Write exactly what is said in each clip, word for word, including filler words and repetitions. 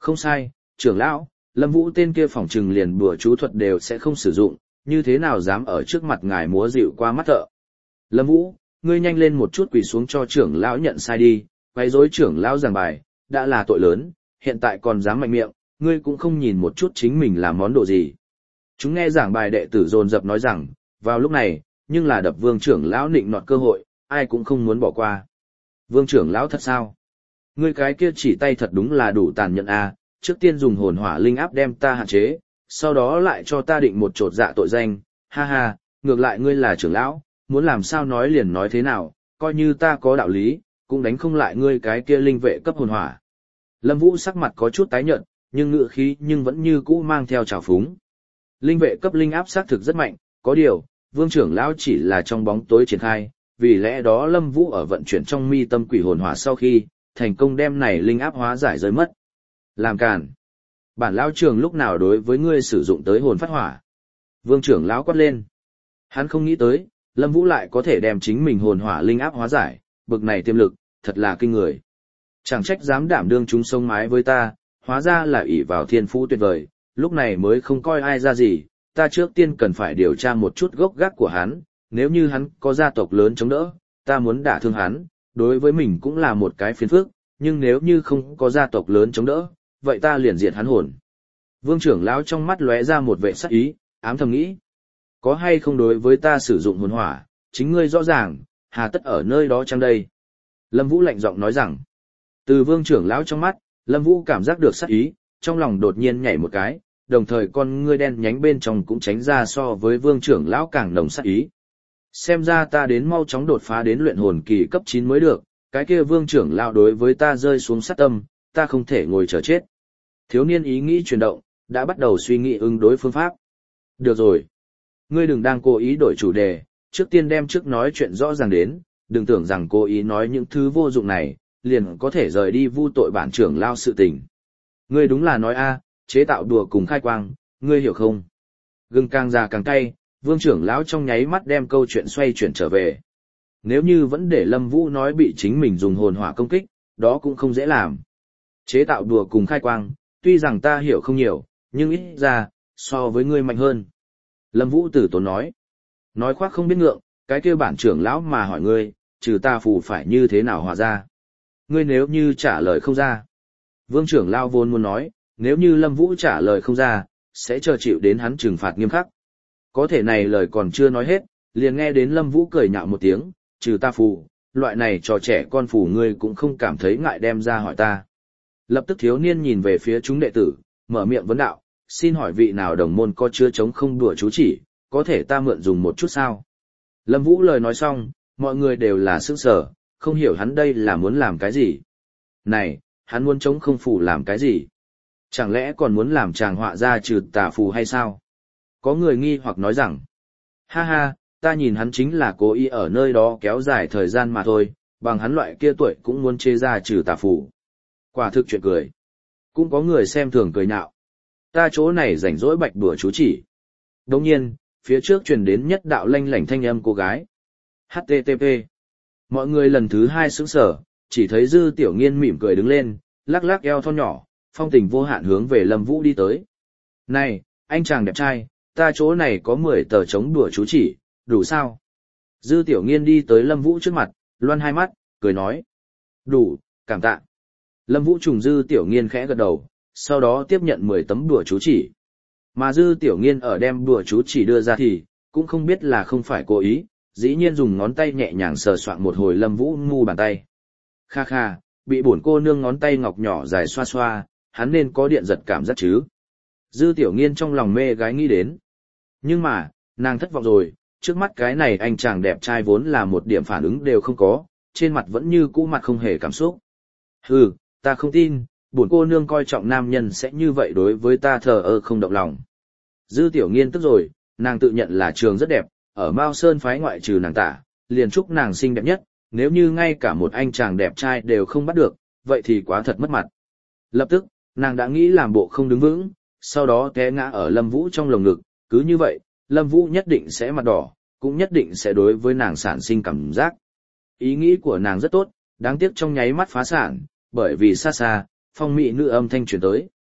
Không sai, trưởng lão, Lâm Vũ tên kia phỏng trừng liền bùa chú thuật đều sẽ không sử dụng, như thế nào dám ở trước mặt ngài múa dịu qua mắt thợ. Lâm Vũ, ngươi nhanh lên một chút quỳ xuống cho trưởng lão nhận sai đi, quấy rối trưởng lão giảng bài, đã là tội lớn, hiện tại còn dám mạnh miệng, ngươi cũng không nhìn một chút chính mình làm món đồ gì. Chúng nghe giảng bài đệ tử dồn dập nói rằng, vào lúc này, nhưng là đập Vương trưởng lão nịnh nọt cơ hội, ai cũng không muốn bỏ qua. Vương trưởng lão thật sao? Ngươi cái kia chỉ tay thật đúng là đủ tàn nhẫn a, trước tiên dùng hồn hỏa linh áp đem ta hạn chế, sau đó lại cho ta định một trột dạ tội danh, ha ha, ngược lại ngươi là trưởng lão, muốn làm sao nói liền nói thế nào, coi như ta có đạo lý, cũng đánh không lại ngươi cái kia linh vệ cấp hồn hỏa. Lâm Vũ sắc mặt có chút tái nhợt, nhưng ngựa khí nhưng vẫn như cũ mang theo trào phúng. Linh vệ cấp linh áp xác thực rất mạnh, có điều, Vương trưởng lão chỉ là trong bóng tối triển khai, vì lẽ đó Lâm Vũ ở vận chuyển trong mi tâm quỷ hồn hỏa sau khi, thành công đem này linh áp hóa giải rơi mất. Làm càn. Bản lão trưởng lúc nào đối với ngươi sử dụng tới hồn phát hỏa? Vương trưởng lão quát lên. Hắn không nghĩ tới, Lâm Vũ lại có thể đem chính mình hồn hỏa linh áp hóa giải, bực này tiềm lực, thật là kinh người. Chẳng trách dám đảm đương chúng sông mái với ta, hóa ra là ỷ vào thiên phú tuyệt vời, lúc này mới không coi ai ra gì, ta trước tiên cần phải điều tra một chút gốc gác của hắn, nếu như hắn có gia tộc lớn chống đỡ, ta muốn đả thương hắn, đối với mình cũng là một cái phiền phức, nhưng nếu như không có gia tộc lớn chống đỡ, vậy ta liền diệt hắn hồn. Vương trưởng lão trong mắt lóe ra một vẻ sắc ý, ám thầm nghĩ, có hay không đối với ta sử dụng hồn hỏa, chính ngươi rõ ràng, hà tất ở nơi đó chăng đây? Lâm Vũ lạnh giọng nói rằng, từ Vương trưởng lão trong mắt, Lâm Vũ cảm giác được sắc ý, trong lòng đột nhiên nhảy một cái, đồng thời con ngươi đen nhánh bên trong cũng tránh ra so với Vương trưởng lão càng nồng sắc ý. Xem ra ta đến mau chóng đột phá đến luyện hồn kỳ cấp chín mới được, cái kia Vương trưởng lão đối với ta rơi xuống sát tâm, ta không thể ngồi chờ chết. Thiếu niên ý nghĩ chuyển động, đã bắt đầu suy nghĩ ứng đối phương pháp. Được rồi. Ngươi đừng đang cố ý đổi chủ đề, trước tiên đem trước nói chuyện rõ ràng đến, đừng tưởng rằng cố ý nói những thứ vô dụng này, liền có thể rời đi vu tội bản trưởng lao sự tình. Ngươi đúng là nói a, chế tạo đùa cùng khai quang, ngươi hiểu không? Gừng càng già càng cay, Vương trưởng lão trong nháy mắt đem câu chuyện xoay chuyển trở về. Nếu như vẫn để Lâm Vũ nói bị chính mình dùng hồn hỏa công kích, đó cũng không dễ làm. Chế tạo đùa cùng khai quang, tuy rằng ta hiểu không nhiều, nhưng ít ra, so với ngươi mạnh hơn. Lâm Vũ tử tốn nói. Nói khoác không biết ngượng, cái kia bản trưởng lão mà hỏi ngươi, trừ ta phù phải như thế nào hòa ra. Ngươi nếu như trả lời không ra. Vương trưởng lão vốn muốn nói, nếu như Lâm Vũ trả lời không ra, sẽ chờ chịu đến hắn trừng phạt nghiêm khắc. Có thể này lời còn chưa nói hết, liền nghe đến Lâm Vũ cười nhạo một tiếng, trừ ta phù, loại này trò trẻ con phù ngươi cũng không cảm thấy ngại đem ra hỏi ta. Lập tức thiếu niên nhìn về phía chúng đệ tử, mở miệng vấn đạo, xin hỏi vị nào đồng môn có chưa chống không đùa chú chỉ, có thể ta mượn dùng một chút sao? Lâm Vũ lời nói xong, mọi người đều là sững sờ, không hiểu hắn đây là muốn làm cái gì. Này, hắn muốn chống không phù làm cái gì? Chẳng lẽ còn muốn làm chàng họa ra trừ tà phù hay sao? Có người nghi hoặc nói rằng, ha ha, ta nhìn hắn chính là cố ý ở nơi đó kéo dài thời gian mà thôi, bằng hắn loại kia tuổi cũng muốn chế ra trừ tà phù. Quả thực chuyện cười. Cũng có người xem thường cười nhạo. Ta chỗ này rảnh rỗi bạch đùa chú chỉ. Đồng nhiên, phía trước truyền đến nhất đạo lanh lảnh thanh âm cô gái. hát tê tê pê. Mọi người lần thứ hai sững sờ, chỉ thấy Dư Tiểu Nghiên mỉm cười đứng lên, lắc lắc eo thon nhỏ, phong tình vô hạn hướng về Lâm Vũ đi tới. Này, anh chàng đẹp trai, ta chỗ này có mười tờ chống đùa chú chỉ, đủ sao? Dư Tiểu Nghiên đi tới Lâm Vũ trước mặt, loan hai mắt, cười nói. Đủ, cảm tạ. Lâm Vũ trùng Dư Tiểu Nghiên khẽ gật đầu, sau đó tiếp nhận mười tấm đùa chú chỉ. Mà Dư Tiểu Nghiên ở đem đùa chú chỉ đưa ra thì, cũng không biết là không phải cố ý, dĩ nhiên dùng ngón tay nhẹ nhàng sờ soạng một hồi Lâm Vũ mu bàn tay. Kha kha, bị bổn cô nương ngón tay ngọc nhỏ dài xoa xoa, hắn nên có điện giật cảm giác chứ. Dư Tiểu Nghiên trong lòng mê gái nghĩ đến. Nhưng mà, nàng thất vọng rồi, trước mắt cái này anh chàng đẹp trai vốn là một điểm phản ứng đều không có, trên mặt vẫn như cũ mặt không hề cảm xúc. Hừ, ta không tin, bổn cô nương coi trọng nam nhân sẽ như vậy đối với ta thờ ơ không động lòng. Dư Tiểu Nghiên tức rồi, nàng tự nhận là trường rất đẹp, ở Mao Sơn phái ngoại trừ nàng tả, liền chúc nàng xinh đẹp nhất, nếu như ngay cả một anh chàng đẹp trai đều không bắt được, vậy thì quá thật mất mặt. Lập tức, nàng đã nghĩ làm bộ không đứng vững, sau đó té ngã ở Lâm Vũ trong lồng ngực, cứ như vậy, Lâm Vũ nhất định sẽ mặt đỏ, cũng nhất định sẽ đối với nàng sản sinh cảm giác. Ý nghĩ của nàng rất tốt, đáng tiếc trong nháy mắt phá sản, bởi vì xa xa, phong mỹ nữ âm thanh truyền tới.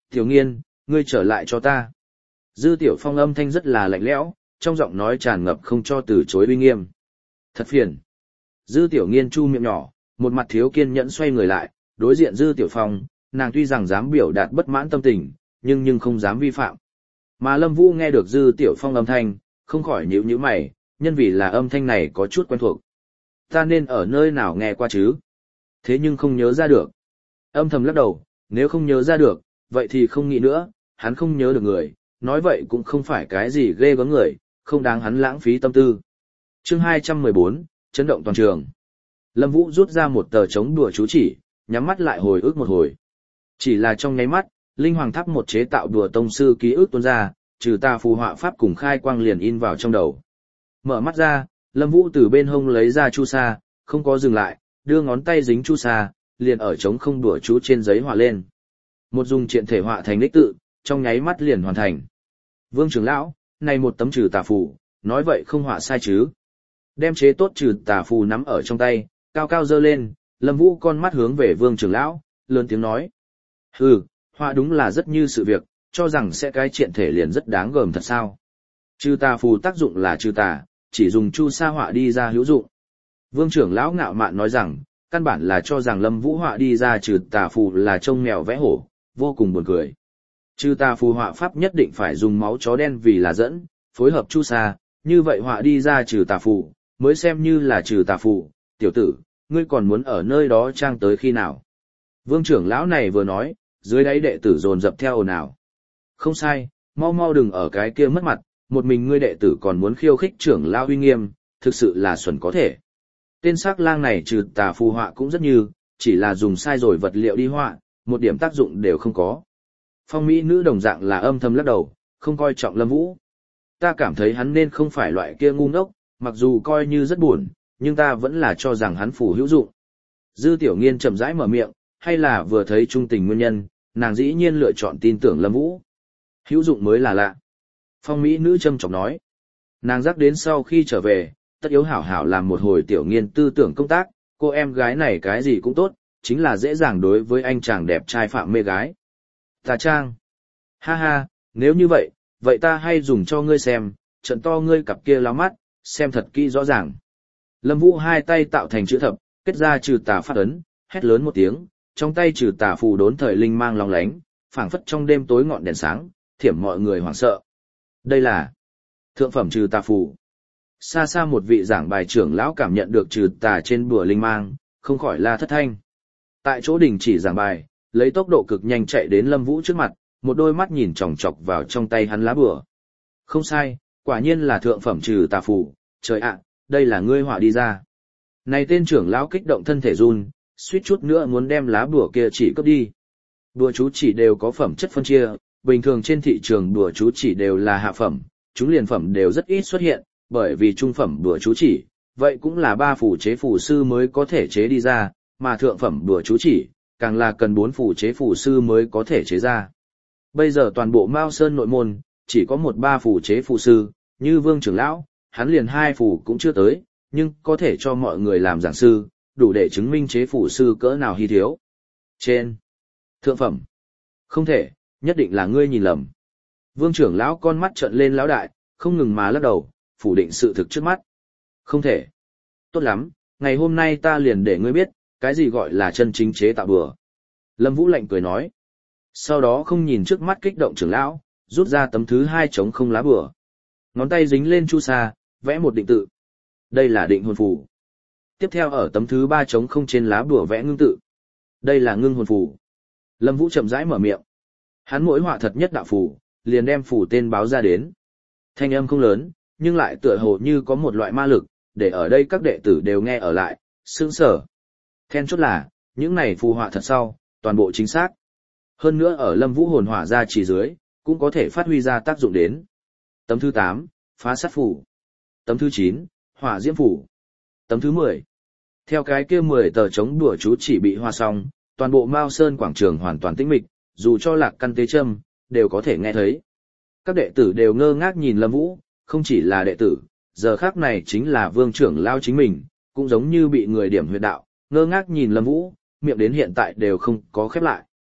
Tiểu Nghiên, ngươi trở lại cho ta. Dư Tiểu Phong âm thanh rất là lạnh lẽo, trong giọng nói tràn ngập không cho từ chối uy nghiêm. Thật phiền. Dư Tiểu Nghiên chu miệng nhỏ, một mặt thiếu kiên nhẫn xoay người lại, đối diện Dư Tiểu Phong, nàng tuy rằng dám biểu đạt bất mãn tâm tình, nhưng nhưng không dám vi phạm. Mà Lâm Vũ nghe được Dư Tiểu Phong âm thanh, không khỏi nhíu nhíu mày, nhân vì là âm thanh này có chút quen thuộc. Ta nên ở nơi nào nghe qua chứ? Thế nhưng không nhớ ra được. Âm thầm lắc đầu, nếu không nhớ ra được, vậy thì không nghĩ nữa, hắn không nhớ được người, nói vậy cũng không phải cái gì ghê gớm người, không đáng hắn lãng phí tâm tư. Chương hai trăm mười bốn, chấn động toàn trường. Lâm Vũ rút ra một tờ chống đùa chú chỉ, nhắm mắt lại hồi ức một hồi. Chỉ là trong nháy mắt, linh hoàng tháp một chế tạo đùa tông sư ký ức tuôn ra, trừ tà phù họa pháp cùng khai quang liền in vào trong đầu. Mở mắt ra, Lâm Vũ từ bên hông lấy ra chu sa, không có dừng lại, đưa ngón tay dính chu sa, liền ở trống không đùa chú trên giấy họa lên. Một dùng triện thể họa thành đích tự, trong nháy mắt liền hoàn thành. Vương trưởng lão, này một tấm trừ tà phù, nói vậy không họa sai chứ? Đem chế tốt trừ tà phù nắm ở trong tay, cao cao dơ lên, Lâm Vũ con mắt hướng về Vương trưởng lão, lớn tiếng nói: "Hừ, họa đúng là rất như sự việc, cho rằng sẽ cái triện thể liền rất đáng gờm thật sao? Trừ tà phù tác dụng là trừ tà, chỉ dùng chu sa họa đi ra hữu dụng." Vương trưởng lão ngạo mạn nói rằng, căn bản là cho rằng Lâm Vũ họa đi ra trừ tà phù là trông mèo vẽ hổ, vô cùng buồn cười. Trừ tà phù họa pháp nhất định phải dùng máu chó đen vì là dẫn, phối hợp chu sa, như vậy họa đi ra trừ tà phù, mới xem như là trừ tà phù. Tiểu tử, ngươi còn muốn ở nơi đó trang tới khi nào? Vương trưởng lão này vừa nói, dưới đáy đệ tử dồn dập theo ồn ào. Không sai, mau mau đừng ở cái kia mất mặt, một mình ngươi đệ tử còn muốn khiêu khích trưởng lão uy nghiêm, thực sự là xuẩn có thể. Tên sắc lang này trừ tà phù họa cũng rất như, chỉ là dùng sai rồi vật liệu đi họa, một điểm tác dụng đều không có. Phong mỹ nữ đồng dạng là âm thầm lắc đầu, không coi trọng Lâm Vũ. Ta cảm thấy hắn nên không phải loại kia ngu ngốc, mặc dù coi như rất buồn, nhưng ta vẫn là cho rằng hắn phù hữu dụng. Dư Tiểu Nghiên chậm rãi mở miệng, hay là vừa thấy trung tình nguyên nhân, nàng dĩ nhiên lựa chọn tin tưởng Lâm Vũ. Hữu dụng mới là lạ. Phong mỹ nữ châm chọc nói. Nàng dắt đến sau khi trở về, tất yếu hảo hảo làm một hồi Tiểu Nghiên tư tưởng công tác, cô em gái này cái gì cũng tốt, chính là dễ dàng đối với anh chàng đẹp trai phạm mê gái. Tà trang. Ha ha, nếu như vậy, vậy ta hay dùng cho ngươi xem, trận to ngươi cặp kia láo mắt, xem thật kỹ rõ ràng. Lâm Vũ hai tay tạo thành chữ thập, kết ra trừ tà phát ấn, hét lớn một tiếng, trong tay trừ tà phù đốn thời linh mang long lánh, phảng phất trong đêm tối ngọn đèn sáng, thiểm mọi người hoảng sợ. Đây là thượng phẩm trừ tà phù. Xa xa một vị giảng bài trưởng lão cảm nhận được trừ tà trên bùa linh mang, không khỏi la thất thanh. Tại chỗ đình chỉ giảng bài, lấy tốc độ cực nhanh chạy đến Lâm Vũ trước mặt, một đôi mắt nhìn chòng chọc vào trong tay hắn lá bùa. Không sai, quả nhiên là thượng phẩm trừ tà phù, trời ạ, đây là ngươi họa đi ra. Này tên trưởng lão kích động thân thể run, suýt chút nữa muốn đem lá bùa kia chỉ cướp đi. Bùa chú chỉ đều có phẩm chất phân chia, bình thường trên thị trường bùa chú chỉ đều là hạ phẩm, chúng liền phẩm đều rất ít xuất hiện, bởi vì trung phẩm bùa chú chỉ, vậy cũng là ba phù chế phù sư mới có thể chế đi ra, mà thượng phẩm bùa chú chỉ, càng là cần bốn phù chế phù sư mới có thể chế ra. Bây giờ toàn bộ Mao Sơn nội môn, chỉ có một ba phù chế phù sư, như Vương trưởng lão, hắn liền hai phù cũng chưa tới, nhưng có thể cho mọi người làm giảng sư, đủ để chứng minh chế phù sư cỡ nào hy thiếu. Trên thượng phẩm, không thể, nhất định là ngươi nhìn lầm. Vương trưởng lão con mắt trợn lên lão đại, không ngừng mà lắc đầu, phủ định sự thực trước mắt. Không thể. Tốt lắm, ngày hôm nay ta liền để ngươi biết, cái gì gọi là chân chính chế tạo bừa. Lâm Vũ lạnh cười nói. Sau đó không nhìn trước mắt kích động trưởng lão, rút ra tấm thứ hai trống không lá bừa. Ngón tay dính lên chu sa, vẽ một định tự. Đây là định hồn phù. Tiếp theo ở tấm thứ ba trống không trên lá bùa vẽ ngưng tự. Đây là ngưng hồn phù. Lâm Vũ chậm rãi mở miệng. Hắn mỗi họa thật nhất đạo phù, liền đem phù tên báo ra đến. Thanh âm không lớn, nhưng lại tựa hồ như có một loại ma lực, để ở đây các đệ tử đều nghe ở lại, sững sờ. Then chốt là, những này phù họa thật sau, toàn bộ chính xác. Hơn nữa ở Lâm Vũ hồn hỏa ra chỉ dưới, cũng có thể phát huy ra tác dụng đến. Tấm thứ tám, phá sát phù. Tấm thứ chín, hỏa diễm phù. Tấm thứ mười. Theo cái kia mười tờ chống đùa chú chỉ bị hoa xong, toàn bộ Mao Sơn quảng trường hoàn toàn tĩnh mịch, dù cho Lạc Căn tế châm, đều có thể nghe thấy. Các đệ tử đều ngơ ngác nhìn Lâm Vũ, không chỉ là đệ tử, giờ khắc này chính là Vương trưởng lão chính mình, cũng giống như bị người điểm huyệt đạo, ngơ ngác nhìn Lâm Vũ, miệng đến hiện tại đều không có khép lại.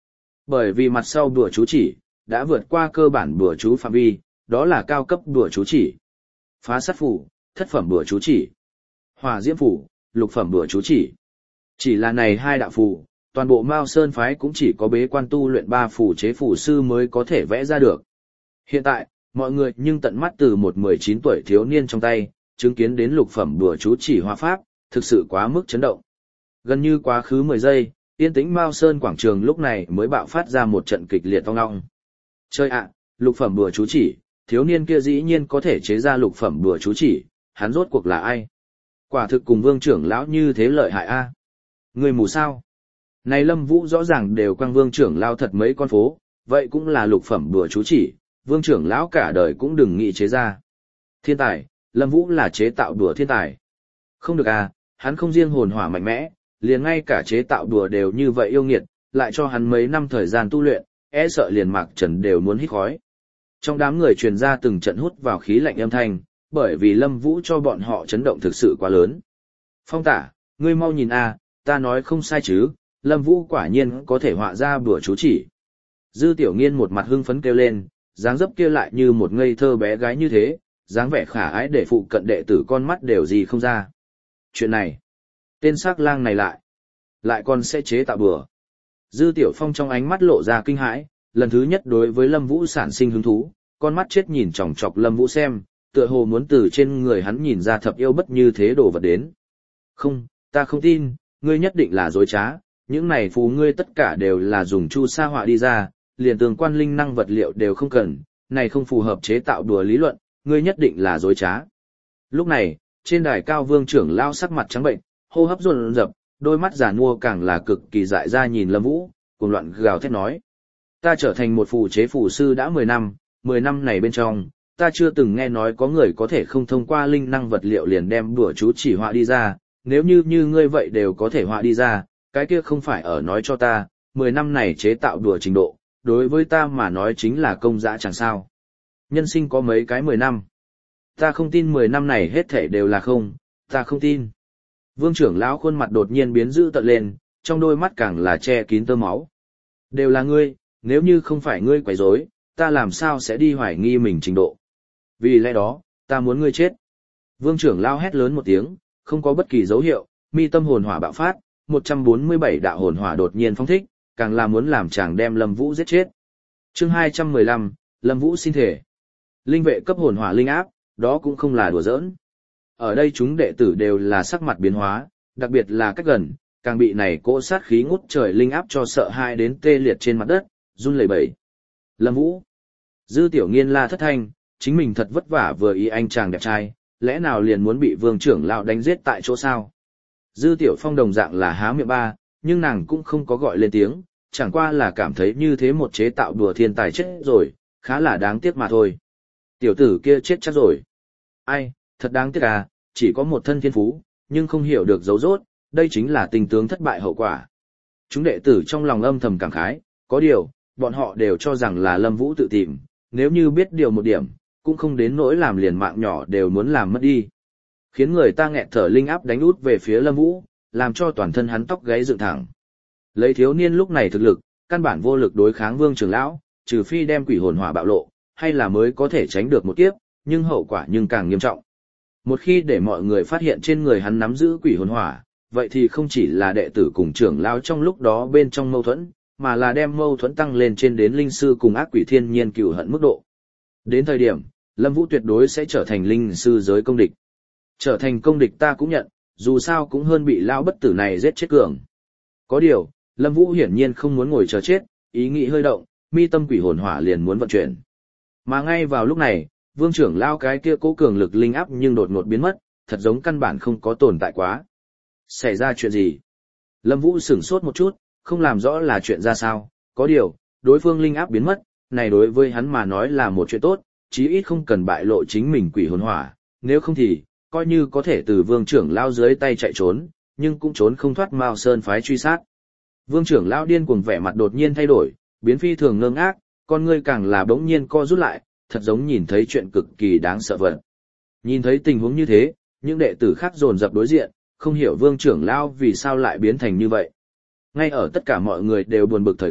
Bởi vì mặt sau đùa chú chỉ, đã vượt qua cơ bản đùa chú phạm vi, đó là cao cấp đùa chú chỉ. Phá sát phủ, thất phẩm đùa chú chỉ. Hỏa diễm phủ, lục phẩm đùa chú chỉ. Chỉ là này hai đạo phù, toàn bộ Mao Sơn phái cũng chỉ có bế quan tu luyện ba phù chế phù sư mới có thể vẽ ra được. Hiện tại, mọi người nhưng tận mắt từ một mười chín tuổi thiếu niên trong tay, chứng kiến đến lục phẩm đùa chú chỉ hoa pháp, thực sự quá mức chấn động. Gần như quá khứ mười giây, yên tĩnh Mao Sơn quảng trường lúc này mới bạo phát ra một trận kịch liệt ong ong. Chơi ạ, lục phẩm đùa chú chỉ, thiếu niên kia dĩ nhiên có thể chế ra lục phẩm đùa chú chỉ, hắn rốt cuộc là ai? Quả thực cùng Vương trưởng lão như thế lợi hại a. Người mù sao? Này Lâm Vũ rõ ràng đều quăng Vương trưởng lão thật mấy con phố, vậy cũng là lục phẩm đùa chú chỉ, Vương trưởng lão cả đời cũng đừng nghĩ chế ra. Thiên tài, Lâm Vũ là chế tạo đùa thiên tài. Không được à, hắn không riêng hồn hỏa mạnh mẽ, liền ngay cả chế tạo đùa đều như vậy yêu nghiệt, lại cho hắn mấy năm thời gian tu luyện, e sợ liền Mạc Trần đều muốn hít khói. Trong đám người truyền ra từng trận hút vào khí lạnh âm thanh, bởi vì Lâm Vũ cho bọn họ chấn động thực sự quá lớn. Phong tả, ngươi mau nhìn a, ta nói không sai chứ, Lâm Vũ quả nhiên có thể họa ra bùa chú chỉ. Dư Tiểu Nghiên một mặt hưng phấn kêu lên, dáng dấp kia lại như một ngây thơ bé gái như thế, dáng vẻ khả ái để phụ cận đệ tử con mắt đều gì không ra. Chuyện này, tên sắc lang này lại, lại còn sẽ chế tạo bùa. Dư Tiểu Phong trong ánh mắt lộ ra kinh hãi, lần thứ nhất đối với Lâm Vũ sản sinh hứng thú, con mắt chết nhìn chòng chọc Lâm Vũ xem, tựa hồ muốn từ trên người hắn nhìn ra thập yêu bất như thế đồ vật đến. Không, ta không tin, ngươi nhất định là dối trá, những này phù ngươi tất cả đều là dùng chu sa họa đi ra, liền tường quan linh năng vật liệu đều không cần, này không phù hợp chế tạo đùa lý luận, ngươi nhất định là dối trá. Lúc này, trên đài cao Vương trưởng lão sắc mặt trắng bệnh, hô hấp dồn dập, đôi mắt già nua càng là cực kỳ dại ra nhìn Lâm Vũ, cuồng loạn gào thét nói: "Ta trở thành một phù chế phù sư đã mười năm, mười năm này bên trong, ta chưa từng nghe nói có người có thể không thông qua linh năng vật liệu liền đem đùa chú chỉ họa đi ra, nếu như như ngươi vậy đều có thể họa đi ra, cái kia không phải ở nói cho ta, mười năm này chế tạo đùa trình độ, đối với ta mà nói chính là công dã chẳng sao. Nhân sinh có mấy cái mười năm. Ta không tin mười năm này hết thảy đều là không, ta không tin." Vương trưởng lão khuôn mặt đột nhiên biến dữ tợn lên, trong đôi mắt càng là che kín tơ máu. "Đều là ngươi, nếu như không phải ngươi quấy rối, ta làm sao sẽ đi hoài nghi mình trình độ. Vì lẽ đó, ta muốn ngươi chết." Vương trưởng lão hét lớn một tiếng, không có bất kỳ dấu hiệu, mi tâm hồn hỏa bạo phát, một trăm bốn mươi bảy đạo hồn hỏa đột nhiên phóng thích, càng là muốn làm chàng đem Lâm Vũ giết chết. Chương hai trăm mười lăm, Lâm Vũ xin thể. Linh vệ cấp hồn hỏa linh áp, đó cũng không là đùa giỡn. Ở đây chúng đệ tử đều là sắc mặt biến hóa, đặc biệt là cách gần, càng bị này cỗ sát khí ngút trời linh áp cho sợ hãi đến tê liệt trên mặt đất, run lẩy bẩy. Lâm Vũ. Dư Tiểu Nghiên la thất thanh, chính mình thật vất vả vừa ý anh chàng đẹp trai, lẽ nào liền muốn bị Vương trưởng lão đánh giết tại chỗ sao? Dư Tiểu Phong đồng dạng là há miệng ba, nhưng nàng cũng không có gọi lên tiếng, chẳng qua là cảm thấy như thế một chế tạo đùa thiên tài chết rồi, khá là đáng tiếc mà thôi. Tiểu tử kia chết chắc rồi. Ai, thật đáng tiếc à, chỉ có một thân thiên phú, nhưng không hiểu được dấu rốt, đây chính là tình tướng thất bại hậu quả. Chúng đệ tử trong lòng âm thầm cảm khái, có điều, bọn họ đều cho rằng là Lâm Vũ tự tìm, nếu như biết điều một điểm, cũng không đến nỗi làm liền mạng nhỏ đều muốn làm mất đi. Khiến người ta nghẹt thở linh áp đánh út về phía Lâm Vũ, làm cho toàn thân hắn tóc gáy dựng thẳng. Lấy thiếu niên lúc này thực lực, căn bản vô lực đối kháng Vương trưởng lão, trừ phi đem quỷ hồn hỏa bạo lộ, hay là mới có thể tránh được một kiếp, nhưng hậu quả nhưng càng nghiêm trọng. Một khi để mọi người phát hiện trên người hắn nắm giữ quỷ hồn hỏa, vậy thì không chỉ là đệ tử cùng trưởng lão trong lúc đó bên trong mâu thuẫn, mà là đem mâu thuẫn tăng lên trên đến linh sư cùng ác quỷ thiên nhiên cừu hận mức độ. Đến thời điểm, Lâm Vũ tuyệt đối sẽ trở thành linh sư giới công địch. Trở thành công địch ta cũng nhận, dù sao cũng hơn bị lão bất tử này giết chết cường. Có điều, Lâm Vũ hiển nhiên không muốn ngồi chờ chết, ý nghĩ hơi động, mi tâm quỷ hồn hỏa liền muốn vận chuyển. Mà ngay vào lúc này, Vương trưởng lão cái kia cố cường lực linh áp nhưng đột ngột biến mất, thật giống căn bản không có tồn tại quá. Xảy ra chuyện gì? Lâm Vũ sửng sốt một chút, không làm rõ là chuyện ra sao, có điều, đối phương linh áp biến mất, này đối với hắn mà nói là một chuyện tốt, chí ít không cần bại lộ chính mình quỷ hồn hỏa, nếu không thì, coi như có thể từ Vương trưởng lão dưới tay chạy trốn, nhưng cũng trốn không thoát Mao Sơn phái truy sát. Vương trưởng lão điên cuồng vẻ mặt đột nhiên thay đổi, biến phi thường ngơ ngác, con ngươi càng là bỗng nhiên co rút lại, thật giống nhìn thấy chuyện cực kỳ đáng sợ vật. Nhìn thấy tình huống như thế, những đệ tử khác dồn dập đối diện, không hiểu Vương trưởng lão vì sao lại biến thành như vậy. Ngay ở tất cả mọi người đều buồn bực thời khắc,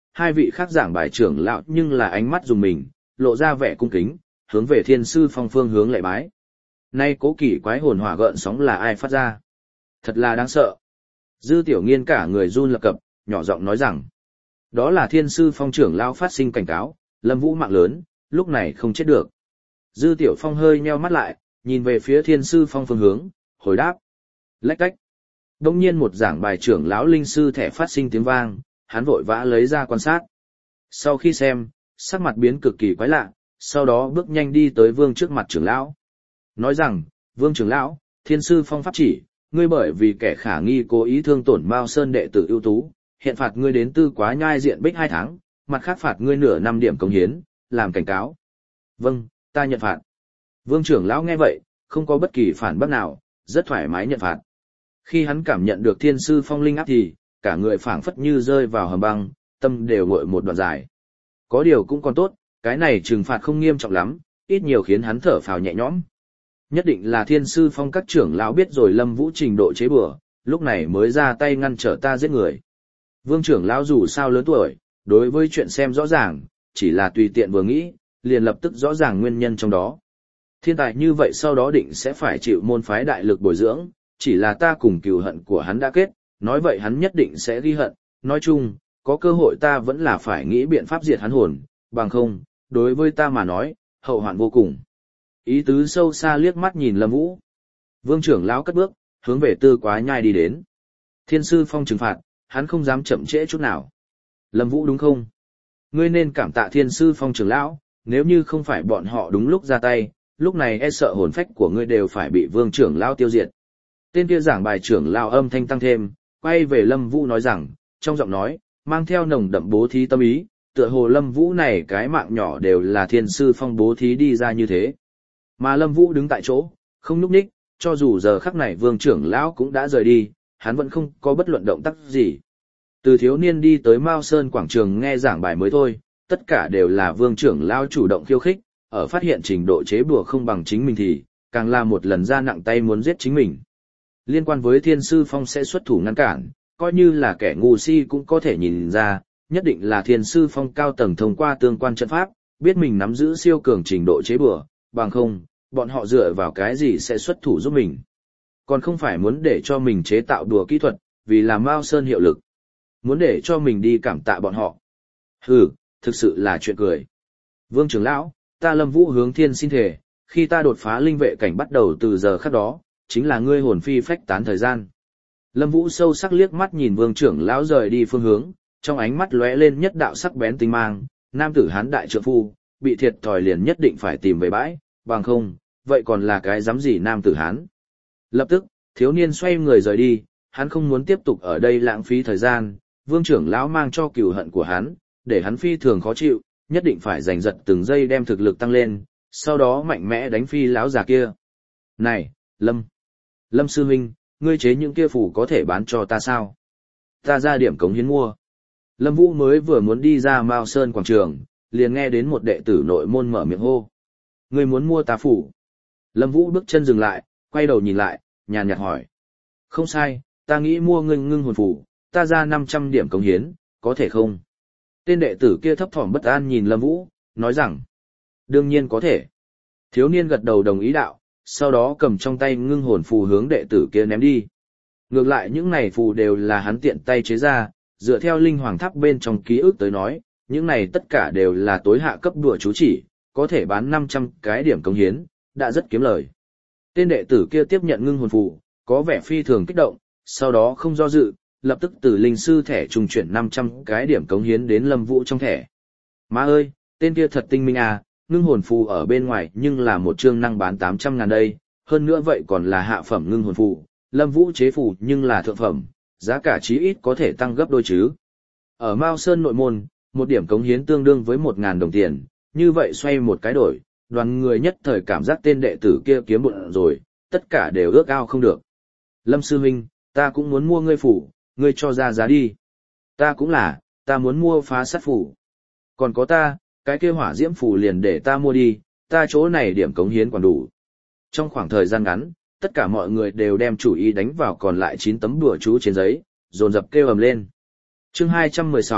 hai vị khác giảng bài trưởng lão nhưng là ánh mắt dùng mình, lộ ra vẻ cung kính, hướng về Thiên Sư Phong phương hướng lạy bái. Nay cố kỳ quái hồn hỏa gợn sóng là ai phát ra? Thật là đáng sợ. Dư Tiểu Nghiên cả người run lập cập, nhỏ giọng nói rằng, đó là Thiên Sư Phong trưởng lão phát sinh cảnh cáo, Lâm Vũ mạng lớn, lúc này không chết được. Dư Tiểu Phong hơi nheo mắt lại, nhìn về phía Thiên Sư Phong phương hướng, hồi đáp. Lách cách. Đông nhiên một giảng bài trưởng lão linh sư thẻ phát sinh tiếng vang, hắn vội vã lấy ra quan sát. Sau khi xem, sắc mặt biến cực kỳ quái lạ, sau đó bước nhanh đi tới Vương trước mặt trưởng lão. Nói rằng, Vương trưởng lão, Thiên Sư Phong pháp chỉ, ngươi bởi vì kẻ khả nghi cố ý thương tổn Mao Sơn đệ tử ưu tú, hiện phạt ngươi đến Tư Quá Nhai diện bích hai tháng, mặt khác phạt ngươi nửa năm điểm công hiến, làm cảnh cáo. Vâng, ta nhận phạt. Vương trưởng lão nghe vậy, không có bất kỳ phản bác nào, rất thoải mái nhận phạt. Khi hắn cảm nhận được Thiên Sư Phong linh áp thì, cả người phảng phất như rơi vào hầm băng, tâm đều nguội một đoạn dài. Có điều cũng còn tốt, cái này trừng phạt không nghiêm trọng lắm, ít nhiều khiến hắn thở phào nhẹ nhõm. Nhất định là Thiên Sư Phong các trưởng lão biết rồi Lâm Vũ trình độ chế bừa, lúc này mới ra tay ngăn trở ta giết người. Vương trưởng lão dù sao lớn tuổi, đối với chuyện xem rõ ràng, chỉ là tùy tiện vừa nghĩ, liền lập tức rõ ràng nguyên nhân trong đó. Thiên tài như vậy sau đó định sẽ phải chịu môn phái đại lực bồi dưỡng, chỉ là ta cùng cừu hận của hắn đã kết, nói vậy hắn nhất định sẽ ghi hận, nói chung, có cơ hội ta vẫn là phải nghĩ biện pháp diệt hắn hồn, bằng không, đối với ta mà nói, hậu hoạn vô cùng. Ý tứ sâu xa liếc mắt nhìn Lâm Vũ. Vương trưởng lão cất bước, hướng về Tư Quá Nhai đi đến. Thiên Sư Phong trừng phạt, hắn không dám chậm trễ chút nào. Lâm Vũ đúng không? Ngươi nên cảm tạ Thiên Sư Phong trưởng lão, nếu như không phải bọn họ đúng lúc ra tay, lúc này e sợ hồn phách của ngươi đều phải bị Vương trưởng lão tiêu diệt. Tên kia giảng bài trưởng lão âm thanh tăng thêm, quay về Lâm Vũ nói rằng, trong giọng nói, mang theo nồng đậm bố thí tâm ý, tựa hồ Lâm Vũ này cái mạng nhỏ đều là Thiên Sư Phong bố thí đi ra như thế. Mà Lâm Vũ đứng tại chỗ, không nhúc nhích, cho dù giờ khắc này Vương trưởng lão cũng đã rời đi, hắn vẫn không có bất luận động tác gì. Từ thiếu niên đi tới Mao Sơn quảng trường nghe giảng bài mới thôi, tất cả đều là Vương trưởng lão chủ động khiêu khích, ở phát hiện trình độ chế bùa không bằng chính mình thì, càng là một lần ra nặng tay muốn giết chính mình. Liên quan với Thiên Sư Phong sẽ xuất thủ ngăn cản, coi như là kẻ ngu si cũng có thể nhìn ra, nhất định là Thiên Sư Phong cao tầng thông qua tương quan trận pháp, biết mình nắm giữ siêu cường trình độ chế bùa, bằng không, bọn họ dựa vào cái gì sẽ xuất thủ giúp mình. Còn không phải muốn để cho mình chế tạo đùa kỹ thuật, vì làm Mao Sơn hiệu lực. Muốn để cho mình đi cảm tạ bọn họ. Hừ, thực sự là chuyện cười. Vương trưởng lão, ta Lâm Vũ hướng thiên xin thề, khi ta đột phá linh vệ cảnh bắt đầu từ giờ khắc đó, chính là ngươi hồn phi phách tán thời gian. Lâm Vũ sâu sắc liếc mắt nhìn Vương trưởng lão rời đi phương hướng, trong ánh mắt lóe lên nhất đạo sắc bén tinh mang, nam tử hán đại trượng phu, bị thiệt thòi liền nhất định phải tìm về bãi, bằng không, vậy còn là cái dám gì nam tử hán. Lập tức, thiếu niên xoay người rời đi, hắn không muốn tiếp tục ở đây lãng phí thời gian, Vương trưởng lão mang cho cừu hận của hắn, để hắn phi thường khó chịu, nhất định phải giành giật từng giây đem thực lực tăng lên, sau đó mạnh mẽ đánh phi lão già kia. Này, Lâm! Lâm sư huynh, ngươi chế những kia phủ có thể bán cho ta sao? Ta ra điểm cống hiến mua. Lâm Vũ mới vừa muốn đi ra Mao Sơn quảng trường, liền nghe đến một đệ tử nội môn mở miệng hô. Ngươi muốn mua ta phủ? Lâm Vũ bước chân dừng lại, quay đầu nhìn lại, nhàn nhạt hỏi. Không sai, ta nghĩ mua ngưng ngưng hồn phủ, ta ra năm trăm điểm cống hiến, có thể không? Tên đệ tử kia thấp thỏm bất an nhìn Lâm Vũ, nói rằng. Đương nhiên có thể. Thiếu niên gật đầu đồng ý đạo, sau đó cầm trong tay ngưng hồn phù hướng đệ tử kia ném đi. Ngược lại những này phù đều là hắn tiện tay chế ra, dựa theo linh hoàng tháp bên trong ký ức tới nói, những này tất cả đều là tối hạ cấp đùa chú chỉ, có thể bán năm trăm cái điểm cống hiến, đã rất kiếm lời. Tên đệ tử kia tiếp nhận ngưng hồn phù, có vẻ phi thường kích động, sau đó không do dự, lập tức từ linh sư thẻ trùng chuyển năm trăm cái điểm cống hiến đến Lâm Vũ trong thẻ. Má ơi, tên kia thật tinh minh à, ngưng hồn phù ở bên ngoài nhưng là một chương năng bán tám trăm ngàn đây, hơn nữa vậy còn là hạ phẩm ngưng hồn phù, Lâm Vũ chế phù nhưng là thượng phẩm, giá cả chí ít có thể tăng gấp đôi chứ. Ở Mao Sơn nội môn, một điểm cống hiến tương đương với một ngàn đồng tiền, như vậy xoay một cái đổi, đoàn người nhất thời cảm giác tên đệ tử kia kiếm bụng rồi, tất cả đều ước ao không được. Lâm sư huynh, ta cũng muốn mua ngươi phủ, ngươi cho ra giá đi. Ta cũng là, ta muốn mua phá sát phủ. Còn có ta, cái kia hỏa diễm phủ liền để ta mua đi, ta chỗ này điểm cống hiến còn đủ. Trong khoảng thời gian ngắn, tất cả mọi người đều đem chủ ý đánh vào còn lại chín tấm đùa chú trên giấy, dồn dập kêu ầm lên. Chương hai trăm mười sáu,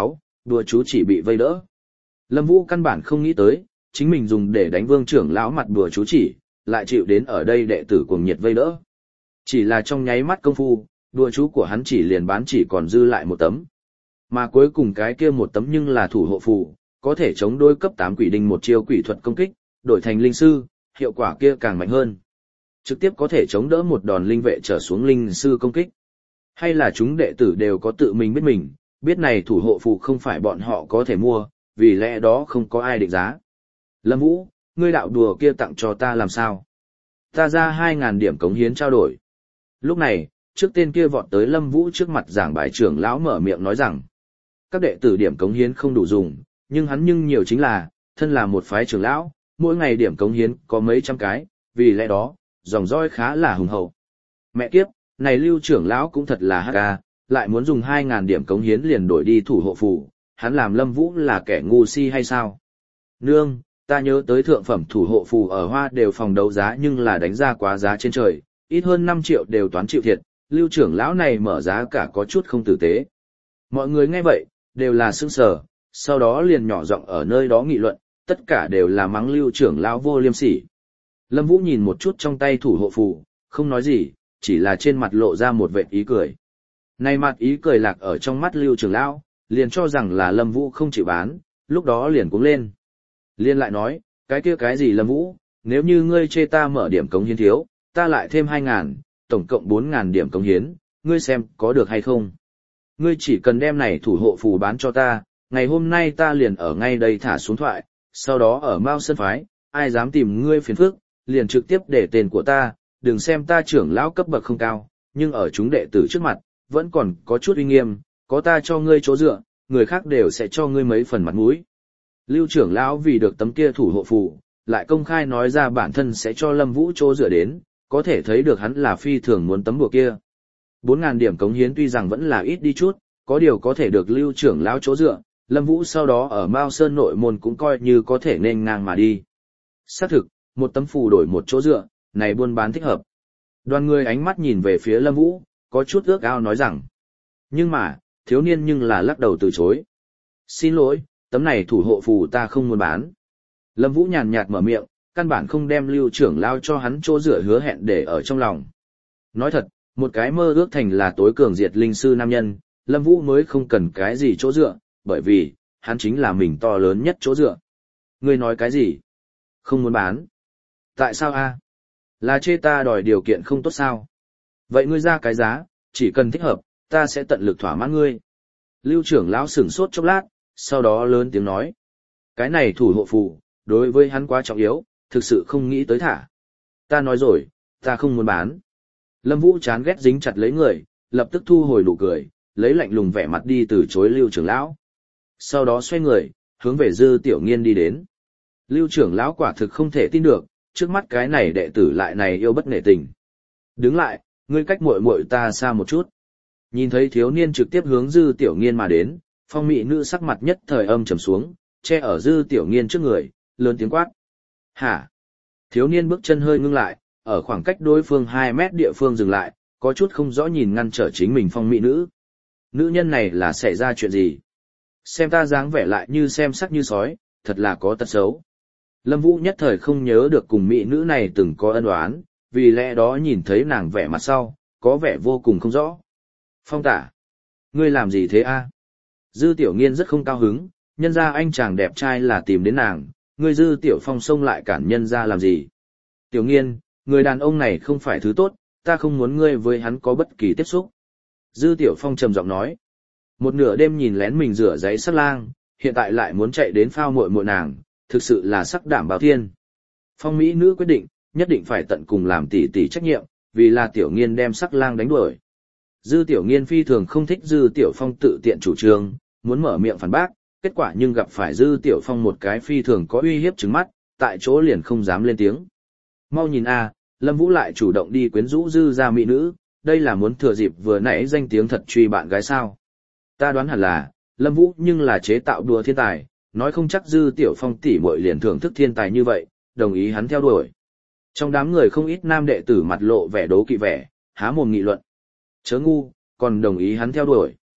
đùa chú chỉ bị vây đỡ. Lâm Vũ căn bản không nghĩ tới, chính mình dùng để đánh Vương trưởng lão mặt đùa chú chỉ, lại chịu đến ở đây đệ tử cuồng nhiệt vây đỡ. Chỉ là trong nháy mắt công phu, đùa chú của hắn chỉ liền bán chỉ còn dư lại một tấm. Mà cuối cùng cái kia một tấm nhưng là thủ hộ phù, có thể chống đối cấp tám quỷ đinh một chiêu quỷ thuật công kích, đổi thành linh sư, hiệu quả kia càng mạnh hơn. Trực tiếp có thể chống đỡ một đòn linh vệ trở xuống linh sư công kích. Hay là chúng đệ tử đều có tự mình biết mình, biết này thủ hộ phù không phải bọn họ có thể mua, vì lẽ đó không có ai định giá. Lâm Vũ, ngươi đạo đùa kia tặng cho ta làm sao? Ta ra hai ngàn điểm cống hiến trao đổi. Lúc này, trước tên kia vọt tới Lâm Vũ trước mặt giảng bài trưởng lão mở miệng nói rằng, các đệ tử điểm cống hiến không đủ dùng, nhưng hắn nhưng nhiều chính là, thân là một phái trưởng lão, mỗi ngày điểm cống hiến có mấy trăm cái, vì lẽ đó, dòng dõi khá là hùng hậu. Mẹ kiếp, này Lưu trưởng lão cũng thật là hắc ca, lại muốn dùng hai ngàn điểm cống hiến liền đổi đi thủ hộ phù, hắn làm Lâm Vũ là kẻ ngu si hay sao? Nương, ta nhớ tới thượng phẩm thủ hộ phù ở Hoa đều phòng đấu giá nhưng là đánh ra quá giá trên trời, ít hơn năm triệu đều toán chịu thiệt, Lưu trưởng lão này mở giá cả có chút không tử tế. Mọi người nghe vậy, đều là sững sờ, sau đó liền nhỏ giọng ở nơi đó nghị luận, tất cả đều là mắng Lưu trưởng lão vô liêm sỉ. Lâm Vũ nhìn một chút trong tay thủ hộ phù, không nói gì, chỉ là trên mặt lộ ra một vệt ý cười. Này mặt ý cười lạc ở trong mắt Lưu trưởng lão, liền cho rằng là Lâm Vũ không chịu bán, lúc đó liền cuống lên. Liên lại nói, cái kia cái gì Lâm Vũ, nếu như ngươi chê ta mở điểm cống hiến thiếu, ta lại thêm hai ngàn, tổng cộng bốn ngàn điểm cống hiến, ngươi xem có được hay không? Ngươi chỉ cần đem này thủ hộ phù bán cho ta, ngày hôm nay ta liền ở ngay đây thả xuống thoại, sau đó ở Mao Sơn Phái, ai dám tìm ngươi phiền phức, liền trực tiếp để tên của ta, đừng xem ta trưởng lão cấp bậc không cao, nhưng ở chúng đệ tử trước mặt, vẫn còn có chút uy nghiêm, có ta cho ngươi chỗ dựa, người khác đều sẽ cho ngươi mấy phần mặt mũi. Lưu trưởng lão vì được tấm kia thủ hộ phù, lại công khai nói ra bản thân sẽ cho Lâm Vũ chỗ dựa đến, có thể thấy được hắn là phi thường muốn tấm bùa kia. bốn ngàn điểm cống hiến tuy rằng vẫn là ít đi chút, có điều có thể được Lưu trưởng lão chỗ dựa, Lâm Vũ sau đó ở Mao Sơn nội môn cũng coi như có thể nên ngang mà đi. Xác thực, một tấm phù đổi một chỗ dựa, này buôn bán thích hợp. Đoàn người ánh mắt nhìn về phía Lâm Vũ, có chút ước ao nói rằng. Nhưng mà, thiếu niên nhưng là lắc đầu từ chối. Xin lỗi, tấm này thủ hộ phù ta không muốn bán. Lâm Vũ nhàn nhạt mở miệng, căn bản không đem Lưu trưởng lão cho hắn chỗ dựa hứa hẹn để ở trong lòng. Nói thật, một cái mơ ước thành là tối cường diệt linh sư nam nhân, Lâm Vũ mới không cần cái gì chỗ dựa, bởi vì, hắn chính là mình to lớn nhất chỗ dựa. Ngươi nói cái gì? Không muốn bán. Tại sao a? Là chê ta đòi điều kiện không tốt sao? Vậy ngươi ra cái giá, chỉ cần thích hợp, ta sẽ tận lực thỏa mãn ngươi. Lưu trưởng lão sửng sốt chốc lát, sau đó lớn tiếng nói. Cái này thủ hộ phù, đối với hắn quá trọng yếu, thực sự không nghĩ tới thả. Ta nói rồi, ta không muốn bán. Lâm Vũ chán ghét dính chặt lấy người, lập tức thu hồi nụ cười, lấy lạnh lùng vẻ mặt đi từ chối Lưu trưởng lão. Sau đó xoay người, hướng về Dư Tiểu Nghiên đi đến. Lưu trưởng lão quả thực không thể tin được, trước mắt cái này đệ tử lại này yêu bất nể tình. Đứng lại, ngươi cách muội muội ta xa một chút. Nhìn thấy thiếu niên trực tiếp hướng Dư Tiểu Nghiên mà đến, phong mị nữ sắc mặt nhất thời âm trầm xuống, che ở Dư Tiểu Nghiên trước người, lớn tiếng quát. Hả? Thiếu niên bước chân hơi ngưng lại, ở khoảng cách đối phương hai mét địa phương dừng lại, có chút không rõ nhìn ngăn trở chính mình phong mị nữ. Nữ nhân này là xảy ra chuyện gì? Xem ta dáng vẻ lại như xem sắc như sói, thật là có tật xấu. Lâm Vũ nhất thời không nhớ được cùng mỹ nữ này từng có ân oán, vì lẽ đó nhìn thấy nàng vẻ mặt sau, có vẻ vô cùng không rõ. Phong tả, ngươi làm gì thế a? Dư Tiểu Nghiên rất không cao hứng, nhân ra anh chàng đẹp trai là tìm đến nàng, ngươi Dư Tiểu Phong xông lại cản nhân ra làm gì? Tiểu Nghiên, người đàn ông này không phải thứ tốt, ta không muốn ngươi với hắn có bất kỳ tiếp xúc. Dư Tiểu Phong trầm giọng nói. Một nửa đêm nhìn lén mình rửa giấy sắc lang, hiện tại lại muốn chạy đến phao muội muội nàng, thực sự là sắc đảm bảo thiên. Phong mỹ nữ quyết định, nhất định phải tận cùng làm tỷ tỷ trách nhiệm, vì là Tiểu Nghiên đem sắc lang đánh đuổi. Dư Tiểu Nghiên phi thường không thích Dư Tiểu Phong tự tiện chủ trương, muốn mở miệng phản bác, kết quả nhưng gặp phải Dư Tiểu Phong một cái phi thường có uy hiếp trừng mắt, tại chỗ liền không dám lên tiếng. Mau nhìn a, Lâm Vũ lại chủ động đi quyến rũ Dư gia mỹ nữ, đây là muốn thừa dịp vừa nãy danh tiếng thật truy bạn gái sao? Ta đoán hẳn là, Lâm Vũ nhưng là chế tạo đùa thiên tài, nói không chắc Dư Tiểu Phong tỷ muội liền thưởng thức thiên tài như vậy, đồng ý hắn theo đuổi. Trong đám người không ít nam đệ tử mặt lộ vẻ đố kỵ vẻ, há mồm nghị luận. Chớ ngu, còn đồng ý hắn theo đuổi.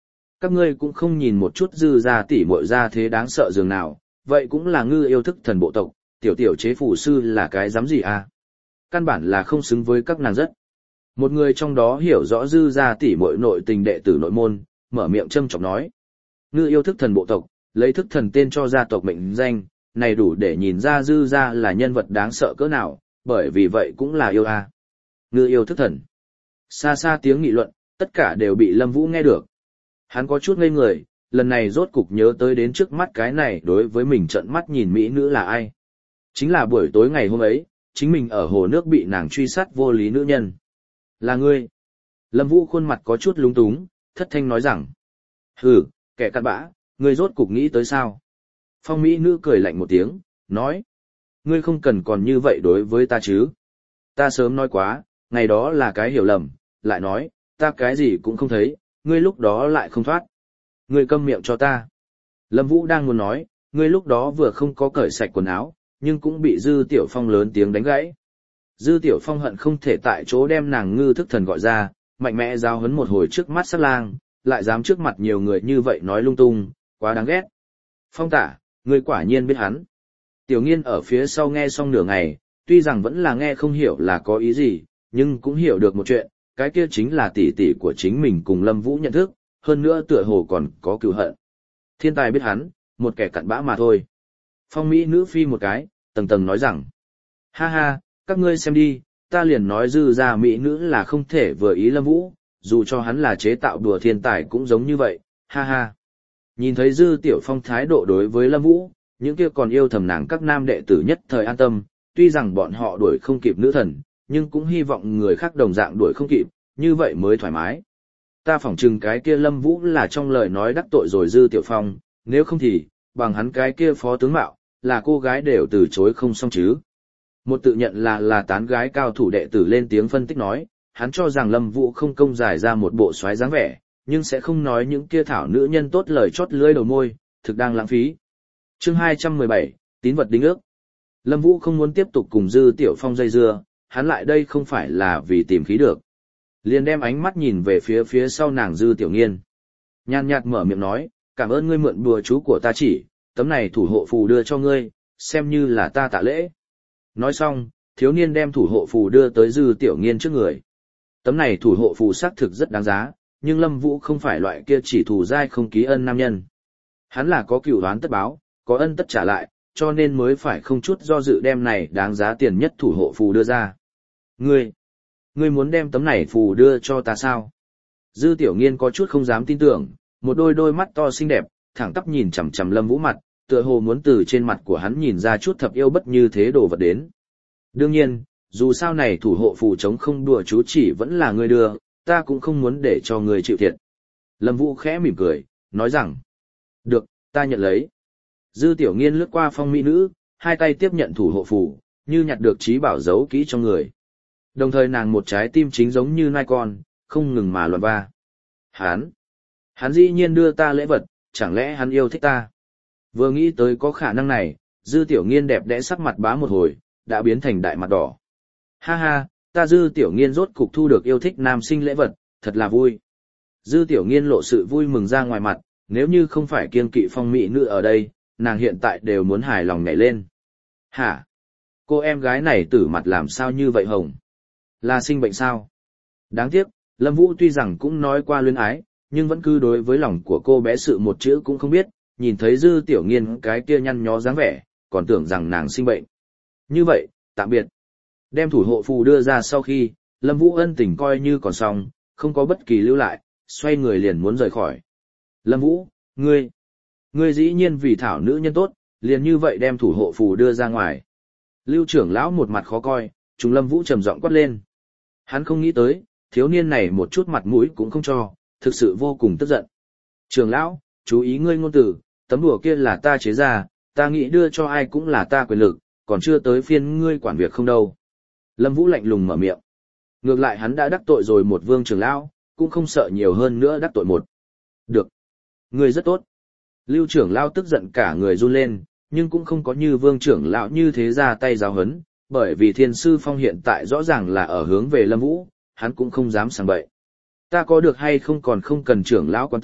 Các ngươi cũng không nhìn một chút dư ra tỉ muội ra thế đáng sợ dường nào, vậy cũng là ngư yêu thức thần bộ tộc, tiểu tiểu chế phủ sư là cái dám gì à? Căn bản là không xứng với các nàng rất. Một người trong đó hiểu rõ dư ra tỉ muội nội tình đệ tử nội môn, mở miệng châm chọc nói. Ngư yêu thức thần bộ tộc, lấy thức thần tên cho gia tộc mệnh danh, này đủ để nhìn ra dư ra là nhân vật đáng sợ cỡ nào, bởi vì vậy cũng là yêu a. À. Ngư yêu thức thần. Xa xa tiếng nghị luận, tất cả đều bị Lâm Vũ nghe được. Hắn có chút ngây người, lần này rốt cục nhớ tới đến trước mắt cái này đối với mình trợn mắt nhìn mỹ nữ là ai. Chính là buổi tối ngày hôm ấy, chính mình ở hồ nước bị nàng truy sát vô lý nữ nhân. Là ngươi. Lâm Vũ khuôn mặt có chút lúng túng, thất thanh nói rằng. Hừ, kẻ cặn bã, ngươi rốt cục nghĩ tới sao? Phong mỹ nữ cười lạnh một tiếng, nói. Ngươi không cần còn như vậy đối với ta chứ. Ta sớm nói quá, ngày đó là cái hiểu lầm, lại nói, ta cái gì cũng không thấy, ngươi lúc đó lại không thoát. Ngươi câm miệng cho ta. Lâm Vũ đang muốn nói, ngươi lúc đó vừa không có cởi sạch quần áo, nhưng cũng bị Dư Tiểu Phong lớn tiếng đánh gãy. Dư Tiểu Phong hận không thể tại chỗ đem nàng ngư thức thần gọi ra, mạnh mẽ giao hấn một hồi trước mắt sát lang, lại dám trước mặt nhiều người như vậy nói lung tung, quá đáng ghét. Phong tả, ngươi quả nhiên biết hắn. Tiểu Nghiên ở phía sau nghe xong nửa ngày, tuy rằng vẫn là nghe không hiểu là có ý gì, nhưng cũng hiểu được một chuyện, cái kia chính là tỷ tỷ của chính mình cùng Lâm Vũ nhận thức, hơn nữa tựa hồ còn có cừu hận. Thiên tài biết hắn, một kẻ cặn bã mà thôi. Phong mỹ nữ phi một cái, tầng tầng nói rằng, ha ha, các ngươi xem đi, ta liền nói dư ra mỹ nữ là không thể vừa ý Lâm Vũ, dù cho hắn là chế tạo đùa thiên tài cũng giống như vậy, ha ha. Nhìn thấy Dư Tiểu Phong thái độ đối với Lâm Vũ, những kia còn yêu thầm nàng các nam đệ tử nhất thời an tâm, tuy rằng bọn họ đuổi không kịp nữ thần, nhưng cũng hy vọng người khác đồng dạng đuổi không kịp, như vậy mới thoải mái. Ta phỏng chừng cái kia Lâm Vũ là trong lời nói đắc tội rồi Dư Tiểu Phong, nếu không thì, bằng hắn cái kia phó tướng mạo, là cô gái đều từ chối không xong chứ. Một tự nhận là là tán gái cao thủ đệ tử lên tiếng phân tích nói, hắn cho rằng Lâm Vũ không công giải ra một bộ xoáy dáng vẻ, nhưng sẽ không nói những kia thảo nữ nhân tốt lời chót lưỡi đầu môi, thực đang lãng phí. Chương hai trăm mười bảy, tín vật đính ước. Lâm Vũ không muốn tiếp tục cùng Dư Tiểu Phong dây dưa, hắn lại đây không phải là vì tìm khí được. Liền đem ánh mắt nhìn về phía phía sau nàng Dư Tiểu Nghiên. Nhàn nhạt mở miệng nói, cảm ơn ngươi mượn bùa chú của ta chỉ, tấm này thủ hộ phù đưa cho ngươi, xem như là ta tạ lễ. Nói xong, thiếu niên đem thủ hộ phù đưa tới Dư Tiểu Nghiên trước người. Tấm này thủ hộ phù xác thực rất đáng giá, nhưng Lâm Vũ không phải loại kia chỉ thù dai không ký ân nam nhân. Hắn là có cửu đoán tất báo, có ân tất trả lại, cho nên mới phải không chút do dự đem này đáng giá tiền nhất thủ hộ phù đưa ra. Ngươi, ngươi muốn đem tấm này phù đưa cho ta sao? Dư Tiểu Nghiên có chút không dám tin tưởng, một đôi đôi mắt to xinh đẹp, thẳng tắp nhìn chằm chằm Lâm Vũ mặt, tựa hồ muốn từ trên mặt của hắn nhìn ra chút thập yêu bất như thế đồ vật đến. Đương nhiên, dù sao này thủ hộ phù chống không đùa chú chỉ vẫn là ngươi đưa, ta cũng không muốn để cho ngươi chịu thiệt. Lâm Vũ khẽ mỉm cười, nói rằng, được, ta nhận lấy. Dư Tiểu Nghiên lướt qua phong mỹ nữ, hai tay tiếp nhận thủ hộ phù, như nhặt được trí bảo giấu kỹ trong người. Đồng thời nàng một trái tim chính giống như nai con, không ngừng mà loạn ba. Hắn, hắn dĩ nhiên đưa ta lễ vật, chẳng lẽ hắn yêu thích ta? Vừa nghĩ tới có khả năng này, Dư Tiểu Nghiên đẹp đẽ sắc mặt bá một hồi, đã biến thành đại mặt đỏ. Ha ha, ta Dư Tiểu Nghiên rốt cục thu được yêu thích nam sinh lễ vật, thật là vui. Dư Tiểu Nghiên lộ sự vui mừng ra ngoài mặt, nếu như không phải kiêng kỵ phong mỹ nữ ở đây, nàng hiện tại đều muốn hài lòng nhảy lên. Hả? Cô em gái này tử mặt làm sao như vậy hồng? Là sinh bệnh sao? Đáng tiếc, Lâm Vũ tuy rằng cũng nói qua luyến ái, nhưng vẫn cứ đối với lòng của cô bé sự một chữ cũng không biết, nhìn thấy Dư Tiểu Nghiên cái kia nhăn nhó dáng vẻ, còn tưởng rằng nàng sinh bệnh. Như vậy, tạm biệt. Đem thủ hộ phù đưa ra sau khi, Lâm Vũ ân tình coi như còn xong, không có bất kỳ lưu lại, xoay người liền muốn rời khỏi. Lâm Vũ, ngươi, ngươi dĩ nhiên vì thảo nữ nhân tốt, liền như vậy đem thủ hộ phù đưa ra ngoài. Lưu trưởng lão một mặt khó coi, trùng Lâm Vũ trầm giọng quát lên. Hắn không nghĩ tới, thiếu niên này một chút mặt mũi cũng không cho, thực sự vô cùng tức giận. Trưởng lão, chú ý ngươi ngôn từ, tấm đùa kia là ta chế ra, ta nghĩ đưa cho ai cũng là ta quyền lực, còn chưa tới phiên ngươi quản việc không đâu. Lâm Vũ lạnh lùng mở miệng. Ngược lại hắn đã đắc tội rồi một vương trưởng lão, cũng không sợ nhiều hơn nữa đắc tội một. Được. Ngươi rất tốt. Lưu trưởng lão tức giận cả người run lên, nhưng cũng không có như vương trưởng lão như thế ra tay giáo hấn, bởi vì thiên sư phong hiện tại rõ ràng là ở hướng về Lâm Vũ, hắn cũng không dám sang bậy. Ta có được hay không còn không cần trưởng lão quan tâm,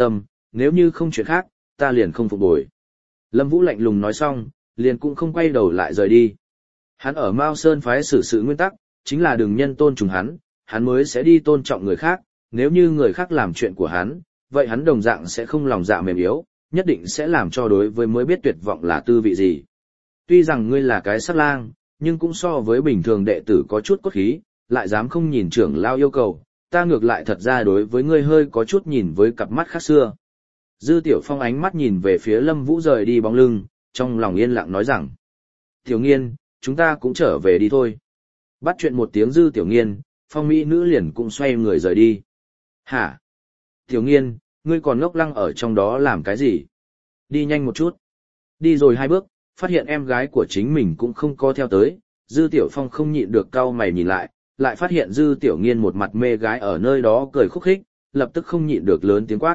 nếu như không chuyện khác, ta liền không phục bồi. Lâm Vũ lạnh lùng nói xong, liền cũng không quay đầu lại rời đi. Hắn ở Mao Sơn phái xử sự nguyên tắc, chính là đừng nhân tôn trùng hắn, hắn mới sẽ đi tôn trọng người khác, nếu như người khác làm chuyện của hắn, vậy hắn đồng dạng sẽ không lòng dạ mềm yếu, nhất định sẽ làm cho đối với mới biết tuyệt vọng là tư vị gì. Tuy rằng ngươi là cái sắc lang, nhưng cũng so với bình thường đệ tử có chút cốt khí, lại dám không nhìn trưởng lao yêu cầu, ta ngược lại thật ra đối với ngươi hơi có chút nhìn với cặp mắt khác xưa. Dư Tiểu Phong ánh mắt nhìn về phía Lâm Vũ rời đi bóng lưng, trong lòng yên lặng nói rằng, Tiểu Nghiên, chúng ta cũng trở về đi thôi. Bắt chuyện một tiếng Dư Tiểu Nghiên, Phong Mỹ nữ liền cũng xoay người rời đi. Hả? Tiểu Nghiên, ngươi còn ngốc lăng ở trong đó làm cái gì? Đi nhanh một chút. Đi rồi hai bước, phát hiện em gái của chính mình cũng không có theo tới, Dư Tiểu Phong không nhịn được cau mày nhìn lại, lại phát hiện Dư Tiểu Nghiên một mặt mê gái ở nơi đó cười khúc khích, lập tức không nhịn được lớn tiếng quát.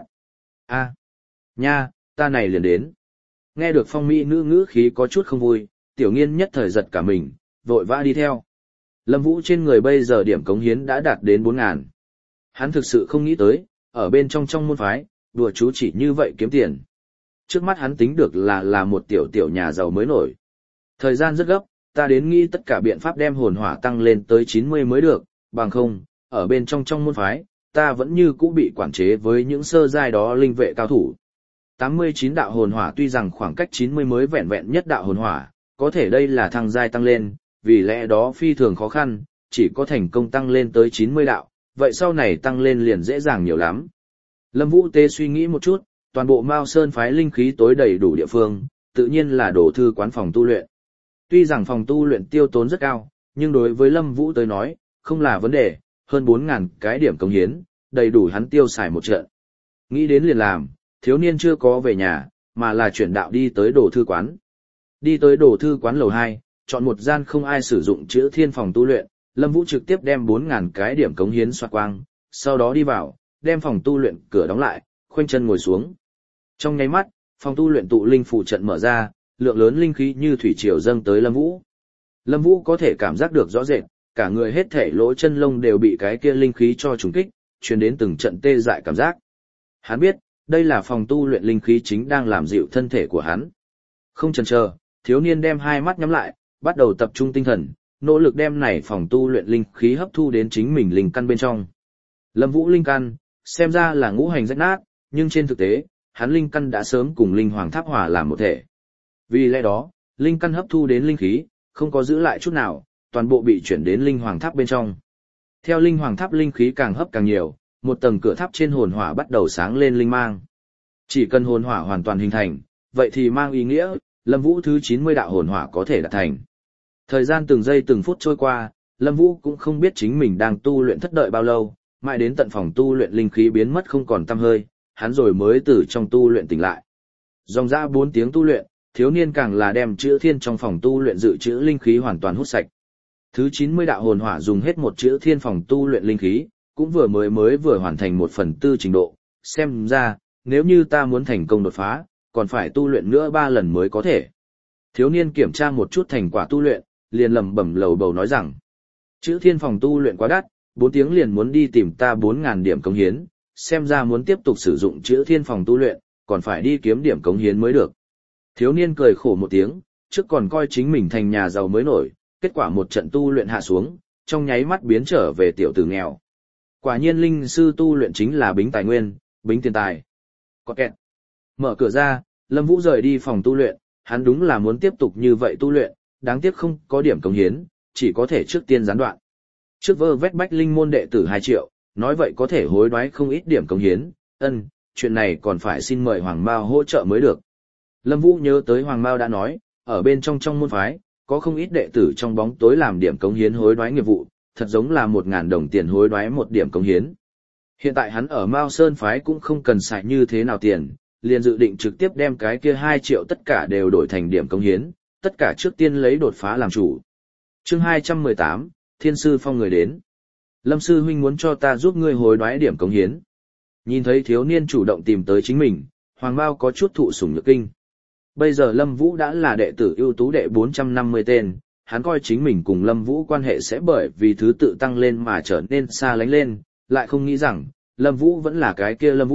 A, nha, ta này liền đến. Nghe được Phong Mỹ nữ ngữ khí có chút không vui, Tiểu Nghiên nhất thời giật cả mình, vội vã đi theo. Lâm Vũ trên người bây giờ điểm cống hiến đã đạt đến bốn ngàn. Hắn thực sự không nghĩ tới, ở bên trong trong môn phái, đùa chú chỉ như vậy kiếm tiền. Trước mắt hắn tính được là là một tiểu tiểu nhà giàu mới nổi. Thời gian rất gấp, ta đến nghĩ tất cả biện pháp đem hồn hỏa tăng lên tới chín mươi mới được, bằng không, ở bên trong trong môn phái, ta vẫn như cũ bị quản chế với những sơ giai đó linh vệ cao thủ. tám mươi chín đạo hồn hỏa tuy rằng khoảng cách chín mươi mới vẹn vẹn nhất đạo hồn hỏa, có thể đây là thăng giai tăng lên, vì lẽ đó phi thường khó khăn, chỉ có thành công tăng lên tới chín mươi đạo, vậy sau này tăng lên liền dễ dàng nhiều lắm. Lâm Vũ Tế suy nghĩ một chút, toàn bộ Mao Sơn phái linh khí tối đầy đủ địa phương, tự nhiên là đổ thư quán phòng tu luyện. Tuy rằng phòng tu luyện tiêu tốn rất cao, nhưng đối với Lâm Vũ tới nói, không là vấn đề, hơn bốn ngàn cái điểm cống hiến, đầy đủ hắn tiêu xài một trận. Nghĩ đến liền làm, thiếu niên chưa có về nhà, mà là chuyển đạo đi tới đồ thư quán. Đi tới đồ thư quán lầu hai, chọn một gian không ai sử dụng chữ thiên phòng tu luyện, Lâm Vũ trực tiếp đem bốn ngàn cái điểm cống hiến xoát quang, sau đó đi vào, đem phòng tu luyện cửa đóng lại, khoanh chân ngồi xuống. Trong nháy mắt, phòng tu luyện tụ linh phù trận mở ra, lượng lớn linh khí như thủy triều dâng tới Lâm Vũ. Lâm Vũ có thể cảm giác được rõ rệt, cả người hết thể lỗ chân lông đều bị cái kia linh khí cho trùng kích, truyền đến từng trận tê dại cảm giác. Hắn biết, đây là phòng tu luyện linh khí chính đang làm dịu thân thể của hắn. Không chần chờ, thiếu niên đem hai mắt nhắm lại, bắt đầu tập trung tinh thần, nỗ lực đem này phòng tu luyện linh khí hấp thu đến chính mình linh căn bên trong. Lâm Vũ linh căn, xem ra là ngũ hành rách nát, nhưng trên thực tế, hắn linh căn đã sớm cùng linh hoàng tháp hòa làm một thể. Vì lẽ đó, linh căn hấp thu đến linh khí, không có giữ lại chút nào, toàn bộ bị chuyển đến linh hoàng tháp bên trong. Theo linh hoàng tháp linh khí càng hấp càng nhiều, một tầng cửa tháp trên hồn hỏa bắt đầu sáng lên linh mang. Chỉ cần hồn hỏa hoàn toàn hình thành, vậy thì mang ý nghĩa, Lâm Vũ thứ chín mươi đạo hồn hỏa có thể đạt thành. Thời gian từng giây từng phút trôi qua, Lâm Vũ cũng không biết chính mình đang tu luyện thất đợi bao lâu, mãi đến tận phòng tu luyện linh khí biến mất không còn tăm hơi, hắn rồi mới từ trong tu luyện tỉnh lại. Dòng dã bốn tiếng tu luyện, thiếu niên càng là đem chữ thiên trong phòng tu luyện dự trữ linh khí hoàn toàn hút sạch. Thứ chín mươi đạo hồn hỏa dùng hết một chữ thiên phòng tu luyện linh khí, cũng vừa mới mới vừa hoàn thành một phần tư trình độ, xem ra, nếu như ta muốn thành công đột phá, còn phải tu luyện nữa ba lần mới có thể. Thiếu niên kiểm tra một chút thành quả tu luyện, liền lẩm bẩm lầu bầu nói rằng, chữ thiên phòng tu luyện quá đắt, bốn tiếng liền muốn đi tìm ta bốn ngàn điểm cống hiến, xem ra muốn tiếp tục sử dụng chữ thiên phòng tu luyện, còn phải đi kiếm điểm cống hiến mới được. Thiếu niên cười khổ một tiếng, trước còn coi chính mình thành nhà giàu mới nổi, kết quả một trận tu luyện hạ xuống, trong nháy mắt biến trở về tiểu tử nghèo. Quả nhiên linh sư tu luyện chính là bính tài nguyên, bính tiền tài. Có kẹt. Mở cửa ra, Lâm Vũ rời đi phòng tu luyện, hắn đúng là muốn tiếp tục như vậy tu luyện, đáng tiếc không có điểm cống hiến, chỉ có thể trước tiên gián đoạn. Trước vơ vét bách linh môn đệ tử hai triệu, nói vậy có thể hối đoái không ít điểm cống hiến, ân, chuyện này còn phải xin mời Hoàng Mao hỗ trợ mới được. Lâm Vũ nhớ tới Hoàng Mao đã nói, ở bên trong trong môn phái, có không ít đệ tử trong bóng tối làm điểm cống hiến hối đoái nghiệp vụ, thật giống là một ngàn đồng tiền hối đoái một điểm cống hiến. Hiện tại hắn ở Mao Sơn phái cũng không cần xài như thế nào tiền, liền dự định trực tiếp đem cái kia hai triệu tất cả đều đổi thành điểm cống hiến, tất cả trước tiên lấy đột phá làm chủ. Chương hai trăm mười tám, Thiên sư phong người đến. Lâm sư huynh muốn cho ta giúp ngươi hối đoái điểm cống hiến. Nhìn thấy thiếu niên chủ động tìm tới chính mình, Hoàng Mao có chút thụ sủng nhược kinh. Bây giờ Lâm Vũ đã là đệ tử ưu tú đệ bốn trăm năm mươi tên, hắn coi chính mình cùng Lâm Vũ quan hệ sẽ bởi vì thứ tự tăng lên mà trở nên xa lánh lên, lại không nghĩ rằng, Lâm Vũ vẫn là cái kia Lâm Vũ,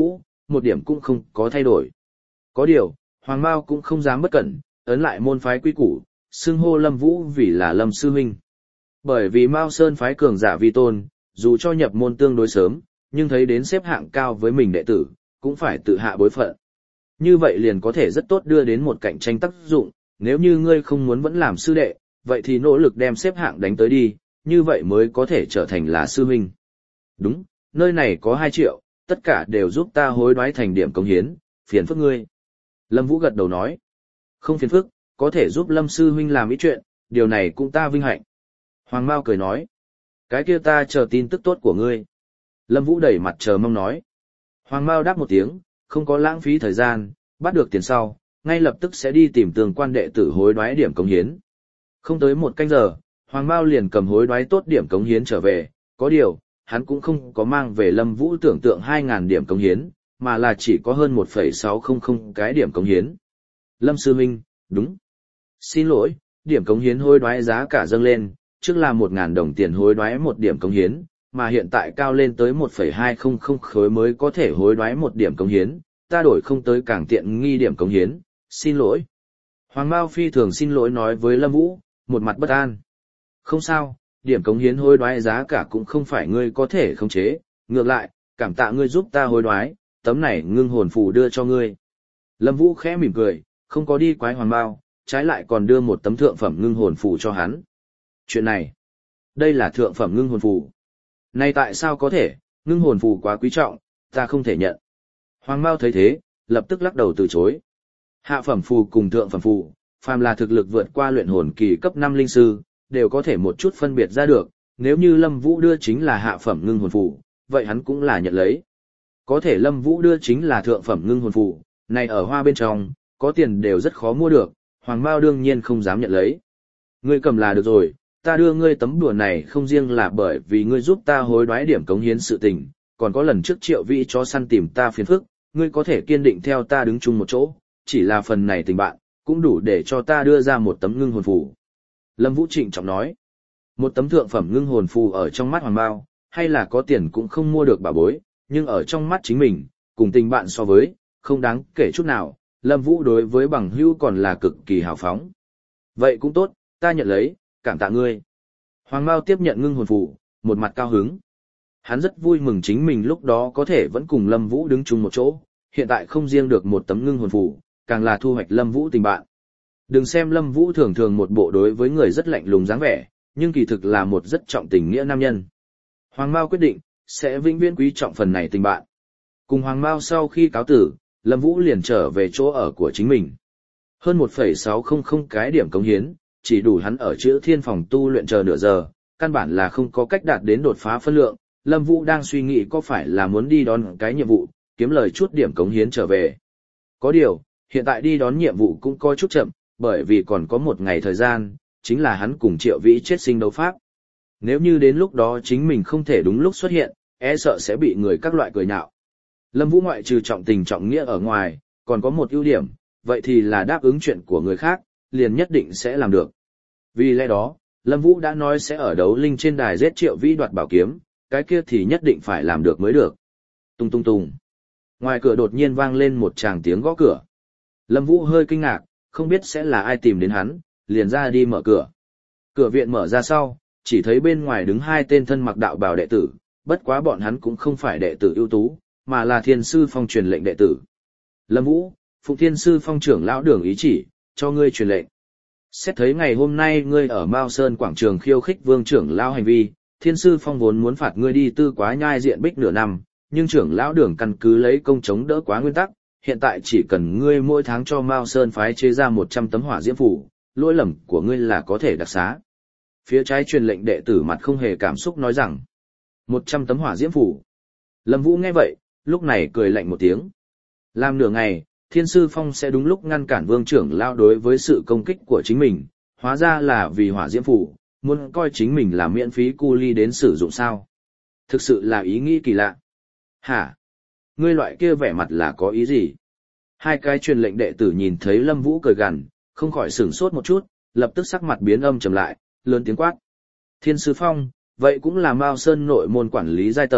một điểm cũng không có thay đổi. Có điều, Hoàng Mao cũng không dám bất cẩn, ấn lại môn phái quy củ, xưng hô Lâm Vũ vì là Lâm sư huynh. Bởi vì Mao Sơn phái cường giả vi tôn, dù cho nhập môn tương đối sớm, nhưng thấy đến xếp hạng cao với mình đệ tử, cũng phải tự hạ bối phận. Như vậy liền có thể rất tốt đưa đến một cạnh tranh tác dụng, nếu như ngươi không muốn vẫn làm sư đệ, vậy thì nỗ lực đem xếp hạng đánh tới đi, như vậy mới có thể trở thành là sư huynh. Đúng, nơi này có hai triệu, tất cả đều giúp ta hối đoái thành điểm cống hiến, phiền phức ngươi. Lâm Vũ gật đầu nói, không phiền phức, có thể giúp Lâm sư huynh làm ít chuyện, điều này cũng ta vinh hạnh. Hoàng Mao cười nói, cái kia ta chờ tin tức tốt của ngươi. Lâm Vũ đẩy mặt chờ mong nói. Hoàng Mao đáp một tiếng, không có lãng phí thời gian, bắt được tiền sau, ngay lập tức sẽ đi tìm tường quan đệ tử hối đoái điểm cống hiến. Không tới một canh giờ, Hoàng Mao liền cầm hối đoái tốt điểm cống hiến trở về, có điều, hắn cũng không có mang về Lâm Vũ tưởng tượng hai nghìn điểm cống hiến, mà là chỉ có hơn một phẩy sáu không không cái điểm cống hiến. Lâm sư huynh, đúng. Xin lỗi, điểm cống hiến hối đoái giá cả dâng lên, trước là một nghìn đồng tiền hối đoái một điểm cống hiến, mà hiện tại cao lên tới một phẩy hai không không khối mới có thể hối đoái một điểm cống hiến, ta đổi không tới càng tiện nghi điểm cống hiến, xin lỗi. Hoàng Mao phi thường xin lỗi nói với Lâm Vũ, một mặt bất an. Không sao, điểm cống hiến hối đoái giá cả cũng không phải ngươi có thể khống chế, ngược lại, cảm tạ ngươi giúp ta hối đoái, tấm này ngưng hồn phù đưa cho ngươi. Lâm Vũ khẽ mỉm cười, không có đi quái Hoàng Mao, trái lại còn đưa một tấm thượng phẩm ngưng hồn phù cho hắn. Chuyện này, đây là thượng phẩm ngưng hồn phù. Này tại sao có thể, ngưng hồn phù quá quý trọng, ta không thể nhận. Hoàng Mao thấy thế, lập tức lắc đầu từ chối. Hạ phẩm phù cùng thượng phẩm phù, phàm là thực lực vượt qua luyện hồn kỳ cấp năm linh sư, đều có thể một chút phân biệt ra được, nếu như Lâm Vũ đưa chính là hạ phẩm ngưng hồn phù, vậy hắn cũng là nhận lấy. Có thể Lâm Vũ đưa chính là thượng phẩm ngưng hồn phù, này ở hoa bên trong, có tiền đều rất khó mua được, Hoàng Mao đương nhiên không dám nhận lấy. Ngươi cầm là được rồi, ta đưa ngươi tấm đùa này không riêng là bởi vì ngươi giúp ta hối đoái điểm cống hiến sự tình, còn có lần trước Triệu Vĩ chó săn tìm ta phiền phức, ngươi có thể kiên định theo ta đứng chung một chỗ, chỉ là phần này tình bạn, cũng đủ để cho ta đưa ra một tấm ngưng hồn phù. Lâm Vũ trịnh trọng nói, một tấm thượng phẩm ngưng hồn phù ở trong mắt Hoàng Mao, hay là có tiền cũng không mua được bảo bối, nhưng ở trong mắt chính mình, cùng tình bạn so với, không đáng kể chút nào, Lâm Vũ đối với bằng hữu còn là cực kỳ hào phóng. Vậy cũng tốt, ta nhận lấy, cảm tạ ngươi. Hoàng Mao tiếp nhận ngưng hồn phù, một mặt cao hứng. Hắn rất vui mừng chính mình lúc đó có thể vẫn cùng Lâm Vũ đứng chung một chỗ, hiện tại không riêng được một tấm ngưng hồn phù, càng là thu hoạch Lâm Vũ tình bạn. Đừng xem Lâm Vũ thường thường một bộ đối với người rất lạnh lùng dáng vẻ, nhưng kỳ thực là một rất trọng tình nghĩa nam nhân. Hoàng Mao quyết định, sẽ vĩnh viễn quý trọng phần này tình bạn. Cùng Hoàng Mao sau khi cáo tử, Lâm Vũ liền trở về chỗ ở của chính mình. Hơn một phẩy sáu không không cái điểm cống hiến, chỉ đủ hắn ở chữ thiên phòng tu luyện chờ nửa giờ, căn bản là không có cách đạt đến đột phá phân lượng. Lâm Vũ đang suy nghĩ có phải là muốn đi đón cái nhiệm vụ, kiếm lời chút điểm cống hiến trở về. Có điều, hiện tại đi đón nhiệm vụ cũng có chút chậm, bởi vì còn có một ngày thời gian, chính là hắn cùng Triệu Vĩ chết sinh đấu pháp. Nếu như đến lúc đó chính mình không thể đúng lúc xuất hiện, e sợ sẽ bị người các loại cười nhạo. Lâm Vũ ngoại trừ trọng tình trọng nghĩa ở ngoài, còn có một ưu điểm, vậy thì là đáp ứng chuyện của người khác, liền nhất định sẽ làm được. Vì lẽ đó, Lâm Vũ đã nói sẽ ở đấu linh trên đài giết Triệu Vĩ đoạt bảo kiếm, cái kia thì nhất định phải làm được mới được. Tung tung tung. Ngoài cửa đột nhiên vang lên một tràng tiếng gõ cửa. Lâm Vũ hơi kinh ngạc, không biết sẽ là ai tìm đến hắn, liền ra đi mở cửa. Cửa viện mở ra sau, chỉ thấy bên ngoài đứng hai tên thân mặc đạo bào đệ tử, bất quá bọn hắn cũng không phải đệ tử ưu tú, mà là Thiên Sư Phong truyền lệnh đệ tử. Lâm Vũ, Phụng Thiên Sư Phong trưởng lão Đường ý chỉ, cho ngươi truyền lệnh. Xét thấy ngày hôm nay ngươi ở Mao Sơn quảng trường khiêu khích Vương trưởng lão hành vi, Thiên Sư Phong vốn muốn phạt ngươi đi tư quá nhai diện bích nửa năm, nhưng trưởng lão Đường căn cứ lấy công chống đỡ quá nguyên tắc, hiện tại chỉ cần ngươi mỗi tháng cho Mao Sơn phái chế ra một trăm tấm hỏa diễm phù, lỗi lầm của ngươi là có thể đặc xá. Phía trái truyền lệnh đệ tử mặt không hề cảm xúc nói rằng, một trăm tấm hỏa diễm phù. Lâm Vũ nghe vậy, lúc này cười lạnh một tiếng. Làm nửa ngày, Thiên Sư Phong sẽ đúng lúc ngăn cản Vương trưởng lão đối với sự công kích của chính mình, hóa ra là vì hỏa diễm phù, muốn coi chính mình là miễn phí cu ly đến sử dụng sao. Thực sự là ý nghĩ kỳ lạ. Hả? Ngươi loại kia vẻ mặt là có ý gì? Hai cái truyền lệnh đệ tử nhìn thấy Lâm Vũ cười gằn, không khỏi sửng sốt một chút, lập tức sắc mặt biến âm trầm lại, lớn tiếng quát. Thiên Sư Phong, vậy cũng là Mao Sơn nội môn quản lý giai tầng,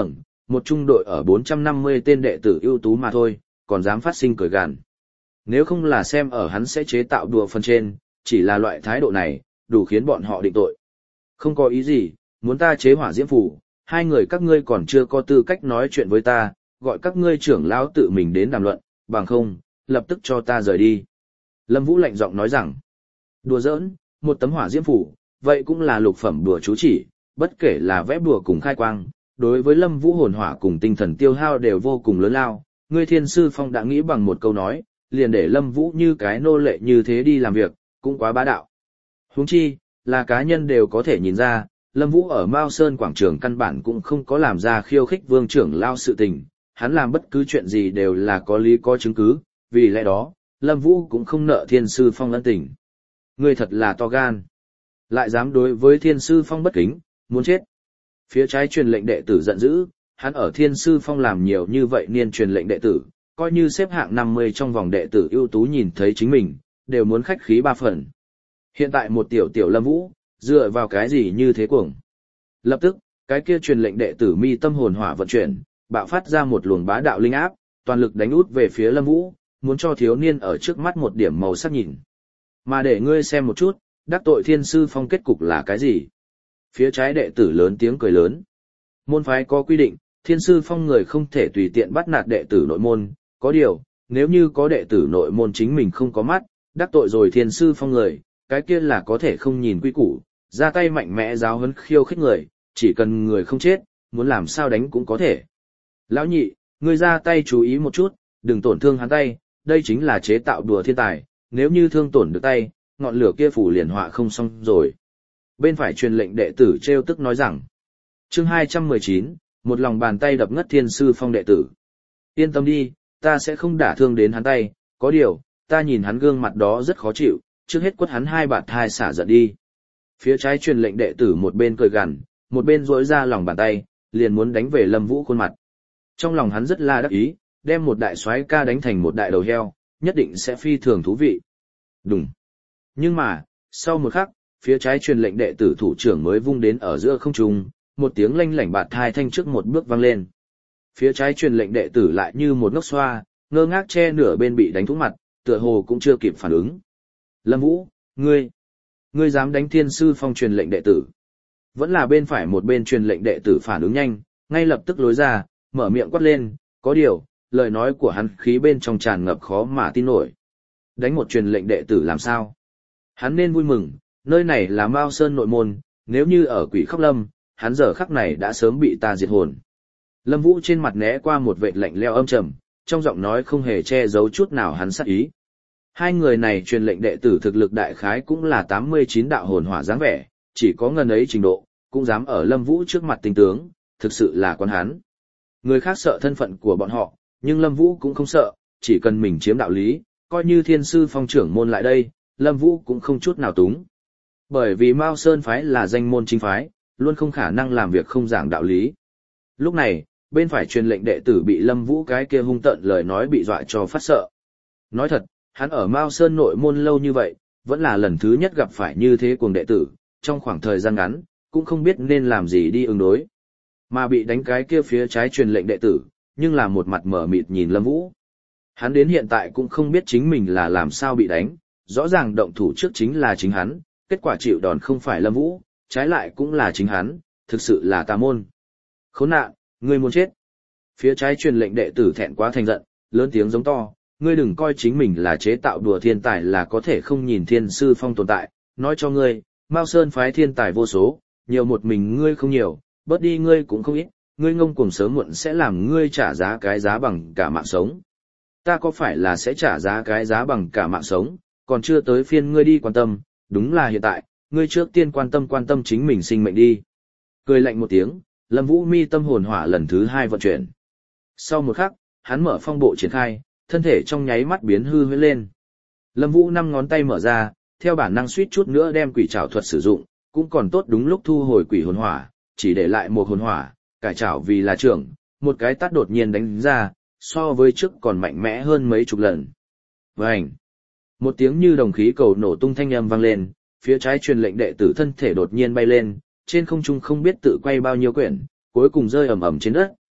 một trung đội ở bốn trăm năm mươi tên đệ tử ưu tú mà thôi, còn dám phát sinh cười gằn. Nếu không là xem ở hắn sẽ chế tạo đùa phần trên, chỉ là loại thái độ này, đủ khiến bọn họ định tội. Không có ý gì, muốn ta chế hỏa diễm phủ, hai người các ngươi còn chưa có tư cách nói chuyện với ta, gọi các ngươi trưởng lão tự mình đến đàm luận, bằng không, lập tức cho ta rời đi. Lâm Vũ lạnh giọng nói rằng, đùa giỡn, một tấm hỏa diễm phủ, vậy cũng là lục phẩm đùa chú chỉ, bất kể là vẽ đùa cùng khai quang, đối với Lâm Vũ hồn hỏa cùng tinh thần tiêu hao đều vô cùng lớn lao. Ngươi Thiên Sư Phong đã nghĩ bằng một câu nói, liền để Lâm Vũ như cái nô lệ như thế đi làm việc, cũng quá bá đạo. Huống chi, là cá nhân đều có thể nhìn ra, Lâm Vũ ở Mao Sơn quảng trường căn bản cũng không có làm ra khiêu khích vương trưởng lao sự tình, hắn làm bất cứ chuyện gì đều là có lý có chứng cứ, vì lẽ đó, Lâm Vũ cũng không nợ Thiên Sư Phong ân tình. Ngươi thật là to gan, lại dám đối với Thiên Sư Phong bất kính, muốn chết. Phía trái truyền lệnh đệ tử giận dữ, hắn ở Thiên Sư Phong làm nhiều như vậy niên truyền lệnh đệ tử, coi như xếp hạng năm mươi trong vòng đệ tử ưu tú nhìn thấy chính mình, đều muốn khách khí ba phần. Hiện tại một tiểu tiểu Lâm Vũ, dựa vào cái gì như thế cuồng? Lập tức, cái kia truyền lệnh đệ tử mi tâm hồn hỏa vận chuyển, bạo phát ra một luồng bá đạo linh áp, toàn lực đánh út về phía Lâm Vũ, muốn cho thiếu niên ở trước mắt một điểm màu sắc nhìn. Mà để ngươi xem một chút, đắc tội Thiên Sư Phong kết cục là cái gì? Phía trái đệ tử lớn tiếng cười lớn. Môn phái có quy định, Thiên Sư Phong người không thể tùy tiện bắt nạt đệ tử nội môn, có điều, nếu như có đệ tử nội môn chính mình không có mắt, đắc tội rồi Thiên Sư Phong người, cái kia là có thể không nhìn quy củ, ra tay mạnh mẽ giáo huấn khiêu khích người, chỉ cần người không chết, muốn làm sao đánh cũng có thể. Lão nhị, ngươi ra tay chú ý một chút, đừng tổn thương hắn tay, đây chính là chế tạo đùa thiên tài, nếu như thương tổn được tay, ngọn lửa kia phủ liền họa không xong rồi. Bên phải truyền lệnh đệ tử trêu tức nói rằng, chương hai trăm mười chín, một lòng bàn tay đập ngất Thiên Sư Phong đệ tử. Yên tâm đi, ta sẽ không đả thương đến hắn tay, có điều, ta nhìn hắn gương mặt đó rất khó chịu, trước hết quất hắn hai bạt thai xả giận đi. Phía trái truyền lệnh đệ tử một bên cười gằn, một bên duỗi ra lòng bàn tay, liền muốn đánh về Lâm Vũ khuôn mặt. Trong lòng hắn rất là đắc ý, đem một đại soái ca đánh thành một đại đầu heo, nhất định sẽ phi thường thú vị. Đúng. Nhưng mà, sau một khắc, phía trái truyền lệnh đệ tử thủ trưởng mới vung đến ở giữa không trung, một tiếng lanh lảnh bạt thai thanh trước một bước vang lên. Phía trái truyền lệnh đệ tử lại như một ngốc xoa, ngơ ngác che nửa bên bị đánh trúng mặt, tựa hồ cũng chưa kịp phản ứng. Lâm Vũ, ngươi, ngươi dám đánh Thiên Sư Phong truyền lệnh đệ tử? Vẫn là bên phải một bên truyền lệnh đệ tử phản ứng nhanh, ngay lập tức lối ra, mở miệng quát lên, có điều, lời nói của hắn khí bên trong tràn ngập khó mà tin nổi. Đánh một truyền lệnh đệ tử làm sao? Hắn nên vui mừng, nơi này là Mao Sơn nội môn, nếu như ở Quỷ Khóc Lâm, hắn giờ khắc này đã sớm bị ta diệt hồn. Lâm Vũ trên mặt né qua một vệt lạnh lẽo âm trầm, trong giọng nói không hề che giấu chút nào hắn sát ý. Hai người này truyền lệnh đệ tử thực lực đại khái cũng là tám mươi chín đạo hồn hỏa dáng vẻ, chỉ có ngần ấy trình độ, cũng dám ở Lâm Vũ trước mặt tinh tướng, thực sự là con hắn. Người khác sợ thân phận của bọn họ, nhưng Lâm Vũ cũng không sợ, chỉ cần mình chiếm đạo lý, coi như Thiên Sư Phong trưởng môn lại đây, Lâm Vũ cũng không chút nào túng. Bởi vì Mao Sơn phái là danh môn chính phái, luôn không khả năng làm việc không giảng đạo lý. Lúc này, bên phải truyền lệnh đệ tử bị Lâm Vũ cái kia hung tợn lời nói bị dọa cho phát sợ. Nói thật, hắn ở Mao Sơn nội môn lâu như vậy, vẫn là lần thứ nhất gặp phải như thế cuồng đệ tử, trong khoảng thời gian ngắn, cũng không biết nên làm gì đi ứng đối. Mà bị đánh cái kia phía trái truyền lệnh đệ tử, nhưng là một mặt mở mịt nhìn Lâm Vũ. Hắn đến hiện tại cũng không biết chính mình là làm sao bị đánh, rõ ràng động thủ trước chính là chính hắn, kết quả chịu đòn không phải Lâm Vũ, trái lại cũng là chính hắn, thực sự là tà môn. Khốn nạn, ngươi muốn chết. Phía trái truyền lệnh đệ tử thẹn quá thành giận, lớn tiếng giống to, ngươi đừng coi chính mình là chế tạo đùa thiên tài là có thể không nhìn Thiên Sư Phong tồn tại, nói cho ngươi, Mao Sơn phái thiên tài vô số, nhiều một mình ngươi không nhiều, bớt đi ngươi cũng không ít, ngươi ngông cuồng sớm muộn sẽ làm ngươi trả giá cái giá bằng cả mạng sống. Ta có phải là sẽ trả giá cái giá bằng cả mạng sống, còn chưa tới phiên ngươi đi quan tâm, đúng là hiện tại, ngươi trước tiên quan tâm quan tâm chính mình sinh mệnh đi. Cười lạnh một tiếng, Lâm Vũ mi tâm hồn hỏa lần thứ hai vận chuyển. Sau một khắc, hắn mở phong bộ triển khai, thân thể trong nháy mắt biến hư huyễn lên. Lâm Vũ năm ngón tay mở ra, theo bản năng suýt chút nữa đem quỷ trảo thuật sử dụng, cũng còn tốt đúng lúc thu hồi quỷ hồn hỏa, chỉ để lại một hồn hỏa, cải trảo vì là trưởng, một cái tát đột nhiên đánh ra, so với trước còn mạnh mẽ hơn mấy chục lần. Vành! Một tiếng như đồng khí cầu nổ tung thanh âm vang lên, phía trái truyền lệnh đệ tử thân thể đột nhiên bay lên, trên không trung không biết tự quay bao nhiêu quyển, cuối cùng rơi ầm ầm trên đất,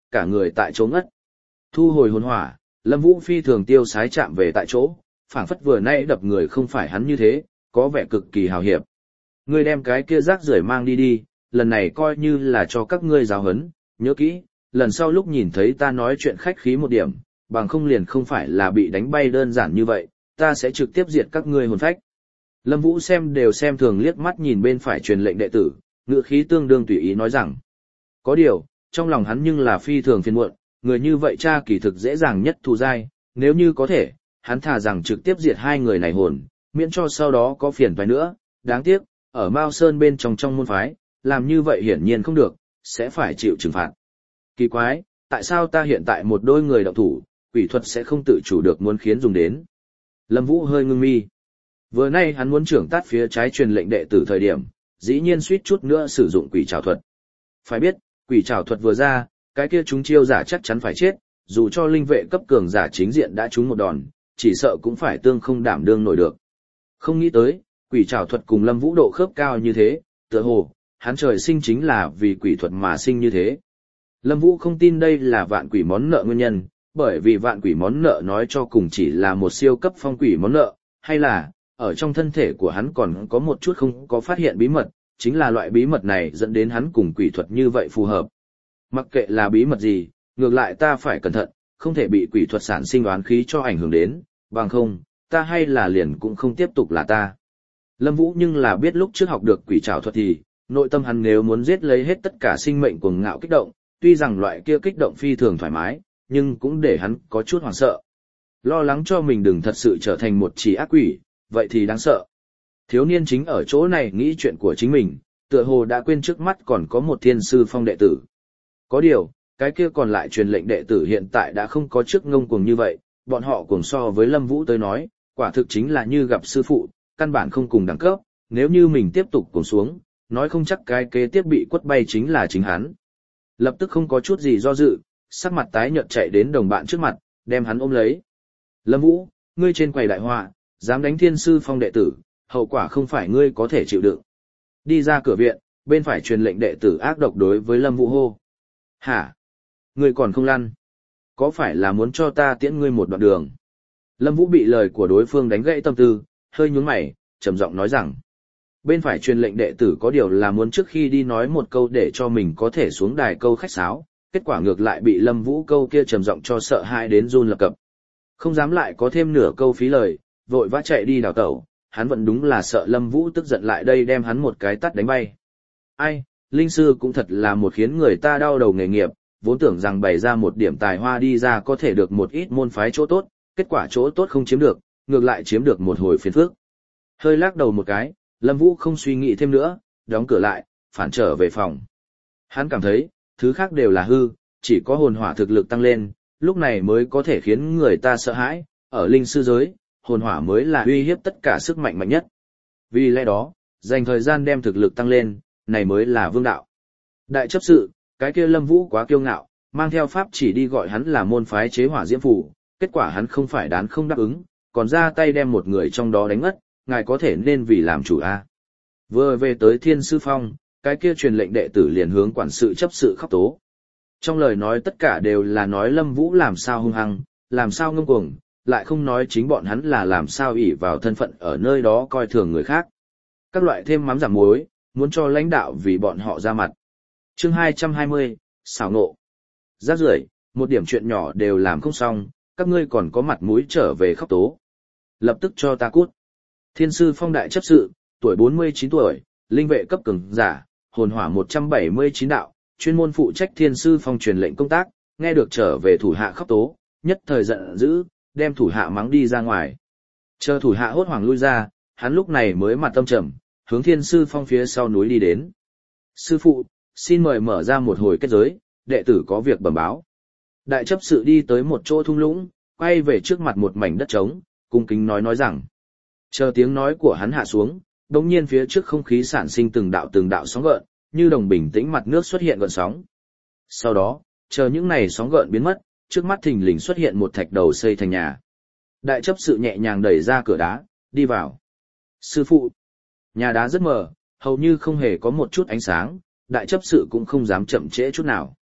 cả người tại chỗ ngất. Thu hồi hồn hỏa, Lâm Vũ phi thường tiêu sái chạm về tại chỗ, phảng phất vừa nay đập người không phải hắn như thế, có vẻ cực kỳ hào hiệp. Ngươi đem cái kia rác rưởi mang đi đi, lần này coi như là cho các ngươi giáo huấn, nhớ kỹ, lần sau lúc nhìn thấy ta nói chuyện khách khí một điểm, bằng không liền không phải là bị đánh bay đơn giản như vậy, ta sẽ trực tiếp diệt các ngươi hồn phách. Lâm Vũ xem đều xem thường liếc mắt nhìn bên phải truyền lệnh đệ tử, ngữ khí tương đương tùy ý nói rằng. Có điều, trong lòng hắn nhưng là phi thường phiền muộn, người như vậy cha kỳ thực dễ dàng nhất thù dai, nếu như có thể, hắn thà rằng trực tiếp diệt hai người này hồn, miễn cho sau đó có phiền toái nữa, đáng tiếc, ở Mao Sơn bên trong trong môn phái, làm như vậy hiển nhiên không được, sẽ phải chịu trừng phạt. Kỳ quái, tại sao ta hiện tại một đôi người động thủ, quỷ thuật sẽ không tự chủ được muốn khiến dùng đến. Lâm Vũ hơi ngưng mi. Vừa nay hắn muốn trưởng tát phía trái truyền lệnh đệ tử thời điểm, dĩ nhiên suýt chút nữa sử dụng quỷ trảo thuật. Phải biết, quỷ trảo thuật vừa ra, cái kia chúng chiêu giả chắc chắn phải chết, dù cho linh vệ cấp cường giả chính diện đã trúng một đòn, chỉ sợ cũng phải tương không đảm đương nổi được. Không nghĩ tới, quỷ trảo thuật cùng Lâm Vũ độ khớp cao như thế, tựa hồ, hắn trời sinh chính là vì quỷ thuật mà sinh như thế. Lâm Vũ không tin đây là vạn quỷ món nợ nguyên nhân, bởi vì vạn quỷ món nợ nói cho cùng chỉ là một siêu cấp phong quỷ món nợ, hay là, ở trong thân thể của hắn còn có một chút không có phát hiện bí mật, chính là loại bí mật này dẫn đến hắn cùng quỷ thuật như vậy phù hợp. Mặc kệ là bí mật gì, ngược lại ta phải cẩn thận, không thể bị quỷ thuật sản sinh oán khí cho ảnh hưởng đến, bằng không, ta hay là liền cũng không tiếp tục là ta. Lâm Vũ nhưng là biết lúc trước học được quỷ trảo thuật thì, nội tâm hắn nếu muốn giết lấy hết tất cả sinh mệnh cuồng ngạo kích động, tuy rằng loại kia kích động phi thường thoải mái, nhưng cũng để hắn có chút hoảng sợ. Lo lắng cho mình đừng thật sự trở thành một chỉ ác quỷ, vậy thì đáng sợ. Thiếu niên chính ở chỗ này nghĩ chuyện của chính mình, tựa hồ đã quên trước mắt còn có một thiên sư phong đệ tử. Có điều, cái kia còn lại truyền lệnh đệ tử hiện tại đã không có trước ngông cuồng như vậy, bọn họ cùng so với Lâm Vũ tới nói, quả thực chính là như gặp sư phụ, căn bản không cùng đẳng cấp, nếu như mình tiếp tục cùng xuống, nói không chắc cái kế tiếp bị quất bay chính là chính hắn. Lập tức không có chút gì do dự, sắc mặt tái nhợt chạy đến đồng bạn trước mặt, đem hắn ôm lấy. Lâm Vũ, ngươi trên quầy đại họa, dám đánh thiên sư phong đệ tử, hậu quả không phải ngươi có thể chịu đựng. Đi ra cửa viện, bên phải truyền lệnh đệ tử ác độc đối với Lâm Vũ hô. Hả? Ngươi còn không lăn? Có phải là muốn cho ta tiễn ngươi một đoạn đường? Lâm Vũ bị lời của đối phương đánh gãy tâm tư, hơi nhướng mày, trầm giọng nói rằng. Bên phải truyền lệnh đệ tử có điều là muốn trước khi đi nói một câu để cho mình có thể xuống đài câu khách sáo, kết quả ngược lại bị Lâm Vũ câu kia trầm giọng cho sợ hãi đến run lập cập. Không dám lại có thêm nửa câu phí lời, vội vã chạy đi đào tẩu, hắn vẫn đúng là sợ Lâm Vũ tức giận lại đây đem hắn một cái tát đánh bay. Ai, linh sư cũng thật là một khiến người ta đau đầu nghề nghiệp, vốn tưởng rằng bày ra một điểm tài hoa đi ra có thể được một ít môn phái chỗ tốt, kết quả chỗ tốt không chiếm được, ngược lại chiếm được một hồi phiền phức. Hơi lắc đầu một cái, Lâm Vũ không suy nghĩ thêm nữa, đóng cửa lại, phản trở về phòng. Hắn cảm thấy, thứ khác đều là hư, chỉ có hồn hỏa thực lực tăng lên, lúc này mới có thể khiến người ta sợ hãi, ở linh sư giới, hồn hỏa mới là uy hiếp tất cả sức mạnh mạnh nhất. Vì lẽ đó, dành thời gian đem thực lực tăng lên, này mới là vương đạo. Đại chấp sự, cái kia Lâm Vũ quá kiêu ngạo, mang theo pháp chỉ đi gọi hắn là môn phái chế hỏa diễm phủ, kết quả hắn không phải đán không đáp ứng, còn ra tay đem một người trong đó đánh mất, ngài có thể nên vì làm chủ a. Vừa về tới Thiên Sư Phong, cái kia truyền lệnh đệ tử liền hướng quản sự chấp sự khóc tố. Trong lời nói tất cả đều là nói Lâm Vũ làm sao hung hăng, làm sao ngông cuồng, lại không nói chính bọn hắn là làm sao ỷ vào thân phận ở nơi đó coi thường người khác. Các loại thêm mắm giảm muối, muốn cho lãnh đạo vì bọn họ ra mặt. Chương hai trăm hai mươi, xảo nộ. Rác rưởi, một điểm chuyện nhỏ đều làm không xong, các ngươi còn có mặt mũi trở về khóc tố. Lập tức cho ta cút. Thiên Sư Phong đại chấp sự, tuổi bốn mươi chín tuổi, linh vệ cấp cường giả, hồn hỏa một trăm bảy mươi chín đạo, chuyên môn phụ trách Thiên Sư Phong truyền lệnh công tác, nghe được trở về thủ hạ khóc tố, nhất thời giận dữ, đem thủ hạ mắng đi ra ngoài. Chờ thủ hạ hốt hoảng lui ra, hắn lúc này mới mặt tâm trầm, hướng Thiên Sư Phong phía sau núi đi đến. Sư phụ, xin mời mở ra một hồi kết giới, đệ tử có việc bẩm báo. Đại chấp sự đi tới một chỗ thung lũng, quay về trước mặt một mảnh đất trống, cung kính nói nói rằng. Chờ tiếng nói của hắn hạ xuống, đột nhiên phía trước không khí sản sinh từng đạo từng đạo sóng gợn, như đồng bình tĩnh mặt nước xuất hiện gợn sóng. Sau đó, chờ những này sóng gợn biến mất, trước mắt thình lình xuất hiện một thạch đầu xây thành nhà. Đại chấp sự nhẹ nhàng đẩy ra cửa đá, đi vào. Sư phụ, nhà đá rất mờ, hầu như không hề có một chút ánh sáng, đại chấp sự cũng không dám chậm trễ chút nào.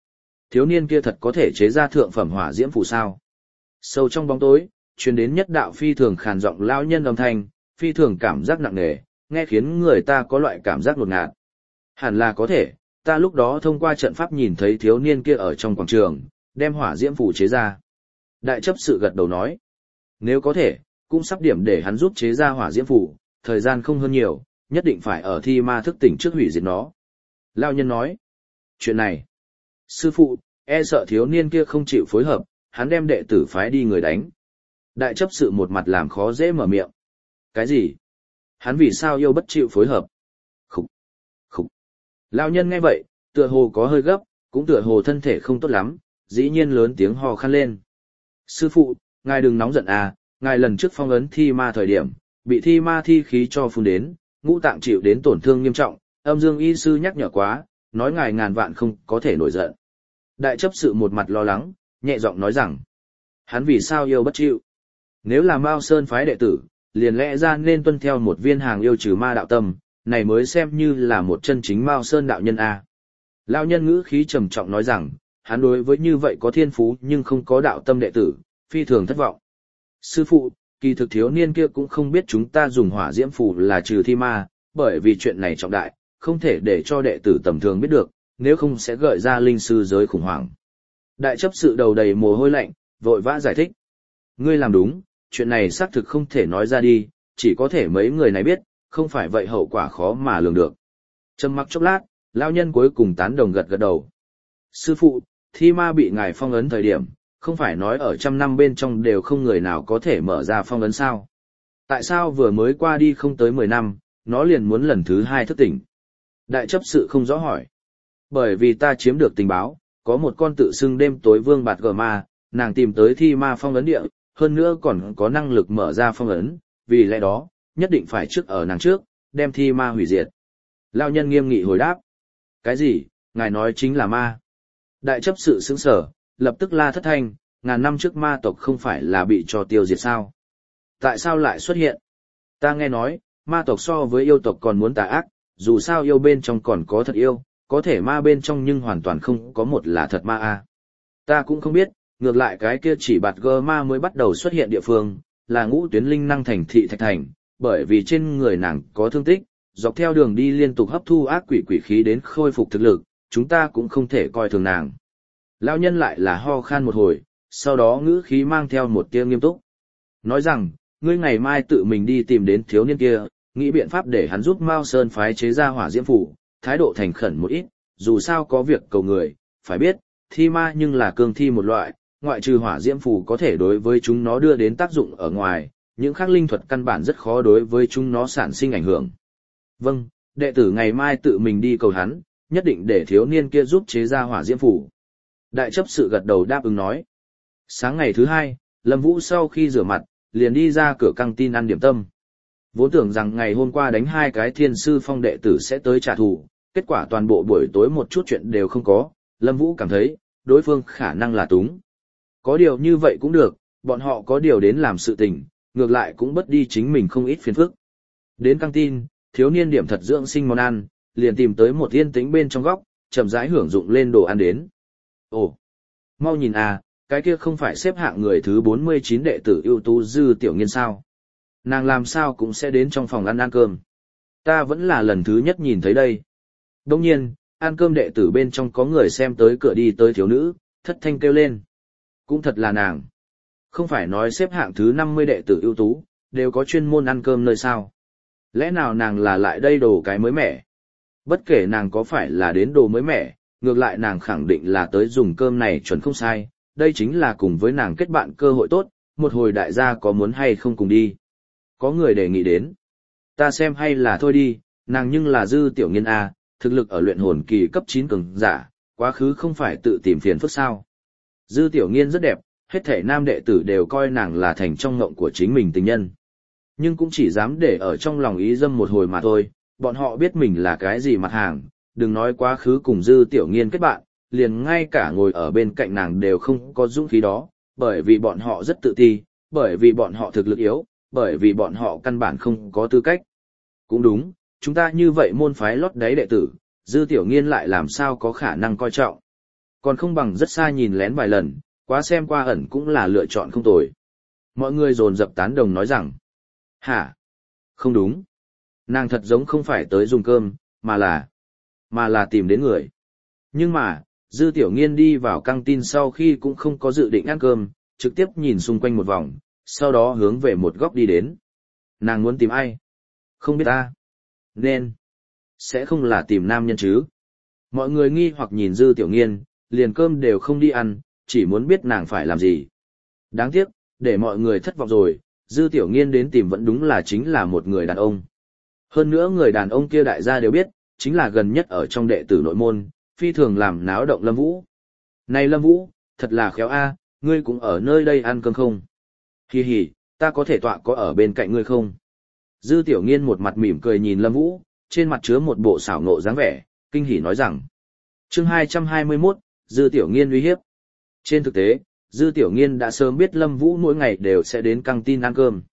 Thiếu niên kia thật có thể chế ra thượng phẩm hỏa diễm phù sao? Sâu trong bóng tối, truyền đến nhất đạo phi thường khàn giọng lão nhân âm thanh, phi thường cảm giác nặng nề, nghe khiến người ta có loại cảm giác đột ngạt. Hẳn là có thể, ta lúc đó thông qua trận pháp nhìn thấy thiếu niên kia ở trong quảng trường, đem hỏa diễm phù chế ra. Đại chấp sự gật đầu nói, nếu có thể, cũng sắp điểm để hắn giúp chế ra hỏa diễm phù, thời gian không hơn nhiều, nhất định phải ở thi ma thức tỉnh trước hủy diệt nó. Lão nhân nói, chuyện này, sư phụ, e sợ thiếu niên kia không chịu phối hợp, hắn đem đệ tử phái đi người đánh. Đại chấp sự một mặt làm khó dễ mở miệng. Cái gì? Hắn vì sao yêu bất chịu phối hợp? Khục, khục. Lão nhân nghe vậy, tựa hồ có hơi gấp, cũng tựa hồ thân thể không tốt lắm, dĩ nhiên lớn tiếng hò khan lên. Sư phụ, ngài đừng nóng giận à, ngài lần trước phong ấn thi ma thời điểm, bị thi ma thi khí cho phun đến, ngũ tạng chịu đến tổn thương nghiêm trọng, âm dương y sư nhắc nhở quá, nói ngài ngàn vạn không có thể nổi giận. Đại chấp sự một mặt lo lắng, nhẹ giọng nói rằng, hắn vì sao yêu bất chịu? Nếu là Mao Sơn phái đệ tử, liền lẽ ra nên tuân theo một viên hàng yêu trừ ma đạo tâm, này mới xem như là một chân chính Mao Sơn đạo nhân a. Lão nhân ngữ khí trầm trọng nói rằng, hắn đối với như vậy có thiên phú nhưng không có đạo tâm đệ tử, phi thường thất vọng. Sư phụ, kỳ thực thiếu niên kia cũng không biết chúng ta dùng hỏa diễm phù là trừ thi ma, bởi vì chuyện này trọng đại, không thể để cho đệ tử tầm thường biết được, nếu không sẽ gợi ra linh sư giới khủng hoảng. Đại chấp sự đầu đầy mồ hôi lạnh, vội vã giải thích. Ngươi làm đúng, chuyện này xác thực không thể nói ra đi, chỉ có thể mấy người này biết, không phải vậy hậu quả khó mà lường được. Trầm mặc chốc lát, lão nhân cuối cùng tán đồng gật gật đầu. Sư phụ, thi ma bị ngài phong ấn thời điểm, không phải nói ở trăm năm bên trong đều không người nào có thể mở ra phong ấn sao? Tại sao vừa mới qua đi không tới mười năm, nó liền muốn lần thứ hai thức tỉnh? Đại chấp sự không rõ hỏi. Bởi vì ta chiếm được tình báo, có một con tự xưng đêm tối vương bạt gờ ma, nàng tìm tới thi ma phong ấn địa, hơn nữa còn có năng lực mở ra phong ấn, vì lẽ đó, nhất định phải trước ở nàng trước, đem thi ma hủy diệt. Lão nhân nghiêm nghị hồi đáp. Cái gì, ngài nói chính là ma? Đại chấp sự sững sở, lập tức la thất thanh, ngàn năm trước ma tộc không phải là bị cho tiêu diệt sao? Tại sao lại xuất hiện? Ta nghe nói, ma tộc so với yêu tộc còn muốn tà ác, dù sao yêu bên trong còn có thật yêu, có thể ma bên trong nhưng hoàn toàn không có một là thật ma a. Ta cũng không biết, ngược lại cái kia chỉ bạt gơ ma mới bắt đầu xuất hiện địa phương, là ngũ tuyến linh năng thành thị Thạch Thành, bởi vì trên người nàng có thương tích, dọc theo đường đi liên tục hấp thu ác quỷ quỷ khí đến khôi phục thực lực, chúng ta cũng không thể coi thường nàng. Lão nhân lại là ho khan một hồi, sau đó ngữ khí mang theo một tia nghiêm túc. Nói rằng, ngươi ngày mai tự mình đi tìm đến thiếu niên kia, nghĩ biện pháp để hắn giúp Mao Sơn phái chế ra hỏa diễm phủ, thái độ thành khẩn một ít, dù sao có việc cầu người, phải biết, thi ma nhưng là cương thi một loại, ngoại trừ hỏa diễm phủ có thể đối với chúng nó đưa đến tác dụng ở ngoài, những khác linh thuật căn bản rất khó đối với chúng nó sản sinh ảnh hưởng. Vâng, đệ tử ngày mai tự mình đi cầu hắn, nhất định để thiếu niên kia giúp chế ra hỏa diễm phủ. Đại chấp sự gật đầu đáp ứng nói. Sáng ngày thứ hai, Lâm Vũ sau khi rửa mặt, liền đi ra cửa căng tin ăn điểm tâm. Vốn tưởng rằng ngày hôm qua đánh hai cái thiên sư phong đệ tử sẽ tới trả thù, kết quả toàn bộ buổi tối một chút chuyện đều không có, Lâm Vũ cảm thấy, đối phương khả năng là túng. Có điều như vậy cũng được, bọn họ có điều đến làm sự tình, ngược lại cũng bất đi chính mình không ít phiền phức. Đến căng tin, thiếu niên điểm thật dưỡng sinh món ăn, liền tìm tới một yên tĩnh bên trong góc, chậm rãi hưởng dụng lên đồ ăn đến. Ồ, mau nhìn à, cái kia không phải xếp hạng người thứ bốn mươi chín đệ tử ưu tú Dư Tiểu Nghiên sao? Nàng làm sao cũng sẽ đến trong phòng ăn ăn cơm. Ta vẫn là lần thứ nhất nhìn thấy đây. Đồng nhiên, ăn cơm đệ tử bên trong có người xem tới cửa đi tới thiếu nữ, thất thanh kêu lên. Cũng thật là nàng. Không phải nói xếp hạng thứ năm mươi đệ tử ưu tú, đều có chuyên môn ăn cơm nơi sao. Lẽ nào nàng là lại đây đồ cái mới mẻ? Bất kể nàng có phải là đến đồ mới mẻ, ngược lại nàng khẳng định là tới dùng cơm này chuẩn không sai, đây chính là cùng với nàng kết bạn cơ hội tốt, một hồi đại gia có muốn hay không cùng đi. Có người đề nghị đến. Ta xem hay là thôi đi, nàng nhưng là Dư Tiểu Nghiên A, thực lực ở luyện hồn kỳ cấp chín cường giả, quá khứ không phải tự tìm phiền phức sao. Dư Tiểu Nghiên rất đẹp, hết thể nam đệ tử đều coi nàng là thành trong ngộng của chính mình tình nhân. Nhưng cũng chỉ dám để ở trong lòng ý dâm một hồi mà thôi, bọn họ biết mình là cái gì mặt hàng, đừng nói quá khứ cùng Dư Tiểu Nghiên kết bạn, liền ngay cả ngồi ở bên cạnh nàng đều không có dũng khí đó, bởi vì bọn họ rất tự ti, bởi vì bọn họ thực lực yếu, bởi vì bọn họ căn bản không có tư cách. Cũng đúng, chúng ta như vậy môn phái lót đáy đệ tử, Dư Tiểu Nghiên lại làm sao có khả năng coi trọng. Còn không bằng rất xa nhìn lén vài lần, quá xem qua ẩn cũng là lựa chọn không tồi. Mọi người dồn dập tán đồng nói rằng, hả? Không đúng. Nàng thật giống không phải tới dùng cơm, mà là, mà là tìm đến người. Nhưng mà, Dư Tiểu Nghiên đi vào căng tin sau khi cũng không có dự định ăn cơm, trực tiếp nhìn xung quanh một vòng, sau đó hướng về một góc đi đến. Nàng muốn tìm ai? Không biết ta. Nên, sẽ không là tìm nam nhân chứ. Mọi người nghi hoặc nhìn Dư Tiểu Nghiên, liền cơm đều không đi ăn, chỉ muốn biết nàng phải làm gì. Đáng tiếc, để mọi người thất vọng rồi, Dư Tiểu Nghiên đến tìm vẫn đúng là chính là một người đàn ông. Hơn nữa người đàn ông kia đại gia đều biết, chính là gần nhất ở trong đệ tử nội môn, phi thường làm náo động Lâm Vũ. Này Lâm Vũ, thật là khéo a, ngươi cũng ở nơi đây ăn cơm không? Hi hi, ta có thể tọa có ở bên cạnh ngươi không? Dư Tiểu Nghiên một mặt mỉm cười nhìn Lâm Vũ, trên mặt chứa một bộ xảo ngộ dáng vẻ, kinh hỉ nói rằng. Chương hai trăm hai mươi mốt, Dư Tiểu Nghiên uy hiếp. Trên thực tế, Dư Tiểu Nghiên đã sớm biết Lâm Vũ mỗi ngày đều sẽ đến căng tin ăn cơm.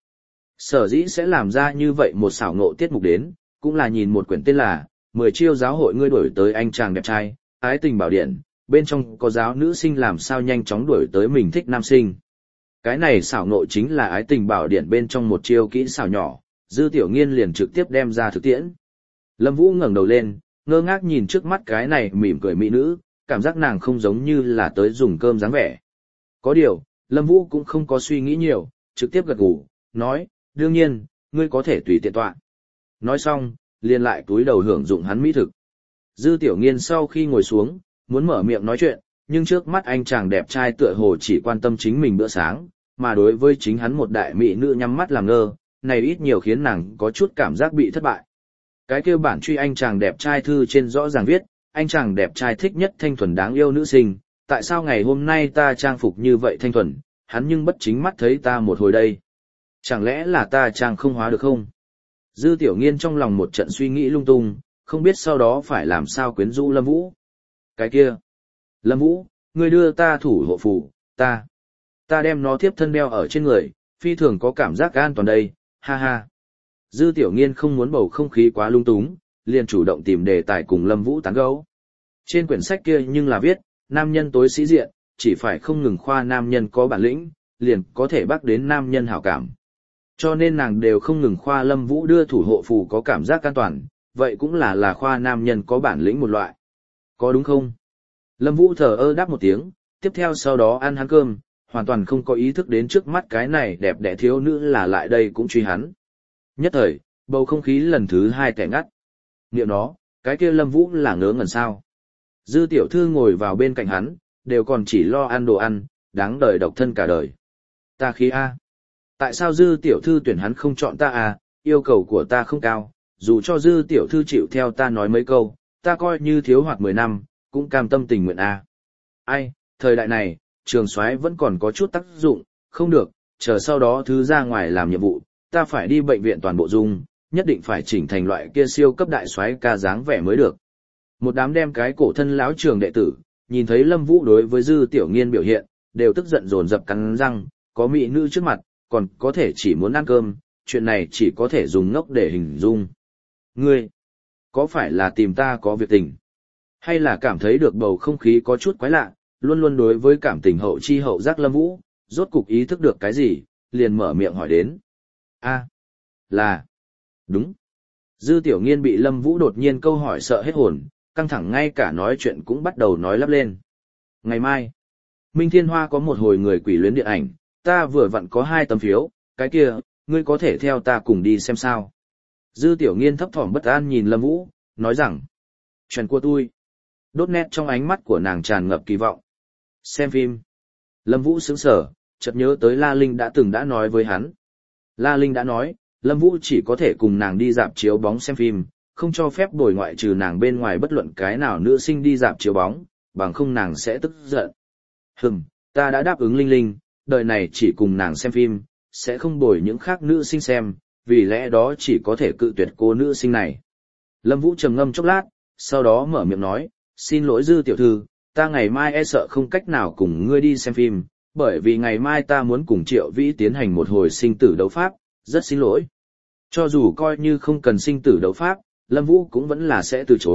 Sở dĩ sẽ làm ra như vậy một xảo ngộ tiết mục đến, cũng là nhìn một quyển tên là Mười chiêu giáo hội ngươi đuổi tới anh chàng đẹp trai, ái tình bảo điện, bên trong có giáo nữ sinh làm sao nhanh chóng đuổi tới mình thích nam sinh. Cái này xảo ngộ chính là ái tình bảo điện bên trong một chiêu kỹ xảo nhỏ, Dư Tiểu Nghiên liền trực tiếp đem ra thực tiễn. Lâm Vũ ngẩng đầu lên, ngơ ngác nhìn trước mắt cái này mỉm cười mỹ nữ, cảm giác nàng không giống như là tới dùng cơm dáng vẻ. Có điều, Lâm Vũ cũng không có suy nghĩ nhiều, trực tiếp gật gù, nói, đương nhiên, ngươi có thể tùy tiện tọa. Nói xong, liền lại túi đầu hưởng dụng hắn mỹ thực. Dư Tiểu Nghiên sau khi ngồi xuống, muốn mở miệng nói chuyện, nhưng trước mắt anh chàng đẹp trai tựa hồ chỉ quan tâm chính mình bữa sáng, mà đối với chính hắn một đại mỹ nữ nhắm mắt làm ngơ, này ít nhiều khiến nàng có chút cảm giác bị thất bại. Cái kêu bản truy anh chàng đẹp trai thư trên rõ ràng viết, anh chàng đẹp trai thích nhất thanh thuần đáng yêu nữ sinh, tại sao ngày hôm nay ta trang phục như vậy thanh thuần, hắn nhưng bất chính mắt thấy ta một hồi đây. Chẳng lẽ là ta trang không hóa được không? Dư Tiểu Nghiên trong lòng một trận suy nghĩ lung tung, không biết sau đó phải làm sao quyến rũ Lâm Vũ. Cái kia, Lâm Vũ, ngươi đưa ta thủ hộ phù, ta, ta đem nó tiếp thân đeo ở trên người, phi thường có cảm giác an toàn đây, ha ha. Dư Tiểu Nghiên không muốn bầu không khí quá lung túng, liền chủ động tìm đề tài cùng Lâm Vũ tán gẫu. Trên quyển sách kia nhưng là viết, nam nhân tối sĩ diện, chỉ phải không ngừng khoa nam nhân có bản lĩnh, liền có thể bắt đến nam nhân hảo cảm. Cho nên nàng đều không ngừng khoa Lâm Vũ đưa thủ hộ phù có cảm giác an toàn, vậy cũng là là khoa nam nhân có bản lĩnh một loại. Có đúng không? Lâm Vũ thờ ơ đáp một tiếng, tiếp theo sau đó ăn hắn cơm, hoàn toàn không có ý thức đến trước mắt cái này đẹp đẽ thiếu nữ là lại đây cũng truy hắn. Nhất thời, bầu không khí lần thứ hai tẻ ngắt. Niệm nó, cái kia Lâm Vũ là ngớ ngẩn sao. Dư tiểu thư ngồi vào bên cạnh hắn, đều còn chỉ lo ăn đồ ăn, đáng đời độc thân cả đời. Ta khí A. Tại sao dư tiểu thư tuyển hắn không chọn ta à, yêu cầu của ta không cao, dù cho dư tiểu thư chịu theo ta nói mấy câu, ta coi như thiếu hoạt mười năm, cũng cam tâm tình nguyện à. Ai, thời đại này, trường soái vẫn còn có chút tác dụng, không được, chờ sau đó thứ ra ngoài làm nhiệm vụ, ta phải đi bệnh viện toàn bộ dung, nhất định phải chỉnh thành loại kia siêu cấp đại soái ca dáng vẻ mới được. Một đám đem cái cổ thân lão trường đệ tử, nhìn thấy Lâm Vũ đối với Dư Tiểu Nghiên biểu hiện, đều tức giận dồn dập cắn răng, có mỹ nữ trước mặt, còn có thể chỉ muốn ăn cơm, chuyện này chỉ có thể dùng ngốc để hình dung. Ngươi, có phải là tìm ta có việc tình? Hay là cảm thấy được bầu không khí có chút quái lạ, luôn luôn đối với cảm tình hậu chi hậu giác Lâm Vũ, rốt cục ý thức được cái gì, liền mở miệng hỏi đến. A, là, đúng. Dư Tiểu Nghiên bị Lâm Vũ đột nhiên câu hỏi sợ hết hồn, căng thẳng ngay cả nói chuyện cũng bắt đầu nói lắp lên. Ngày mai, Minh Thiên Hoa có một hồi người quỷ luyến điện ảnh, ta vừa vặn có hai tấm phiếu, cái kia, ngươi có thể theo ta cùng đi xem sao. Dư Tiểu Nghiên thấp thỏm bất an nhìn Lâm Vũ, nói rằng, chuyện của tôi. Đốt nét trong ánh mắt của nàng tràn ngập kỳ vọng. Xem phim. Lâm Vũ sững sờ, chợt nhớ tới La Linh đã từng đã nói với hắn. La Linh đã nói, Lâm Vũ chỉ có thể cùng nàng đi rạp chiếu bóng xem phim, không cho phép bồi ngoại trừ nàng bên ngoài bất luận cái nào nữ sinh đi rạp chiếu bóng, bằng không nàng sẽ tức giận. Hừm, ta đã đáp ứng Linh Linh, đời này chỉ cùng nàng xem phim, sẽ không bồi những khác nữ sinh xem, vì lẽ đó chỉ có thể cự tuyệt cô nữ sinh này. Lâm Vũ trầm ngâm chốc lát, sau đó mở miệng nói, xin lỗi Dư tiểu thư, ta ngày mai e sợ không cách nào cùng ngươi đi xem phim, bởi vì ngày mai ta muốn cùng Triệu Vĩ tiến hành một hồi sinh tử đấu pháp, rất xin lỗi. Cho dù coi như không cần sinh tử đấu pháp, Lâm Vũ cũng vẫn là sẽ từ chối,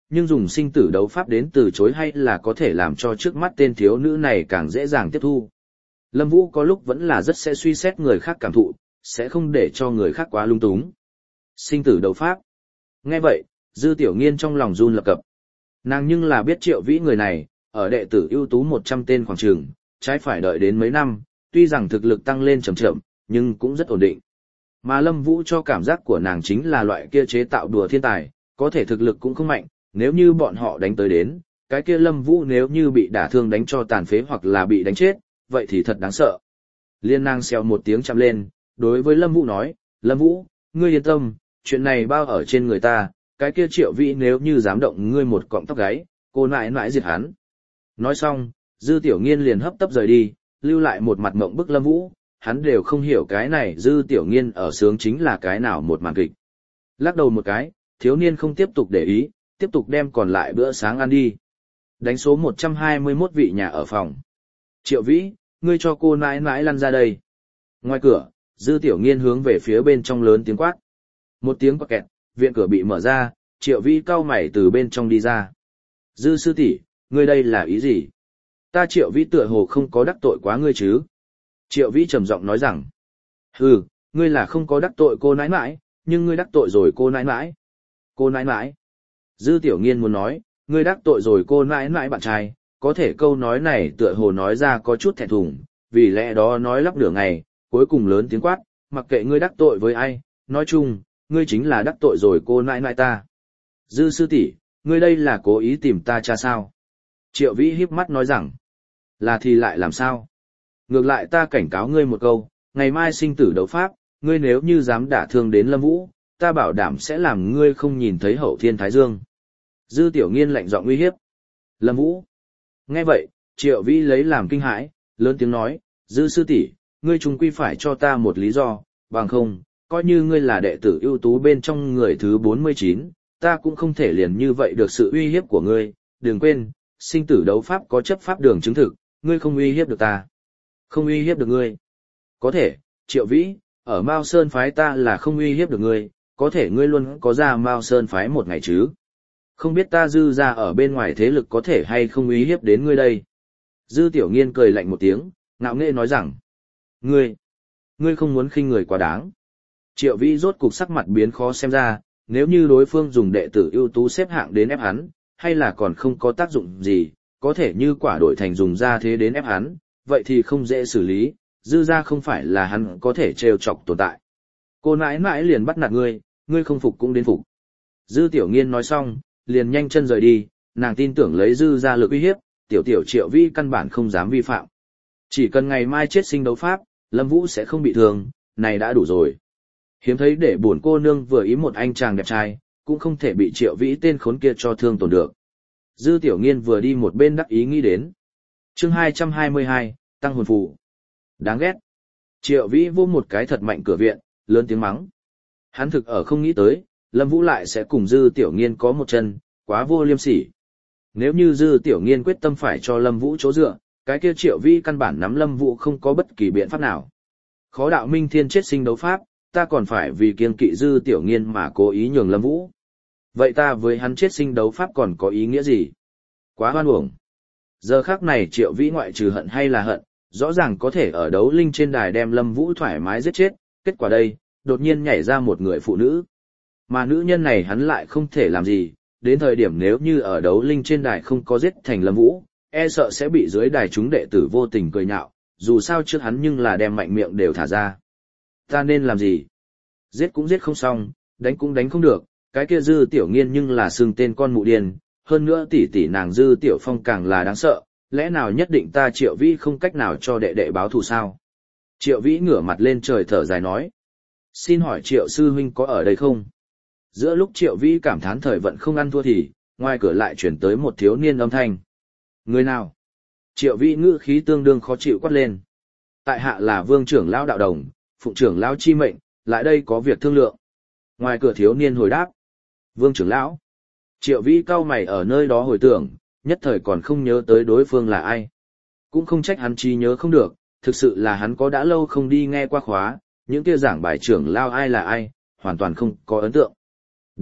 nhưng dùng sinh tử đấu pháp đến từ chối hay là có thể làm cho trước mắt tên thiếu nữ này càng dễ dàng tiếp thu. Lâm Vũ có lúc vẫn là rất sẽ suy xét người khác cảm thụ, sẽ không để cho người khác quá lung túng. Sinh tử đấu pháp. Nghe vậy, Dư Tiểu Nghiên trong lòng run lập cập. Nàng nhưng là biết Triệu Vĩ người này, ở đệ tử ưu tú một trăm tên khoảng trường, trái phải đợi đến mấy năm, tuy rằng thực lực tăng lên chậm chậm, nhưng cũng rất ổn định. Mà Lâm Vũ cho cảm giác của nàng chính là loại kia chế tạo đùa thiên tài, có thể thực lực cũng không mạnh, nếu như bọn họ đánh tới đến, cái kia Lâm Vũ nếu như bị đả thương đánh cho tàn phế hoặc là bị đánh chết, vậy thì thật đáng sợ. Liên nàng xèo một tiếng chạm lên, đối với Lâm Vũ nói, Lâm Vũ, ngươi yên tâm, chuyện này bao ở trên người ta, cái kia Triệu Vĩ nếu như dám động ngươi một cọng tóc gáy, cô nãi nãi diệt hắn. Nói xong, Dư Tiểu Nghiên liền hấp tấp rời đi, lưu lại một mặt mộng bức Lâm Vũ, hắn đều không hiểu cái này Dư Tiểu Nghiên ở sướng chính là cái nào một màn kịch. Lắc đầu một cái, thiếu niên không tiếp tục để ý, tiếp tục đem còn lại bữa sáng ăn đi. Đánh số một trăm hai mươi mốt vị nhà ở phòng. Triệu Vĩ, ngươi cho cô nãi nãi lăn ra đây. Ngoài cửa, Dư Tiểu Nghiên hướng về phía bên trong lớn tiếng quát. Một tiếng quạt kẹt, viện cửa bị mở ra, Triệu Vĩ cau mày từ bên trong đi ra. Dư sư tỷ, ngươi đây là ý gì? Ta Triệu Vĩ tựa hồ không có đắc tội quá ngươi chứ? Triệu Vĩ trầm giọng nói rằng. Hừ, ngươi là không có đắc tội cô nãi nãi, nhưng ngươi đắc tội rồi cô nãi nãi. Cô nãi nãi. Dư Tiểu Nghiên muốn nói, ngươi đắc tội rồi cô nãi nãi bạn trai, có thể câu nói này tựa hồ nói ra có chút thẹn thùng, vì lẽ đó nói lắp nửa ngày, cuối cùng lớn tiếng quát, mặc kệ ngươi đắc tội với ai, nói chung, ngươi chính là đắc tội rồi cô nãi nãi ta. Dư sư tỷ, ngươi đây là cố ý tìm ta cha sao? Triệu Vĩ híp mắt nói rằng, là thì lại làm sao? Ngược lại ta cảnh cáo ngươi một câu, ngày mai sinh tử đấu pháp, ngươi nếu như dám đả thương đến Lâm Vũ, ta bảo đảm sẽ làm ngươi không nhìn thấy hậu thiên thái dương. Dư Tiểu Nghiên lạnh giọng uy hiếp. Lâm Vũ. Nghe vậy, Triệu Vĩ lấy làm kinh hãi, lớn tiếng nói, Dư sư tỷ, ngươi chung quy phải cho ta một lý do, bằng không, coi như ngươi là đệ tử ưu tú bên trong người thứ bốn mươi chín, ta cũng không thể liền như vậy được sự uy hiếp của ngươi, đừng quên, sinh tử đấu pháp có chấp pháp đường chứng thực, ngươi không uy hiếp được ta. Không uy hiếp được ngươi. Có thể, Triệu Vĩ, ở Mao Sơn phái ta là không uy hiếp được ngươi, có thể ngươi luôn có ra Mao Sơn phái một ngày chứ. Không biết ta Dư ra ở bên ngoài thế lực có thể hay không uy hiếp đến ngươi đây. Dư Tiểu Nghiên cười lạnh một tiếng, ngạo nghễ nói rằng, ngươi, ngươi không muốn khinh người quá đáng. Triệu Vĩ rốt cục sắc mặt biến khó xem ra, nếu như đối phương dùng đệ tử ưu tú xếp hạng đến ép hắn, hay là còn không có tác dụng gì, có thể như quả đổi thành dùng ra thế đến ép hắn, vậy thì không dễ xử lý, Dư ra không phải là hắn có thể trêu chọc tồn tại. Cô nãi nãi liền bắt nạt ngươi, ngươi không phục cũng đến phục. Dư Tiểu Nghiên nói xong, liền nhanh chân rời đi, nàng tin tưởng lấy Dư ra lực uy hiếp, tiểu tiểu Triệu Vĩ căn bản không dám vi phạm. Chỉ cần ngày mai chết sinh đấu pháp, Lâm Vũ sẽ không bị thương, này đã đủ rồi. Hiếm thấy để buồn cô nương vừa ý một anh chàng đẹp trai, cũng không thể bị Triệu Vĩ tên khốn kia cho thương tổn được. Dư Tiểu Nghiên vừa đi một bên đắc ý nghĩ đến. Chương hai trăm hai mươi hai, tăng hồn phù. Đáng ghét. Triệu Vĩ vô một cái thật mạnh cửa viện, lớn tiếng mắng. Hắn thực ở không nghĩ tới, Lâm Vũ lại sẽ cùng Dư Tiểu Nghiên có một chân, quá vô liêm sỉ. Nếu như Dư Tiểu Nghiên quyết tâm phải cho Lâm Vũ chỗ dựa, cái kia Triệu Vĩ căn bản nắm Lâm Vũ không có bất kỳ biện pháp nào. Khó đạo minh thiên chết sinh đấu pháp, ta còn phải vì kiêng kỵ Dư Tiểu Nghiên mà cố ý nhường Lâm Vũ. Vậy ta với hắn chết sinh đấu pháp còn có ý nghĩa gì? Quá hoan uổng. Giờ khắc này Triệu Vĩ ngoại trừ hận hay là hận, rõ ràng có thể ở đấu linh trên đài đem Lâm Vũ thoải mái giết chết, kết quả đây, đột nhiên nhảy ra một người phụ nữ. Mà nữ nhân này hắn lại không thể làm gì, đến thời điểm nếu như ở đấu linh trên đài không có giết thành Lâm Vũ, e sợ sẽ bị dưới đài chúng đệ tử vô tình cười nhạo, dù sao trước hắn nhưng là đem mạnh miệng đều thả ra. Ta nên làm gì? Giết cũng giết không xong, đánh cũng đánh không được, cái kia Dư Tiểu Nghiên nhưng là xưng tên con mụ điên, hơn nữa tỷ tỷ nàng Dư Tiểu Phong càng là đáng sợ, lẽ nào nhất định ta Triệu Vĩ không cách nào cho đệ đệ báo thù sao? Triệu Vĩ ngửa mặt lên trời thở dài nói. Xin hỏi Triệu sư huynh có ở đây không? Giữa lúc Triệu Vĩ cảm thán thời vận không ăn thua thì, ngoài cửa lại chuyển tới một thiếu niên âm thanh. Người nào? Triệu Vĩ ngữ khí tương đương khó chịu quát lên. Tại hạ là Vương trưởng lão đạo đồng, phụng trưởng lão chi mệnh, lại đây có việc thương lượng. Ngoài cửa thiếu niên hồi đáp. Vương trưởng lão. Triệu Vĩ cau mày ở nơi đó hồi tưởng, nhất thời còn không nhớ tới đối phương là ai. Cũng không trách hắn trí nhớ không được, thực sự là hắn có đã lâu không đi nghe qua khóa, những kia giảng bài trưởng lao ai là ai, hoàn toàn không có ấn tượng. Đúng,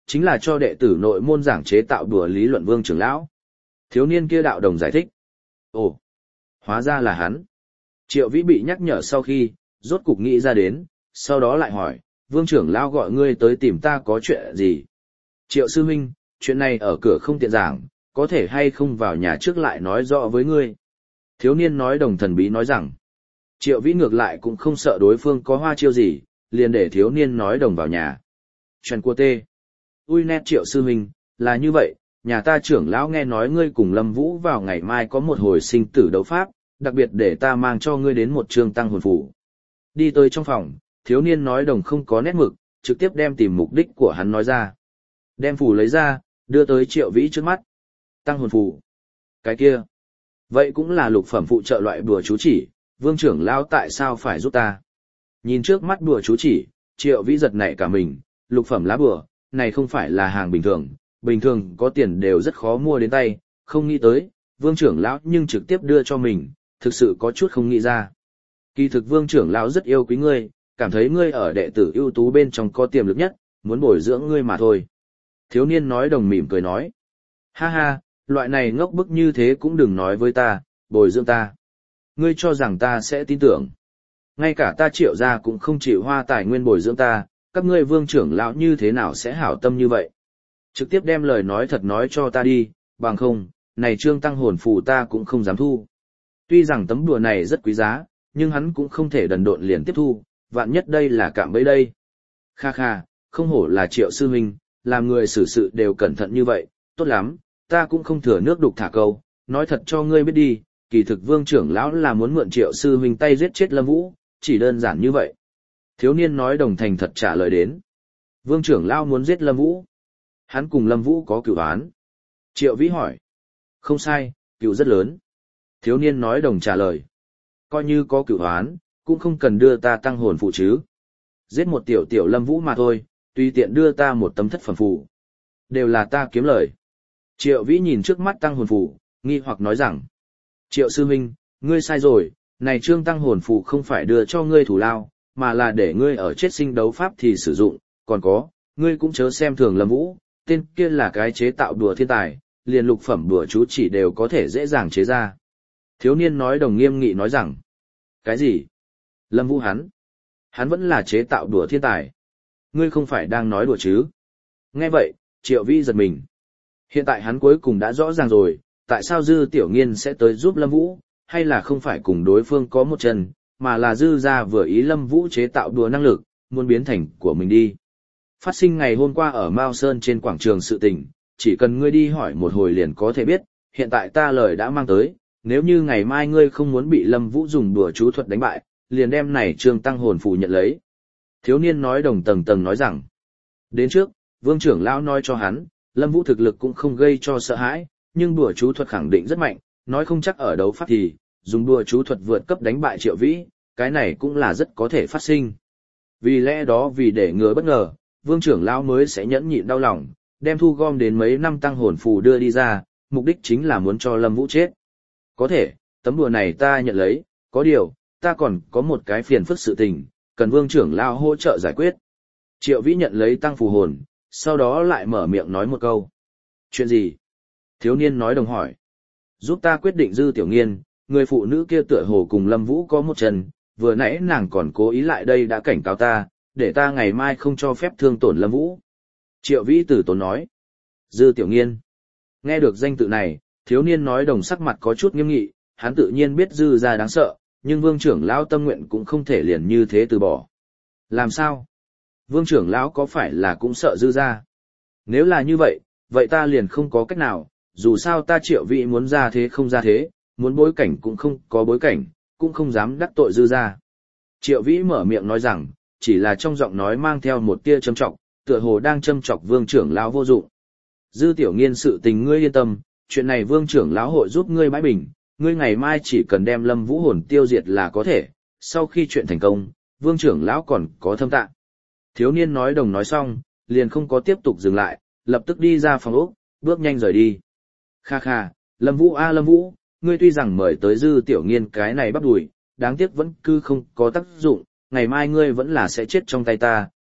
chính là cho đệ tử nội môn giảng chế tạo đùa lý luận Vương trưởng lão. Thiếu niên kia đạo đồng giải thích. Ồ, hóa ra là hắn. Triệu Vĩ bị nhắc nhở sau khi, rốt cục nghĩ ra đến, sau đó lại hỏi, Vương trưởng lão gọi ngươi tới tìm ta có chuyện gì? Triệu sư huynh, chuyện này ở cửa không tiện giảng, có thể hay không vào nhà trước lại nói rõ với ngươi. Thiếu niên nói đồng thần bí nói rằng, Triệu Vĩ ngược lại cũng không sợ đối phương có hoa chiêu gì, liền để thiếu niên nói đồng vào nhà. Chuyện của tê. Ui nét Triệu sư huynh, là như vậy, nhà ta trưởng lão nghe nói ngươi cùng Lâm Vũ vào ngày mai có một hồi sinh tử đấu pháp, đặc biệt để ta mang cho ngươi đến một chương tăng hồn phủ. Đi tới trong phòng, thiếu niên nói đồng không có nét mực, trực tiếp đem tìm mục đích của hắn nói ra. Đem phủ lấy ra, đưa tới Triệu Vĩ trước mắt. Tăng hồn phủ. Cái kia. Vậy cũng là lục phẩm phụ trợ loại bùa chú chỉ, Vương trưởng lão tại sao phải giúp ta? Nhìn trước mắt bùa chú chỉ, Triệu Vĩ giật nảy cả mình, lục phẩm lá bùa, này không phải là hàng bình thường, bình thường có tiền đều rất khó mua đến tay, không nghĩ tới, Vương trưởng lão nhưng trực tiếp đưa cho mình, thực sự có chút không nghĩ ra. Kỳ thực Vương trưởng lão rất yêu quý ngươi, cảm thấy ngươi ở đệ tử ưu tú bên trong có tiềm lực nhất, muốn bồi dưỡng ngươi mà thôi. Thiếu niên nói đồng mỉm cười nói. Ha ha, loại này ngốc bức như thế cũng đừng nói với ta, bồi dưỡng ta. Ngươi cho rằng ta sẽ tin tưởng. Ngay cả ta Triệu gia cũng không chịu hoa tài nguyên bồi dưỡng ta, các ngươi Vương trưởng lão như thế nào sẽ hảo tâm như vậy? Trực tiếp đem lời nói thật nói cho ta đi, bằng không, này trương tăng hồn phù ta cũng không dám thu. Tuy rằng tấm đùa này rất quý giá, nhưng hắn cũng không thể đần độn liền tiếp thu, vạn nhất đây là cạm bẫy đây. Kha kha, không hổ là Triệu sư huynh, làm người xử sự đều cẩn thận như vậy, tốt lắm, ta cũng không thừa nước đục thả câu, nói thật cho ngươi biết đi, kỳ thực Vương trưởng lão là muốn mượn Triệu sư huynh tay giết chết Lâm Vũ, chỉ đơn giản như vậy. Thiếu niên nói đồng thành thật trả lời đến. Vương trưởng lão muốn giết Lâm Vũ. Hắn cùng Lâm Vũ có cửu oán. Triệu Vĩ hỏi. Không sai, cửu rất lớn. Thiếu niên nói đồng trả lời. Coi như có cửu oán, cũng không cần đưa ta tăng hồn phụ chứ. Giết một tiểu tiểu Lâm Vũ mà thôi, tùy tiện đưa ta một tấm thất phẩm phù. Đều là ta kiếm lời. Triệu Vĩ nhìn trước mắt tăng hồn phù, nghi hoặc nói rằng. Triệu sư huynh, ngươi sai rồi, này trương tăng hồn phù không phải đưa cho ngươi thủ lao, mà là để ngươi ở chết sinh đấu pháp thì sử dụng, còn có, ngươi cũng chớ xem thường Lâm Vũ, tên kia là cái chế tạo đùa thiên tài, liền lục phẩm đùa chú chỉ đều có thể dễ dàng chế ra. Thiếu niên nói đồng nghiêm nghị nói rằng, cái gì? Lâm Vũ hắn? Hắn vẫn là chế tạo đùa thiên tài. Ngươi không phải đang nói đùa chứ? Nghe vậy, Triệu Vĩ giật mình. Hiện tại hắn cuối cùng đã rõ ràng rồi, tại sao Dư Tiểu Nghiên sẽ tới giúp Lâm Vũ, hay là không phải cùng đối phương có một chân, mà là Dư gia vừa ý Lâm Vũ chế tạo đùa năng lực, muốn biến thành của mình đi. Phát sinh ngày hôm qua ở Mao Sơn trên quảng trường sự tình, chỉ cần ngươi đi hỏi một hồi liền có thể biết, hiện tại ta lời đã mang tới, nếu như ngày mai ngươi không muốn bị Lâm Vũ dùng đùa chú thuật đánh bại, liền đem này trương tăng hồn phù nhận lấy. Thiếu niên nói đồng tầng tầng nói rằng, đến trước, Vương trưởng lão nói cho hắn, Lâm Vũ thực lực cũng không gây cho sợ hãi, nhưng đùa chú thuật khẳng định rất mạnh, nói không chắc ở đấu pháp thì, dùng đùa chú thuật vượt cấp đánh bại Triệu Vĩ, cái này cũng là rất có thể phát sinh. Vì lẽ đó vì để ngừa bất ngờ, Vương trưởng lão mới sẽ nhẫn nhịn đau lòng, đem thu gom đến mấy năm tăng hồn phù đưa đi ra, mục đích chính là muốn cho Lâm Vũ chết. Có thể, tấm đùa này ta nhận lấy, có điều, ta còn có một cái phiền phức sự tình, cần Vương trưởng lão hỗ trợ giải quyết. Triệu Vĩ nhận lấy tăng phù hồn, sau đó lại mở miệng nói một câu. Chuyện gì? Thiếu niên nói đồng hỏi. Giúp ta quyết định Dư Tiểu Nghiên, người phụ nữ kia tựa hồ cùng Lâm Vũ có một chân, vừa nãy nàng còn cố ý lại đây đã cảnh cáo ta, để ta ngày mai không cho phép thương tổn Lâm Vũ. Triệu Vĩ tử tốn nói. Dư Tiểu Nghiên. Nghe được danh tự này, thiếu niên nói đồng sắc mặt có chút nghiêm nghị, hắn tự nhiên biết Dư gia đáng sợ, nhưng Vương trưởng lão tâm nguyện cũng không thể liền như thế từ bỏ. Làm sao? Vương trưởng lão có phải là cũng sợ Dư gia? Nếu là như vậy, vậy ta liền không có cách nào, dù sao ta Triệu Vĩ muốn ra thế không ra thế, muốn bối cảnh cũng không có bối cảnh, cũng không dám đắc tội Dư gia. Triệu Vĩ mở miệng nói rằng, chỉ là trong giọng nói mang theo một tia châm trọng, tựa hồ đang châm chọc Vương trưởng lão vô dụng. Dư Tiểu Nghiên sự tình ngươi yên tâm, chuyện này Vương trưởng lão hội giúp ngươi bãi bình, ngươi ngày mai chỉ cần đem Lâm Vũ hồn tiêu diệt là có thể, sau khi chuyện thành công, Vương trưởng lão còn có thâm tạng. Thiếu niên nói đồng nói xong, liền không có tiếp tục dừng lại, lập tức đi ra phòng ốc, bước nhanh rời đi. Kha kha, Lâm Vũ a Lâm Vũ, ngươi tuy rằng mời tới Dư Tiểu Nghiên cái này bắt đuổi, đáng tiếc vẫn cứ không có tác dụng, ngày mai ngươi vẫn là sẽ chết trong tay ta,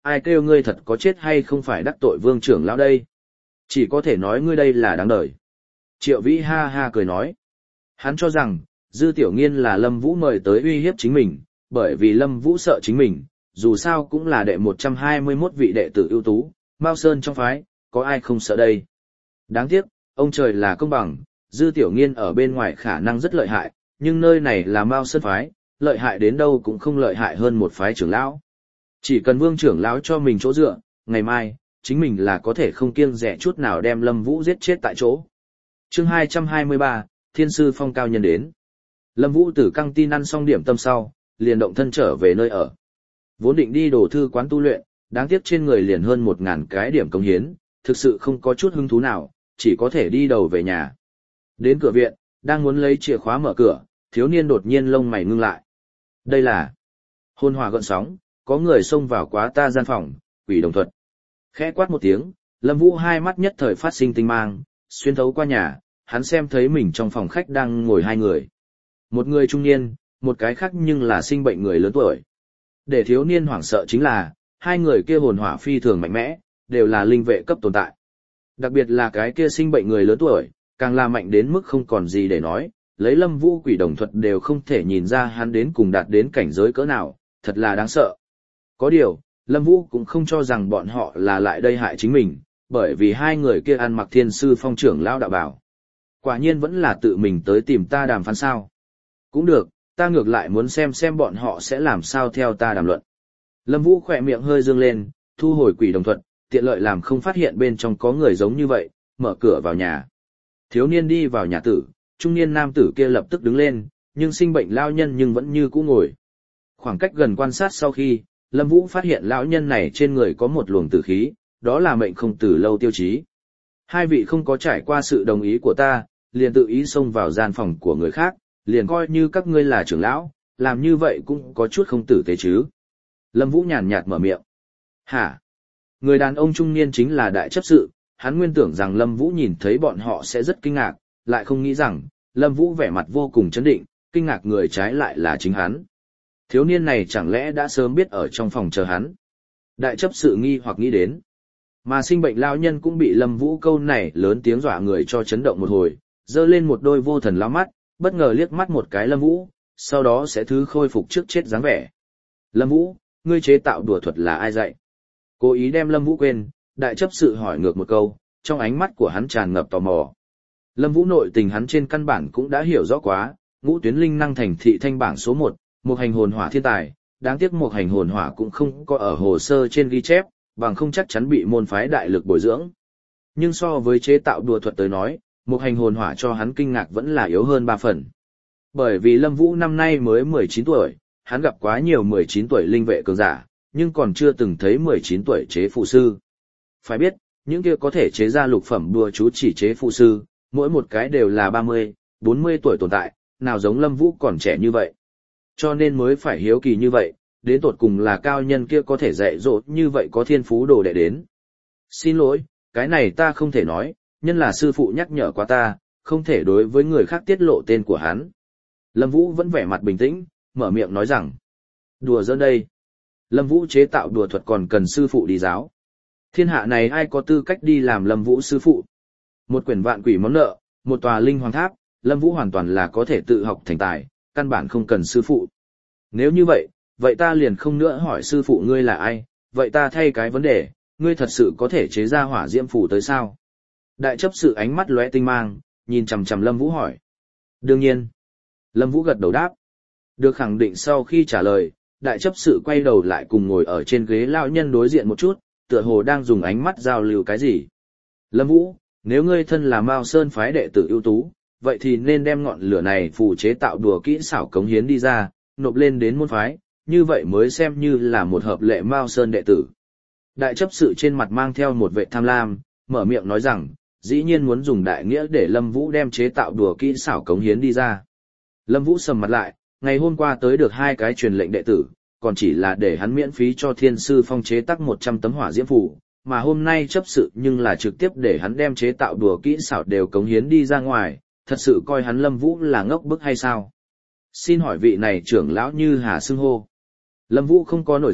ai kêu ngươi thật có chết hay không phải đắc tội Vương trưởng lão đây. Chỉ có thể nói ngươi đây là đáng đời. Triệu Vĩ ha ha cười nói. Hắn cho rằng, Dư Tiểu Nghiên là Lâm Vũ mời tới uy hiếp chính mình, bởi vì Lâm Vũ sợ chính mình, dù sao cũng là đệ một trăm hai mươi mốt vị đệ tử ưu tú, Mao Sơn trong phái, có ai không sợ đây. Đáng tiếc, ông trời là công bằng, Dư Tiểu Nghiên ở bên ngoài khả năng rất lợi hại, nhưng nơi này là Mao Sơn phái, lợi hại đến đâu cũng không lợi hại hơn một phái trưởng lão. Chỉ cần Vương trưởng lão cho mình chỗ dựa, ngày mai, chính mình là có thể không kiêng dè chút nào đem Lâm Vũ giết chết tại chỗ. Chương hai trăm hai mươi ba, Thiên sư phong cao nhân đến. Lâm Vũ từ căng tin ăn xong điểm tâm sau, liền động thân trở về nơi ở. Vốn định đi đổ thư quán tu luyện, đáng tiếc trên người liền hơn một ngàn cái điểm công hiến, thực sự không có chút hứng thú nào, chỉ có thể đi đầu về nhà. Đến cửa viện, đang muốn lấy chìa khóa mở cửa, thiếu niên đột nhiên lông mày ngưng lại. Đây là hồn hỏa gợn sóng, có người xông vào quá ta gian phòng, quỷ đồng thuật. Khẽ quát một tiếng, Lâm Vũ hai mắt nhất thời phát sinh tinh mang, xuyên thấu qua nhà, hắn xem thấy mình trong phòng khách đang ngồi hai người. Một người trung niên, một cái khác nhưng là sinh bệnh người lớn tuổi. Để thiếu niên hoảng sợ chính là, hai người kia hồn hỏa phi thường mạnh mẽ, đều là linh vệ cấp tồn tại. Đặc biệt là cái kia sinh bệnh người lớn tuổi, càng là mạnh đến mức không còn gì để nói, lấy Lâm Vũ quỷ đồng thuật đều không thể nhìn ra hắn đến cùng đạt đến cảnh giới cỡ nào, thật là đáng sợ. Có điều, Lâm Vũ cũng không cho rằng bọn họ là lại đây hại chính mình, bởi vì hai người kia ăn mặc Thiên sư phong trưởng lão đạo bảo. Quả nhiên vẫn là tự mình tới tìm ta đàm phán sao. Cũng được, ta ngược lại muốn xem xem bọn họ sẽ làm sao theo ta đàm luận. Lâm Vũ khỏe miệng hơi dương lên, thu hồi quỷ đồng thuật, tiện lợi làm không phát hiện bên trong có người giống như vậy, mở cửa vào nhà. Thiếu niên đi vào nhà tử, trung niên nam tử kia lập tức đứng lên, nhưng sinh bệnh lão nhân nhưng vẫn như cũ ngồi. Khoảng cách gần quan sát sau khi, Lâm Vũ phát hiện lão nhân này trên người có một luồng tử khí, đó là mệnh không tử lâu tiêu chí. Hai vị không có trải qua sự đồng ý của ta, liền tự ý xông vào gian phòng của người khác, liền coi như các ngươi là trưởng lão, làm như vậy cũng có chút không tử tế chứ. Lâm Vũ nhàn nhạt mở miệng. Hả? Người đàn ông trung niên chính là đại chấp sự, hắn nguyên tưởng rằng Lâm Vũ nhìn thấy bọn họ sẽ rất kinh ngạc, lại không nghĩ rằng, Lâm Vũ vẻ mặt vô cùng chấn định, kinh ngạc người trái lại là chính hắn. Thiếu niên này chẳng lẽ đã sớm biết ở trong phòng chờ hắn. Đại chấp sự nghi hoặc nghĩ đến. Mà sinh bệnh lão nhân cũng bị Lâm Vũ câu này lớn tiếng dọa người cho chấn động một hồi, giơ lên một đôi vô thần lão mắt, bất ngờ liếc mắt một cái Lâm Vũ, sau đó sẽ thứ khôi phục trước chết dáng vẻ. Lâm Vũ, ngươi chế tạo đùa thuật là ai dạy? Cố ý đem Lâm Vũ quên, đại chấp sự hỏi ngược một câu, trong ánh mắt của hắn tràn ngập tò mò. Lâm Vũ nội tình hắn trên căn bản cũng đã hiểu rõ quá, ngũ tuyến linh năng thành thị thanh bảng số một, một hành hồn hỏa thiên tài, đáng tiếc một hành hồn hỏa cũng không có ở hồ sơ trên ghi chép, bằng không chắc chắn bị môn phái đại lực bồi dưỡng. Nhưng so với chế tạo đùa thuật tới nói, một hành hồn hỏa cho hắn kinh ngạc vẫn là yếu hơn ba phần. Bởi vì Lâm Vũ năm nay mới mười chín tuổi, hắn gặp quá nhiều mười chín tuổi linh vệ cường giả, nhưng còn chưa từng thấy mười chín tuổi chế phụ sư. Phải biết, những kia có thể chế ra lục phẩm đùa chú chỉ chế phụ sư, mỗi một cái đều là ba mươi, bốn mươi tuổi tồn tại, nào giống Lâm Vũ còn trẻ như vậy. Cho nên mới phải hiếu kỳ như vậy, đến tột cùng là cao nhân kia có thể dạy dỗ như vậy có thiên phú đồ đệ đến. Xin lỗi, cái này ta không thể nói, nhân là sư phụ nhắc nhở qua ta, không thể đối với người khác tiết lộ tên của hắn. Lâm Vũ vẫn vẻ mặt bình tĩnh, mở miệng nói rằng, đùa giỡn đây. Lâm Vũ chế tạo đùa thuật còn cần sư phụ đi giáo. Thiên hạ này ai có tư cách đi làm Lâm Vũ sư phụ? Một quyển vạn quỷ món nợ, một tòa linh hoàng tháp, Lâm Vũ hoàn toàn là có thể tự học thành tài, căn bản không cần sư phụ. Nếu như vậy, vậy ta liền không nữa hỏi sư phụ ngươi là ai, vậy ta thay cái vấn đề, ngươi thật sự có thể chế ra hỏa diễm phủ tới sao? Đại chấp sự ánh mắt lóe tinh mang, nhìn chằm chằm Lâm Vũ hỏi. Đương nhiên. Lâm Vũ gật đầu đáp. Được khẳng định sau khi trả lời, đại chấp sự quay đầu lại cùng ngồi ở trên ghế lão nhân đối diện một chút, tựa hồ đang dùng ánh mắt giao lưu cái gì. Lâm Vũ, nếu ngươi thân là Mao Sơn phái đệ tử ưu tú, vậy thì nên đem ngọn lửa này phù chế tạo đùa kỹ xảo cống hiến đi ra, nộp lên đến môn phái, như vậy mới xem như là một hợp lệ Mao Sơn đệ tử. Đại chấp sự trên mặt mang theo một vệ tham lam, mở miệng nói rằng, dĩ nhiên muốn dùng đại nghĩa để Lâm Vũ đem chế tạo đùa kỹ xảo cống hiến đi ra. Lâm Vũ sầm mặt lại, ngày hôm qua tới được hai cái truyền lệnh đệ tử, còn chỉ là để hắn miễn phí cho Thiên sư phong chế tác một trăm tấm hỏa diễm phù, mà hôm nay chấp sự nhưng là trực tiếp để hắn đem chế tạo đùa kỹ xảo đều cống hiến đi ra ngoài, thật sự coi hắn Lâm Vũ là ngốc bức hay sao? Xin hỏi vị này trưởng lão như hà xưng hô. Lâm Vũ không có nổi giận,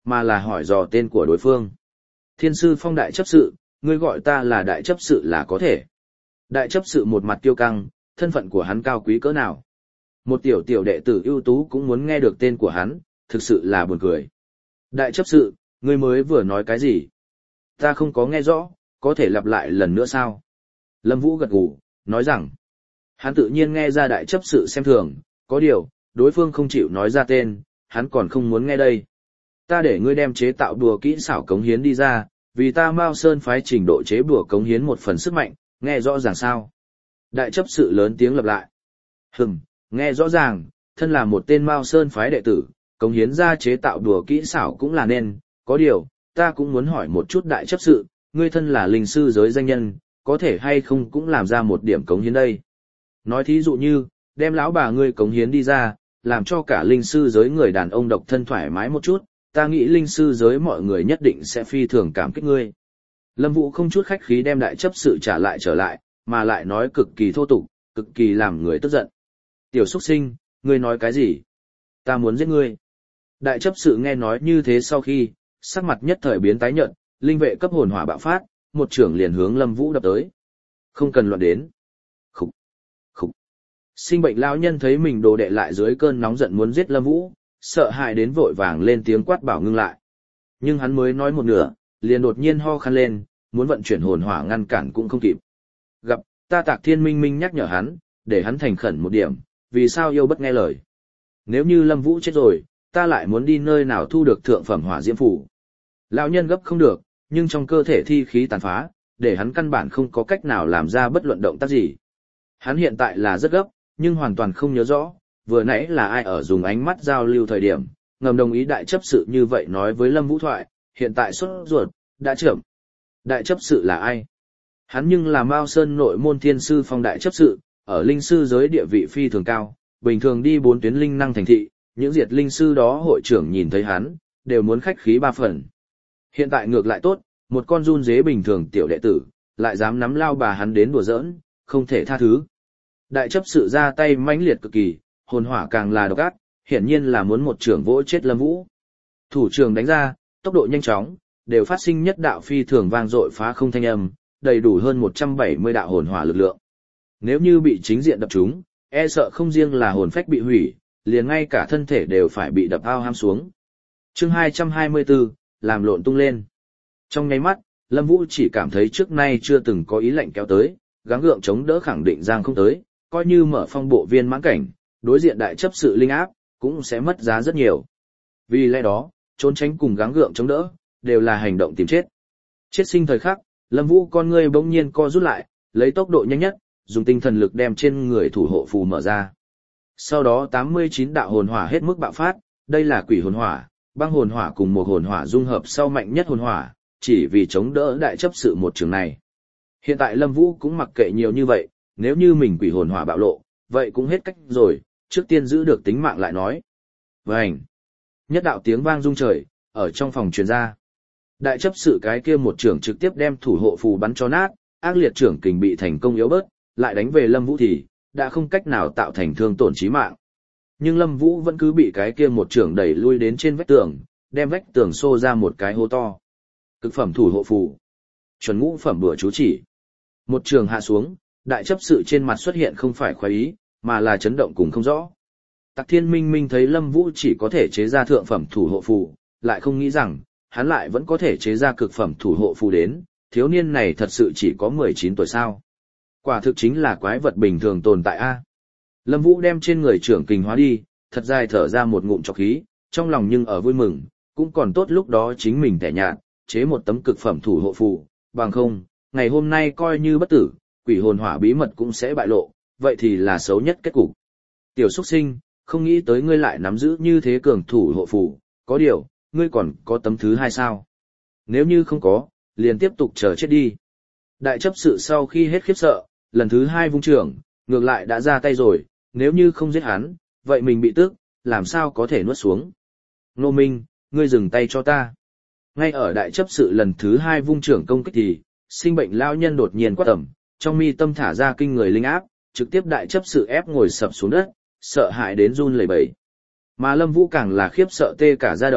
mà là hỏi dò tên của đối phương. Thiên sư phong đại chấp sự, ngươi gọi ta là đại chấp sự là có thể. Đại chấp sự một mặt kiêu căng, thân phận của hắn cao quý cỡ nào. Một tiểu tiểu đệ tử ưu tú cũng muốn nghe được tên của hắn, thực sự là buồn cười. Đại chấp sự, ngươi mới vừa nói cái gì? Ta không có nghe rõ, có thể lặp lại lần nữa sao? Lâm Vũ gật gù, nói rằng, hắn tự nhiên nghe ra đại chấp sự xem thường, có điều, đối phương không chịu nói ra tên, hắn còn không muốn nghe đây. Ta để ngươi đem chế tạo đùa kỹ xảo cống hiến đi ra, vì ta Mao Sơn phái trình độ chế bùa cống hiến một phần sức mạnh, nghe rõ ràng sao? Đại chấp sự lớn tiếng lặp lại. Hừm, nghe rõ ràng, thân là một tên Mao Sơn phái đệ tử, cống hiến ra chế tạo đùa kỹ xảo cũng là nên, có điều, ta cũng muốn hỏi một chút đại chấp sự, ngươi thân là linh sư giới danh nhân, có thể hay không cũng làm ra một điểm cống hiến đây. Nói thí dụ như, đem lão bà ngươi cống hiến đi ra, làm cho cả linh sư giới người đàn ông độc thân thoải mái một chút, ta nghĩ linh sư giới mọi người nhất định sẽ phi thường cảm kích ngươi. Lâm Vũ không chút khách khí đem đại chấp sự trả lại trở lại, mà lại nói cực kỳ thô tục, cực kỳ làm người tức giận. Tiểu xuất sinh, ngươi nói cái gì? Ta muốn giết ngươi. Đại chấp sự nghe nói như thế sau khi, sắc mặt nhất thời biến tái nhợt, linh vệ cấp hồn hỏa bạo phát, một trưởng liền hướng Lâm Vũ đập tới. Không cần loạn đến. Khục, khục. Sinh bệnh lão nhân thấy mình đồ đệ lại dưới cơn nóng giận muốn giết Lâm Vũ, sợ hãi đến vội vàng lên tiếng quát bảo ngưng lại. Nhưng hắn mới nói một nửa, liền đột nhiên ho khan lên, muốn vận chuyển hồn hỏa ngăn cản cũng không kịp. Gặp, ta Tạc Thiên Minh Minh nhắc nhở hắn, để hắn thành khẩn một điểm, vì sao yêu bất nghe lời. Nếu như Lâm Vũ chết rồi, ta lại muốn đi nơi nào thu được thượng phẩm hỏa diễm phủ. Lão nhân gấp không được, nhưng trong cơ thể thi khí tàn phá, để hắn căn bản không có cách nào làm ra bất luận động tác gì. Hắn hiện tại là rất gấp, nhưng hoàn toàn không nhớ rõ, vừa nãy là ai ở dùng ánh mắt giao lưu thời điểm, ngầm đồng ý đại chấp sự như vậy nói với Lâm Vũ thoại, hiện tại sốt ruột, đã chậm. Đại chấp sự là ai? Hắn nhưng là Mao Sơn nội môn thiên sư phong đại chấp sự, ở linh sư giới địa vị phi thường cao, bình thường đi bốn tuyến linh năng thành thị, những diệt linh sư đó hội trưởng nhìn thấy hắn, đều muốn khách khí ba phần. Hiện tại ngược lại tốt, một con run dế bình thường tiểu đệ tử, lại dám nắm lao bà hắn đến đùa giỡn, không thể tha thứ. Đại chấp sự ra tay mãnh liệt cực kỳ, hồn hỏa càng là độc ác, hiển nhiên là muốn một trưởng vỗ chết Lâm Vũ. Thủ trưởng đánh ra, tốc độ nhanh chóng, đều phát sinh nhất đạo phi thường vang dội phá không thanh âm, đầy đủ hơn một trăm bảy mươi đạo hồn hỏa lực lượng. Nếu như bị chính diện đập trúng, e sợ không riêng là hồn phách bị hủy, liền ngay cả thân thể đều phải bị đập ao ham xuống. Chương hai trăm hai mươi tư, làm lộn tung lên. Trong nháy mắt, Lâm Vũ chỉ cảm thấy trước nay chưa từng có ý lạnh kéo tới, gắng gượng chống đỡ khẳng định giang không tới, coi như mở phong bộ viên mãn cảnh, đối diện đại chấp sự linh áp, cũng sẽ mất giá rất nhiều. Vì lẽ đó, trốn tránh cùng gắng gượng chống đỡ, đều là hành động tìm chết. Chết sinh thời khắc, Lâm Vũ con ngươi bỗng nhiên co rút lại, lấy tốc độ nhanh nhất, dùng tinh thần lực đem trên người thủ hộ phù mở ra. Sau đó tám mươi chín đạo hồn hỏa hết mức bạo phát, đây là quỷ hồn hỏa, băng hồn hỏa cùng một hồn hỏa dung hợp sau mạnh nhất hồn hỏa, chỉ vì chống đỡ đại chấp sự một trường này. Hiện tại Lâm Vũ cũng mặc kệ nhiều như vậy, nếu như mình quỷ hồn hỏa bạo lộ, vậy cũng hết cách rồi, trước tiên giữ được tính mạng lại nói. Vành! Nhất đạo tiếng vang rung trời, ở trong phòng truyền ra. Đại chấp sự cái kia một trưởng trực tiếp đem thủ hộ phù bắn cho nát, ác liệt trưởng kình bị thành công yếu bớt, lại đánh về Lâm Vũ thì đã không cách nào tạo thành thương tổn chí mạng. Nhưng Lâm Vũ vẫn cứ bị cái kia một trưởng đẩy lui đến trên vách tường, đem vách tường xô ra một cái hố to. Cực phẩm thủ hộ phù, chuẩn ngũ phẩm bùa chú chỉ. Một trường hạ xuống, đại chấp sự trên mặt xuất hiện không phải khoái ý, mà là chấn động cùng không rõ. Tạc Thiên Minh Minh thấy Lâm Vũ chỉ có thể chế ra thượng phẩm thủ hộ phù, lại không nghĩ rằng hắn lại vẫn có thể chế ra cực phẩm thủ hộ phù đến, thiếu niên này thật sự chỉ có mười chín tuổi sao? Quả thực chính là quái vật bình thường tồn tại a. Lâm Vũ đem trên người trưởng kình hóa đi, thật dài thở ra một ngụm trọc khí, trong lòng nhưng ở vui mừng, cũng còn tốt lúc đó chính mình tẻ nhạt, chế một tấm cực phẩm thủ hộ phù, bằng không, ngày hôm nay coi như bất tử, quỷ hồn hỏa bí mật cũng sẽ bại lộ, vậy thì là xấu nhất kết cục. Tiểu xuất sinh, không nghĩ tới ngươi lại nắm giữ như thế cường thủ hộ phù, có điều, ngươi còn có tấm thứ hai sao? Nếu như không có, liền tiếp tục chờ chết đi. Đại chấp sự sau khi hết khiếp sợ, lần thứ hai vung trưởng, ngược lại đã ra tay rồi, nếu như không giết hắn, vậy mình bị tức, làm sao có thể nuốt xuống. Nô Minh, ngươi dừng tay cho ta. Ngay ở đại chấp sự lần thứ hai vung trưởng công kích thì, sinh bệnh lao nhân đột nhiên quát tẩm, trong mi tâm thả ra kinh người linh áp, trực tiếp đại chấp sự ép ngồi sập xuống đất, sợ hãi đến run lẩy bẩy. Mà Lâm Vũ càng là khiếp sợ tê cả da đầu,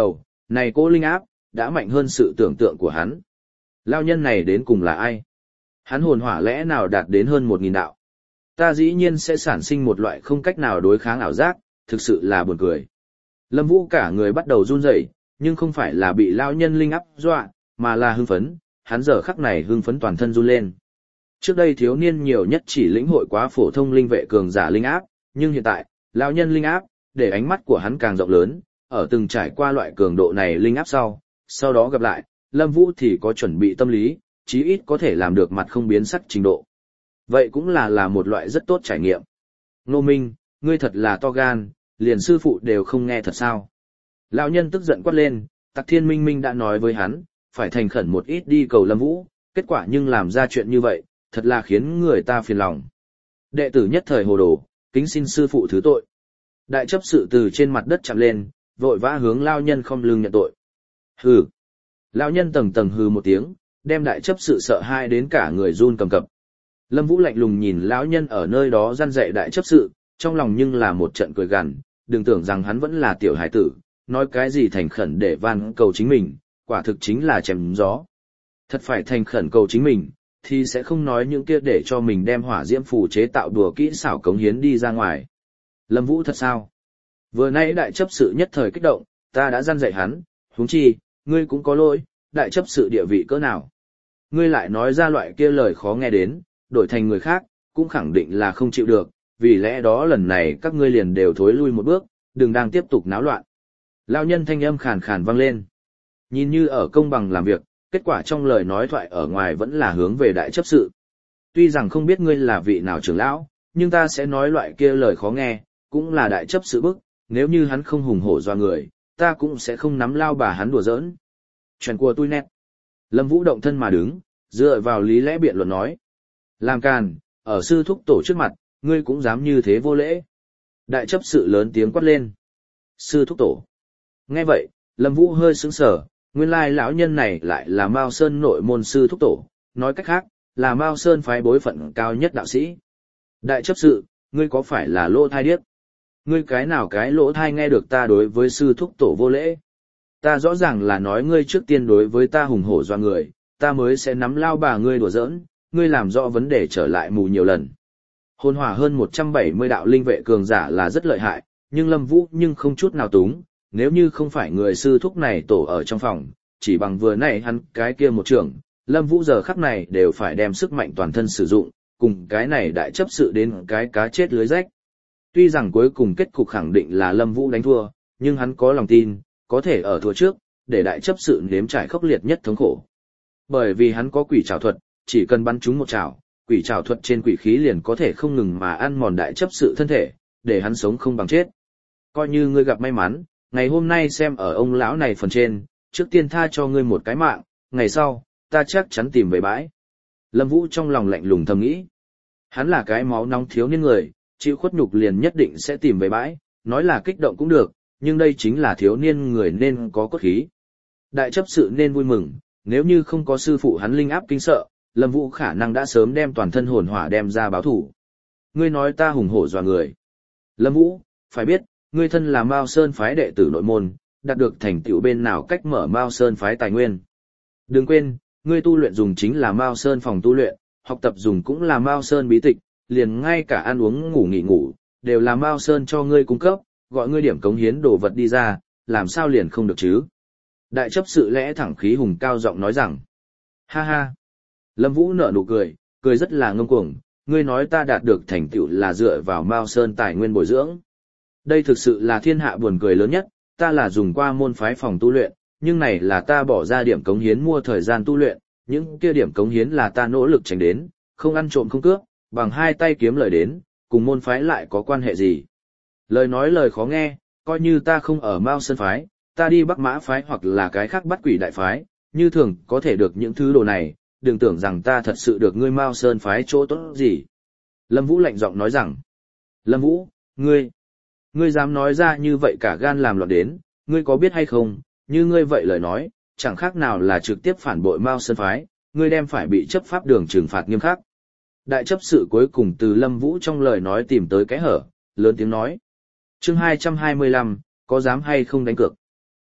này cô linh áp, đã mạnh hơn sự tưởng tượng của hắn. Lao nhân này đến cùng là ai? Hắn hồn hỏa lẽ nào đạt đến hơn một nghìn đạo? Ta dĩ nhiên sẽ sản sinh một loại không cách nào đối kháng ảo giác, thực sự là buồn cười. Lâm Vũ cả người bắt đầu run rẩy, nhưng không phải là bị lao nhân linh áp dọa, mà là hưng phấn, hắn giờ khắc này hưng phấn toàn thân run lên. Trước đây thiếu niên nhiều nhất chỉ lĩnh hội quá phổ thông linh vệ cường giả linh áp, nhưng hiện tại, lao nhân linh áp, để ánh mắt của hắn càng rộng lớn, ở từng trải qua loại cường độ này linh áp sau, sau đó gặp lại, Lâm Vũ thì có chuẩn bị tâm lý, chí ít có thể làm được mặt không biến sắc trình độ. Vậy cũng là là một loại rất tốt trải nghiệm. Ngô Minh, ngươi thật là to gan, liền sư phụ đều không nghe thật sao. Lão nhân tức giận quát lên, Tặc Thiên Minh Minh đã nói với hắn, phải thành khẩn một ít đi cầu Lâm Vũ, kết quả nhưng làm ra chuyện như vậy, thật là khiến người ta phiền lòng. Đệ tử nhất thời hồ đồ, kính xin sư phụ thứ tội. Đại chấp sự từ trên mặt đất chạm lên, vội vã hướng lão nhân không lưng nhận tội. Hừ. Lão nhân tầng tầng hừ một tiếng, đem đại chấp sự sợ hai đến cả người run cầm cập. Lâm Vũ lạnh lùng nhìn lão nhân ở nơi đó răn dạy đại chấp sự, trong lòng nhưng là một trận cười gằn, đừng tưởng rằng hắn vẫn là tiểu hải tử, nói cái gì thành khẩn để van cầu chính mình, quả thực chính là chém gió. Thật phải thành khẩn cầu chính mình, thì sẽ không nói những kia để cho mình đem hỏa diễm phù chế tạo đùa kỹ xảo cống hiến đi ra ngoài. Lâm Vũ thật sao? Vừa nãy đại chấp sự nhất thời kích động, ta đã răn dạy hắn, huống chi, ngươi cũng có lỗi, đại chấp sự địa vị cỡ nào. Ngươi lại nói ra loại kia lời khó nghe đến, đổi thành người khác, cũng khẳng định là không chịu được, vì lẽ đó lần này các ngươi liền đều thối lui một bước, đừng đang tiếp tục náo loạn. Lão nhân thanh âm khàn khàn vang lên. Nhìn như ở công bằng làm việc, kết quả trong lời nói thoại ở ngoài vẫn là hướng về đại chấp sự. Tuy rằng không biết ngươi là vị nào trưởng lão, nhưng ta sẽ nói loại kia lời khó nghe, cũng là đại chấp sự bức, nếu như hắn không hùng hổ doa người, ta cũng sẽ không nắm lao bà hắn đùa giỡn. Chuyện của tôi nét. Lâm Vũ động thân mà đứng, dựa vào lý lẽ biện luận nói. Làm càn, ở sư thúc tổ trước mặt, ngươi cũng dám như thế vô lễ. Đại chấp sự lớn tiếng quát lên. Sư thúc tổ. Nghe vậy, Lâm Vũ hơi sững sờ, nguyên lai lão nhân này lại là Mao Sơn nội môn sư thúc tổ, nói cách khác, là Mao Sơn phái bối phận cao nhất đạo sĩ. Đại chấp sự, ngươi có phải là lỗ thai điếc? Ngươi cái nào cái lỗ thai nghe được ta đối với sư thúc tổ vô lễ? Ta rõ ràng là nói ngươi trước tiên đối với ta hùng hổ doa người, ta mới sẽ nắm lao bà ngươi đùa giỡn, ngươi làm rõ vấn đề trở lại mù nhiều lần. Hồn hỏa hơn một trăm bảy mươi đạo linh vệ cường giả là rất lợi hại, nhưng Lâm Vũ nhưng không chút nào túng, nếu như không phải người sư thúc này tổ ở trong phòng, chỉ bằng vừa nãy hắn cái kia một trường, Lâm Vũ giờ khắc này đều phải đem sức mạnh toàn thân sử dụng, cùng cái này đại chấp sự đến cái cá chết lưới rách. Tuy rằng cuối cùng kết cục khẳng định là Lâm Vũ đánh thua, nhưng hắn có lòng tin, có thể ở thua trước, để đại chấp sự nếm trải khốc liệt nhất thống khổ. Bởi vì hắn có quỷ trảo thuật, chỉ cần bắn trúng một trảo, quỷ trảo thuật trên quỷ khí liền có thể không ngừng mà ăn mòn đại chấp sự thân thể, để hắn sống không bằng chết. Coi như ngươi gặp may mắn, ngày hôm nay xem ở ông lão này phần trên, trước tiên tha cho ngươi một cái mạng, ngày sau, ta chắc chắn tìm về bãi. Lâm Vũ trong lòng lạnh lùng thầm nghĩ. Hắn là cái máu nóng thiếu niên người, chịu khuất nhục liền nhất định sẽ tìm về bãi, nói là kích động cũng được, nhưng đây chính là thiếu niên người nên có cốt khí. Đại chấp sự nên vui mừng, nếu như không có sư phụ hắn linh áp kinh sợ, Lâm Vũ khả năng đã sớm đem toàn thân hồn hỏa đem ra báo thủ. Ngươi nói ta hùng hổ dọa người. Lâm Vũ, phải biết, ngươi thân là Mao Sơn phái đệ tử nội môn, đạt được thành tựu bên nào cách mở Mao Sơn phái tài nguyên. Đừng quên, ngươi tu luyện dùng chính là Mao Sơn phòng tu luyện, học tập dùng cũng là Mao Sơn bí tịch, liền ngay cả ăn uống ngủ nghỉ ngủ, đều là Mao Sơn cho ngươi cung cấp, gọi ngươi điểm cống hiến đồ vật đi ra, làm sao liền không được chứ? Đại chấp sự lẽ thẳng khí hùng cao giọng nói rằng. Ha ha. Lâm Vũ nở nụ cười, cười rất là ngông cuồng, ngươi nói ta đạt được thành tựu là dựa vào Mao Sơn tài nguyên bồi dưỡng. Đây thực sự là thiên hạ buồn cười lớn nhất, ta là dùng qua môn phái phòng tu luyện, nhưng này là ta bỏ ra điểm cống hiến mua thời gian tu luyện, những kia điểm cống hiến là ta nỗ lực tránh đến, không ăn trộm không cướp, bằng hai tay kiếm lời đến, cùng môn phái lại có quan hệ gì. Lời nói lời khó nghe, coi như ta không ở Mao Sơn phái, ta đi Bắc Mã phái hoặc là cái khác bắt quỷ đại phái, như thường có thể được những thứ đồ này, đừng tưởng rằng ta thật sự được ngươi Mao Sơn phái chỗ tốt gì. Lâm Vũ lạnh giọng nói rằng, Lâm Vũ, ngươi, ngươi dám nói ra như vậy cả gan làm loạn đến, ngươi có biết hay không, như ngươi vậy lời nói, chẳng khác nào là trực tiếp phản bội Mao Sơn phái, ngươi đem phải bị chấp pháp đường trừng phạt nghiêm khắc. Đại chấp sự cuối cùng từ Lâm Vũ trong lời nói tìm tới cái hở, lớn tiếng nói. Chương hai trăm hai mươi lăm, có dám hay không đánh cược?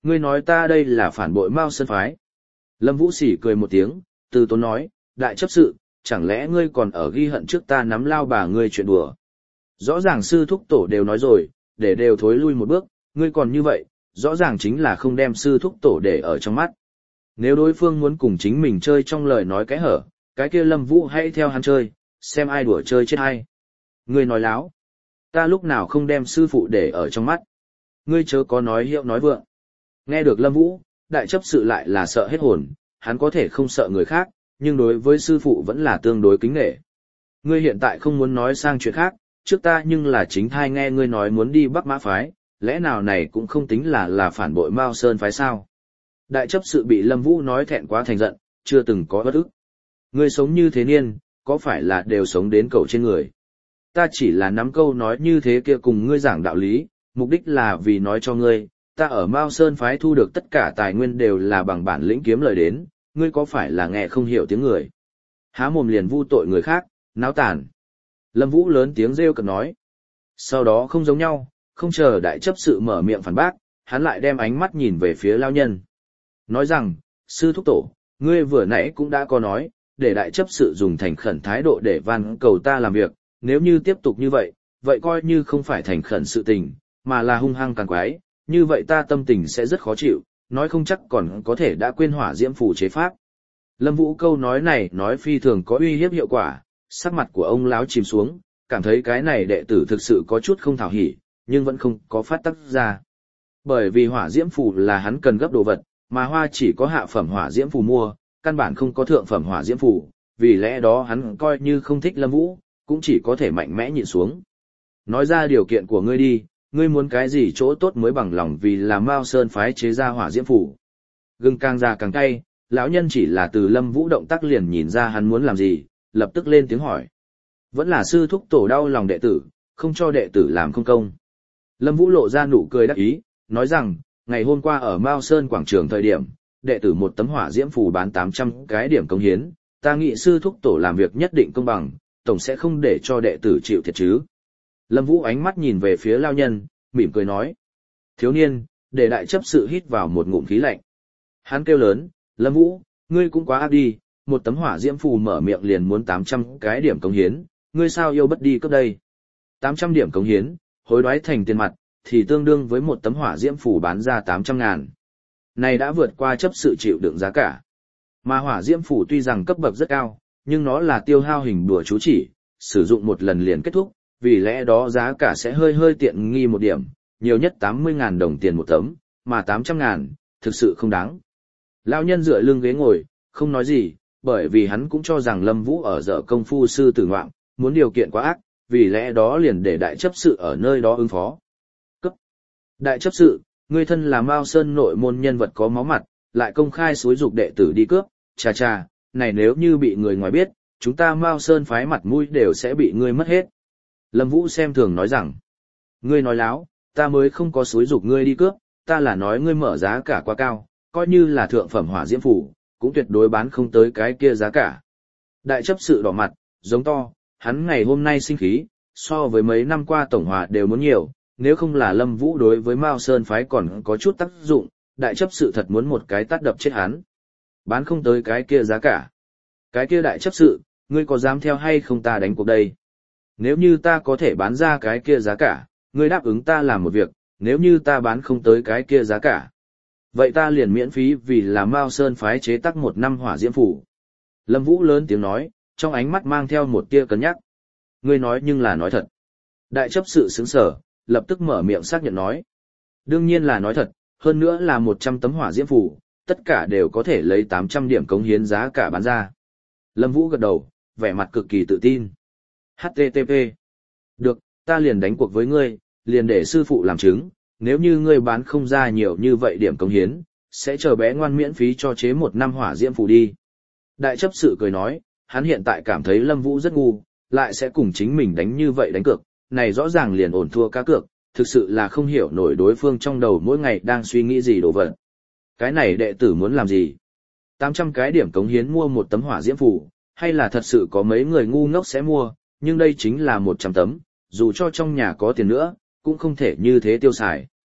ngươi nói ta đây là phản bội Mao Sơn phái. Lâm Vũ sỉ cười một tiếng, từ tốn nói, đại chấp sự, chẳng lẽ ngươi còn ở ghi hận trước ta nắm lao bà ngươi chuyện đùa. Rõ ràng sư thúc tổ đều nói rồi, để đều thối lui một bước, ngươi còn như vậy, rõ ràng chính là không đem sư thúc tổ để ở trong mắt. Nếu đối phương muốn cùng chính mình chơi trong lời nói cái hở, cái kia Lâm Vũ hãy theo hắn chơi, xem ai đùa chơi chết ai. Ngươi nói láo. Ta lúc nào không đem sư phụ để ở trong mắt. Ngươi chớ có nói hiệu nói vượng. Nghe được Lâm Vũ, đại chấp sự lại là sợ hết hồn, hắn có thể không sợ người khác, nhưng đối với sư phụ vẫn là tương đối kính nể. Ngươi hiện tại không muốn nói sang chuyện khác, trước ta nhưng là chính thai nghe ngươi nói muốn đi Bắc Mã phái, lẽ nào này cũng không tính là là phản bội Mao Sơn phái sao? Đại chấp sự bị Lâm Vũ nói thẹn quá thành giận, chưa từng có bất ức. Ngươi sống như thế niên, có phải là đều sống đến cầu trên người? Ta chỉ là nắm câu nói như thế kia cùng ngươi giảng đạo lý, mục đích là vì nói cho ngươi, ta ở Mao Sơn phái thu được tất cả tài nguyên đều là bằng bản lĩnh kiếm lời đến, ngươi có phải là nghe không hiểu tiếng người? Há mồm liền vu tội người khác, náo tàn. Lâm Vũ lớn tiếng rêu cợt nói. Sau đó không giống nhau, không chờ đại chấp sự mở miệng phản bác, hắn lại đem ánh mắt nhìn về phía lao nhân. Nói rằng, sư thúc tổ, ngươi vừa nãy cũng đã có nói, để đại chấp sự dùng thành khẩn thái độ để van cầu ta làm việc, nếu như tiếp tục như vậy, vậy coi như không phải thành khẩn sự tình, mà là hung hăng càng quái, như vậy ta tâm tình sẽ rất khó chịu, nói không chắc còn có thể đã quên hỏa diễm phù chế pháp. Lâm Vũ câu nói này nói phi thường có uy hiếp hiệu quả, sắc mặt của ông lão chìm xuống, cảm thấy cái này đệ tử thực sự có chút không thảo hỉ, nhưng vẫn không có phát tác ra. Bởi vì hỏa diễm phù là hắn cần gấp đồ vật, mà hoa chỉ có hạ phẩm hỏa diễm phù mua, căn bản không có thượng phẩm hỏa diễm phù, vì lẽ đó hắn coi như không thích Lâm Vũ, cũng chỉ có thể mạnh mẽ nhịn xuống. Nói ra điều kiện của ngươi đi, ngươi muốn cái gì chỗ tốt mới bằng lòng vì là Mao Sơn phái chế ra hỏa diễm phù. Gừng càng già càng cay, lão nhân chỉ là từ Lâm Vũ động tác liền nhìn ra hắn muốn làm gì, lập tức lên tiếng hỏi. Vẫn là sư thúc tổ đau lòng đệ tử, không cho đệ tử làm không công. Lâm Vũ lộ ra nụ cười đắc ý, nói rằng, ngày hôm qua ở Mao Sơn quảng trường thời điểm, đệ tử một tấm hỏa diễm phù bán tám trăm cái điểm công hiến, ta nghĩ sư thúc tổ làm việc nhất định công bằng, tổng sẽ không để cho đệ tử chịu thiệt chứ. Lâm Vũ ánh mắt nhìn về phía lao nhân, mỉm cười nói. Thiếu niên, để đại chấp sự hít vào một ngụm khí lạnh. Hắn kêu lớn, Lâm Vũ, ngươi cũng quá ác đi, một tấm hỏa diễm phù mở miệng liền muốn tám trăm cái điểm công hiến, ngươi sao yêu bất đi cấp đây. tám trăm điểm công hiến, hối đoái thành tiền mặt, thì tương đương với một tấm hỏa diễm phù bán ra tám trăm ngàn. Này đã vượt qua chấp sự chịu đựng giá cả. Mà hỏa diễm phù tuy rằng cấp bậc rất cao, nhưng nó là tiêu hao hình đùa chú chỉ, sử dụng một lần liền kết thúc, vì lẽ đó giá cả sẽ hơi hơi tiện nghi một điểm, nhiều nhất tám mươi ngàn đồng tiền một tấm, mà tám trăm ngàn, thực sự không đáng. Lão nhân dựa lưng ghế ngồi, không nói gì, bởi vì hắn cũng cho rằng Lâm Vũ ở dở công phu sư tử ngoạm, muốn điều kiện quá ác, vì lẽ đó liền để đại chấp sự ở nơi đó ứng phó. Cấp. Đại chấp sự, ngươi thân là Mao Sơn nội môn nhân vật có máu mặt, lại công khai xúi dục đệ tử đi cướp, chà chà, này nếu như bị người ngoài biết, chúng ta Mao Sơn phái mặt mũi đều sẽ bị ngươi mất hết. Lâm Vũ xem thường nói rằng, ngươi nói láo, ta mới không có xúi dục ngươi đi cướp, ta là nói ngươi mở giá cả quá cao, coi như là thượng phẩm hỏa diễm phù, cũng tuyệt đối bán không tới cái kia giá cả. Đại chấp sự đỏ mặt, giống to, hắn ngày hôm nay sinh khí, so với mấy năm qua tổng hòa đều muốn nhiều, nếu không là Lâm Vũ đối với Mao Sơn phái còn có chút tác dụng, đại chấp sự thật muốn một cái tát đập chết hắn. Bán không tới cái kia giá cả. Cái kia đại chấp sự, ngươi có dám theo hay không ta đánh cuộc đây? Nếu như ta có thể bán ra cái kia giá cả, ngươi đáp ứng ta làm một việc, nếu như ta bán không tới cái kia giá cả. Vậy ta liền miễn phí vì là Mao Sơn phái chế tác một năm hỏa diễm phù. Lâm Vũ lớn tiếng nói, trong ánh mắt mang theo một tia cân nhắc. Ngươi nói nhưng là nói thật. Đại chấp sự sững sờ, lập tức mở miệng xác nhận nói. Đương nhiên là nói thật, hơn nữa là một trăm tấm hỏa diễm phù, tất cả đều có thể lấy tám trăm điểm cống hiến giá cả bán ra. Lâm Vũ gật đầu, vẻ mặt cực kỳ tự tin. hát tê tê pê. Được, ta liền đánh cuộc với ngươi, liền để sư phụ làm chứng, nếu như ngươi bán không ra nhiều như vậy điểm cống hiến, sẽ chờ bé ngoan miễn phí cho chế một năm hỏa diễm phù đi. Đại chấp sự cười nói, hắn hiện tại cảm thấy Lâm Vũ rất ngu, lại sẽ cùng chính mình đánh như vậy đánh cược, này rõ ràng liền ổn thua cá cược, thực sự là không hiểu nổi đối phương trong đầu mỗi ngày đang suy nghĩ gì đồ vật. Cái này đệ tử muốn làm gì? tám trăm cái điểm cống hiến mua một tấm hỏa diễm phù, hay là thật sự có mấy người ngu ngốc sẽ mua, nhưng đây chính là một trăm tấm, dù cho trong nhà có tiền nữa, cũng không thể như thế tiêu xài.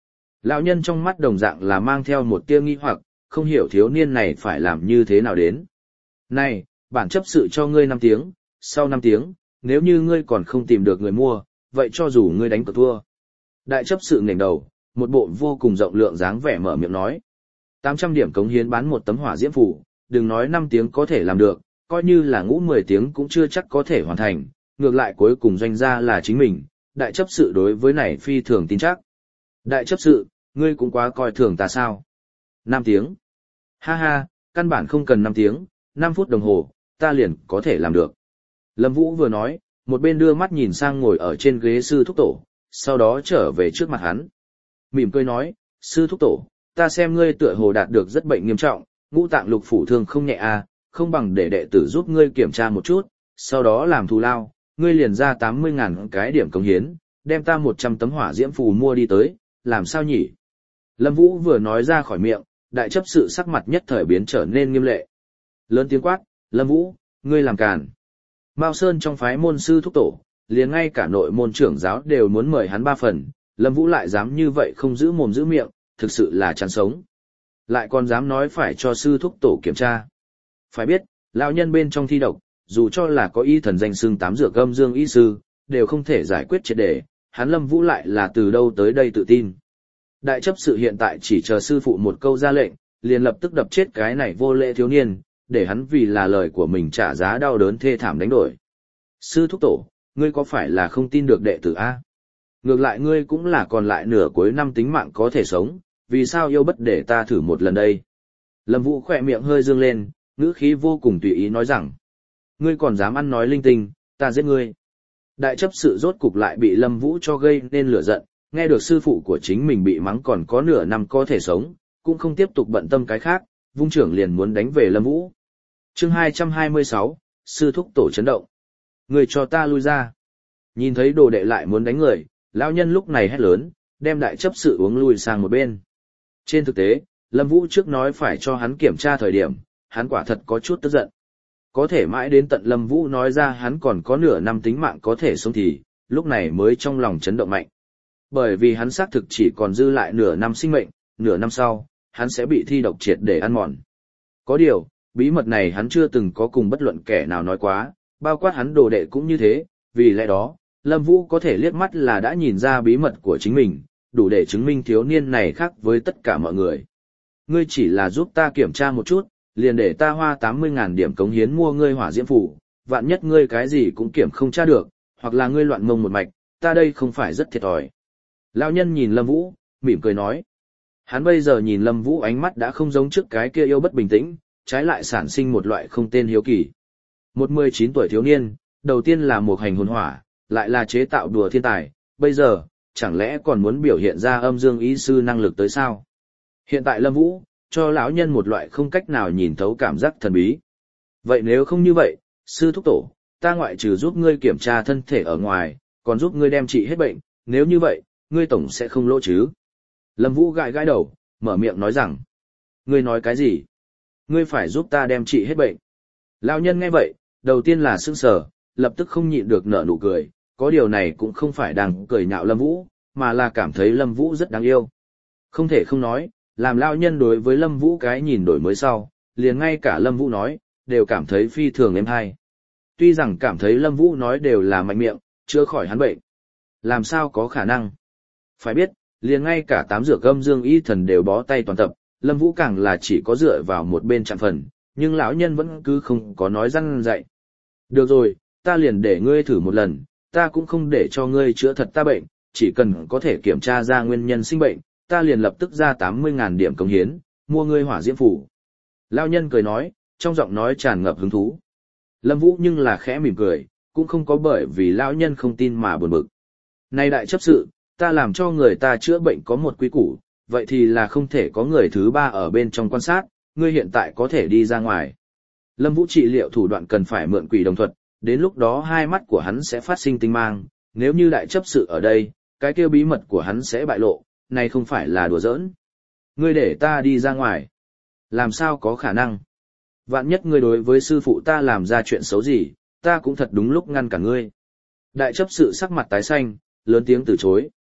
Lão nhân trong mắt đồng dạng là mang theo một tia nghi hoặc, không hiểu thiếu niên này phải làm như thế nào đến. Này, bản chấp sự cho ngươi năm tiếng, sau năm tiếng, nếu như ngươi còn không tìm được người mua, vậy cho dù ngươi đánh cược thua. Đại chấp sự ngẩng đầu, một bộ vô cùng rộng lượng dáng vẻ mở miệng nói. tám trăm điểm cống hiến bán một tấm hỏa diễm phù, đừng nói năm tiếng có thể làm được, coi như là ngũ mười tiếng cũng chưa chắc có thể hoàn thành, ngược lại cuối cùng doanh gia là chính mình, đại chấp sự đối với này phi thường tin chắc. Đại chấp sự, ngươi cũng quá coi thường ta sao? năm tiếng. Ha ha, căn bản không cần năm tiếng, năm phút đồng hồ, ta liền có thể làm được. Lâm Vũ vừa nói, một bên đưa mắt nhìn sang ngồi ở trên ghế sư thúc tổ, sau đó trở về trước mặt hắn. Mỉm cười nói, sư thúc tổ, ta xem ngươi tựa hồ đạt được rất bệnh nghiêm trọng, ngũ tạng lục phủ thương không nhẹ à, không bằng để đệ tử giúp ngươi kiểm tra một chút, sau đó làm thù lao, ngươi liền ra tám mươi ngàn cái điểm cống hiến, đem ta một trăm tấm hỏa diễm phù mua đi tới, làm sao nhỉ? Lâm Vũ vừa nói ra khỏi miệng, đại chấp sự sắc mặt nhất thời biến trở nên nghiêm lệ. Lớn tiếng quát, Lâm Vũ, ngươi làm càn. Mao Sơn trong phái môn sư thúc tổ, liền ngay cả nội môn trưởng giáo đều muốn mời hắn ba phần, Lâm Vũ lại dám như vậy không giữ mồm giữ miệng, thực sự là chán sống. Lại còn dám nói phải cho sư thúc tổ kiểm tra. Phải biết, lão nhân bên trong thi độc, dù cho là có y thần danh xưng tám dược âm dương y sư, đều không thể giải quyết triệt để, hắn Lâm Vũ lại là từ đâu tới đây tự tin. Đại chấp sự hiện tại chỉ chờ sư phụ một câu ra lệnh, liền lập tức đập chết cái này vô lễ thiếu niên, để hắn vì là lời của mình trả giá đau đớn thê thảm đánh đổi. Sư thúc tổ, ngươi có phải là không tin được đệ tử A? Ngược lại ngươi cũng là còn lại nửa cuối năm tính mạng có thể sống, vì sao yêu bất để ta thử một lần đây? Lâm Vũ khỏe miệng hơi dương lên, ngữ khí vô cùng tùy ý nói rằng, ngươi còn dám ăn nói linh tinh, ta giết ngươi. Đại chấp sự rốt cục lại bị Lâm Vũ cho gây nên lửa giận, nghe được sư phụ của chính mình bị mắng còn có nửa năm có thể sống, cũng không tiếp tục bận tâm cái khác, vung trưởng liền muốn đánh về Lâm Vũ. Chương hai trăm hai mươi sáu, sư thúc tổ chấn động. Người cho ta lui ra. Nhìn thấy đồ đệ lại muốn đánh người, lão nhân lúc này hét lớn, đem đại chấp sự uống lui sang một bên. Trên thực tế, Lâm Vũ trước nói phải cho hắn kiểm tra thời điểm, hắn quả thật có chút tức giận. Có thể mãi đến tận Lâm Vũ nói ra hắn còn có nửa năm tính mạng có thể sống thì, lúc này mới trong lòng chấn động mạnh. Bởi vì hắn xác thực chỉ còn dư lại nửa năm sinh mệnh, nửa năm sau, hắn sẽ bị thi độc triệt để ăn mòn. Có điều, bí mật này hắn chưa từng có cùng bất luận kẻ nào nói quá, bao quát hắn đồ đệ cũng như thế, vì lẽ đó, Lâm Vũ có thể liếc mắt là đã nhìn ra bí mật của chính mình, đủ để chứng minh thiếu niên này khác với tất cả mọi người. Ngươi chỉ là giúp ta kiểm tra một chút, liền để ta hoa tám mươi ngàn điểm cống hiến mua ngươi hỏa diễm phủ, vạn nhất ngươi cái gì cũng kiểm không tra được, hoặc là ngươi loạn mông một mạch, ta đây không phải rất thiệt thòi. Lão nhân nhìn Lâm Vũ, mỉm cười nói. Hắn bây giờ nhìn Lâm Vũ ánh mắt đã không giống trước cái kia yêu bất bình tĩnh, trái lại sản sinh một loại không tên hiếu kỳ. Một mười chín tuổi thiếu niên, đầu tiên là một hành hồn hỏa, lại là chế tạo đùa thiên tài, bây giờ, chẳng lẽ còn muốn biểu hiện ra âm dương ý sư năng lực tới sao? Hiện tại Lâm Vũ, cho lão nhân một loại không cách nào nhìn thấu cảm giác thần bí. Vậy nếu không như vậy, sư thúc tổ, ta ngoại trừ giúp ngươi kiểm tra thân thể ở ngoài, còn giúp ngươi đem trị hết bệnh, nếu như vậy, ngươi tổng sẽ không lỗ chứ? Lâm Vũ gãi gãi đầu, mở miệng nói rằng, ngươi nói cái gì? Ngươi phải giúp ta đem trị hết bệnh. Lão nhân nghe vậy, đầu tiên là sững sờ, lập tức không nhịn được nở nụ cười, có điều này cũng không phải đang cười nhạo Lâm Vũ, mà là cảm thấy Lâm Vũ rất đáng yêu. Không thể không nói, làm lão nhân đối với Lâm Vũ cái nhìn đổi mới sau, liền ngay cả Lâm Vũ nói, đều cảm thấy phi thường êm hay. Tuy rằng cảm thấy Lâm Vũ nói đều là mạnh miệng, chữa khỏi hắn bệnh. Làm sao có khả năng? Phải biết, liền ngay cả tám dược âm dương y thần đều bó tay toàn tập, Lâm Vũ càng là chỉ có dựa vào một bên chạm phần, nhưng lão nhân vẫn cứ không có nói răn dạy. Được rồi, ta liền để ngươi thử một lần, ta cũng không để cho ngươi chữa thật ta bệnh, chỉ cần có thể kiểm tra ra nguyên nhân sinh bệnh, ta liền lập tức ra tám mươi ngàn điểm cống hiến, mua ngươi hỏa diễm phủ. Lão nhân cười nói, trong giọng nói tràn ngập hứng thú. Lâm Vũ nhưng là khẽ mỉm cười, cũng không có bởi vì lão nhân không tin mà buồn bực. Này đại chấp sự, ta làm cho người ta chữa bệnh có một quy củ, vậy thì là không thể có người thứ ba ở bên trong quan sát, ngươi hiện tại có thể đi ra ngoài. Lâm Vũ trị liệu thủ đoạn cần phải mượn quỷ đồng thuật, đến lúc đó hai mắt của hắn sẽ phát sinh tinh mang, nếu như đại chấp sự ở đây, cái kia bí mật của hắn sẽ bại lộ, này không phải là đùa giỡn. Ngươi để ta đi ra ngoài. Làm sao có khả năng? Vạn nhất ngươi đối với sư phụ ta làm ra chuyện xấu gì, ta cũng thật đúng lúc ngăn cả ngươi. Đại chấp sự sắc mặt tái xanh, lớn tiếng từ chối.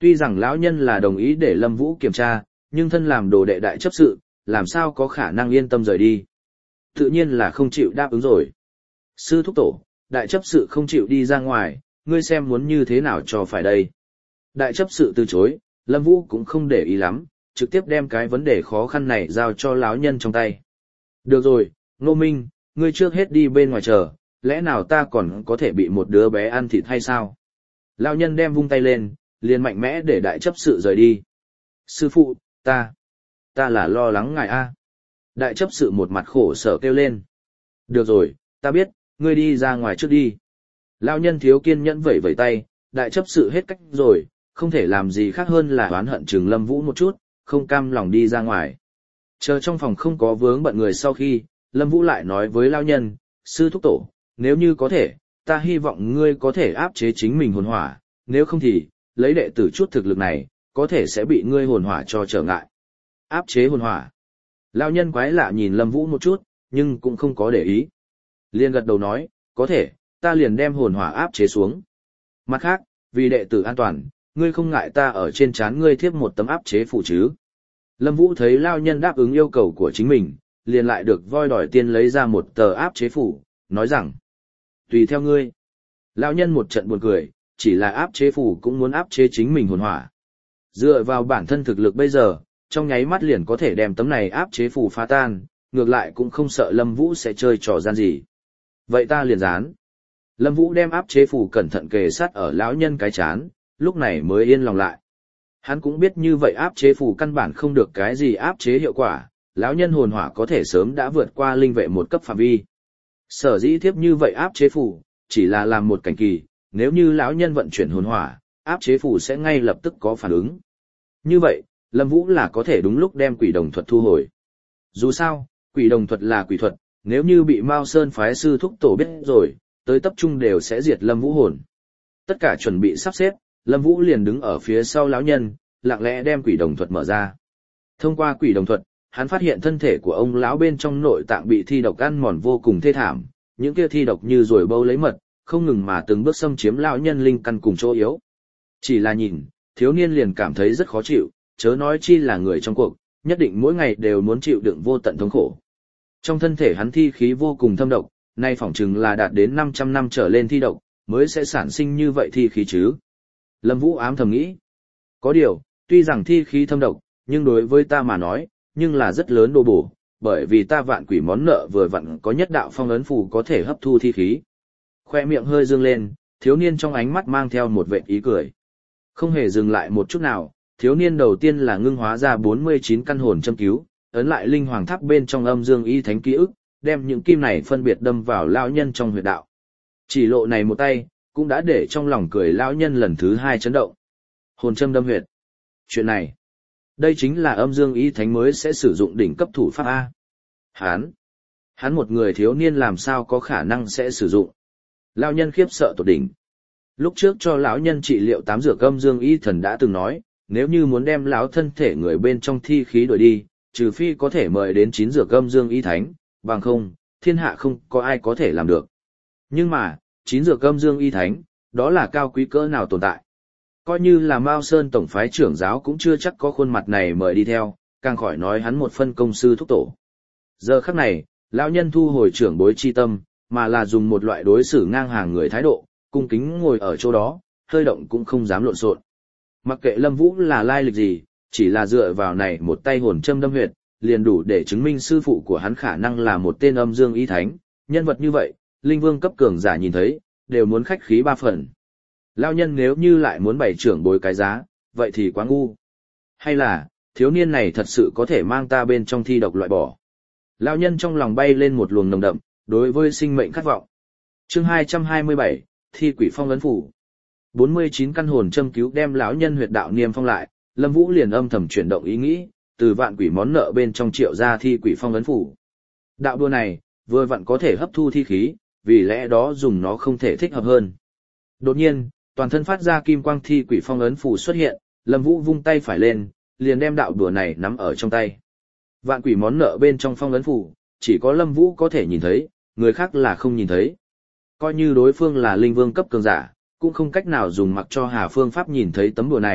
Tuy rằng lão nhân là đồng ý để Lâm Vũ kiểm tra, nhưng thân làm đồ đệ đại chấp sự, làm sao có khả năng yên tâm rời đi. Tự nhiên là không chịu đáp ứng rồi. Sư thúc tổ, đại chấp sự không chịu đi ra ngoài, ngươi xem muốn như thế nào cho phải đây. Đại chấp sự từ chối, Lâm Vũ cũng không để ý lắm, trực tiếp đem cái vấn đề khó khăn này giao cho lão nhân trong tay. Được rồi, Ngô Minh, ngươi trước hết đi bên ngoài chờ, lẽ nào ta còn có thể bị một đứa bé ăn thịt hay sao? Lão nhân đem vung tay lên, liền mạnh mẽ để đại chấp sự rời đi. Sư phụ, ta, ta là lo lắng ngài a. Đại chấp sự một mặt khổ sở kêu lên. Được rồi, ta biết, ngươi đi ra ngoài trước đi. Lão nhân thiếu kiên nhẫn vẩy vẩy tay, đại chấp sự hết cách rồi, không thể làm gì khác hơn là oán hận chừng Lâm Vũ một chút, không cam lòng đi ra ngoài. Chờ trong phòng không có vướng bận người sau khi, Lâm Vũ lại nói với lão nhân, sư thúc tổ, nếu như có thể, ta hy vọng ngươi có thể áp chế chính mình hồn hỏa, nếu không thì, lấy đệ tử chút thực lực này, có thể sẽ bị ngươi hồn hỏa cho trở ngại. Áp chế hồn hỏa. Lão nhân quái lạ nhìn Lâm Vũ một chút, nhưng cũng không có để ý. Liền gật đầu nói, có thể, ta liền đem hồn hỏa áp chế xuống. Mặt khác, vì đệ tử an toàn, ngươi không ngại ta ở trên trán ngươi thiếp một tấm áp chế phủ chứ. Lâm Vũ thấy lão nhân đáp ứng yêu cầu của chính mình, liền lại được voi đòi tiên lấy ra một tờ áp chế phủ, nói rằng, tùy theo ngươi. Lão nhân một trận buồn cười, chỉ là áp chế phủ cũng muốn áp chế chính mình hồn hỏa. Dựa vào bản thân thực lực bây giờ, trong nháy mắt liền có thể đem tấm này áp chế phủ phá tan, ngược lại cũng không sợ Lâm Vũ sẽ chơi trò gian gì. Vậy ta liền dán. Lâm Vũ đem áp chế phủ cẩn thận kề sát ở lão nhân cái chán, lúc này mới yên lòng lại. Hắn cũng biết như vậy áp chế phủ căn bản không được cái gì áp chế hiệu quả, lão nhân hồn hỏa có thể sớm đã vượt qua linh vệ một cấp phạm vi. Sở dĩ thiếp như vậy áp chế phủ, chỉ là làm một cảnh kỳ, nếu như lão nhân vận chuyển hồn hỏa, áp chế phủ sẽ ngay lập tức có phản ứng. Như vậy, Lâm Vũ là có thể đúng lúc đem quỷ đồng thuật thu hồi. Dù sao, quỷ đồng thuật là quỷ thuật, nếu như bị Mao Sơn phái sư thúc tổ biết rồi, tới tập trung đều sẽ diệt Lâm Vũ hồn. Tất cả chuẩn bị sắp xếp, Lâm Vũ liền đứng ở phía sau lão nhân, lặng lẽ đem quỷ đồng thuật mở ra. Thông qua quỷ đồng thuật, hắn phát hiện thân thể của ông lão bên trong nội tạng bị thi độc ăn mòn vô cùng thê thảm, những kia thi độc như ruồi bâu lấy mật, không ngừng mà từng bước xâm chiếm lão nhân linh căn cùng chỗ yếu. Chỉ là nhìn, thiếu niên liền cảm thấy rất khó chịu, chớ nói chi là người trong cuộc, nhất định mỗi ngày đều muốn chịu đựng vô tận thống khổ. Trong thân thể hắn thi khí vô cùng thâm độc, nay phỏng chừng là đạt đến năm trăm năm trở lên thi độc, mới sẽ sản sinh như vậy thi khí chứ. Lâm Vũ ám thầm nghĩ. Có điều, tuy rằng thi khí thâm độc, nhưng đối với ta mà nói, nhưng là rất lớn đồ bổ, bởi vì ta vạn quỷ món nợ vừa vặn có nhất đạo phong ấn phù có thể hấp thu thi khí. Khoe miệng hơi dương lên, thiếu niên trong ánh mắt mang theo một vệt ý cười. Không hề dừng lại một chút nào, thiếu niên đầu tiên là ngưng hóa ra bốn mươi chín căn hồn châm cứu, ấn lại linh hoàng tháp bên trong âm dương y thánh ký ức, đem những kim này phân biệt đâm vào lão nhân trong huyệt đạo. Chỉ lộ này một tay, cũng đã để trong lòng cười lão nhân lần thứ hai chấn động. Hồn châm đâm huyệt. Chuyện này, đây chính là âm dương y thánh mới sẽ sử dụng đỉnh cấp thủ pháp A. Hán, hắn một người thiếu niên làm sao có khả năng sẽ sử dụng. Lão nhân khiếp sợ tột đỉnh. Lúc trước cho lão nhân trị liệu tám dược âm dương y thần đã từng nói, nếu như muốn đem lão thân thể người bên trong thi khí đuổi đi, trừ phi có thể mời đến chín dược âm dương y thánh, bằng không, thiên hạ không có ai có thể làm được. Nhưng mà, chín dược âm dương y thánh, đó là cao quý cỡ nào tồn tại. Coi như là Mao Sơn tổng phái trưởng giáo cũng chưa chắc có khuôn mặt này mời đi theo, càng khỏi nói hắn một phân công sư thúc tổ. Giờ khắc này, lão nhân thu hồi trưởng bối chi tâm, mà là dùng một loại đối xử ngang hàng người thái độ, cung kính ngồi ở chỗ đó, hơi động cũng không dám lộn xộn. Mặc kệ Lâm Vũ là lai lịch gì, chỉ là dựa vào này một tay hồn châm đâm huyệt, liền đủ để chứng minh sư phụ của hắn khả năng là một tên âm dương y thánh, nhân vật như vậy, linh vương cấp cường giả nhìn thấy, đều muốn khách khí ba phần. Lão nhân nếu như lại muốn bày trưởng bối cái giá, vậy thì quá ngu. Hay là, thiếu niên này thật sự có thể mang ta bên trong thi độc loại bỏ. Lão nhân trong lòng bay lên một luồng nồng đậm, đối với sinh mệnh khát vọng. Chương hai trăm hai mươi bảy, thi quỷ phong ấn phủ. bốn mươi chín căn hồn châm cứu đem lão nhân huyệt đạo niêm phong lại, Lâm Vũ liền âm thầm chuyển động ý nghĩ, từ vạn quỷ món nợ bên trong triệu ra thi quỷ phong ấn phủ. Đạo đua này, vừa vặn có thể hấp thu thi khí, vì lẽ đó dùng nó không thể thích hợp hơn. Đột nhiên, toàn thân phát ra kim quang thi quỷ phong ấn phủ xuất hiện, Lâm Vũ vung tay phải lên, liền đem đạo đùa này nắm ở trong tay. Vạn quỷ món nợ bên trong phong ấn phủ, chỉ có Lâm Vũ có thể nhìn thấy, người khác là không nhìn thấy. Coi như đối phương là linh vương cấp cường giả, cũng không cách nào dùng mặc cho Hà phương pháp nhìn thấy tấm đùa này,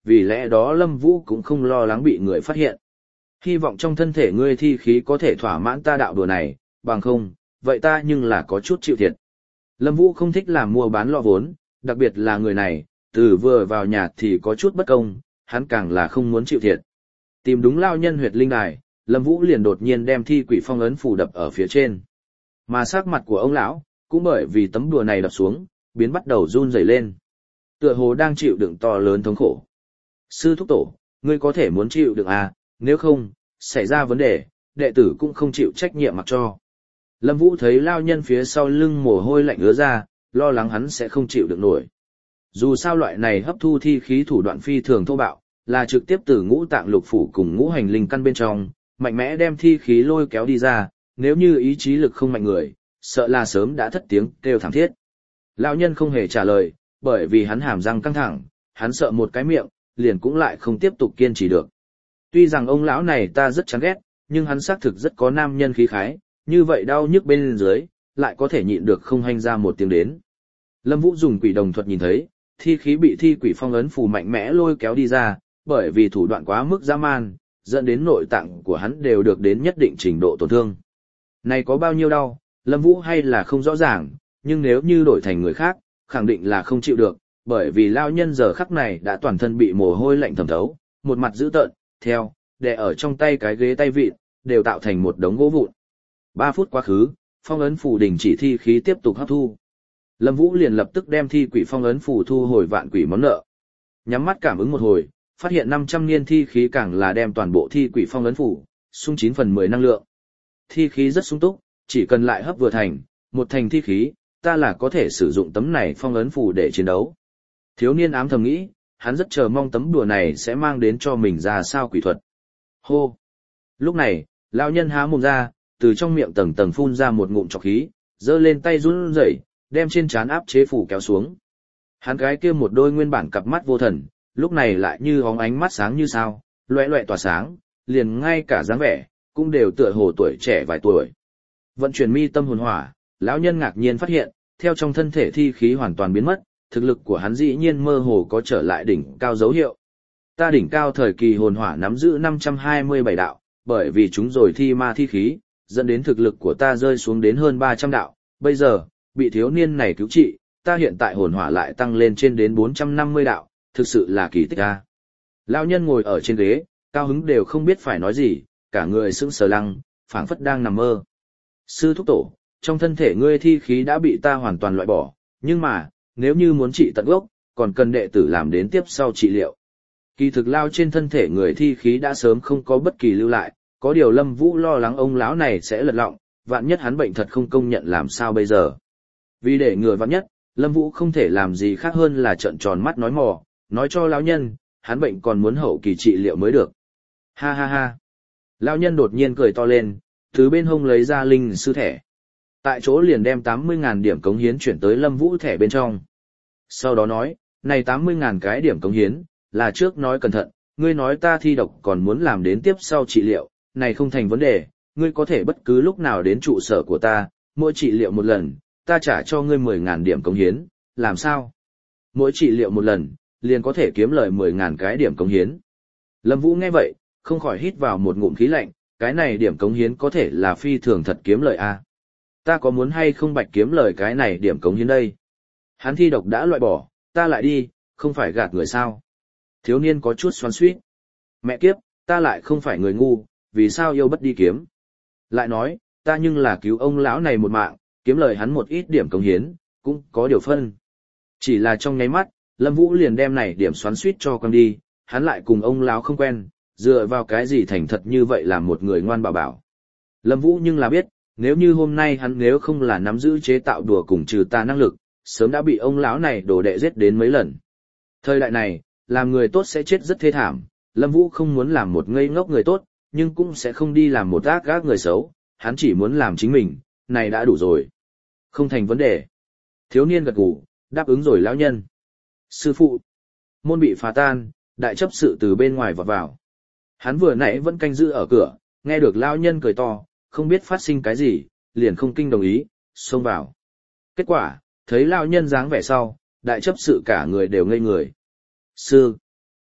vì lẽ đó Lâm Vũ cũng không lo lắng bị người phát hiện. Hy vọng trong thân thể ngươi thi khí có thể thỏa mãn ta đạo đùa này, bằng không, vậy ta nhưng là có chút chịu thiệt. Lâm Vũ không thích làm mua bán lọ vốn, đặc biệt là người này, từ vừa vào nhà thì có chút bất công, hắn càng là không muốn chịu thiệt. Tìm đúng lao nhân huyệt linh đài, Lâm Vũ liền đột nhiên đem thi quỷ phong ấn phủ đập ở phía trên. Mà sắc mặt của ông lão cũng bởi vì tấm đùa này đập xuống, biến bắt đầu run rẩy lên. Tựa hồ đang chịu đựng to lớn thống khổ. Sư thúc tổ, ngươi có thể muốn chịu đựng à, nếu không, xảy ra vấn đề, đệ tử cũng không chịu trách nhiệm mặc cho. Lâm Vũ thấy lao nhân phía sau lưng mồ hôi lạnh ứa ra, lo lắng hắn sẽ không chịu được nổi. Dù sao loại này hấp thu thi khí thủ đoạn phi thường thô bạo, là trực tiếp từ ngũ tạng lục phủ cùng ngũ hành linh căn bên trong, mạnh mẽ đem thi khí lôi kéo đi ra, nếu như ý chí lực không mạnh người, sợ là sớm đã thất tiếng kêu thảm thiết. Lão nhân không hề trả lời, bởi vì hắn hàm răng căng thẳng, hắn sợ một cái miệng, liền cũng lại không tiếp tục kiên trì được. Tuy rằng ông lão này ta rất chán ghét, nhưng hắn xác thực rất có nam nhân khí khái, như vậy đau nhức bên dưới, lại có thể nhịn được không hanh ra một tiếng đến. Lâm Vũ dùng quỷ đồng thuật nhìn thấy, thi khí bị thi quỷ phong ấn phù mạnh mẽ lôi kéo đi ra, bởi vì thủ đoạn quá mức dã man, dẫn đến nội tạng của hắn đều được đến nhất định trình độ tổn thương. Này có bao nhiêu đau, Lâm Vũ hay là không rõ ràng, nhưng nếu như đổi thành người khác, khẳng định là không chịu được, bởi vì lao nhân giờ khắc này đã toàn thân bị mồ hôi lạnh thẩm thấu, một mặt dữ tợn, theo, đè ở trong tay cái ghế tay vịn, đều tạo thành một đống gỗ vụn. Ba phút quá khứ, phong ấn phù đình chỉ thi khí tiếp tục hấp thu. Lâm Vũ liền lập tức đem thi quỷ phong ấn phù thu hồi vạn quỷ món nợ. Nhắm mắt cảm ứng một hồi, phát hiện năm trăm niên thi khí càng là đem toàn bộ thi quỷ phong ấn phù, sung chín phần mười năng lượng. Thi khí rất sung túc, chỉ cần lại hấp vừa thành, một thành thi khí, ta là có thể sử dụng tấm này phong ấn phù để chiến đấu. Thiếu niên ám thầm nghĩ, hắn rất chờ mong tấm đùa này sẽ mang đến cho mình ra sao quỷ thuật. Hô! Lúc này, lão nhân há mồm ra, từ trong miệng tầng tầng phun ra một ngụm trọc khí, giơ lên tay run rẩy, đem trên trán áp chế phủ kéo xuống. Hắn gái kia một đôi nguyên bản cặp mắt vô thần, lúc này lại như óng ánh mắt sáng như sao, loẻ loẻ tỏa sáng, liền ngay cả dáng vẻ cũng đều tựa hồ tuổi trẻ vài tuổi. Vận chuyển mi tâm hồn hỏa, lão nhân ngạc nhiên phát hiện, theo trong thân thể thi khí hoàn toàn biến mất, thực lực của hắn dĩ nhiên mơ hồ có trở lại đỉnh cao dấu hiệu. Ta đỉnh cao thời kỳ hồn hỏa nắm giữ năm trăm hai mươi bảy đạo, bởi vì chúng rồi thi ma thi khí, dẫn đến thực lực của ta rơi xuống đến hơn ba trăm đạo, bây giờ, bị thiếu niên này cứu trị, ta hiện tại hồn hỏa lại tăng lên trên đến bốn trăm năm mươi đạo, thực sự là kỳ tích a. Lão nhân ngồi ở trên ghế, cao hứng đều không biết phải nói gì, cả người sững sờ lăng, phảng phất đang nằm mơ. Sư thúc tổ, trong thân thể ngươi thi khí đã bị ta hoàn toàn loại bỏ, nhưng mà, nếu như muốn trị tận gốc, còn cần đệ tử làm đến tiếp sau trị liệu. Kỳ thực lao trên thân thể người thi khí đã sớm không có bất kỳ lưu lại, có điều Lâm Vũ lo lắng ông lão này sẽ lật lọng, vạn nhất hắn bệnh thật không công nhận làm sao bây giờ. Vì để ngừa vạn nhất, Lâm Vũ không thể làm gì khác hơn là trợn tròn mắt nói mò, nói cho lão nhân, hắn bệnh còn muốn hậu kỳ trị liệu mới được. Ha ha ha. Lão nhân đột nhiên cười to lên, từ bên hông lấy ra linh sư thẻ. Tại chỗ liền đem tám mươi nghìn điểm cống hiến chuyển tới Lâm Vũ thẻ bên trong. Sau đó nói, này tám mươi nghìn cái điểm cống hiến, là trước nói cẩn thận, ngươi nói ta thi độc còn muốn làm đến tiếp sau trị liệu, này không thành vấn đề, ngươi có thể bất cứ lúc nào đến trụ sở của ta, mỗi trị liệu một lần, ta trả cho ngươi mười nghìn điểm cống hiến, làm sao? Mỗi trị liệu một lần, liền có thể kiếm lời mười nghìn cái điểm cống hiến. Lâm Vũ nghe vậy, không khỏi hít vào một ngụm khí lạnh, cái này điểm cống hiến có thể là phi thường thật kiếm lời a. Ta có muốn hay không bạch kiếm lời cái này điểm cống hiến đây? Hắn thi độc đã loại bỏ, ta lại đi, không phải gạt người sao? Thiếu niên có chút xoắn xuýt. Mẹ kiếp, ta lại không phải người ngu, vì sao yêu bất đi kiếm? Lại nói, ta nhưng là cứu ông lão này một mạng, kiếm lời hắn một ít điểm cống hiến, cũng có điều phân. Chỉ là trong nháy mắt, Lâm Vũ liền đem này điểm xoắn xuýt cho con đi, hắn lại cùng ông lão không quen, dựa vào cái gì thành thật như vậy là một người ngoan bảo bảo. Lâm Vũ nhưng là biết, nếu như hôm nay hắn nếu không là nắm giữ chế tạo đùa cùng trừ tà năng lực, sớm đã bị ông lão này đổ đệ giết đến mấy lần. Thời đại này, làm người tốt sẽ chết rất thê thảm, Lâm Vũ không muốn làm một ngây ngốc người tốt, nhưng cũng sẽ không đi làm một ác gác người xấu, hắn chỉ muốn làm chính mình, này đã đủ rồi. Không thành vấn đề. Thiếu niên gật gù, đáp ứng rồi lão nhân. Sư phụ, môn bị phá tan, đại chấp sự từ bên ngoài vọt vào. Hắn vừa nãy vẫn canh giữ ở cửa, nghe được lão nhân cười to, không biết phát sinh cái gì, liền không kinh đồng ý, xông vào. Kết quả, thấy lão nhân dáng vẻ sau, đại chấp sự cả người đều ngây người. Sư,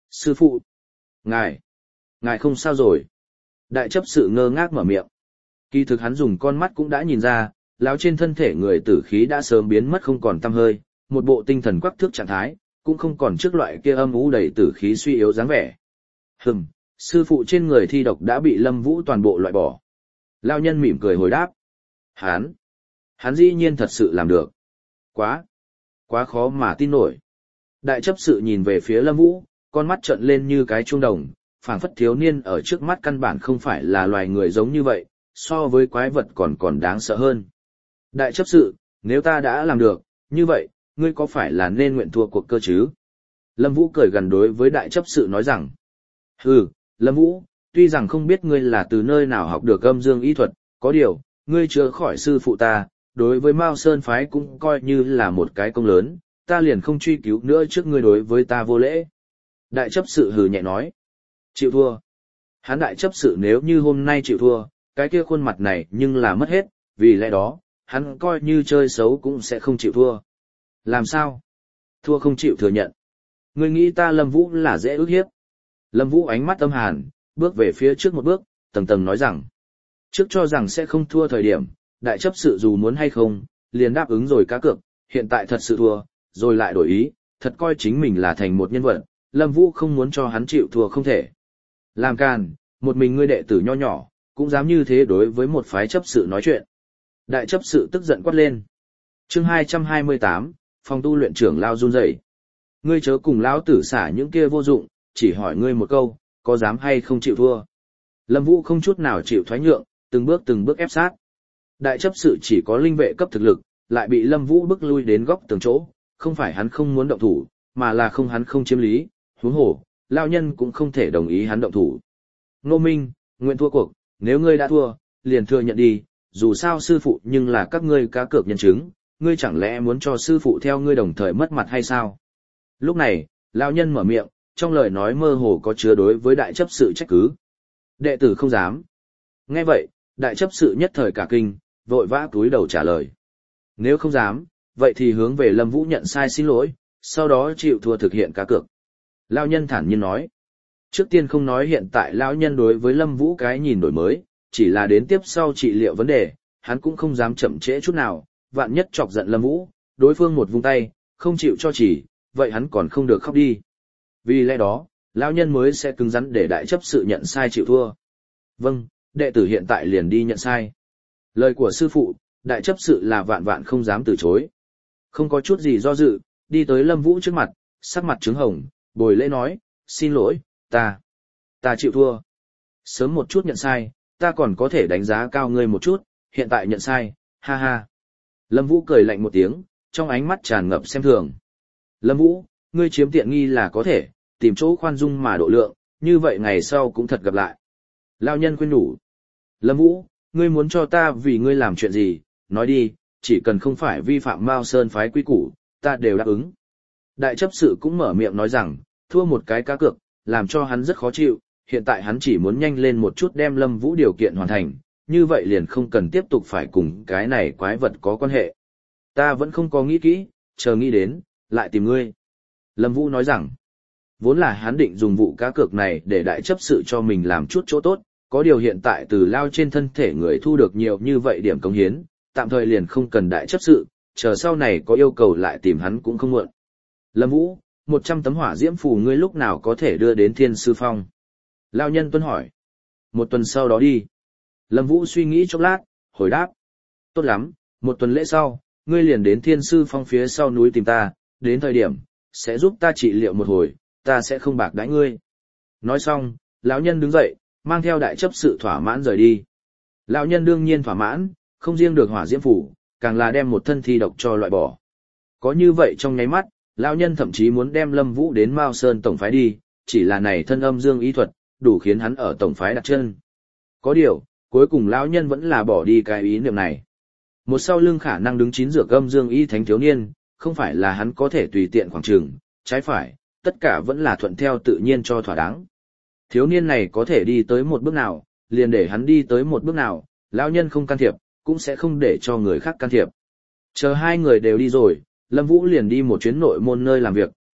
Sư phụ, ngài, ngài không sao rồi. Đại chấp sự ngơ ngác mở miệng. Kỳ thực hắn dùng con mắt cũng đã nhìn ra, lão trên thân thể người tử khí đã sớm biến mất không còn tăm hơi, một bộ tinh thần quắc thước trạng thái, cũng không còn trước loại kia âm u đầy tử khí suy yếu dáng vẻ. Hừm, sư phụ trên người thi độc đã bị Lâm Vũ toàn bộ loại bỏ. Lão nhân mỉm cười hồi đáp. Hắn, hắn dĩ nhiên thật sự làm được. Quá, quá khó mà tin nổi. Đại chấp sự nhìn về phía Lâm Vũ, con mắt trợn lên như cái chuông đồng, phảng phất thiếu niên ở trước mắt căn bản không phải là loài người giống như vậy, so với quái vật còn còn đáng sợ hơn. Đại chấp sự, nếu ta đã làm được, như vậy, ngươi có phải là nên nguyện thua cuộc cơ chứ? Lâm Vũ cười gần đối với đại chấp sự nói rằng. Hừ, Lâm Vũ, tuy rằng không biết ngươi là từ nơi nào học được âm dương y thuật, có điều, ngươi chữa khỏi sư phụ ta, đối với Mao Sơn phái cũng coi như là một cái công lớn, ta liền không truy cứu nữa trước ngươi đối với ta vô lễ. Đại chấp sự hừ nhẹ nói. Chịu thua. Hắn đại chấp sự nếu như hôm nay chịu thua, cái kia khuôn mặt này nhưng là mất hết, vì lẽ đó, hắn coi như chơi xấu cũng sẽ không chịu thua. Làm sao? Thua không chịu thừa nhận. Ngươi nghĩ ta Lâm Vũ là dễ ức hiếp. Lâm Vũ ánh mắt âm hàn, bước về phía trước một bước, tầng tầng nói rằng. Trước cho rằng sẽ không thua thời điểm, đại chấp sự dù muốn hay không, liền đáp ứng rồi cá cược, hiện tại thật sự thua, rồi lại đổi ý, thật coi chính mình là thành một nhân vật, Lâm Vũ không muốn cho hắn chịu thua không thể. Làm càn, một mình ngươi đệ tử nho nhỏ, cũng dám như thế đối với một phái chấp sự nói chuyện. Đại chấp sự tức giận quát lên. Chương hai trăm hai mươi tám, phòng tu luyện trưởng lao run rẩy. Ngươi chớ cùng lão tử xả những kia vô dụng, chỉ hỏi ngươi một câu, có dám hay không chịu thua. Lâm Vũ không chút nào chịu thoái nhượng, từng bước từng bước ép sát. Đại chấp sự chỉ có linh vệ cấp thực lực, lại bị Lâm Vũ bức lui đến góc tường chỗ, không phải hắn không muốn động thủ, mà là không hắn không chiếm lý, huống hồ, lão nhân cũng không thể đồng ý hắn động thủ. Ngô Minh, nguyện thua cuộc, nếu ngươi đã thua, liền thừa nhận đi, dù sao sư phụ nhưng là các ngươi cá cược nhân chứng, ngươi chẳng lẽ muốn cho sư phụ theo ngươi đồng thời mất mặt hay sao? Lúc này, lão nhân mở miệng, trong lời nói mơ hồ có chứa đối với đại chấp sự trách cứ. Đệ tử không dám. Nghe vậy, đại chấp sự nhất thời cả kinh, vội vã cúi đầu trả lời. Nếu không dám, vậy thì hướng về Lâm Vũ nhận sai xin lỗi, sau đó chịu thua thực hiện cá cược. Lão nhân thản nhiên nói. Trước tiên không nói hiện tại lão nhân đối với Lâm Vũ cái nhìn đổi mới, chỉ là đến tiếp sau trị liệu vấn đề, hắn cũng không dám chậm trễ chút nào, vạn nhất chọc giận Lâm Vũ, đối phương một vung tay, không chịu cho chỉ, vậy hắn còn không được khóc đi. Vì lẽ đó, lão nhân mới sẽ cứng rắn để đại chấp sự nhận sai chịu thua. Vâng, đệ tử hiện tại liền đi nhận sai. Lời của sư phụ, đại chấp sự là vạn vạn không dám từ chối. Không có chút gì do dự, đi tới Lâm Vũ trước mặt, sắc mặt trướng hồng, bồi lễ nói, xin lỗi, ta, ta chịu thua. Sớm một chút nhận sai, ta còn có thể đánh giá cao ngươi một chút, hiện tại nhận sai, ha ha. Lâm Vũ cười lạnh một tiếng, trong ánh mắt tràn ngập xem thường. Lâm Vũ, ngươi chiếm tiện nghi là có thể, tìm chỗ khoan dung mà độ lượng, như vậy ngày sau cũng thật gặp lại. Lão nhân khuyên nhủ. Lâm Vũ, ngươi muốn cho ta vì ngươi làm chuyện gì, nói đi, chỉ cần không phải vi phạm Mao Sơn phái quy củ, ta đều đáp ứng. Đại chấp sự cũng mở miệng nói rằng, thua một cái cá cược, làm cho hắn rất khó chịu, hiện tại hắn chỉ muốn nhanh lên một chút đem Lâm Vũ điều kiện hoàn thành, như vậy liền không cần tiếp tục phải cùng cái này quái vật có quan hệ. Ta vẫn không có nghĩ kỹ, chờ nghĩ đến, lại tìm ngươi. Lâm Vũ nói rằng, vốn là hắn định dùng vụ cá cược này để đại chấp sự cho mình làm chút chỗ tốt, có điều hiện tại từ lao trên thân thể người thu được nhiều như vậy điểm cống hiến, tạm thời liền không cần đại chấp sự, chờ sau này có yêu cầu lại tìm hắn cũng không muộn. Lâm Vũ, một trăm tấm hỏa diễm phù ngươi lúc nào có thể đưa đến Thiên Sư Phong? Lao nhân tuân hỏi. Một tuần sau đó đi. Lâm Vũ suy nghĩ chốc lát, hồi đáp. Tốt lắm, một tuần lễ sau, ngươi liền đến Thiên Sư Phong phía sau núi tìm ta, đến thời điểm, sẽ giúp ta trị liệu một hồi, ta sẽ không bạc đãi ngươi. Nói xong, lão nhân đứng dậy, mang theo đại chấp sự thỏa mãn rời đi. Lão nhân đương nhiên thỏa mãn, không riêng được hỏa diễm phủ, càng là đem một thân thi độc cho loại bỏ. Có như vậy trong nháy mắt, lão nhân thậm chí muốn đem Lâm Vũ đến Mao Sơn tổng phái đi, chỉ là này thân âm dương ý thuật, đủ khiến hắn ở tổng phái đặt chân. Có điều, cuối cùng lão nhân vẫn là bỏ đi cái ý niệm này. Một sau lưng khả năng đứng chín dược âm dương y thánh thiếu niên, không phải là hắn có thể tùy tiện khoảng trường, trái phải, tất cả vẫn là thuận theo tự nhiên cho thỏa đáng. Thiếu niên này có thể đi tới một bước nào, liền để hắn đi tới một bước nào, lão nhân không can thiệp, cũng sẽ không để cho người khác can thiệp. Chờ hai người đều đi rồi, Lâm Vũ liền đi một chuyến nội môn nơi làm việc,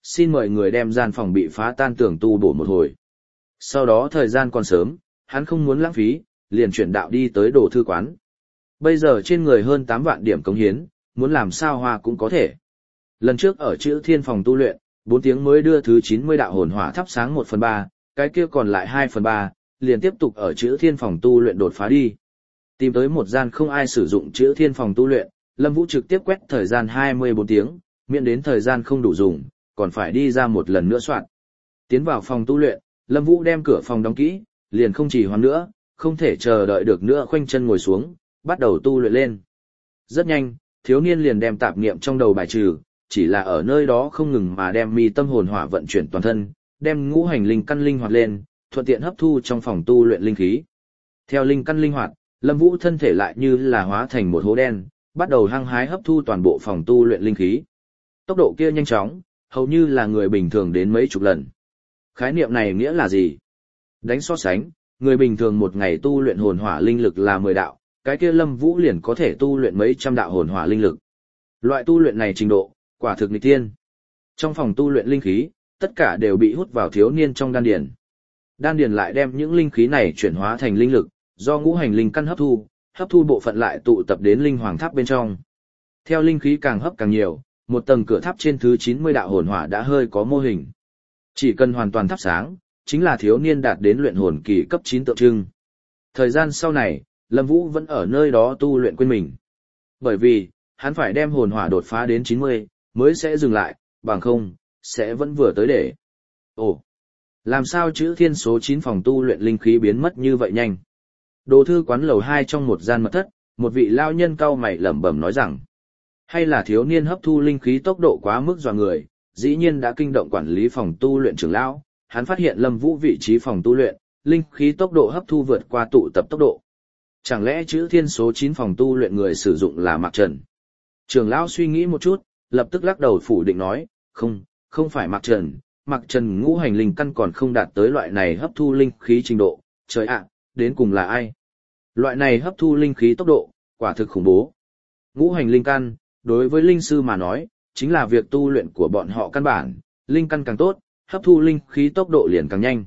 xin mời người đem gian phòng bị phá tan tường tu bổ một hồi. Sau đó thời gian còn sớm, hắn không muốn lãng phí, liền chuyển đạo đi tới đồ thư quán. Bây giờ trên người hơn tám vạn điểm cống hiến, muốn làm sao hoa cũng có thể. Lần trước ở chữ thiên phòng tu luyện, bốn tiếng mới đưa thứ chín mươi đạo hồn hỏa thắp sáng một phần ba, cái kia còn lại hai phần ba, liền tiếp tục ở chữ thiên phòng tu luyện đột phá đi. Tìm tới một gian không ai sử dụng chữ thiên phòng tu luyện, Lâm Vũ trực tiếp quét thời gian hai mươi bốn tiếng, miễn đến thời gian không đủ dùng, còn phải đi ra một lần nữa soạn. Tiến vào phòng tu luyện, Lâm Vũ đem cửa phòng đóng kỹ, liền không trì hoãn nữa, không thể chờ đợi được nữa, khoanh chân ngồi xuống, bắt đầu tu luyện lên. Rất nhanh, thiếu niên liền đem tạp niệm trong đầu bài trừ, chỉ là ở nơi đó không ngừng mà đem mi tâm hồn hỏa vận chuyển toàn thân, đem ngũ hành linh căn linh hoạt lên, thuận tiện hấp thu trong phòng tu luyện linh khí. Theo linh căn linh hoạt, Lâm Vũ thân thể lại như là hóa thành một hố đen, bắt đầu hăng hái hấp thu toàn bộ phòng tu luyện linh khí. Tốc độ kia nhanh chóng, hầu như là người bình thường đến mấy chục lần. Khái niệm này nghĩa là gì? Đánh so sánh, người bình thường một ngày tu luyện hồn hỏa linh lực là mười đạo, cái kia Lâm Vũ liền có thể tu luyện mấy trăm đạo hồn hỏa linh lực. Loại tu luyện này trình độ, quả thực nghịch thiên. Trong phòng tu luyện linh khí, tất cả đều bị hút vào thiếu niên trong đan điền. Đan điền lại đem những linh khí này chuyển hóa thành linh lực, do ngũ hành linh căn hấp thu, hấp thu bộ phận lại tụ tập đến linh hoàng tháp bên trong. Theo linh khí càng hấp càng nhiều, một tầng cửa tháp trên thứ chín mươi đạo hồn hỏa đã hơi có mô hình. Chỉ cần hoàn toàn thắp sáng, chính là thiếu niên đạt đến luyện hồn kỳ cấp chín tượng trưng. Thời gian sau này, Lâm Vũ vẫn ở nơi đó tu luyện quên mình. Bởi vì, hắn phải đem hồn hỏa đột phá đến chín mươi, mới sẽ dừng lại, bằng không, sẽ vẫn vừa tới để. Ồ, làm sao chữ thiên số chín phòng tu luyện linh khí biến mất như vậy nhanh? Đồ thư quán lầu hai trong một gian mật thất, một vị lao nhân cau mày lẩm bẩm nói rằng, hay là thiếu niên hấp thu linh khí tốc độ quá mức dọa người, dĩ nhiên đã kinh động quản lý phòng tu luyện trưởng lão, hắn phát hiện Lâm Vũ vị trí phòng tu luyện, linh khí tốc độ hấp thu vượt qua tụ tập tốc độ. Chẳng lẽ chữ thiên số chín phòng tu luyện người sử dụng là Mạc Trần? Trưởng lão suy nghĩ một chút, lập tức lắc đầu phủ định nói, không, không phải Mạc Trần, Mạc Trần ngũ hành linh căn còn không đạt tới loại này hấp thu linh khí trình độ, trời ạ, đến cùng là ai? Loại này hấp thu linh khí tốc độ, quả thực khủng bố. Ngũ hành linh căn, đối với linh sư mà nói, chính là việc tu luyện của bọn họ căn bản, linh căn càng tốt, hấp thu linh khí tốc độ liền càng nhanh.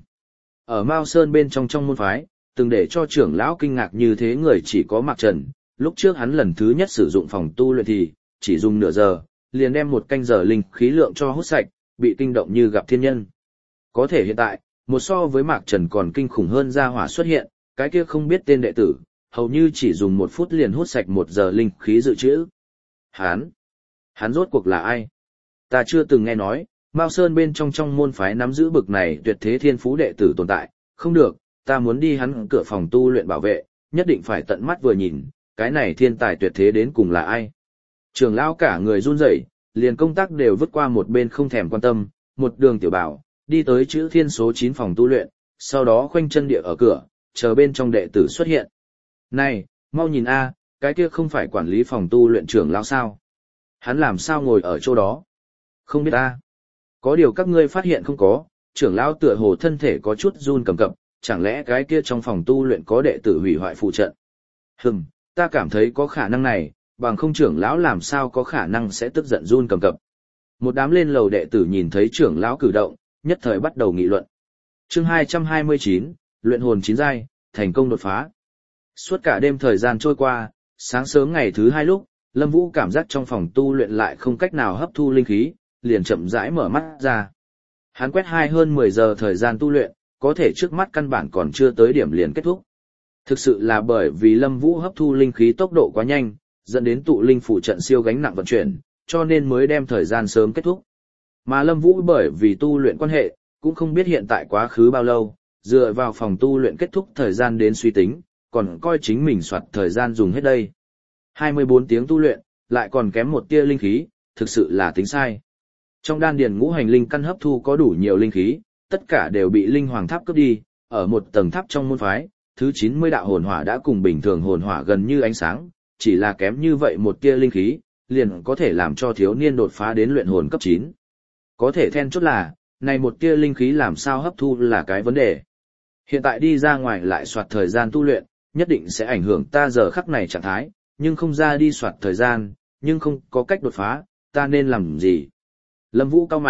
Ở Mao Sơn bên trong trong môn phái, từng để cho trưởng lão kinh ngạc như thế người chỉ có Mạc Trần, lúc trước hắn lần thứ nhất sử dụng phòng tu luyện thì, chỉ dùng nửa giờ, liền đem một canh giờ linh khí lượng cho hút sạch, bị kinh động như gặp thiên nhân. Có thể hiện tại, một so với Mạc Trần còn kinh khủng hơn gia hỏa xuất hiện, cái kia không biết tên đệ tử, hầu như chỉ dùng một phút liền hút sạch một giờ linh khí dự trữ. Hắn, hắn rốt cuộc là ai? Ta chưa từng nghe nói, Mao Sơn bên trong trong môn phái nắm giữ bực này tuyệt thế thiên phú đệ tử tồn tại, không được, ta muốn đi hắn cửa phòng tu luyện bảo vệ, nhất định phải tận mắt vừa nhìn, cái này thiên tài tuyệt thế đến cùng là ai? Trường lão cả người run rẩy, liền công tác đều vứt qua một bên không thèm quan tâm, một đường tiểu bảo, đi tới chữ thiên số chín phòng tu luyện, sau đó khoanh chân địa ở cửa, chờ bên trong đệ tử xuất hiện. Này, mau nhìn a, cái kia không phải quản lý phòng tu luyện trưởng lão sao? Hắn làm sao ngồi ở chỗ đó? Không biết a. Có điều các ngươi phát hiện không có, trưởng lão tựa hồ thân thể có chút run cầm cập, chẳng lẽ cái kia trong phòng tu luyện có đệ tử hủy hoại phụ trận? Hừm, ta cảm thấy có khả năng này, bằng không trưởng lão làm sao có khả năng sẽ tức giận run cầm cập. Một đám lên lầu đệ tử nhìn thấy trưởng lão cử động, nhất thời bắt đầu nghị luận. Chương hai trăm hai mươi chín, luyện hồn chín giai, thành công đột phá. Suốt cả đêm thời gian trôi qua, sáng sớm ngày thứ hai lúc, Lâm Vũ cảm giác trong phòng tu luyện lại không cách nào hấp thu linh khí, liền chậm rãi mở mắt ra. Hắn quét hai hơn mười giờ thời gian tu luyện, có thể trước mắt căn bản còn chưa tới điểm liền kết thúc. Thực sự là bởi vì Lâm Vũ hấp thu linh khí tốc độ quá nhanh, dẫn đến tụ linh phủ trận siêu gánh nặng vận chuyển, cho nên mới đem thời gian sớm kết thúc. Mà Lâm Vũ bởi vì tu luyện quan hệ, cũng không biết hiện tại quá khứ bao lâu, dựa vào phòng tu luyện kết thúc thời gian đến suy tính, còn coi chính mình soạt thời gian dùng hết đây. hai mươi bốn tiếng tu luyện, lại còn kém một tia linh khí, thực sự là tính sai. Trong đan điền ngũ hành linh căn hấp thu có đủ nhiều linh khí, tất cả đều bị linh hoàng tháp cướp đi, ở một tầng tháp trong môn phái, thứ chín mươi đạo hồn hỏa đã cùng bình thường hồn hỏa gần như ánh sáng, chỉ là kém như vậy một tia linh khí, liền có thể làm cho thiếu niên đột phá đến luyện hồn cấp chín. Có thể then chốt là, này một tia linh khí làm sao hấp thu là cái vấn đề. Hiện tại đi ra ngoài lại soạt thời gian tu luyện, nhất định sẽ ảnh hưởng ta giờ khắc này trạng thái, nhưng không ra đi soạt thời gian, nhưng không có cách đột phá, ta nên làm gì? Lâm Vũ cau mày,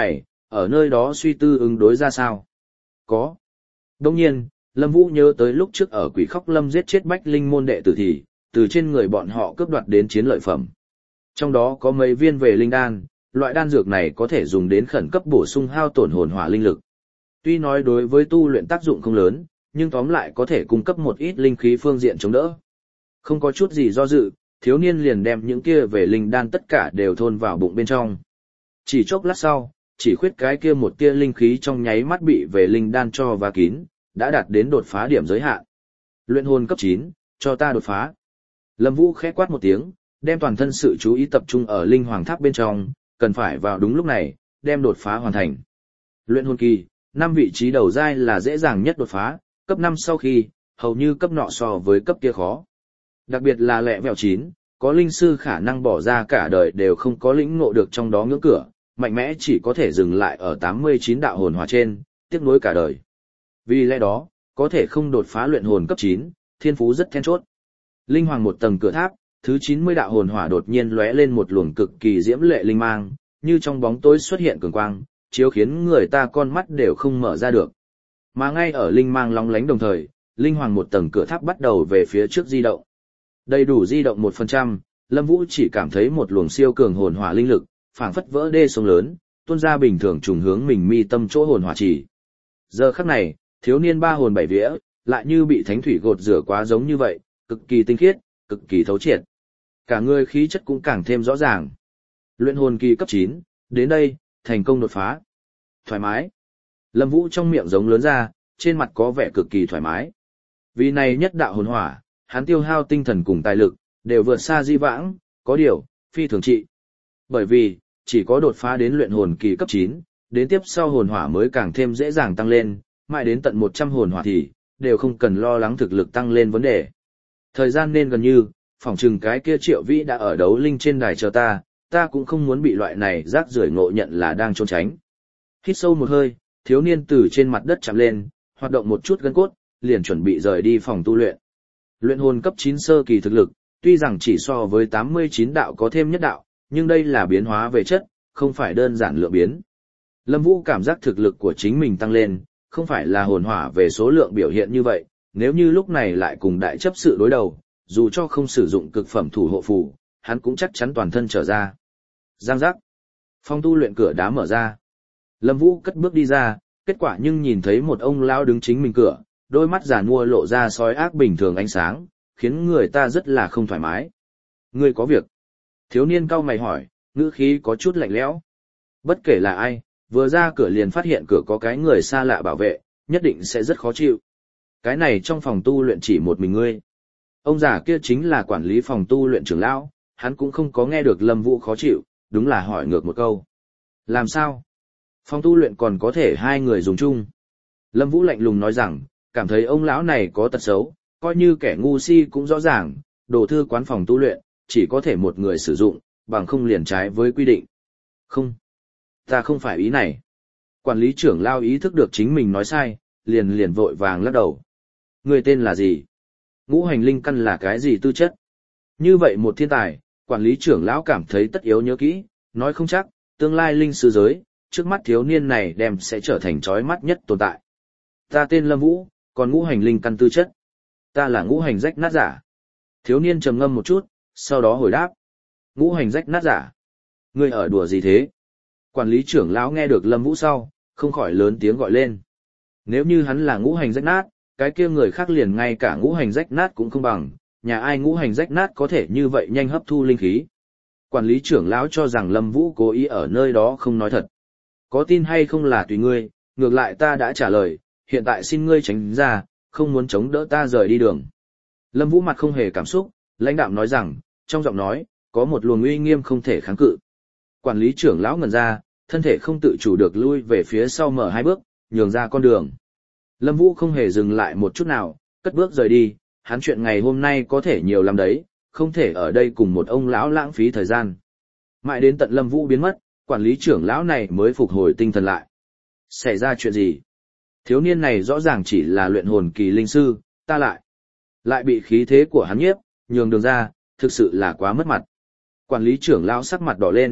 ở nơi đó suy tư ứng đối ra sao? Có. Đồng nhiên, Lâm Vũ nhớ tới lúc trước ở Quỷ Khóc Lâm giết chết Bách Linh môn đệ tử thì, từ trên người bọn họ cướp đoạt đến chiến lợi phẩm. Trong đó có mấy viên về linh đan, loại đan dược này có thể dùng đến khẩn cấp bổ sung hao tổn hồn hỏa linh lực. Tuy nói đối với tu luyện tác dụng không lớn, nhưng tóm lại có thể cung cấp một ít linh khí phương diện chống đỡ. Không có chút gì do dự, thiếu niên liền đem những kia về linh đan tất cả đều thôn vào bụng bên trong. Chỉ chốc lát sau, chỉ khuyết cái kia một tia linh khí trong nháy mắt bị về linh đan cho và kín, đã đạt đến đột phá điểm giới hạn. Luyện hồn cấp chín, cho ta đột phá. Lâm Vũ khẽ quát một tiếng, đem toàn thân sự chú ý tập trung ở linh hoàng tháp bên trong, cần phải vào đúng lúc này, đem đột phá hoàn thành. Luyện hồn kỳ, năm vị trí đầu giai là dễ dàng nhất đột phá, cấp năm sau khi, hầu như cấp nọ so với cấp kia khó. Đặc biệt là lẹ vẹo chín, có linh sư khả năng bỏ ra cả đời đều không có lĩnh ngộ được trong đó ngưỡng cửa, mạnh mẽ chỉ có thể dừng lại ở tám mươi chín đạo hồn hỏa trên, tiếc nuối cả đời. Vì lẽ đó, có thể không đột phá luyện hồn cấp chín, thiên phú rất then chốt. Linh hoàng một tầng cửa tháp, thứ chín mươi đạo hồn hỏa đột nhiên lóe lên một luồng cực kỳ diễm lệ linh mang, như trong bóng tối xuất hiện cường quang, chiếu khiến người ta con mắt đều không mở ra được. Mà ngay ở linh mang lóng lánh đồng thời, linh hoàng một tầng cửa tháp bắt đầu về phía trước di động. Đầy đủ di động một phần trăm, Lâm Vũ chỉ cảm thấy một luồng siêu cường hồn hỏa linh lực, phảng phất vỡ đê sông lớn, tuôn ra bình thường trùng hướng mình mi tâm chỗ hồn hỏa chỉ. Giờ khắc này, thiếu niên ba hồn bảy vía, lại như bị thánh thủy gột rửa quá giống như vậy, cực kỳ tinh khiết, cực kỳ thấu triệt. Cả người khí chất cũng càng thêm rõ ràng. Luyện hồn kỳ cấp chín, đến đây, thành công đột phá. Thoải mái. Lâm Vũ trong miệng giống lớn ra, trên mặt có vẻ cực kỳ thoải mái. Vì này nhất đạo hồn hỏa, hắn tiêu hao tinh thần cùng tài lực, đều vượt xa di vãng, có điều, phi thường trị. Bởi vì, chỉ có đột phá đến luyện hồn kỳ cấp chín, đến tiếp sau hồn hỏa mới càng thêm dễ dàng tăng lên, mãi đến tận một trăm hồn hỏa thì, đều không cần lo lắng thực lực tăng lên vấn đề. Thời gian nên gần như, phỏng chừng cái kia Triệu Vĩ đã ở đấu linh trên đài chờ ta, ta cũng không muốn bị loại này rác rưởi ngộ nhận là đang trốn tránh. Hít sâu một hơi, thiếu niên từ trên mặt đất chạm lên, hoạt động một chút gân cốt, liền chuẩn bị rời đi phòng tu luyện. Luyện hồn cấp chín sơ kỳ thực lực, tuy rằng chỉ so với tám mươi chín đạo có thêm nhất đạo, nhưng đây là biến hóa về chất, không phải đơn giản lượng biến. Lâm Vũ cảm giác thực lực của chính mình tăng lên, không phải là hồn hỏa về số lượng biểu hiện như vậy, nếu như lúc này lại cùng đại chấp sự đối đầu, dù cho không sử dụng cực phẩm thủ hộ phù, hắn cũng chắc chắn toàn thân trở ra. Giang giác. Phòng tu luyện cửa đá mở ra. Lâm Vũ cất bước đi ra, kết quả nhưng nhìn thấy một ông lão đứng chính mình cửa, đôi mắt già nua lộ ra sói ác bình thường ánh sáng, khiến người ta rất là không thoải mái. Ngươi có việc? Thiếu niên cau mày hỏi, ngữ khí có chút lạnh lẽo. Bất kể là ai, vừa ra cửa liền phát hiện cửa có cái người xa lạ bảo vệ, nhất định sẽ rất khó chịu. Cái này trong phòng tu luyện chỉ một mình ngươi. Ông già kia chính là quản lý phòng tu luyện trưởng lão, hắn cũng không có nghe được Lâm Vũ khó chịu, đúng là hỏi ngược một câu. Làm sao? Phòng tu luyện còn có thể hai người dùng chung. Lâm Vũ lạnh lùng nói rằng, cảm thấy ông lão này có tật xấu, coi như kẻ ngu si cũng rõ ràng, đồ thư quán phòng tu luyện, chỉ có thể một người sử dụng, bằng không liền trái với quy định. Không, ta không phải ý này. Quản lý trưởng lao ý thức được chính mình nói sai, liền liền vội vàng lắc đầu. Người tên là gì? Ngũ hành linh căn là cái gì tư chất? Như vậy một thiên tài, quản lý trưởng lão cảm thấy tất yếu nhớ kỹ, nói không chắc, tương lai linh sư giới, trước mắt thiếu niên này đem sẽ trở thành chói mắt nhất tồn tại. Ta tên Lâm Vũ, còn ngũ hành linh căn tư chất. Ta là ngũ hành rách nát giả. Thiếu niên trầm ngâm một chút, sau đó hồi đáp. Ngũ hành rách nát giả. Ngươi ở đùa gì thế? Quản lý trưởng lão nghe được Lâm Vũ sau, không khỏi lớn tiếng gọi lên. Nếu như hắn là ngũ hành rách nát, cái kia người khác liền ngay cả ngũ hành rách nát cũng không bằng, nhà ai ngũ hành rách nát có thể như vậy nhanh hấp thu linh khí. Quản lý trưởng lão cho rằng Lâm Vũ cố ý ở nơi đó không nói thật. Có tin hay không là tùy ngươi, ngược lại ta đã trả lời, hiện tại xin ngươi tránh ra, không muốn chống đỡ ta rời đi đường. Lâm Vũ mặt không hề cảm xúc, lãnh đạm nói rằng, trong giọng nói, có một luồng uy nghiêm không thể kháng cự. Quản lý trưởng lão ngẩn ra, thân thể không tự chủ được lui về phía sau mở hai bước, nhường ra con đường. Lâm Vũ không hề dừng lại một chút nào, cất bước rời đi, hắn chuyện ngày hôm nay có thể nhiều lắm đấy, không thể ở đây cùng một ông lão lãng phí thời gian. Mãi đến tận Lâm Vũ biến mất, quản lý trưởng lão này mới phục hồi tinh thần lại. Xảy ra chuyện gì? Thiếu niên này rõ ràng chỉ là luyện hồn kỳ linh sư, ta lại. Lại bị khí thế của hắn nhiếp, nhường đường ra, thực sự là quá mất mặt. Quản lý trưởng lão sắc mặt đỏ lên,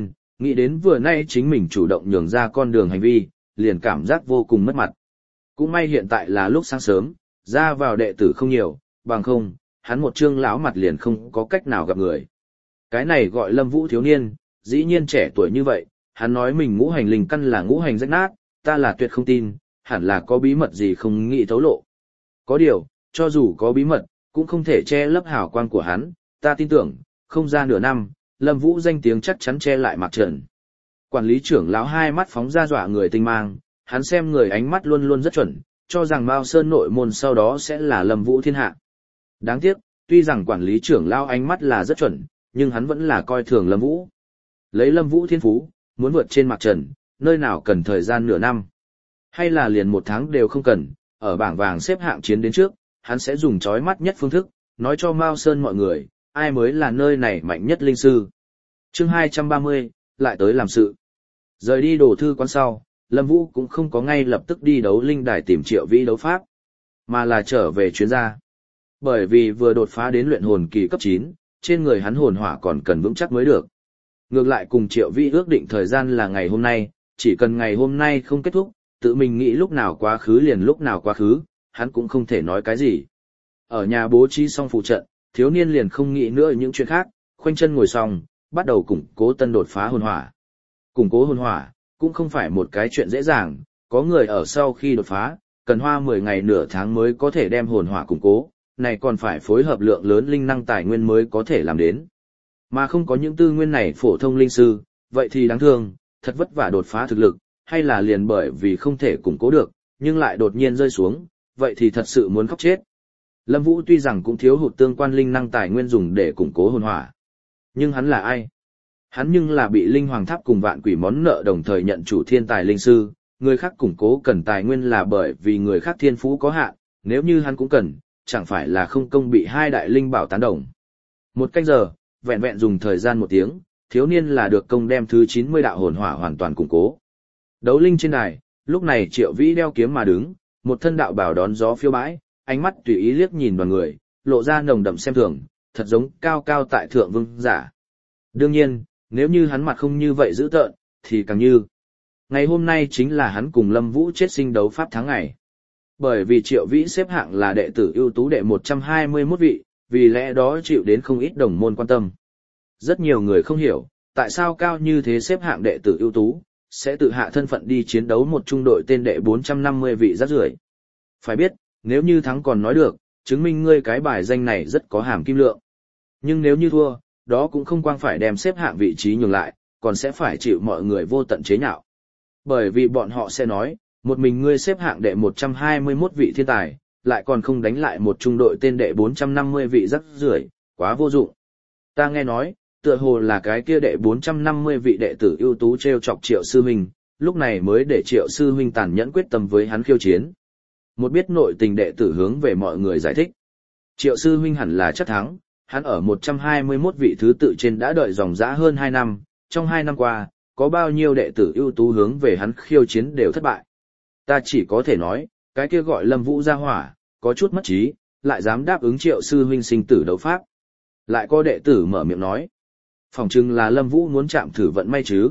Nghĩ đến vừa nay chính mình chủ động nhường ra con đường hành vi, liền cảm giác vô cùng mất mặt. Cũng may hiện tại là lúc sáng sớm, ra vào đệ tử không nhiều, bằng không, hắn một trương lão mặt liền không có cách nào gặp người. Cái này gọi Lâm Vũ thiếu niên, dĩ nhiên trẻ tuổi như vậy, hắn nói mình ngũ hành linh căn là ngũ hành rách nát, ta là tuyệt không tin, hẳn là có bí mật gì không nghĩ thấu lộ. Có điều, cho dù có bí mật, cũng không thể che lấp hào quang của hắn, ta tin tưởng, không ra nửa năm, Lâm Vũ danh tiếng chắc chắn che lại Mạc Trần. Quản lý trưởng lão hai mắt phóng ra dọa người tinh mang, hắn xem người ánh mắt luôn luôn rất chuẩn, cho rằng Mao Sơn nội môn sau đó sẽ là Lâm Vũ thiên hạ. Đáng tiếc, tuy rằng quản lý trưởng lão ánh mắt là rất chuẩn, nhưng hắn vẫn là coi thường Lâm Vũ. Lấy Lâm Vũ thiên phú, muốn vượt trên Mạc Trần, nơi nào cần thời gian nửa năm. Hay là liền một tháng đều không cần, ở bảng vàng xếp hạng chiến đến trước, hắn sẽ dùng chói mắt nhất phương thức, nói cho Mao Sơn mọi người, ai mới là nơi này mạnh nhất linh sư. Chương hai trăm ba mươi, lại tới làm sự. Rời đi đồ thư quán sau, Lâm Vũ cũng không có ngay lập tức đi đấu linh đài tìm Triệu Vĩ đấu pháp, mà là trở về chuyến gia. Bởi vì vừa đột phá đến luyện hồn kỳ cấp chín, trên người hắn hồn hỏa còn cần vững chắc mới được. Ngược lại cùng Triệu Vĩ ước định thời gian là ngày hôm nay, chỉ cần ngày hôm nay không kết thúc, tự mình nghĩ lúc nào quá khứ liền lúc nào quá khứ, hắn cũng không thể nói cái gì. Ở nhà bố trí xong phụ trận, thiếu niên liền không nghĩ nữa những chuyện khác, khoanh chân ngồi xong, bắt đầu củng cố tân đột phá hồn hỏa. Củng cố hồn hỏa, cũng không phải một cái chuyện dễ dàng, có người ở sau khi đột phá, cần hoa mười ngày nửa tháng mới có thể đem hồn hỏa củng cố, này còn phải phối hợp lượng lớn linh năng tài nguyên mới có thể làm đến. Mà không có những tư nguyên này phổ thông linh sư, vậy thì đáng thương, thật vất vả đột phá thực lực, hay là liền bởi vì không thể củng cố được, nhưng lại đột nhiên rơi xuống, vậy thì thật sự muốn khóc chết. Lâm Vũ tuy rằng cũng thiếu hụt tương quan linh năng tài nguyên dùng để củng cố hồn hỏa. Nhưng hắn là ai? Hắn nhưng là bị Linh Hoàng Tháp cùng Vạn Quỷ món nợ đồng thời nhận chủ thiên tài linh sư, người khác củng cố cần tài nguyên là bởi vì người khác thiên phú có hạn, nếu như hắn cũng cần, chẳng phải là không công bị hai đại linh bảo tán đồng. Một canh giờ, vẹn vẹn dùng thời gian một tiếng, thiếu niên là được công đem thứ chín mươi đạo hồn hỏa hoàn toàn củng cố. Đấu linh trên đài, lúc này Triệu Vĩ đeo kiếm mà đứng, một thân đạo bảo đón gió phiêu bãi, ánh mắt tùy ý liếc nhìn đoàn người, lộ ra nồng đậm xem thường, thật giống cao cao tại thượng vương giả. Đương nhiên, nếu như hắn mặt không như vậy dữ tợn, thì càng như. Ngày hôm nay chính là hắn cùng Lâm Vũ chết sinh đấu pháp tháng ngày. Bởi vì Triệu Vĩ xếp hạng là đệ tử ưu tú đệ một trăm hai mươi mốt vị, vì lẽ đó chịu đến không ít đồng môn quan tâm. Rất nhiều người không hiểu, tại sao cao như thế xếp hạng đệ tử ưu tú, sẽ tự hạ thân phận đi chiến đấu một trung đội tên đệ bốn trăm năm mươi vị rác rưởi. Phải biết, nếu như thắng còn nói được, chứng minh ngươi cái bài danh này rất có hàm kim lượng. Nhưng nếu như thua, đó cũng không quang phải đem xếp hạng vị trí nhường lại, còn sẽ phải chịu mọi người vô tận chế nhạo. Bởi vì bọn họ sẽ nói, một mình ngươi xếp hạng đệ một trăm hai mươi mốt vị thiên tài, lại còn không đánh lại một trung đội tên đệ bốn trăm năm mươi vị rác rưởi, quá vô dụng. Ta nghe nói, tựa hồ là cái kia đệ bốn trăm năm mươi vị đệ tử ưu tú treo chọc Triệu sư huynh, lúc này mới để Triệu sư huynh tàn nhẫn quyết tâm với hắn khiêu chiến. Một biết nội tình đệ tử hướng về mọi người giải thích. Triệu sư huynh hẳn là chắc thắng, hắn ở một trăm hai mươi mốt vị thứ tự trên đã đợi dòng dã hơn hai năm, trong hai năm qua, có bao nhiêu đệ tử ưu tú hướng về hắn khiêu chiến đều thất bại. Ta chỉ có thể nói, cái kia gọi Lâm Vũ ra hỏa, có chút mất trí, lại dám đáp ứng Triệu sư huynh sinh tử đấu pháp. Lại có đệ tử mở miệng nói, phỏng chừng là Lâm Vũ muốn chạm thử vận may chứ.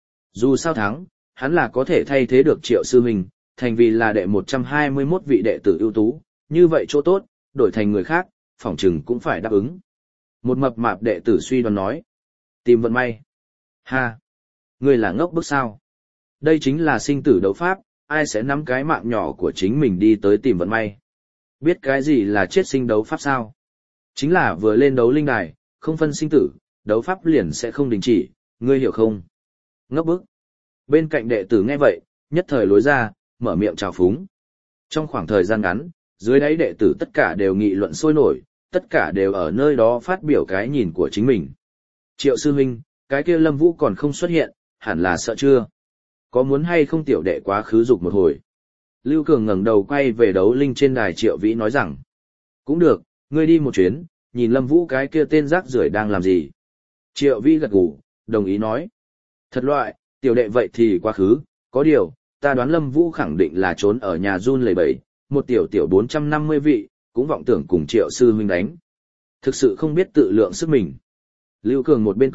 Dù sao thắng, hắn là có thể thay thế được Triệu sư huynh, thành vì là đệ một trăm hai mươi mốt vị đệ tử ưu tú, như vậy chỗ tốt, đổi thành người khác, phỏng chừng cũng phải đáp ứng. Một mập mạp đệ tử suy đoán nói, tìm vận may. Ha! Ngươi là ngốc bức sao? Đây chính là sinh tử đấu pháp, ai sẽ nắm cái mạng nhỏ của chính mình đi tới tìm vận may. Biết cái gì là chết sinh đấu pháp sao? Chính là vừa lên đấu linh đài, không phân sinh tử, đấu pháp liền sẽ không đình chỉ, ngươi hiểu không? Ngốc bức. Bên cạnh đệ tử nghe vậy, nhất thời lối ra, mở miệng chào phúng. Trong khoảng thời gian ngắn, dưới đáy đệ tử tất cả đều nghị luận sôi nổi, tất cả đều ở nơi đó phát biểu cái nhìn của chính mình. Triệu sư huynh, cái kia Lâm Vũ còn không xuất hiện, hẳn là sợ chưa? Có muốn hay không tiểu đệ quá khứ dục một hồi? Lưu Cường ngẩng đầu quay về đấu linh trên đài Triệu Vĩ nói rằng, cũng được, ngươi đi một chuyến, nhìn Lâm Vũ cái kia tên rác rưởi đang làm gì. Triệu Vĩ gật gù, đồng ý nói. Thật loại, tiểu đệ vậy thì quá khứ, có điều, ta đoán Lâm Vũ khẳng định là trốn ở nhà run lẩy bẩy, một tiểu tiểu bốn trăm năm mươi vị, cũng vọng tưởng cùng Triệu sư huynh đánh. Thực sự không biết tự lượng sức mình. Lưu Cường một bên cười,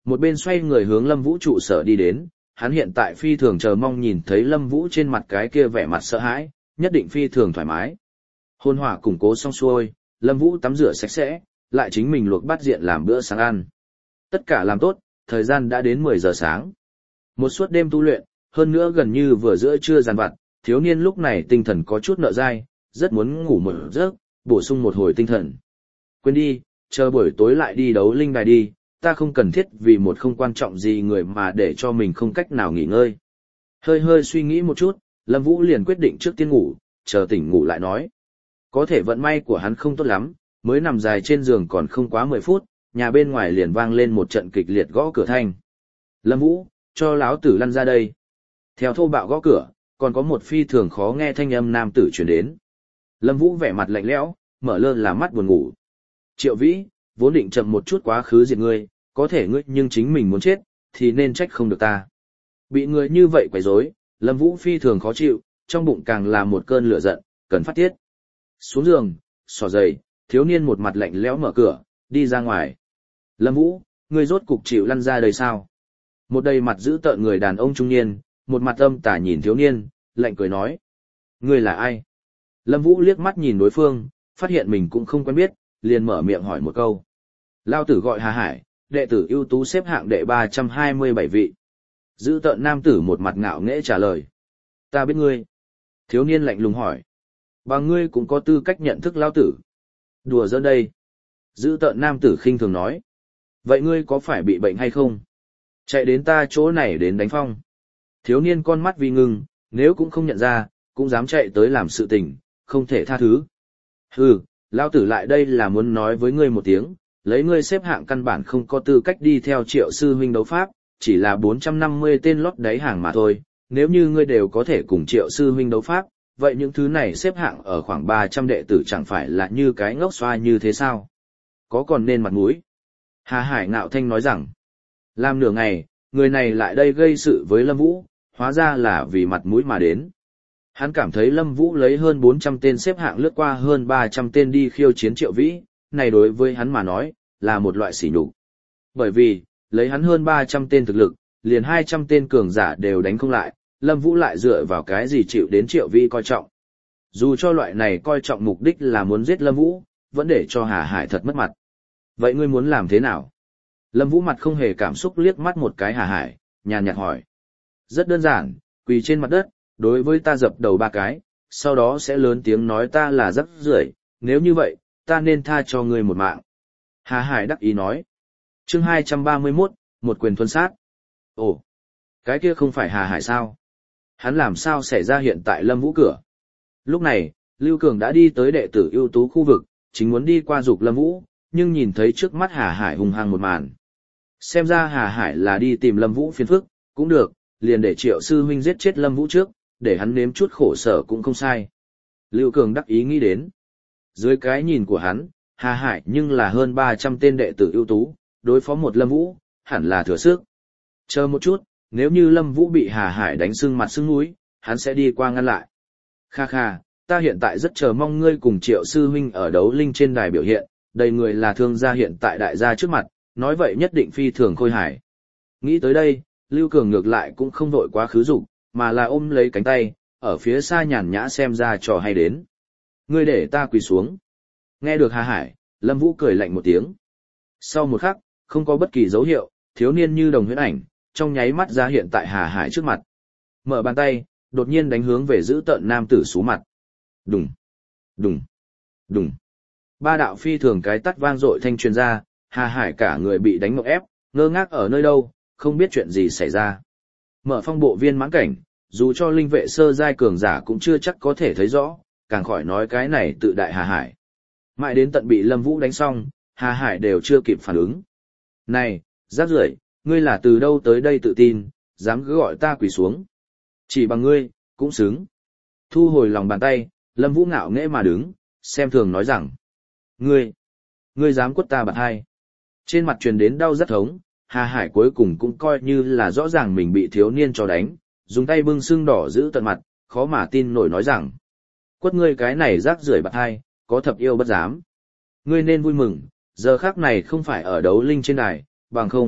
một bên xoay người hướng Lâm Vũ trụ sở đi đến, hắn hiện tại phi thường chờ mong nhìn thấy Lâm Vũ trên mặt cái kia vẻ mặt sợ hãi, nhất định phi thường thoải mái. Hôn hỏa củng cố xong xuôi, Lâm Vũ tắm rửa sạch sẽ, lại chính mình luộc bát diện làm bữa sáng ăn. Tất cả làm tốt, thời gian đã đến mười giờ sáng. Một suốt đêm tu luyện, hơn nữa gần như vừa giữa trưa giàn vặt, thiếu niên lúc này tinh thần có chút nợ dai, rất muốn ngủ một giấc, bổ sung một hồi tinh thần. Quên đi, chờ buổi tối lại đi đấu linh đài đi, ta không cần thiết vì một không quan trọng gì người mà để cho mình không cách nào nghỉ ngơi. Hơi hơi suy nghĩ một chút, Lâm Vũ liền quyết định trước tiên ngủ, chờ tỉnh ngủ lại nói. Có thể vận may của hắn không tốt lắm, mới nằm dài trên giường còn không quá mười phút, nhà bên ngoài liền vang lên một trận kịch liệt gõ cửa thanh. Lâm Vũ, cho láo tử lăn ra đây. Theo thô bạo gõ cửa, còn có một phi thường khó nghe thanh âm nam tử truyền đến. Lâm Vũ vẻ mặt lạnh lẽo, mở lơ là mắt buồn ngủ. Triệu Vĩ, vốn định chậm một chút quá khứ diệt ngươi, có thể ngươi nhưng chính mình muốn chết, thì nên trách không được ta. Bị người như vậy quấy rối, Lâm Vũ phi thường khó chịu, trong bụng càng là một cơn lửa giận, cần phát tiết. Xuống giường, xỏ giày, thiếu niên một mặt lạnh lẽo mở cửa, đi ra ngoài. Lâm Vũ, ngươi rốt cục chịu lăn ra đây sao? Một đầy mặt giữ tợn người đàn ông trung niên, một mặt âm tà nhìn thiếu niên, lạnh cười nói. Ngươi là ai? Lâm Vũ liếc mắt nhìn đối phương, phát hiện mình cũng không quen biết, liền mở miệng hỏi một câu. Lao tử gọi Hà Hải, đệ tử ưu tú xếp hạng đệ ba trăm hai mươi bảy vị. Giữ tợn nam tử một mặt ngạo nghễ trả lời. Ta biết ngươi. Thiếu niên lạnh lùng hỏi. Và ngươi cũng có tư cách nhận thức Lao tử. Đùa giỡn đây. Giữ tợn nam tử khinh thường nói. Vậy ngươi có phải bị bệnh hay không? Chạy đến ta chỗ này đến đánh phong. Thiếu niên con mắt vi ngưng, nếu cũng không nhận ra, cũng dám chạy tới làm sự tình, không thể tha thứ. Hừ, Lao tử lại đây là muốn nói với ngươi một tiếng, lấy ngươi xếp hạng căn bản không có tư cách đi theo Triệu sư huynh đấu pháp, chỉ là bốn trăm năm mươi tên lót đáy hàng mà thôi, nếu như ngươi đều có thể cùng Triệu sư huynh đấu pháp, vậy những thứ này xếp hạng ở khoảng ba trăm đệ tử chẳng phải là như cái ngốc xoa như thế sao? Có còn nên mặt mũi? Hà Hải ngạo thanh nói rằng, làm nửa ngày, người này lại đây gây sự với Lâm Vũ, hóa ra là vì mặt mũi mà đến. Hắn cảm thấy Lâm Vũ lấy hơn bốn trăm tên xếp hạng lướt qua hơn ba trăm tên đi khiêu chiến Triệu Vĩ, này đối với hắn mà nói, là một loại sỉ nhục. Bởi vì, lấy hắn hơn ba trăm tên thực lực, liền hai trăm tên cường giả đều đánh không lại, Lâm Vũ lại dựa vào cái gì chịu đến Triệu Vĩ coi trọng. Dù cho loại này coi trọng mục đích là muốn giết Lâm Vũ, vẫn để cho Hà Hải thật mất mặt. Vậy ngươi muốn làm thế nào? Lâm Vũ mặt không hề cảm xúc liếc mắt một cái Hà Hải, nhàn nhạt hỏi. Rất đơn giản, quỳ trên mặt đất, đối với ta dập đầu ba cái, sau đó sẽ lớn tiếng nói ta là rắc rưởi, nếu như vậy, ta nên tha cho ngươi một mạng. Hà Hải đắc ý nói. Chương hai trăm ba mươi mốt, một quyền thuần sát. Ồ, cái kia không phải Hà Hải sao? Hắn làm sao xảy ra hiện tại Lâm Vũ cửa? Lúc này, Lưu Cường đã đi tới đệ tử ưu tú khu vực, chính muốn đi qua dục Lâm Vũ, nhưng nhìn thấy trước mắt Hà Hải hung hăng một màn. Xem ra Hà Hải là đi tìm Lâm Vũ phiền phức, cũng được, liền để Triệu sư huynh giết chết Lâm Vũ trước, để hắn nếm chút khổ sở cũng không sai. Lưu Cường đắc ý nghĩ đến. Dưới cái nhìn của hắn, Hà Hải nhưng là hơn ba trăm tên đệ tử ưu tú, đối phó một Lâm Vũ, hẳn là thừa sức. Chờ một chút, nếu như Lâm Vũ bị Hà Hải đánh sưng mặt sưng mũi, hắn sẽ đi qua ngăn lại. Kha kha, ta hiện tại rất chờ mong ngươi cùng Triệu sư huynh ở đấu linh trên đài biểu hiện, đầy người là thương gia hiện tại đại gia trước mặt, nói vậy nhất định phi thường khôi hài. Nghĩ tới đây, Lưu Cường ngược lại cũng không vội quá khứ dục, mà là ôm lấy cánh tay, ở phía xa nhàn nhã xem ra trò hay đến. Ngươi để ta quỳ xuống. Nghe được Hà Hải, Lâm Vũ cười lạnh một tiếng. Sau một khắc, không có bất kỳ dấu hiệu, thiếu niên như đồng huyễn ảnh, trong nháy mắt ra hiện tại Hà Hải trước mặt. Mở bàn tay, đột nhiên đánh hướng về giữ tợn nam tử sú mặt. Đùng, đùng, đùng. Ba đạo phi thường cái tắt vang dội thanh truyền ra, Hà Hải cả người bị đánh ngộp ép, ngơ ngác ở nơi đâu, không biết chuyện gì xảy ra. Mở phong bộ viên mãn cảnh, dù cho linh vệ sơ giai cường giả cũng chưa chắc có thể thấy rõ, càng khỏi nói cái này tự đại Hà Hải. Mãi đến tận bị Lâm Vũ đánh xong, Hà Hải đều chưa kịp phản ứng. Này, rác rưởi, ngươi là từ đâu tới đây tự tin, dám cứ gọi ta quỳ xuống. Chỉ bằng ngươi, cũng xứng. Thu hồi lòng bàn tay, Lâm Vũ ngạo nghễ mà đứng, xem thường nói rằng. Ngươi, ngươi dám quất ta bạt hai. Trên mặt truyền đến đau rất thống, Hà Hải cuối cùng cũng coi như là rõ ràng mình bị thiếu niên cho đánh, dùng tay bưng sưng đỏ giữ tận mặt, khó mà tin nổi nói rằng. Quất ngươi cái này rác rưởi bạt hai, có thập yêu bất dám. Ngươi nên vui mừng, giờ khắc này không phải ở đấu linh trên đài, bằng không,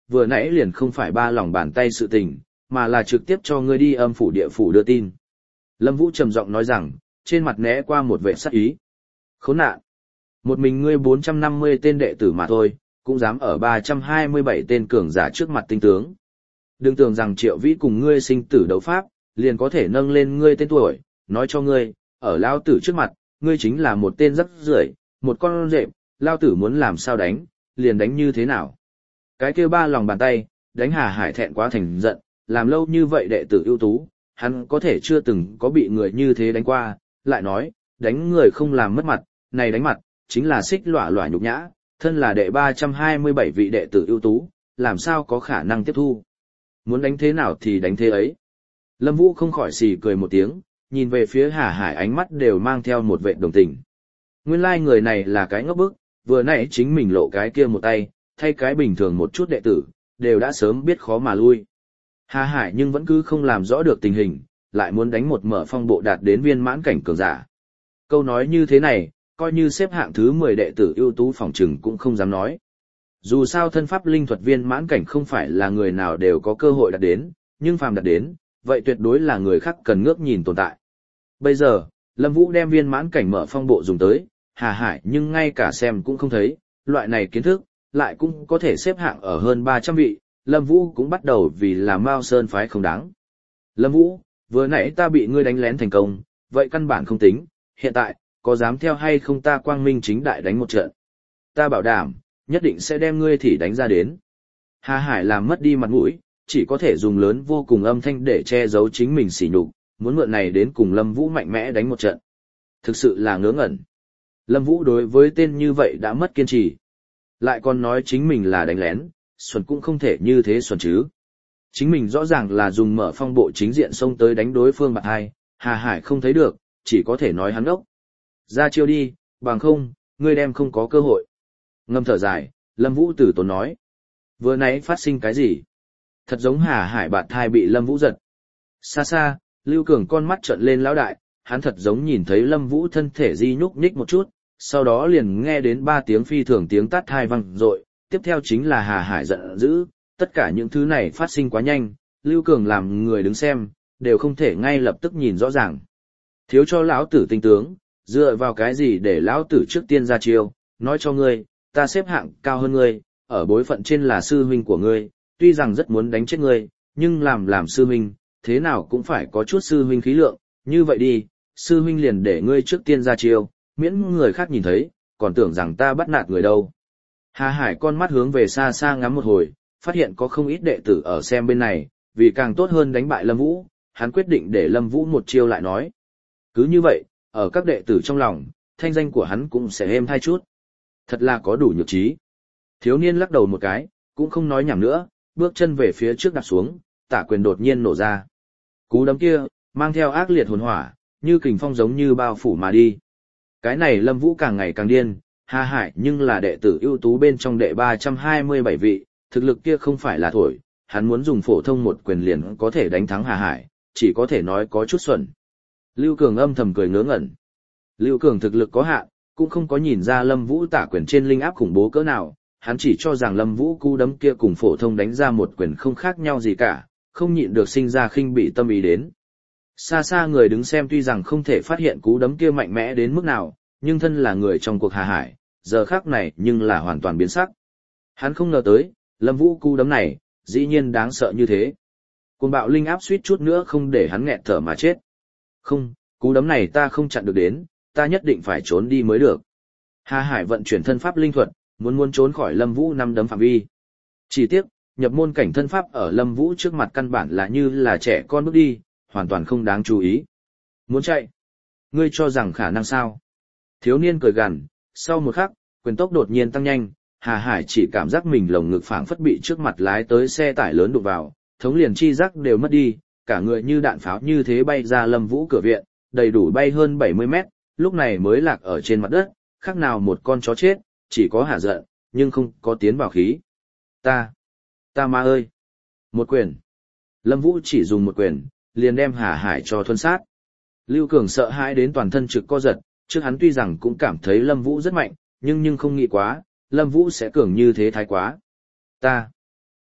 vừa nãy liền không phải ba lòng bàn tay sự tình, mà là trực tiếp cho ngươi đi âm phủ địa phủ đưa tin. Lâm Vũ trầm giọng nói rằng, trên mặt né qua một vẻ sắc ý. Khốn nạn! Một mình ngươi bốn trăm năm mươi tên đệ tử mà thôi, cũng dám ở ba trăm hai mươi bảy tên cường giả trước mặt tinh tướng. Đừng tưởng rằng Triệu Vĩ cùng ngươi sinh tử đấu pháp, liền có thể nâng lên ngươi tên tuổi, nói cho ngươi, ở lao tử trước mặt, ngươi chính là một tên rắc rưởi, một con rệp, lao tử muốn làm sao đánh, liền đánh như thế nào. Cái kia ba lòng bàn tay, đánh Hà Hải thẹn quá thành giận, làm lâu như vậy đệ tử ưu tú, hắn có thể chưa từng có bị người như thế đánh qua, lại nói, đánh người không làm mất mặt, này đánh mặt, chính là xích lỏa lỏa nhục nhã, thân là đệ ba trăm hai mươi bảy vị đệ tử ưu tú, làm sao có khả năng tiếp thu. Muốn đánh thế nào thì đánh thế ấy. Lâm Vũ không khỏi xì cười một tiếng, nhìn về phía Hà Hải ánh mắt đều mang theo một vệ đồng tình. Nguyên lai like người này là cái ngốc bức, vừa nãy chính mình lộ cái kia một tay, thay cái bình thường một chút đệ tử, đều đã sớm biết khó mà lui. Hà Hải nhưng vẫn cứ không làm rõ được tình hình, lại muốn đánh một mở phong bộ đạt đến viên mãn cảnh cường giả. Câu nói như thế này, coi như xếp hạng thứ mười đệ tử ưu tú phòng trừng cũng không dám nói. Dù sao thân pháp linh thuật viên mãn cảnh không phải là người nào đều có cơ hội đạt đến, nhưng phàm đạt đến, vậy tuyệt đối là người khác cần ngước nhìn tồn tại. Bây giờ, Lâm Vũ đem viên mãn cảnh mở phong bộ dùng tới, Hà Hải nhưng ngay cả xem cũng không thấy, loại này kiến thức, lại cũng có thể xếp hạng ở hơn ba trăm vị, Lâm Vũ cũng bắt đầu vì là Mao Sơn phái không đáng. Lâm Vũ, vừa nãy ta bị ngươi đánh lén thành công, vậy căn bản không tính, hiện tại, có dám theo hay không ta quang minh chính đại đánh một trận. Ta bảo đảm, nhất định sẽ đem ngươi thì đánh ra đến. Hà Hải làm mất đi mặt mũi, chỉ có thể dùng lớn vô cùng âm thanh để che giấu chính mình sỉ nhục, muốn mượn này đến cùng Lâm Vũ mạnh mẽ đánh một trận. Thực sự là ngớ ngẩn. Lâm Vũ đối với tên như vậy đã mất kiên trì. Lại còn nói chính mình là đánh lén, xuẩn cũng không thể như thế xuẩn chứ. Chính mình rõ ràng là dùng mở phong bộ chính diện xông tới đánh đối phương bạc hai, Hà Hải không thấy được, chỉ có thể nói hắn ốc. Ra chiêu đi, bằng không, ngươi đem không có cơ hội. Ngâm thở dài, Lâm Vũ tử tốn nói. Vừa nãy phát sinh cái gì? Thật giống Hà Hải bạt thai bị Lâm Vũ giật. Xa xa, Lưu Cường con mắt trợn lên lão đại, hắn thật giống nhìn thấy Lâm Vũ thân thể di nhúc nhích một chút, sau đó liền nghe đến ba tiếng phi thường tiếng tát thai vang dội, tiếp theo chính là Hà Hải giận dữ, tất cả những thứ này phát sinh quá nhanh, Lưu Cường làm người đứng xem, đều không thể ngay lập tức nhìn rõ ràng. Thiếu cho lão tử tinh tướng, dựa vào cái gì để lão tử trước tiên ra chiêu, nói cho ngươi, ta xếp hạng cao hơn ngươi, ở bối phận trên là sư huynh của ngươi, tuy rằng rất muốn đánh chết ngươi, nhưng làm làm sư huynh, thế nào cũng phải có chút sư huynh khí lượng, như vậy đi, sư huynh liền để ngươi trước tiên ra chiêu, miễn người khác nhìn thấy, còn tưởng rằng ta bắt nạt người đâu. Hà Hải con mắt hướng về xa xa ngắm một hồi, phát hiện có không ít đệ tử ở xem bên này, vì càng tốt hơn đánh bại Lâm Vũ, hắn quyết định để Lâm Vũ một chiêu lại nói. Cứ như vậy, ở các đệ tử trong lòng, thanh danh của hắn cũng sẽ êm hai chút. Thật là có đủ nhược trí. Thiếu niên lắc đầu một cái, cũng không nói nhảm nữa, bước chân về phía trước đặt xuống, tả quyền đột nhiên nổ ra. Cú đấm kia, mang theo ác liệt hồn hỏa, như kình phong giống như bao phủ mà đi. Cái này Lâm Vũ càng ngày càng điên, Hà Hải nhưng là đệ tử ưu tú bên trong đệ ba trăm hai mươi bảy vị, thực lực kia không phải là thổi, hắn muốn dùng phổ thông một quyền liền có thể đánh thắng Hà Hải, chỉ có thể nói có chút xuẩn. Lưu Cường âm thầm cười ngớ ngẩn. Lưu Cường thực lực có hạn, cũng không có nhìn ra Lâm Vũ tả quyền trên linh áp khủng bố cỡ nào, hắn chỉ cho rằng Lâm Vũ cú đấm kia cùng phổ thông đánh ra một quyền không khác nhau gì cả, không nhịn được sinh ra khinh bị tâm ý đến. Xa xa người đứng xem tuy rằng không thể phát hiện cú đấm kia mạnh mẽ đến mức nào, nhưng thân là người trong cuộc Hà Hải, giờ khắc này nhưng là hoàn toàn biến sắc. Hắn không ngờ tới, Lâm Vũ cú đấm này, dĩ nhiên đáng sợ như thế. Cuồng bạo linh áp suýt chút nữa không để hắn nghẹt thở mà chết. Không, cú đấm này ta không chặn được đến, ta nhất định phải trốn đi mới được. Hà Hải vận chuyển thân pháp linh thuật, muốn muốn trốn khỏi Lâm Vũ năm đấm phạm vi. Chỉ tiếc, nhập môn cảnh thân pháp ở Lâm Vũ trước mặt căn bản là như là trẻ con bước đi, hoàn toàn không đáng chú ý. Muốn chạy? Ngươi cho rằng khả năng sao? Thiếu niên cười gằn, sau một khắc, quyền tốc đột nhiên tăng nhanh, Hà Hải chỉ cảm giác mình lồng ngực phảng phất bị trước mặt lái tới xe tải lớn đụng vào, thống liền chi giác đều mất đi, cả người như đạn pháo như thế bay ra Lâm Vũ cửa viện, đầy đủ bay hơn bảy mươi mét, lúc này mới lạc ở trên mặt đất, khác nào một con chó chết, chỉ có hả giận, nhưng không có tiến vào khí. Ta, ta ma ơi! Một quyền. Lâm Vũ chỉ dùng một quyền, liền đem Hà Hải cho thuần sát. Lưu Cường sợ hãi đến toàn thân trực co giật, trước hắn tuy rằng cũng cảm thấy Lâm Vũ rất mạnh, nhưng nhưng không nghĩ quá, Lâm Vũ sẽ cường như thế thái quá. Ta,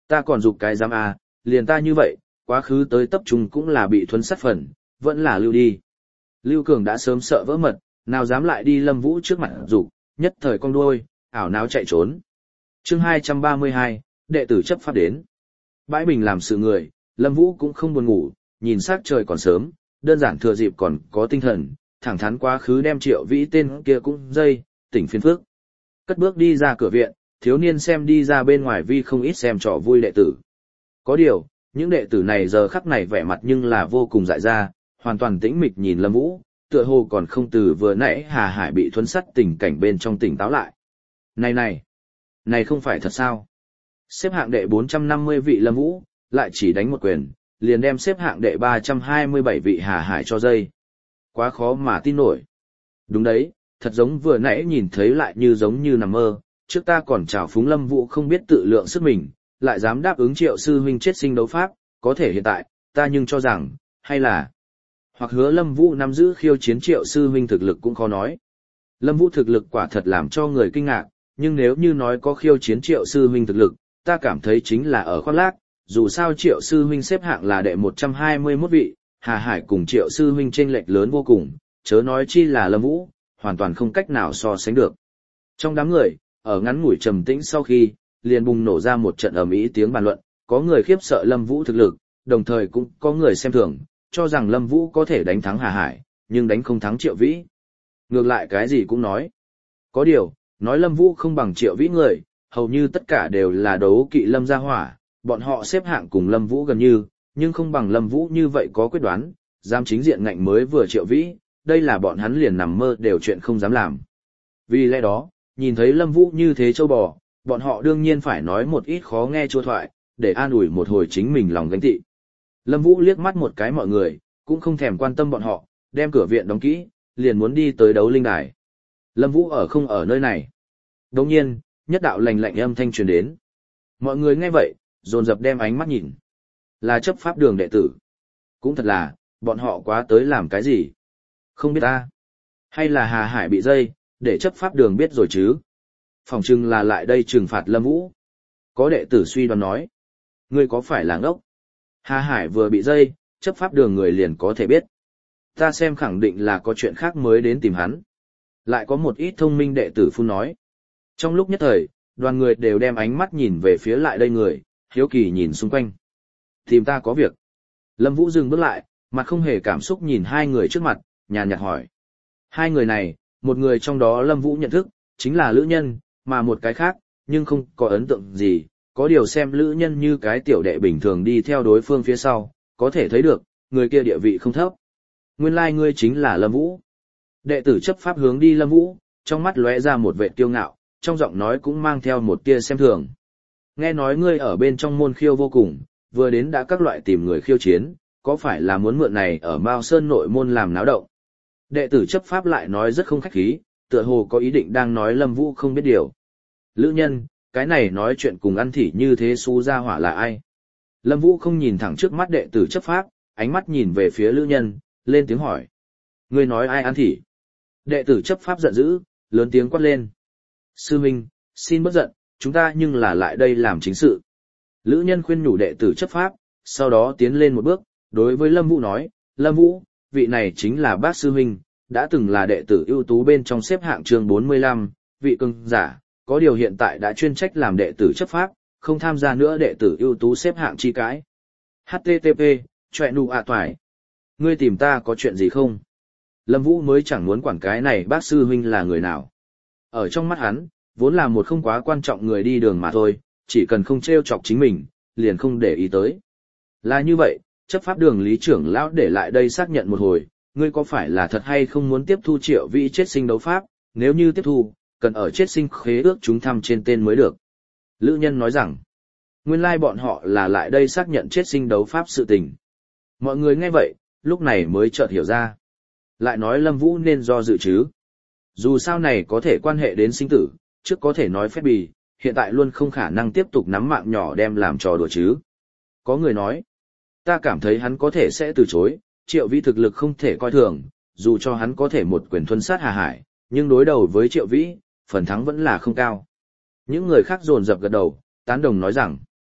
Ta còn dục cái giám a, liền ta như vậy, quá khứ tới tập trung cũng là bị thuấn sát phần, vẫn là lưu đi. Lưu Cường đã sớm sợ vỡ mật, nào dám lại đi Lâm Vũ trước mặt dục, nhất thời cong đuôi, ảo não chạy trốn. Chương hai trăm ba mươi hai, đệ tử chấp pháp đến. Bãi bình làm sự người, Lâm Vũ cũng không buồn ngủ, nhìn sắc trời còn sớm, đơn giản thừa dịp còn có tinh thần, thẳng thắn quá khứ đem Triệu Vĩ tên kia cũng dây, tỉnh phiền phước. Cất bước đi ra cửa viện, thiếu niên xem đi ra bên ngoài vi không ít xem trò vui đệ tử. Có điều, những đệ tử này giờ khắc này vẻ mặt nhưng là vô cùng dại ra, hoàn toàn tĩnh mịch nhìn Lâm Vũ, tựa hồ còn không từ vừa nãy Hà Hải bị thuấn sắt tình cảnh bên trong tỉnh táo lại. Này này, này không phải thật sao? Xếp hạng đệ bốn trăm năm mươi vị Lâm Vũ, lại chỉ đánh một quyền, liền đem xếp hạng đệ ba trăm hai mươi bảy vị Hà Hải cho dây. Quá khó mà tin nổi. Đúng đấy, thật giống vừa nãy nhìn thấy lại như giống như nằm mơ, trước ta còn chào phúng Lâm Vũ không biết tự lượng sức mình, lại dám đáp ứng Triệu sư huynh chết sinh đấu pháp, có thể hiện tại, ta nhưng cho rằng, hay là, hoặc hứa Lâm Vũ nắm giữ khiêu chiến Triệu sư huynh thực lực cũng khó nói. Lâm Vũ thực lực quả thật làm cho người kinh ngạc, nhưng nếu như nói có khiêu chiến Triệu sư huynh thực lực, ta cảm thấy chính là ở khoác lác, dù sao Triệu sư huynh xếp hạng là đệ một trăm hai mươi mốt vị, Hà Hải cùng Triệu sư huynh chênh lệch lớn vô cùng, chớ nói chi là Lâm Vũ, hoàn toàn không cách nào so sánh được. Trong đám người, ở ngắn ngủi trầm tĩnh sau khi, liền bùng nổ ra một trận ầm ĩ tiếng bàn luận, có người khiếp sợ Lâm Vũ thực lực, đồng thời cũng có người xem thường, cho rằng Lâm Vũ có thể đánh thắng Hà Hải, nhưng đánh không thắng Triệu Vĩ. Ngược lại cái gì cũng nói. Có điều, nói Lâm Vũ không bằng Triệu Vĩ người, hầu như tất cả đều là đấu kỵ Lâm gia hỏa, bọn họ xếp hạng cùng Lâm Vũ gần như, nhưng không bằng Lâm Vũ như vậy có quyết đoán, dám chính diện ngạnh mới vừa Triệu Vĩ, đây là bọn hắn liền nằm mơ đều chuyện không dám làm. Vì lẽ đó, nhìn thấy Lâm Vũ như thế châu bò, bọn họ đương nhiên phải nói một ít khó nghe chua thoại, để an ủi một hồi chính mình lòng gánh tị. Lâm Vũ liếc mắt một cái mọi người, cũng không thèm quan tâm bọn họ, đem cửa viện đóng kỹ, liền muốn đi tới đấu linh đài. Lâm Vũ ở không ở nơi này. Đồng nhiên, nhất đạo lạnh lạnh âm thanh truyền đến. Mọi người nghe vậy, dồn dập đem ánh mắt nhìn. Là chấp pháp đường đệ tử. Cũng thật là, bọn họ quá tới làm cái gì? Không biết ta. Hay là Hà Hải bị dây, để chấp pháp đường biết rồi chứ? Phòng trưng là lại đây trừng phạt Lâm Vũ. Có đệ tử suy đoán nói. Ngươi có phải là ngốc? Hà Hải vừa bị dây, chấp pháp đường người liền có thể biết. Ta xem khẳng định là có chuyện khác mới đến tìm hắn. Lại có một ít thông minh đệ tử phun nói. Trong lúc nhất thời, đoàn người đều đem ánh mắt nhìn về phía lại đây người, hiếu kỳ nhìn xung quanh. Tìm ta có việc. Lâm Vũ dừng bước lại, mặt không hề cảm xúc nhìn hai người trước mặt, nhàn nhạt hỏi. Hai người này, một người trong đó Lâm Vũ nhận thức, chính là Lữ Nhân, mà một cái khác, nhưng không có ấn tượng gì, có điều xem Lữ Nhân như cái tiểu đệ bình thường đi theo đối phương phía sau, có thể thấy được, người kia địa vị không thấp. Nguyên lai like ngươi chính là Lâm Vũ. Đệ tử chấp pháp hướng đi Lâm Vũ, trong mắt lóe ra một vẻ kiêu ngạo, trong giọng nói cũng mang theo một tia xem thường. Nghe nói ngươi ở bên trong môn khiêu vô cùng, vừa đến đã các loại tìm người khiêu chiến, có phải là muốn mượn này ở Mao Sơn nội môn làm náo động? Đệ tử chấp pháp lại nói rất không khách khí, tựa hồ có ý định đang nói Lâm Vũ không biết điều. Lữ Nhân, cái này nói chuyện cùng ăn thỉ như thế xú ra hỏa là ai? Lâm Vũ không nhìn thẳng trước mắt đệ tử chấp pháp, ánh mắt nhìn về phía Lữ Nhân, lên tiếng hỏi. Ngươi nói ai ăn thỉ? Đệ tử chấp pháp giận dữ, lớn tiếng quát lên. Sư huynh, xin bớt giận, chúng ta nhưng là lại đây làm chính sự. Lữ Nhân khuyên nhủ đệ tử chấp pháp, sau đó tiến lên một bước, đối với Lâm Vũ nói, Lâm Vũ, vị này chính là bác sư huynh, đã từng là đệ tử ưu tú bên trong xếp hạng chương bốn mươi lăm, vị cường giả, có điều hiện tại đã chuyên trách làm đệ tử chấp pháp, không tham gia nữa đệ tử ưu tú xếp hạng chi cái. hát tê tê pê, chọe nụ ạ toài. Ngươi tìm ta có chuyện gì không? Lâm Vũ mới chẳng muốn quản cái này bác sư huynh là người nào. Ở trong mắt hắn, vốn là một không quá quan trọng người đi đường mà thôi, chỉ cần không trêu chọc chính mình, liền không để ý tới. Là như vậy, chấp pháp đường lý trưởng lão để lại đây xác nhận một hồi, ngươi có phải là thật hay không muốn tiếp thu Triệu Vĩ chết sinh đấu pháp, nếu như tiếp thu, cần ở chết sinh khế ước chúng thăm trên tên mới được. Lữ Nhân nói rằng, nguyên lai bọn họ là lại đây xác nhận chết sinh đấu pháp sự tình. Mọi người nghe vậy, lúc này mới chợt hiểu ra. Lại nói Lâm Vũ nên do dự chứ. Dù sao này có thể quan hệ đến sinh tử, trước có thể nói phép bì, hiện tại luôn không khả năng tiếp tục nắm mạng nhỏ đem làm trò đùa chứ. Có người nói, ta cảm thấy hắn có thể sẽ từ chối, Triệu Vĩ thực lực không thể coi thường, dù cho hắn có thể một quyền thuần sát Hà Hải, nhưng đối đầu với Triệu Vĩ, phần thắng vẫn là không cao. Những người khác dồn dập gật đầu, tán đồng nói rằng,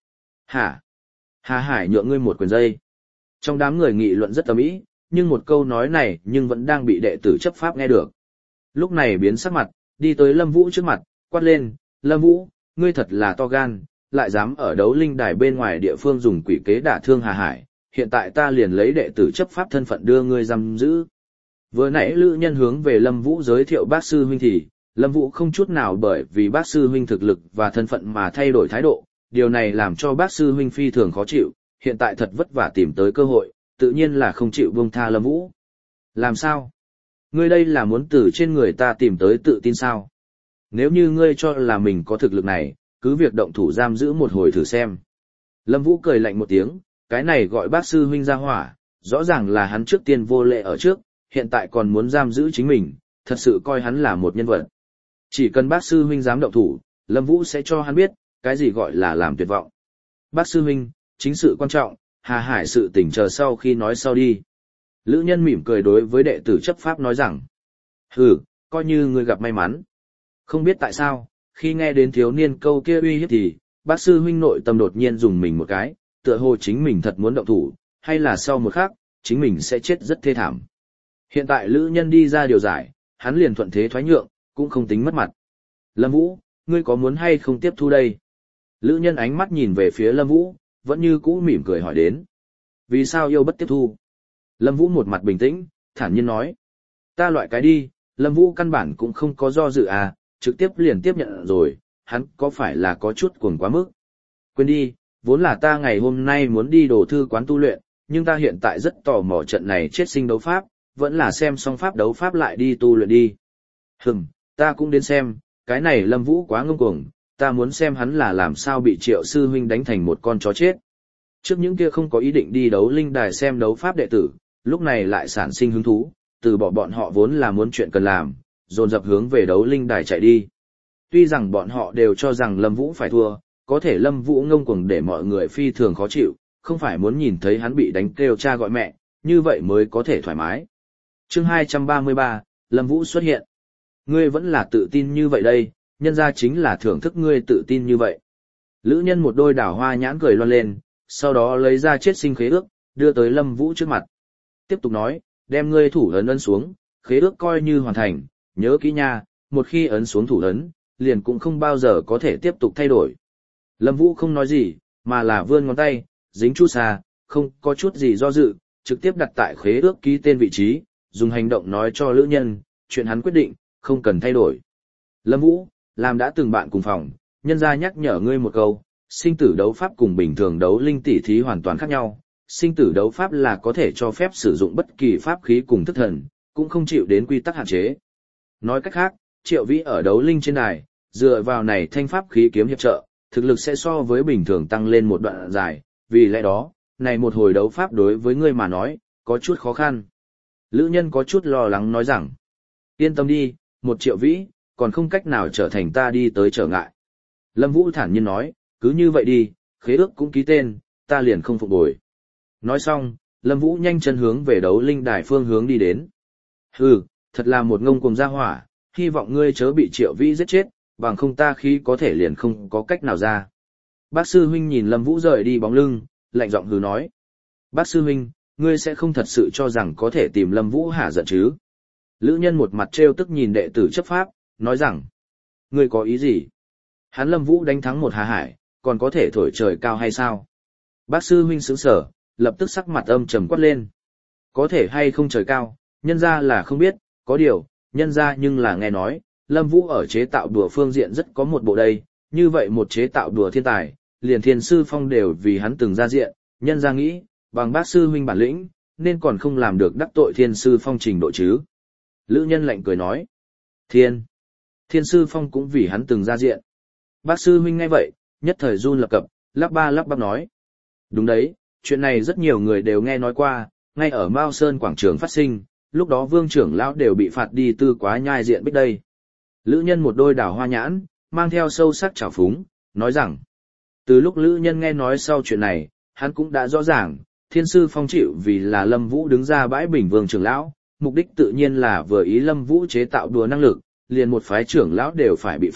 Hả? Hà Hải nhượng ngươi một quyền dây. Trong đám người nghị luận rất ầm ĩ, nhưng một câu nói này nhưng vẫn đang bị đệ tử chấp pháp nghe được. Lúc này biến sắc mặt, đi tới Lâm Vũ trước mặt, quát lên, Lâm Vũ, ngươi thật là to gan, lại dám ở đấu linh đài bên ngoài địa phương dùng quỷ kế đả thương Hà Hải, hiện tại ta liền lấy đệ tử chấp pháp thân phận đưa ngươi giam giữ. Vừa nãy Lữ Nhân hướng về Lâm Vũ giới thiệu bác sư huynh thì, Lâm Vũ không chút nào bởi vì bác sư huynh thực lực và thân phận mà thay đổi thái độ, điều này làm cho bác sư huynh phi thường khó chịu, hiện tại thật vất vả tìm tới cơ hội, tự nhiên là không chịu buông tha Lâm Vũ. Làm sao? Ngươi đây là muốn từ trên người ta tìm tới tự tin sao? Nếu như ngươi cho là mình có thực lực này, cứ việc động thủ giam giữ một hồi thử xem. Lâm Vũ cười lạnh một tiếng, cái này gọi bác sư huynh ra hỏa, rõ ràng là hắn trước tiên vô lệ ở trước, hiện tại còn muốn giam giữ chính mình, thật sự coi hắn là một nhân vật. Chỉ cần bác sư huynh dám động thủ, Lâm Vũ sẽ cho hắn biết, cái gì gọi là làm tuyệt vọng. Bác sư huynh, chính sự quan trọng, Hà Hải sự tình chờ sau khi nói sau đi. Lữ Nhân mỉm cười đối với đệ tử chấp pháp nói rằng, hừ, coi như ngươi gặp may mắn. Không biết tại sao, khi nghe đến thiếu niên câu kia uy hiếp thì, bác sư huynh nội tâm đột nhiên dùng mình một cái, tựa hồ chính mình thật muốn động thủ, hay là sau một khắc, chính mình sẽ chết rất thê thảm. Hiện tại Lữ Nhân đi ra điều giải, hắn liền thuận thế thoái nhượng, cũng không tính mất mặt. Lâm Vũ, ngươi có muốn hay không tiếp thu đây? Lữ Nhân ánh mắt nhìn về phía Lâm Vũ, vẫn như cũ mỉm cười hỏi đến. Vì sao yêu bất tiếp thu? Lâm Vũ một mặt bình tĩnh, thản nhiên nói. Ta loại cái đi, Lâm Vũ căn bản cũng không có do dự à, trực tiếp liền tiếp nhận rồi, hắn có phải là có chút cuồng quá mức? Quên đi, vốn là ta ngày hôm nay muốn đi đồ thư quán tu luyện, nhưng ta hiện tại rất tò mò trận này chết sinh đấu pháp, vẫn là xem xong pháp đấu pháp lại đi tu luyện đi. Hừm, ta cũng đến xem, cái này Lâm Vũ quá ngông cuồng, ta muốn xem hắn là làm sao bị Triệu sư huynh đánh thành một con chó chết. Trước những kia không có ý định đi đấu linh đài xem đấu pháp đệ tử, lúc này lại sản sinh hứng thú, từ bỏ bọn họ vốn là muốn chuyện cần làm, dồn dập hướng về đấu linh đài chạy đi. Tuy rằng bọn họ đều cho rằng Lâm Vũ phải thua, có thể Lâm Vũ ngông cuồng để mọi người phi thường khó chịu, không phải muốn nhìn thấy hắn bị đánh kêu cha gọi mẹ, như vậy mới có thể thoải mái. Chương hai trăm ba mươi ba, Lâm Vũ xuất hiện. Ngươi vẫn là tự tin như vậy đây, nhân ra chính là thưởng thức ngươi tự tin như vậy. Lữ Nhân một đôi đảo hoa nhãn cười loan lên, sau đó lấy ra chết sinh khế ước, đưa tới Lâm Vũ trước mặt. Tiếp tục nói, đem ngươi thủ ấn ấn xuống, khế ước coi như hoàn thành, nhớ kỹ nha, một khi ấn xuống thủ ấn, liền cũng không bao giờ có thể tiếp tục thay đổi. Lâm Vũ không nói gì, mà là vươn ngón tay, dính chút xa, không có chút gì do dự, trực tiếp đặt tại khế ước ký tên vị trí, dùng hành động nói cho Lữ Nhân, chuyện hắn quyết định, không cần thay đổi. Lâm Vũ, làm đã từng bạn cùng phòng, nhân gia nhắc nhở ngươi một câu, sinh tử đấu pháp cùng bình thường đấu linh tỷ thí hoàn toàn khác nhau. Sinh tử đấu pháp là có thể cho phép sử dụng bất kỳ pháp khí cùng thức thần, cũng không chịu đến quy tắc hạn chế. Nói cách khác, Triệu Vĩ ở đấu linh trên đài, dựa vào này thanh pháp khí kiếm hiệp trợ, thực lực sẽ so với bình thường tăng lên một đoạn dài, vì lẽ đó, này một hồi đấu pháp đối với ngươi mà nói, có chút khó khăn. Lữ Nhân có chút lo lắng nói rằng, yên tâm đi, một Triệu Vĩ, còn không cách nào trở thành ta đi tới trở ngại. Lâm Vũ thản nhiên nói, cứ như vậy đi, khế ước cũng ký tên, ta liền không phục bồi. Nói xong, Lâm Vũ nhanh chân hướng về đấu linh đài phương hướng đi đến. Hừ, thật là một ngông cuồng gia hỏa, hy vọng ngươi chớ bị Triệu Vĩ giết chết, bằng không ta khí có thể liền không có cách nào ra. Bác sư huynh nhìn Lâm Vũ rời đi bóng lưng, lạnh giọng hừ nói. Bác sư huynh, ngươi sẽ không thật sự cho rằng có thể tìm Lâm Vũ hả giận chứ? Lữ Nhân một mặt trêu tức nhìn đệ tử chấp pháp, nói rằng, ngươi có ý gì? Hắn Lâm Vũ đánh thắng một Hà Hải, còn có thể thổi trời cao hay sao? Bác sư huynh sững sờ, lập tức sắc mặt âm trầm quát lên. Có thể hay không trời cao, nhân ra là không biết, có điều, nhân ra nhưng là nghe nói, Lâm Vũ ở chế tạo đùa phương diện rất có một bộ đây, như vậy một chế tạo đùa thiên tài, liền Thiên Sư Phong đều vì hắn từng ra diện, nhân ra nghĩ, bằng bác sư huynh bản lĩnh, nên còn không làm được đắc tội Thiên Sư Phong trình độ chứ. Lữ Nhân lạnh cười nói, Thiên, Thiên Sư Phong cũng vì hắn từng ra diện. Bác sư huynh nghe vậy, nhất thời run lập cập, lắp ba lắp bắp nói. Đúng đấy, chuyện này rất nhiều người đều nghe nói qua, ngay ở Mao Sơn quảng trường phát sinh, lúc đó Vương trưởng lão đều bị phạt đi tư quá nhai diện bích đây. Lữ Nhân một đôi đảo hoa nhãn, mang theo sâu sắc trào phúng, nói rằng, từ lúc Lữ Nhân nghe nói sau chuyện này, hắn cũng đã rõ ràng, Thiên Sư Phong chịu vì là Lâm Vũ đứng ra bãi bình Vương trưởng lão, mục đích tự nhiên là vừa ý Lâm Vũ chế tạo đùa năng lực, liền một phái trưởng lão đều phải bị phạt,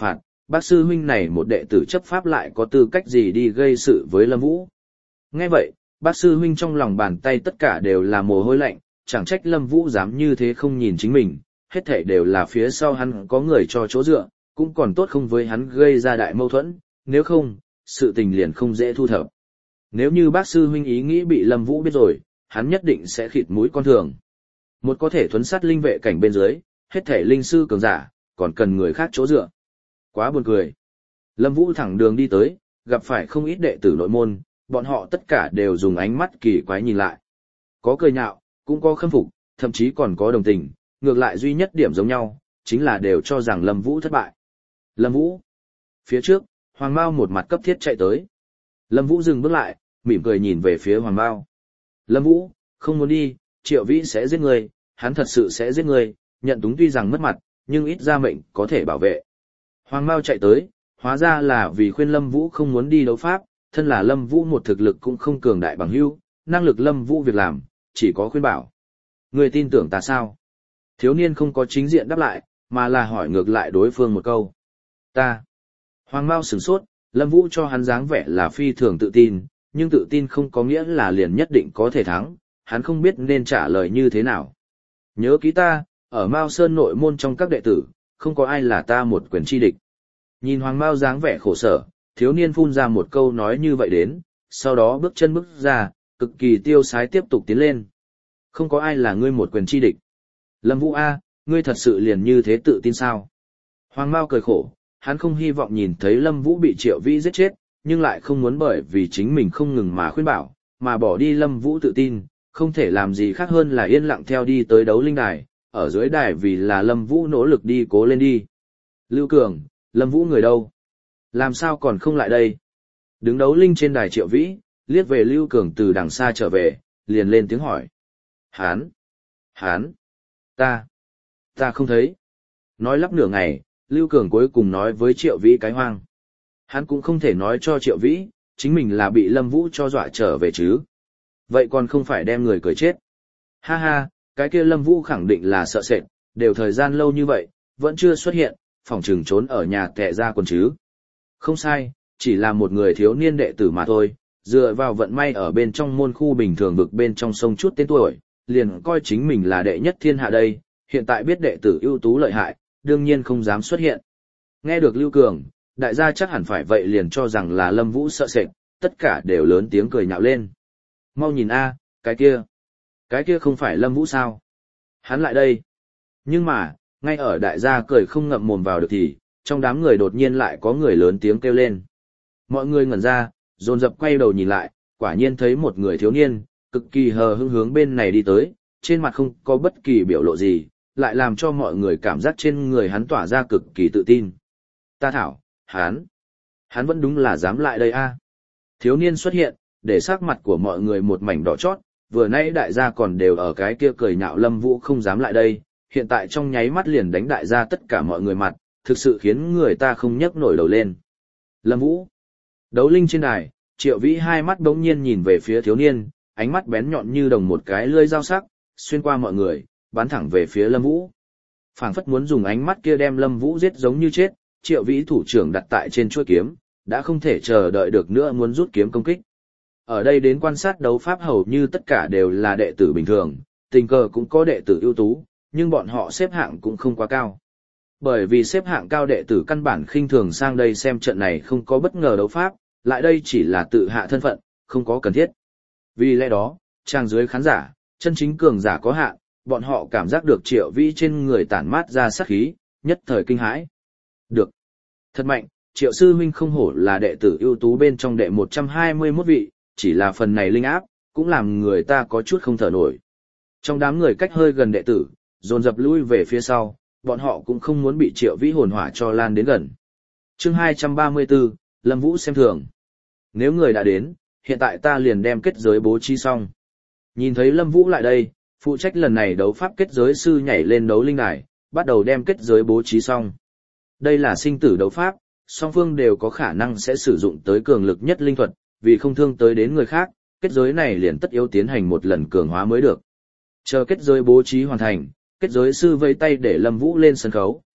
bác sư huynh này một đệ tử chấp pháp lại có tư cách gì đi gây sự với Lâm Vũ. Nghe vậy, bác sư huynh trong lòng bàn tay tất cả đều là mồ hôi lạnh, chẳng trách Lâm Vũ dám như thế không nhìn chính mình, hết thảy đều là phía sau hắn có người cho chỗ dựa, cũng còn tốt không với hắn gây ra đại mâu thuẫn, nếu không, sự tình liền không dễ thu thập. Nếu như bác sư huynh ý nghĩ bị Lâm Vũ biết rồi, hắn nhất định sẽ khịt mũi con thường. Một có thể thuấn sát linh vệ cảnh bên dưới, hết thảy linh sư cường giả, còn cần người khác chỗ dựa. Quá buồn cười. Lâm Vũ thẳng đường đi tới, gặp phải không ít đệ tử nội môn, bọn họ tất cả đều dùng ánh mắt kỳ quái nhìn lại. Có cười nhạo, cũng có khâm phục, thậm chí còn có đồng tình, ngược lại duy nhất điểm giống nhau, chính là đều cho rằng Lâm Vũ thất bại. Lâm Vũ. Phía trước, Hoàng Mao một mặt cấp thiết chạy tới. Lâm Vũ dừng bước lại, mỉm cười nhìn về phía Hoàng Mao. Lâm Vũ, không muốn đi, Triệu Vĩ sẽ giết người, hắn thật sự sẽ giết người, nhận túng tuy rằng mất mặt, nhưng ít ra mệnh có thể bảo vệ. Hoàng Mao chạy tới, hóa ra là vì khuyên Lâm Vũ không muốn đi đấu pháp, thân là Lâm Vũ một thực lực cũng không cường đại bằng hữu, năng lực Lâm Vũ việc làm, chỉ có khuyên bảo. Người tin tưởng ta sao? Thiếu niên không có chính diện đáp lại, mà là hỏi ngược lại đối phương một câu. Ta. Hoàng Mao sửng sốt, Lâm Vũ cho hắn dáng vẻ là phi thường tự tin, nhưng tự tin không có nghĩa là liền nhất định có thể thắng, hắn không biết nên trả lời như thế nào. Nhớ kỹ ta, ở Mao Sơn nội môn trong các đệ tử, không có ai là ta một quyền chi địch. Nhìn Hoàng Mao dáng vẻ khổ sở, thiếu niên phun ra một câu nói như vậy đến, sau đó bước chân bước ra, cực kỳ tiêu sái tiếp tục tiến lên. Không có ai là ngươi một quyền chi địch. Lâm Vũ A, ngươi thật sự liền như thế tự tin sao? Hoàng Mao cười khổ, hắn không hy vọng nhìn thấy Lâm Vũ bị Triệu Vĩ giết chết, nhưng lại không muốn bởi vì chính mình không ngừng mà khuyên bảo, mà bỏ đi Lâm Vũ tự tin, không thể làm gì khác hơn là yên lặng theo đi tới đấu linh đài, ở dưới đài vì là Lâm Vũ nỗ lực đi cố lên đi. Lưu Cường, Lâm Vũ người đâu? Làm sao còn không lại đây? Đứng đấu linh trên đài Triệu Vĩ, liếc về Lưu Cường từ đằng xa trở về, liền lên tiếng hỏi. Hán! Hán! Ta! Ta không thấy. Nói lắp nửa ngày, Lưu Cường cuối cùng nói với Triệu Vĩ cái hoang. Hắn cũng không thể nói cho Triệu Vĩ, chính mình là bị Lâm Vũ cho dọa trở về chứ. Vậy còn không phải đem người cười chết. Ha ha, cái kia Lâm Vũ khẳng định là sợ sệt, đều thời gian lâu như vậy, vẫn chưa xuất hiện, phỏng chừng trốn ở nhà tệ ra quần chứ. Không sai, chỉ là một người thiếu niên đệ tử mà thôi, dựa vào vận may ở bên trong môn khu bình thường vực bên trong sông chút tên tuổi, liền coi chính mình là đệ nhất thiên hạ đây, hiện tại biết đệ tử ưu tú lợi hại, đương nhiên không dám xuất hiện. Nghe được Lưu Cường, đại gia chắc hẳn phải vậy liền cho rằng là Lâm Vũ sợ sệt, tất cả đều lớn tiếng cười nhạo lên. Mau nhìn a, cái kia, cái kia không phải Lâm Vũ sao? Hắn lại đây. Nhưng mà, ngay ở đại gia cười không ngậm mồm vào được thì, trong đám người đột nhiên lại có người lớn tiếng kêu lên. Mọi người ngẩn ra, dồn dập quay đầu nhìn lại, quả nhiên thấy một người thiếu niên, cực kỳ hờ hững hướng bên này đi tới, trên mặt không có bất kỳ biểu lộ gì, lại làm cho mọi người cảm giác trên người hắn tỏa ra cực kỳ tự tin. Ta thảo, hắn, hắn vẫn đúng là dám lại đây a. Thiếu niên xuất hiện, để sắc mặt của mọi người một mảnh đỏ chót, vừa nãy đại gia còn đều ở cái kia cười nhạo Lâm Vũ không dám lại đây, hiện tại trong nháy mắt liền đánh đại gia tất cả mọi người mặt, thực sự khiến người ta không nhấc nổi đầu lên. Lâm Vũ. Đấu linh trên đài, Triệu Vĩ hai mắt bỗng nhiên nhìn về phía thiếu niên, ánh mắt bén nhọn như đồng một cái lưỡi dao sắc, xuyên qua mọi người, bắn thẳng về phía Lâm Vũ. Phảng phất muốn dùng ánh mắt kia đem Lâm Vũ giết giống như chết, Triệu Vĩ thủ trưởng đặt tại trên chuôi kiếm, đã không thể chờ đợi được nữa muốn rút kiếm công kích. Ở đây đến quan sát đấu pháp hầu như tất cả đều là đệ tử bình thường, tình cờ cũng có đệ tử ưu tú, nhưng bọn họ xếp hạng cũng không quá cao. Bởi vì xếp hạng cao đệ tử căn bản khinh thường sang đây xem trận này không có bất ngờ đấu pháp, lại đây chỉ là tự hạ thân phận, không có cần thiết. Vì lẽ đó, trang dưới khán giả, chân chính cường giả có hạn, bọn họ cảm giác được Triệu Vĩ trên người tản mát ra sát khí, nhất thời kinh hãi. Được. Thật mạnh, Triệu sư huynh không hổ là đệ tử ưu tú bên trong đệ một trăm hai mươi mốt vị, chỉ là phần này linh áp, cũng làm người ta có chút không thở nổi. Trong đám người cách hơi gần đệ tử, dồn dập lui về phía sau, bọn họ cũng không muốn bị Triệu Vĩ hồn hỏa cho lan đến gần. Chương hai trăm ba mươi tư, Lâm Vũ xem thường. Nếu người đã đến, hiện tại ta liền đem kết giới bố trí xong. Nhìn thấy Lâm Vũ lại đây, phụ trách lần này đấu pháp kết giới sư nhảy lên đấu linh đài, bắt đầu đem kết giới bố trí xong. Đây là sinh tử đấu pháp, song phương đều có khả năng sẽ sử dụng tới cường lực nhất linh thuật, vì không thương tới đến người khác, kết giới này liền tất yếu tiến hành một lần cường hóa mới được. Chờ kết giới bố trí hoàn thành, kết giới sư vẫy tay để Lâm Vũ lên sân khấu.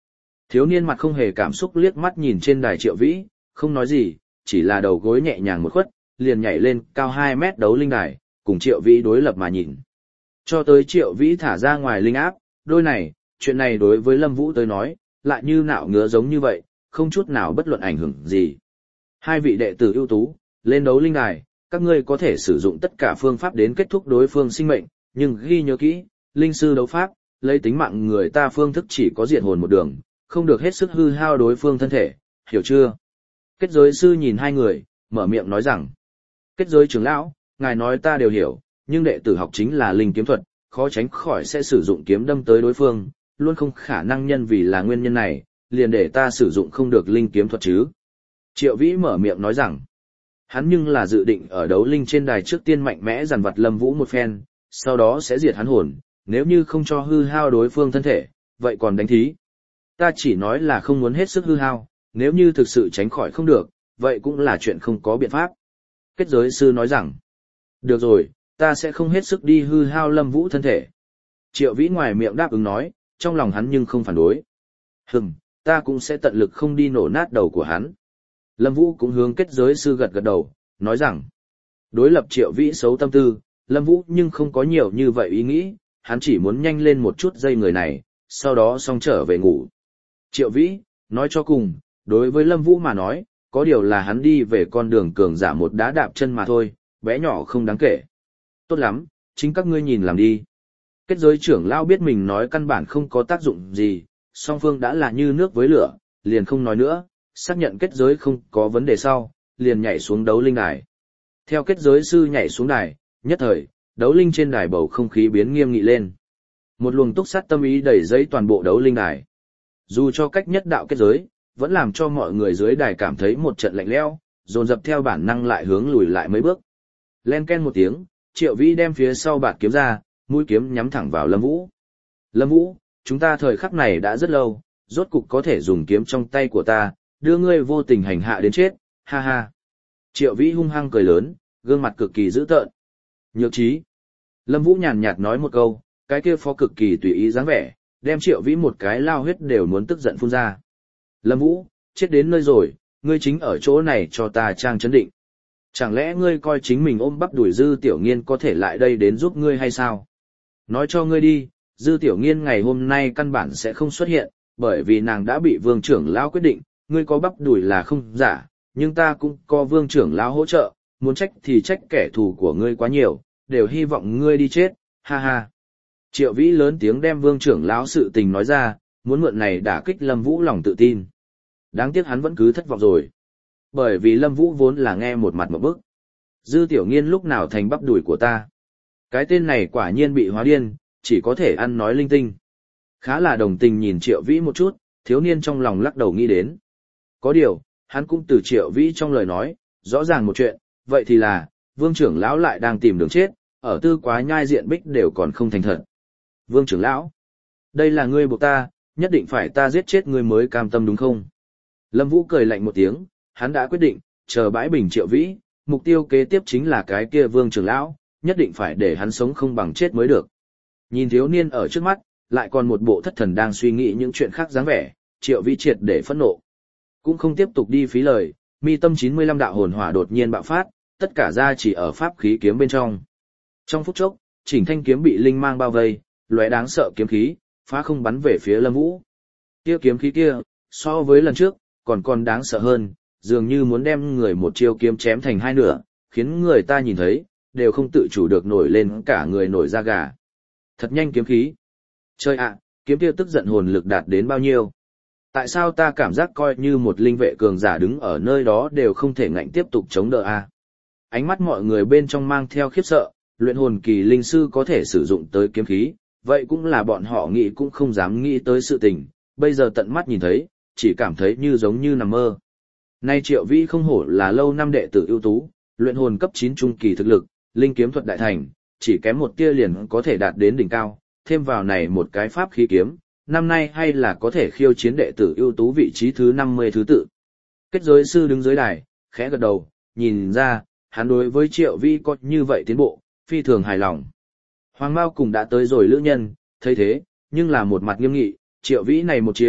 Thiếu niên mặt không hề cảm xúc liếc mắt nhìn trên đài Triệu Vĩ, không nói gì, chỉ là đầu gối nhẹ nhàng một khuất, liền nhảy lên cao hai mét đấu linh đài, cùng Triệu Vĩ đối lập mà nhìn. Cho tới Triệu Vĩ thả ra ngoài linh áp, đôi này, chuyện này đối với Lâm Vũ tới nói, lại như nạo ngứa giống như vậy, không chút nào bất luận ảnh hưởng gì. Hai vị đệ tử ưu tú, lên đấu linh đài, các ngươi có thể sử dụng tất cả phương pháp đến kết thúc đối phương sinh mệnh, nhưng ghi nhớ kỹ, linh sư đấu pháp, lấy tính mạng người ta phương thức chỉ có diệt hồn một đường, không được hết sức hư hao đối phương thân thể, hiểu chưa? Kết giới sư nhìn hai người, mở miệng nói rằng, kết giới trưởng lão, ngài nói ta đều hiểu, nhưng đệ tử học chính là linh kiếm thuật, khó tránh khỏi sẽ sử dụng kiếm đâm tới đối phương, luôn không khả năng nhân vì là nguyên nhân này, liền để ta sử dụng không được linh kiếm thuật chứ. Triệu Vĩ mở miệng nói rằng, hắn nhưng là dự định ở đấu linh trên đài trước tiên mạnh mẽ giàn vật Lâm Vũ một phen, sau đó sẽ diệt hắn hồn, nếu như không cho hư hao đối phương thân thể, vậy còn đánh thí. Ta chỉ nói là không muốn hết sức hư hao, nếu như thực sự tránh khỏi không được, vậy cũng là chuyện không có biện pháp. Kết giới sư nói rằng, được rồi, ta sẽ không hết sức đi hư hao Lâm Vũ thân thể. Triệu Vĩ ngoài miệng đáp ứng nói, trong lòng hắn nhưng không phản đối. Hừm, ta cũng sẽ tận lực không đi nổ nát đầu của hắn. Lâm Vũ cũng hướng kết giới sư gật gật đầu, nói rằng, đối lập Triệu Vĩ xấu tâm tư, Lâm Vũ nhưng không có nhiều như vậy ý nghĩ, hắn chỉ muốn nhanh lên một chút dây người này, sau đó xong trở về ngủ. Triệu Vĩ, nói cho cùng, đối với Lâm Vũ mà nói, có điều là hắn đi về con đường cường giả một đá đạp chân mà thôi, bé nhỏ không đáng kể. Tốt lắm, chính các ngươi nhìn làm đi. Kết giới trưởng lão biết mình nói căn bản không có tác dụng gì, song phương đã là như nước với lửa, liền không nói nữa, xác nhận kết giới không có vấn đề sau, liền nhảy xuống đấu linh đài. Theo kết giới sư nhảy xuống đài, nhất thời, đấu linh trên đài bầu không khí biến nghiêm nghị lên. Một luồng túc sát tâm ý đẩy dấy toàn bộ đấu linh đài. Dù cho cách nhất đạo kết giới, vẫn làm cho mọi người dưới đài cảm thấy một trận lạnh lẽo, dồn dập theo bản năng lại hướng lùi lại mấy bước. Len ken một tiếng, Triệu Vĩ đem phía sau bạt kiếm ra, mũi kiếm nhắm thẳng vào Lâm Vũ. Lâm Vũ, chúng ta thời khắc này đã rất lâu, rốt cục có thể dùng kiếm trong tay của ta, đưa ngươi vô tình hành hạ đến chết, ha ha. Triệu Vĩ hung hăng cười lớn, gương mặt cực kỳ dữ tợn. Nhược trí. Lâm Vũ nhàn nhạt nói một câu, cái kia phó cực kỳ tùy ý dáng vẻ, đem Triệu Vĩ một cái lao huyết đều muốn tức giận phun ra. Lâm Vũ, chết đến nơi rồi, ngươi chính ở chỗ này cho ta trang chấn định. Chẳng lẽ ngươi coi chính mình ôm bắp đuổi Dư Tiểu Nghiên có thể lại đây đến giúp ngươi hay sao? Nói cho ngươi đi, Dư Tiểu Nghiên ngày hôm nay căn bản sẽ không xuất hiện, bởi vì nàng đã bị Vương trưởng lão quyết định, ngươi có bắp đuổi là không giả, nhưng ta cũng có Vương trưởng lão hỗ trợ, muốn trách thì trách kẻ thù của ngươi quá nhiều, đều hy vọng ngươi đi chết, ha ha. Triệu Vĩ lớn tiếng đem Vương trưởng lão sự tình nói ra, muốn mượn này đả kích Lâm Vũ lòng tự tin. Đáng tiếc hắn vẫn cứ thất vọng rồi. Bởi vì Lâm Vũ vốn là nghe một mặt một bức. Dư Tiểu Nghiên lúc nào thành bắp đùi của ta. Cái tên này quả nhiên bị hóa điên, chỉ có thể ăn nói linh tinh. Khá là đồng tình nhìn Triệu Vĩ một chút, thiếu niên trong lòng lắc đầu nghĩ đến. Có điều, hắn cũng từ Triệu Vĩ trong lời nói, rõ ràng một chuyện, vậy thì là, Vương trưởng lão lại đang tìm đường chết, ở Tư Quá Nhai diện bích đều còn không thành thật. Vương trưởng lão, đây là ngươi buộc ta, nhất định phải ta giết chết ngươi mới cam tâm đúng không? Lâm Vũ cười lạnh một tiếng, hắn đã quyết định, chờ bãi bình Triệu Vĩ, mục tiêu kế tiếp chính là cái kia Vương trưởng lão, nhất định phải để hắn sống không bằng chết mới được. Nhìn thiếu niên ở trước mắt, lại còn một bộ thất thần đang suy nghĩ những chuyện khác dáng vẻ, Triệu Vĩ triệt để phẫn nộ. Cũng không tiếp tục đi phí lời, mi tâm chín mươi lăm đạo hồn hỏa đột nhiên bạo phát, tất cả ra chỉ ở pháp khí kiếm bên trong. Trong phút chốc, chỉnh thanh kiếm bị linh mang bao vây, lóe đáng sợ kiếm khí, phá không bắn về phía Lâm Vũ. Kia kiếm khí kia, so với lần trước, còn còn đáng sợ hơn, dường như muốn đem người một chiêu kiếm chém thành hai nửa, khiến người ta nhìn thấy, đều không tự chủ được nổi lên cả người nổi da gà. Thật nhanh kiếm khí. Trời ạ, kiếm kia tức giận hồn lực đạt đến bao nhiêu? Tại sao ta cảm giác coi như một linh vệ cường giả đứng ở nơi đó đều không thể ngạnh tiếp tục chống đỡ a? Ánh mắt mọi người bên trong mang theo khiếp sợ, luyện hồn kỳ linh sư có thể sử dụng tới kiếm khí, vậy cũng là bọn họ nghĩ cũng không dám nghĩ tới sự tình, bây giờ tận mắt nhìn thấy, chỉ cảm thấy như giống như nằm mơ. Nay Triệu Vĩ không hổ là lâu năm đệ tử ưu tú, luyện hồn cấp chín trung kỳ thực lực, linh kiếm thuật đại thành, chỉ kém một tia liền có thể đạt đến đỉnh cao, thêm vào này một cái pháp khí kiếm, năm nay hay là có thể khiêu chiến đệ tử ưu tú vị trí thứ năm mươi thứ tự. Kết giới sư đứng dưới đài, khẽ gật đầu, nhìn ra, hắn đối với Triệu Vĩ có như vậy tiến bộ, phi thường hài lòng. Hoàng Mao cùng đã tới rồi lữ nhân, thấy thế, nhưng là một mặt nghiêm nghị, Triệu Vĩ này một chiều,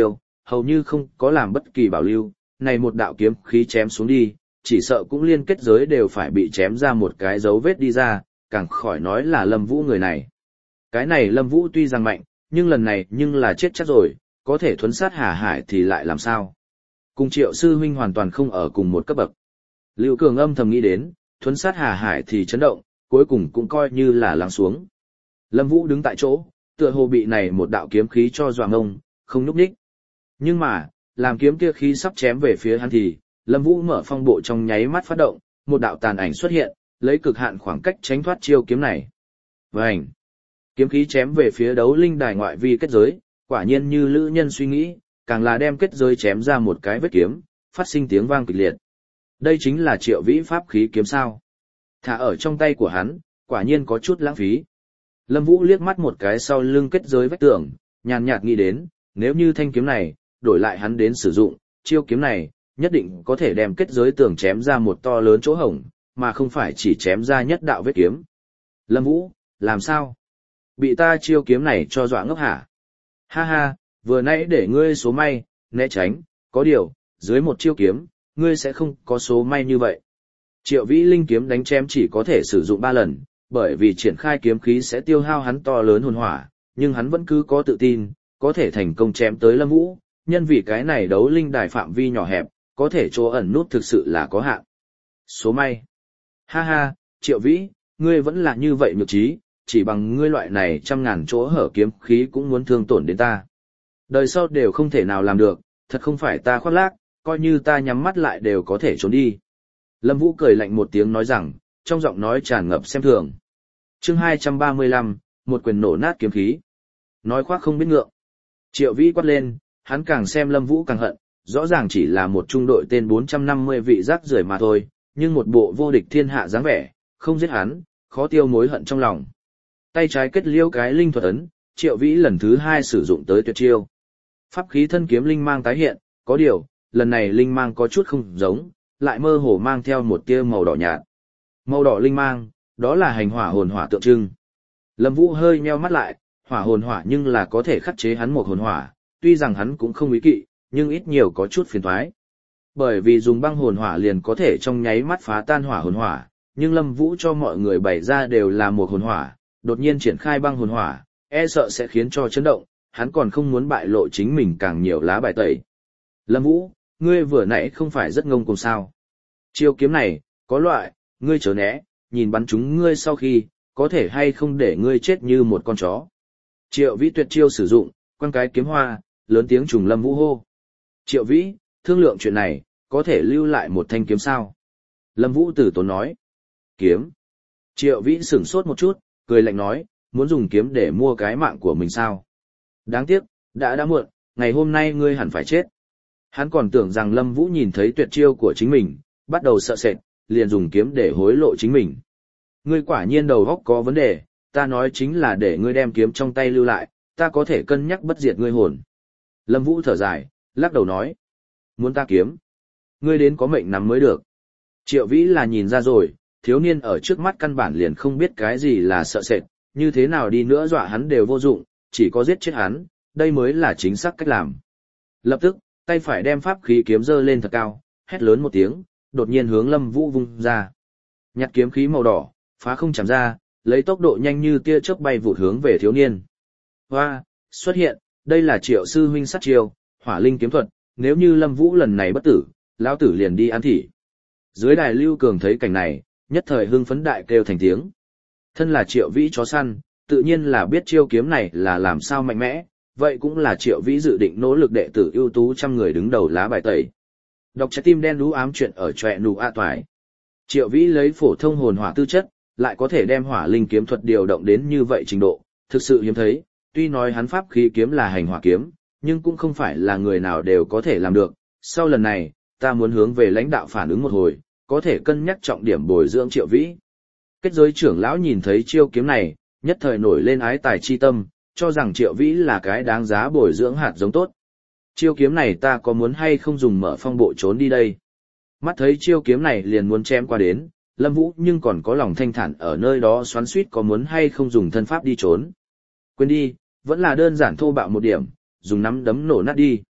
hầu như không có làm bất kỳ bảo lưu, này một đạo kiếm khí chém xuống đi, chỉ sợ cũng liên kết giới đều phải bị chém ra một cái dấu vết đi ra, càng khỏi nói là Lâm Vũ người này. Cái này Lâm Vũ tuy rằng mạnh, nhưng lần này nhưng là chết chắc rồi, có thể thuấn sát Hà Hải thì lại làm sao? Cùng Triệu sư huynh hoàn toàn không ở cùng một cấp bậc. Lưu Cường âm thầm nghĩ đến, thuấn sát Hà Hải thì chấn động, cuối cùng cũng coi như là lắng xuống. Lâm Vũ đứng tại chỗ, tựa hồ bị này một đạo kiếm khí cho dọa ngông, không nhúc nhích. Nhưng mà, làm kiếm kia khí sắp chém về phía hắn thì, Lâm Vũ mở phong bộ trong nháy mắt phát động, một đạo tàn ảnh xuất hiện, lấy cực hạn khoảng cách tránh thoát chiêu kiếm này. Vành! Kiếm khí chém về phía đấu linh đài ngoại vi kết giới, quả nhiên như lữ nhân suy nghĩ, càng là đem kết giới chém ra một cái vết kiếm, phát sinh tiếng vang kịch liệt. Đây chính là Triệu Vĩ pháp khí kiếm sao? Thả ở trong tay của hắn, quả nhiên có chút lãng phí. Lâm Vũ liếc mắt một cái sau lưng kết giới vách tường, nhàn nhạt nghĩ đến, nếu như thanh kiếm này, đổi lại hắn đến sử dụng, chiêu kiếm này, nhất định có thể đem kết giới tường chém ra một to lớn chỗ hổng, mà không phải chỉ chém ra nhất đạo vết kiếm. Lâm Vũ, làm sao? Bị ta chiêu kiếm này cho dọa ngốc hả? Ha ha, vừa nãy để ngươi số may, né tránh, có điều, dưới một chiêu kiếm, ngươi sẽ không có số may như vậy. Triệu Vĩ linh kiếm đánh chém chỉ có thể sử dụng ba lần, bởi vì triển khai kiếm khí sẽ tiêu hao hắn to lớn hồn hỏa, nhưng hắn vẫn cứ có tự tin, có thể thành công chém tới Lâm Vũ, nhân vì cái này đấu linh đài phạm vi nhỏ hẹp, có thể chỗ ẩn nút thực sự là có hạn. Số may. Ha ha, Triệu Vĩ, ngươi vẫn là như vậy nhược trí, chỉ bằng ngươi loại này trăm ngàn chỗ hở kiếm khí cũng muốn thương tổn đến ta. Đời sau đều không thể nào làm được, thật không phải ta khoác lác, coi như ta nhắm mắt lại đều có thể trốn đi. Lâm Vũ cười lạnh một tiếng nói rằng, trong giọng nói tràn ngập xem thường. Chương hai trăm ba mươi lăm, một quyền nổ nát kiếm khí. Nói khoác không biết ngượng. Triệu Vĩ quát lên, hắn càng xem Lâm Vũ càng hận, rõ ràng chỉ là một trung đội tên bốn trăm năm mươi vị rác rưởi mà thôi, nhưng một bộ vô địch thiên hạ dáng vẻ, không giết hắn, khó tiêu mối hận trong lòng. Tay trái kết liêu cái linh thuật ấn, Triệu Vĩ lần thứ hai sử dụng tới tuyệt chiêu. Pháp khí thân kiếm linh mang tái hiện, có điều, lần này linh mang có chút không giống, lại mơ hồ mang theo một tia màu đỏ nhạt. Màu đỏ linh mang, đó là hành hỏa hồn hỏa tượng trưng. Lâm Vũ hơi nheo mắt lại, hỏa hồn hỏa nhưng là có thể khắc chế hắn một hồn hỏa, tuy rằng hắn cũng không ý kỵ, nhưng ít nhiều có chút phiền toái. Bởi vì dùng băng hồn hỏa liền có thể trong nháy mắt phá tan hỏa hồn hỏa, nhưng Lâm Vũ cho mọi người bày ra đều là một hồn hỏa, đột nhiên triển khai băng hồn hỏa, e sợ sẽ khiến cho chấn động, hắn còn không muốn bại lộ chính mình càng nhiều lá bài tẩy. Lâm Vũ, ngươi vừa nãy không phải rất ngông cuồng sao? Chiêu kiếm này, có loại, ngươi chớ né, nhìn bắn chúng ngươi sau khi, có thể hay không để ngươi chết như một con chó. Triệu Vĩ tuyệt chiêu sử dụng, quăng cái kiếm hoa, lớn tiếng trùng Lâm Vũ hô. Triệu Vĩ, thương lượng chuyện này, có thể lưu lại một thanh kiếm sao? Lâm Vũ tử tốn nói. Kiếm. Triệu Vĩ sửng sốt một chút, cười lạnh nói, muốn dùng kiếm để mua cái mạng của mình sao? Đáng tiếc, đã đã muộn, ngày hôm nay ngươi hẳn phải chết. Hắn còn tưởng rằng Lâm Vũ nhìn thấy tuyệt chiêu của chính mình, bắt đầu sợ sệt, liền dùng kiếm để hối lộ chính mình. Ngươi quả nhiên đầu óc có vấn đề, ta nói chính là để ngươi đem kiếm trong tay lưu lại, ta có thể cân nhắc bất diệt ngươi hồn. Lâm Vũ thở dài, lắc đầu nói. Muốn ta kiếm? Ngươi đến có mệnh nắm mới được. Triệu Vĩ là nhìn ra rồi, thiếu niên ở trước mắt căn bản liền không biết cái gì là sợ sệt, như thế nào đi nữa dọa hắn đều vô dụng, chỉ có giết chết hắn, đây mới là chính xác cách làm. Lập tức, tay phải đem pháp khí kiếm giơ lên thật cao, hét lớn một tiếng, đột nhiên hướng Lâm Vũ vung ra. Nhặt kiếm khí màu đỏ, phá không chạm ra, lấy tốc độ nhanh như tia chớp bay vụt hướng về thiếu niên. Hoa, xuất hiện, đây là Triệu sư huynh sát chiêu, Hỏa Linh kiếm thuật, nếu như Lâm Vũ lần này bất tử, lão tử liền đi ăn thỉ. Dưới đài Lưu Cường thấy cảnh này, nhất thời hưng phấn đại kêu thành tiếng. Thân là Triệu Vĩ chó săn, tự nhiên là biết chiêu kiếm này là làm sao mạnh mẽ, vậy cũng là Triệu Vĩ dự định nỗ lực đệ tử ưu tú trăm người đứng đầu lá bài tẩy. Đọc trái tim đen đú ám chuyện ở trọe nụ a toại. Triệu Vĩ lấy phổ thông hồn hỏa tư chất, lại có thể đem Hỏa Linh kiếm thuật điều động đến như vậy trình độ, thực sự hiếm thấy, tuy nói hắn pháp khí kiếm là hành hỏa kiếm, nhưng cũng không phải là người nào đều có thể làm được. Sau lần này, ta muốn hướng về lãnh đạo phản ứng một hồi, có thể cân nhắc trọng điểm bồi dưỡng Triệu Vĩ. Kết giới trưởng lão nhìn thấy chiêu kiếm này, nhất thời nổi lên ái tài chi tâm, cho rằng Triệu Vĩ là cái đáng giá bồi dưỡng hạt giống tốt. Chiêu kiếm này ta có muốn hay không dùng mở phong bộ trốn đi đây? Mắt thấy chiêu kiếm này liền muốn chém qua đến, Lâm Vũ nhưng còn có lòng thanh thản ở nơi đó xoắn xuýt có muốn hay không dùng thân pháp đi trốn. Quên đi, vẫn là đơn giản thô bạo một điểm, dùng nắm đấm nổ nát đi.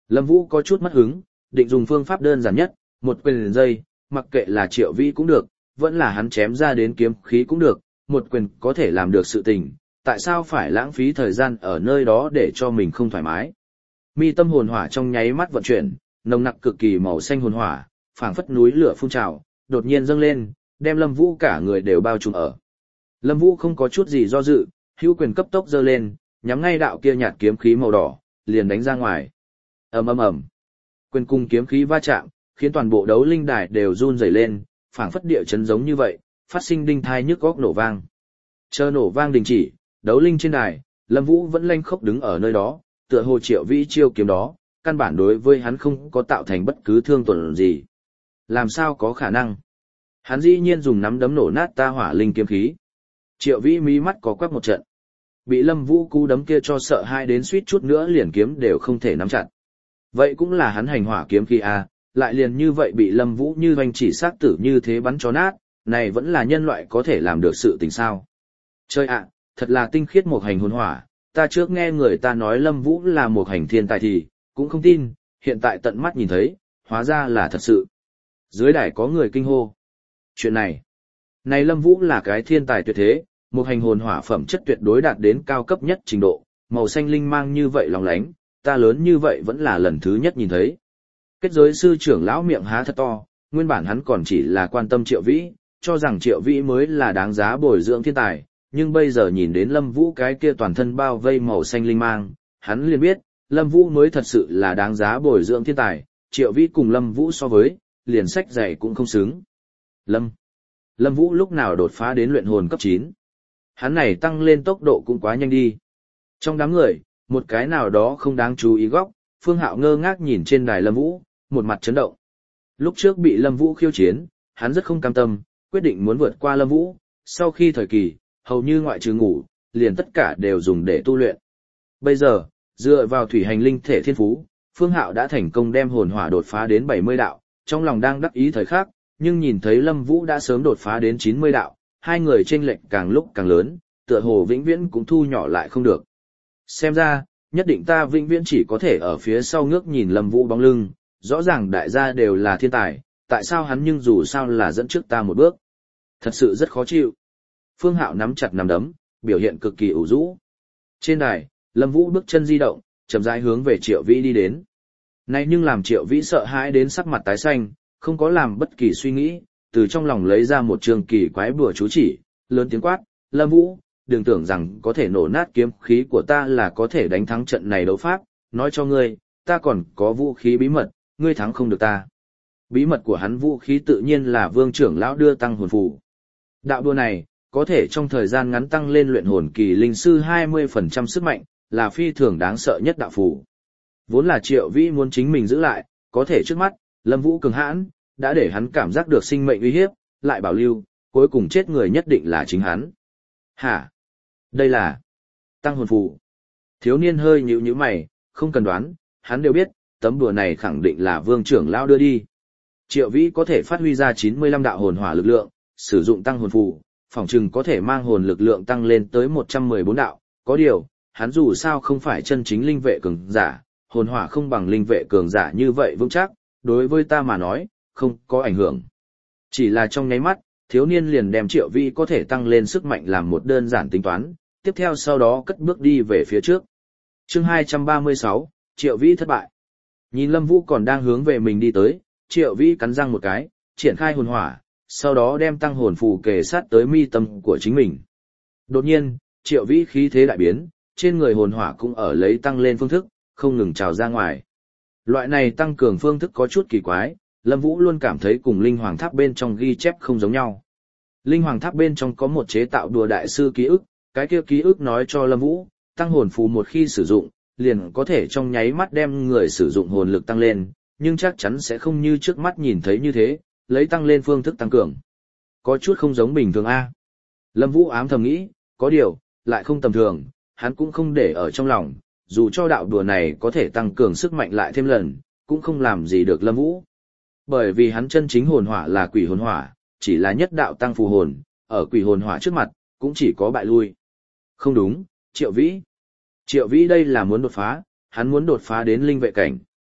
Lâm Vũ có chút mất hứng, định dùng phương pháp đơn giản nhất, một quyền liền dây, mặc kệ là Triệu Vĩ cũng được, vẫn là hắn chém ra đến kiếm khí cũng được, một quyền có thể làm được sự tình, tại sao phải lãng phí thời gian ở nơi đó để cho mình không thoải mái. Mi tâm hồn hỏa trong nháy mắt vận chuyển, nồng nặc cực kỳ màu xanh hồn hỏa, phảng phất núi lửa phun trào, đột nhiên dâng lên, đem Lâm Vũ cả người đều bao trùm ở. Lâm Vũ không có chút gì do dự, hữu quyền cấp tốc giơ lên, nhắm ngay đạo kia nhạt kiếm khí màu đỏ, liền đánh ra ngoài. Ầm ầm ầm. Quyền cung kiếm khí va chạm, khiến toàn bộ đấu linh đài đều run rẩy lên, phảng phất địa chấn giống như vậy, phát sinh đinh thai nhức óc nổ vang. Chờ nổ vang đình chỉ, đấu linh trên đài, Lâm Vũ vẫn lanh khốc đứng ở nơi đó, tựa hồ Triệu Vĩ chiêu kiếm đó, căn bản đối với hắn không có tạo thành bất cứ thương tổn gì. Làm sao có khả năng? Hắn dĩ nhiên dùng nắm đấm nổ nát ta hỏa linh kiếm khí. Triệu Vĩ mí mắt có quắc một trận. Bị Lâm Vũ cú đấm kia cho sợ hai đến suýt chút nữa liền kiếm đều không thể nắm chặt. Vậy cũng là hắn hành hỏa kiếm khí a, lại liền như vậy bị Lâm Vũ như hoành chỉ sát tử như thế bắn cho nát, này vẫn là nhân loại có thể làm được sự tình sao? Chơi ạ, thật là tinh khiết một hành hồn hỏa, ta trước nghe người ta nói Lâm Vũ là một hành thiên tài thì, cũng không tin, hiện tại tận mắt nhìn thấy, hóa ra là thật sự. Dưới đài có người kinh hô. Chuyện này, này Lâm Vũ là cái thiên tài tuyệt thế, một hành hồn hỏa phẩm chất tuyệt đối đạt đến cao cấp nhất trình độ, màu xanh linh mang như vậy lóng lánh, ta lớn như vậy vẫn là lần thứ nhất nhìn thấy. Kết giới sư trưởng lão miệng há thật to, nguyên bản hắn còn chỉ là quan tâm Triệu Vĩ, cho rằng Triệu Vĩ mới là đáng giá bồi dưỡng thiên tài, nhưng bây giờ nhìn đến Lâm Vũ cái kia toàn thân bao vây màu xanh linh mang, hắn liền biết, Lâm Vũ mới thật sự là đáng giá bồi dưỡng thiên tài, Triệu Vĩ cùng Lâm Vũ so với, liền sách dạy cũng không xứng. Lâm Lâm Vũ lúc nào đột phá đến luyện hồn cấp chín? Hắn này tăng lên tốc độ cũng quá nhanh đi. Trong đám người, một cái nào đó không đáng chú ý góc, Phương Hạo ngơ ngác nhìn trên đài Lâm Vũ, một mặt chấn động. Lúc trước bị Lâm Vũ khiêu chiến, hắn rất không cam tâm, quyết định muốn vượt qua Lâm Vũ, sau khi thời kỳ, hầu như ngoại trừ ngủ, liền tất cả đều dùng để tu luyện. Bây giờ, dựa vào thủy hành linh thể thiên phú, Phương Hạo đã thành công đem hồn hỏa đột phá đến bảy mươi đạo, trong lòng đang đắc ý thời khắc, nhưng nhìn thấy Lâm Vũ đã sớm đột phá đến chín mươi đạo, hai người chênh lệch càng lúc càng lớn, tựa hồ vĩnh viễn cũng thu nhỏ lại không được. Xem ra, nhất định ta vĩnh viễn chỉ có thể ở phía sau ngước nhìn Lâm Vũ bóng lưng, rõ ràng đại gia đều là thiên tài, tại sao hắn nhưng dù sao là dẫn trước ta một bước. Thật sự rất khó chịu. Phương Hạo nắm chặt nắm đấm, biểu hiện cực kỳ ủ rũ. Trên đài, Lâm Vũ bước chân di động, chậm rãi hướng về Triệu Vĩ đi đến. Này nhưng làm Triệu Vĩ sợ hãi đến sắc mặt tái xanh, không có làm bất kỳ suy nghĩ, từ trong lòng lấy ra một trường kỳ quái bùa chú chỉ, lớn tiếng quát, Lâm Vũ, đừng tưởng rằng có thể nổ nát kiếm khí của ta là có thể đánh thắng trận này đấu pháp, nói cho ngươi, ta còn có vũ khí bí mật, ngươi thắng không được ta. Bí mật của hắn vũ khí tự nhiên là Vương trưởng lão đưa tăng hồn phù. Đạo đùa này, có thể trong thời gian ngắn tăng lên luyện hồn kỳ linh sư hai mươi phần trăm sức mạnh, là phi thường đáng sợ nhất đạo phù. Vốn là Triệu Vĩ muốn chính mình giữ lại, có thể trước mắt, Lâm Vũ cường hãn, đã để hắn cảm giác được sinh mệnh uy hiếp, lại bảo lưu, cuối cùng chết người nhất định là chính hắn. Hả? Đây là tăng hồn phù. Thiếu niên hơi nhíu nhíu mày, không cần đoán, hắn đều biết, tấm đùa này khẳng định là Vương trưởng lão đưa đi. Triệu Vĩ có thể phát huy ra chín mươi lăm đạo hồn hỏa lực lượng, sử dụng tăng hồn phù, phỏng chừng có thể mang hồn lực lượng tăng lên tới một trăm mười bốn đạo, có điều, hắn dù sao không phải chân chính linh vệ cường giả, hồn hỏa không bằng linh vệ cường giả như vậy vững chắc, đối với ta mà nói, không có ảnh hưởng. Chỉ là trong nháy mắt, thiếu niên liền đem Triệu Vĩ có thể tăng lên sức mạnh làm một đơn giản tính toán, tiếp theo sau đó cất bước đi về phía trước. Chương hai trăm ba mươi sáu, Triệu Vĩ thất bại. Nhìn Lâm Vũ còn đang hướng về mình đi tới, Triệu Vĩ cắn răng một cái, triển khai hồn hỏa, sau đó đem tăng hồn phù kề sát tới mi tâm của chính mình. Đột nhiên, Triệu Vĩ khí thế đại biến, trên người hồn hỏa cũng ở lấy tăng lên phương thức, không ngừng trào ra ngoài. Loại này tăng cường phương thức có chút kỳ quái, Lâm Vũ luôn cảm thấy cùng Linh Hoàng Tháp bên trong ghi chép không giống nhau. Linh Hoàng Tháp bên trong có một chế tạo đùa đại sư ký ức, cái kia ký ức nói cho Lâm Vũ, tăng hồn phù một khi sử dụng, liền có thể trong nháy mắt đem người sử dụng hồn lực tăng lên, nhưng chắc chắn sẽ không như trước mắt nhìn thấy như thế, lấy tăng lên phương thức tăng cường. Có chút không giống bình thường a. Lâm Vũ ám thầm nghĩ, có điều, lại không tầm thường, hắn cũng không để ở trong lòng, dù cho đạo đùa này có thể tăng cường sức mạnh lại thêm lần, cũng không làm gì được Lâm Vũ. Bởi vì hắn chân chính hồn hỏa là quỷ hồn hỏa, chỉ là nhất đạo tăng phù hồn, ở quỷ hồn hỏa trước mặt, cũng chỉ có bại lui. Không đúng, Triệu Vĩ. Triệu Vĩ đây là muốn đột phá, hắn muốn đột phá đến linh vệ cảnh.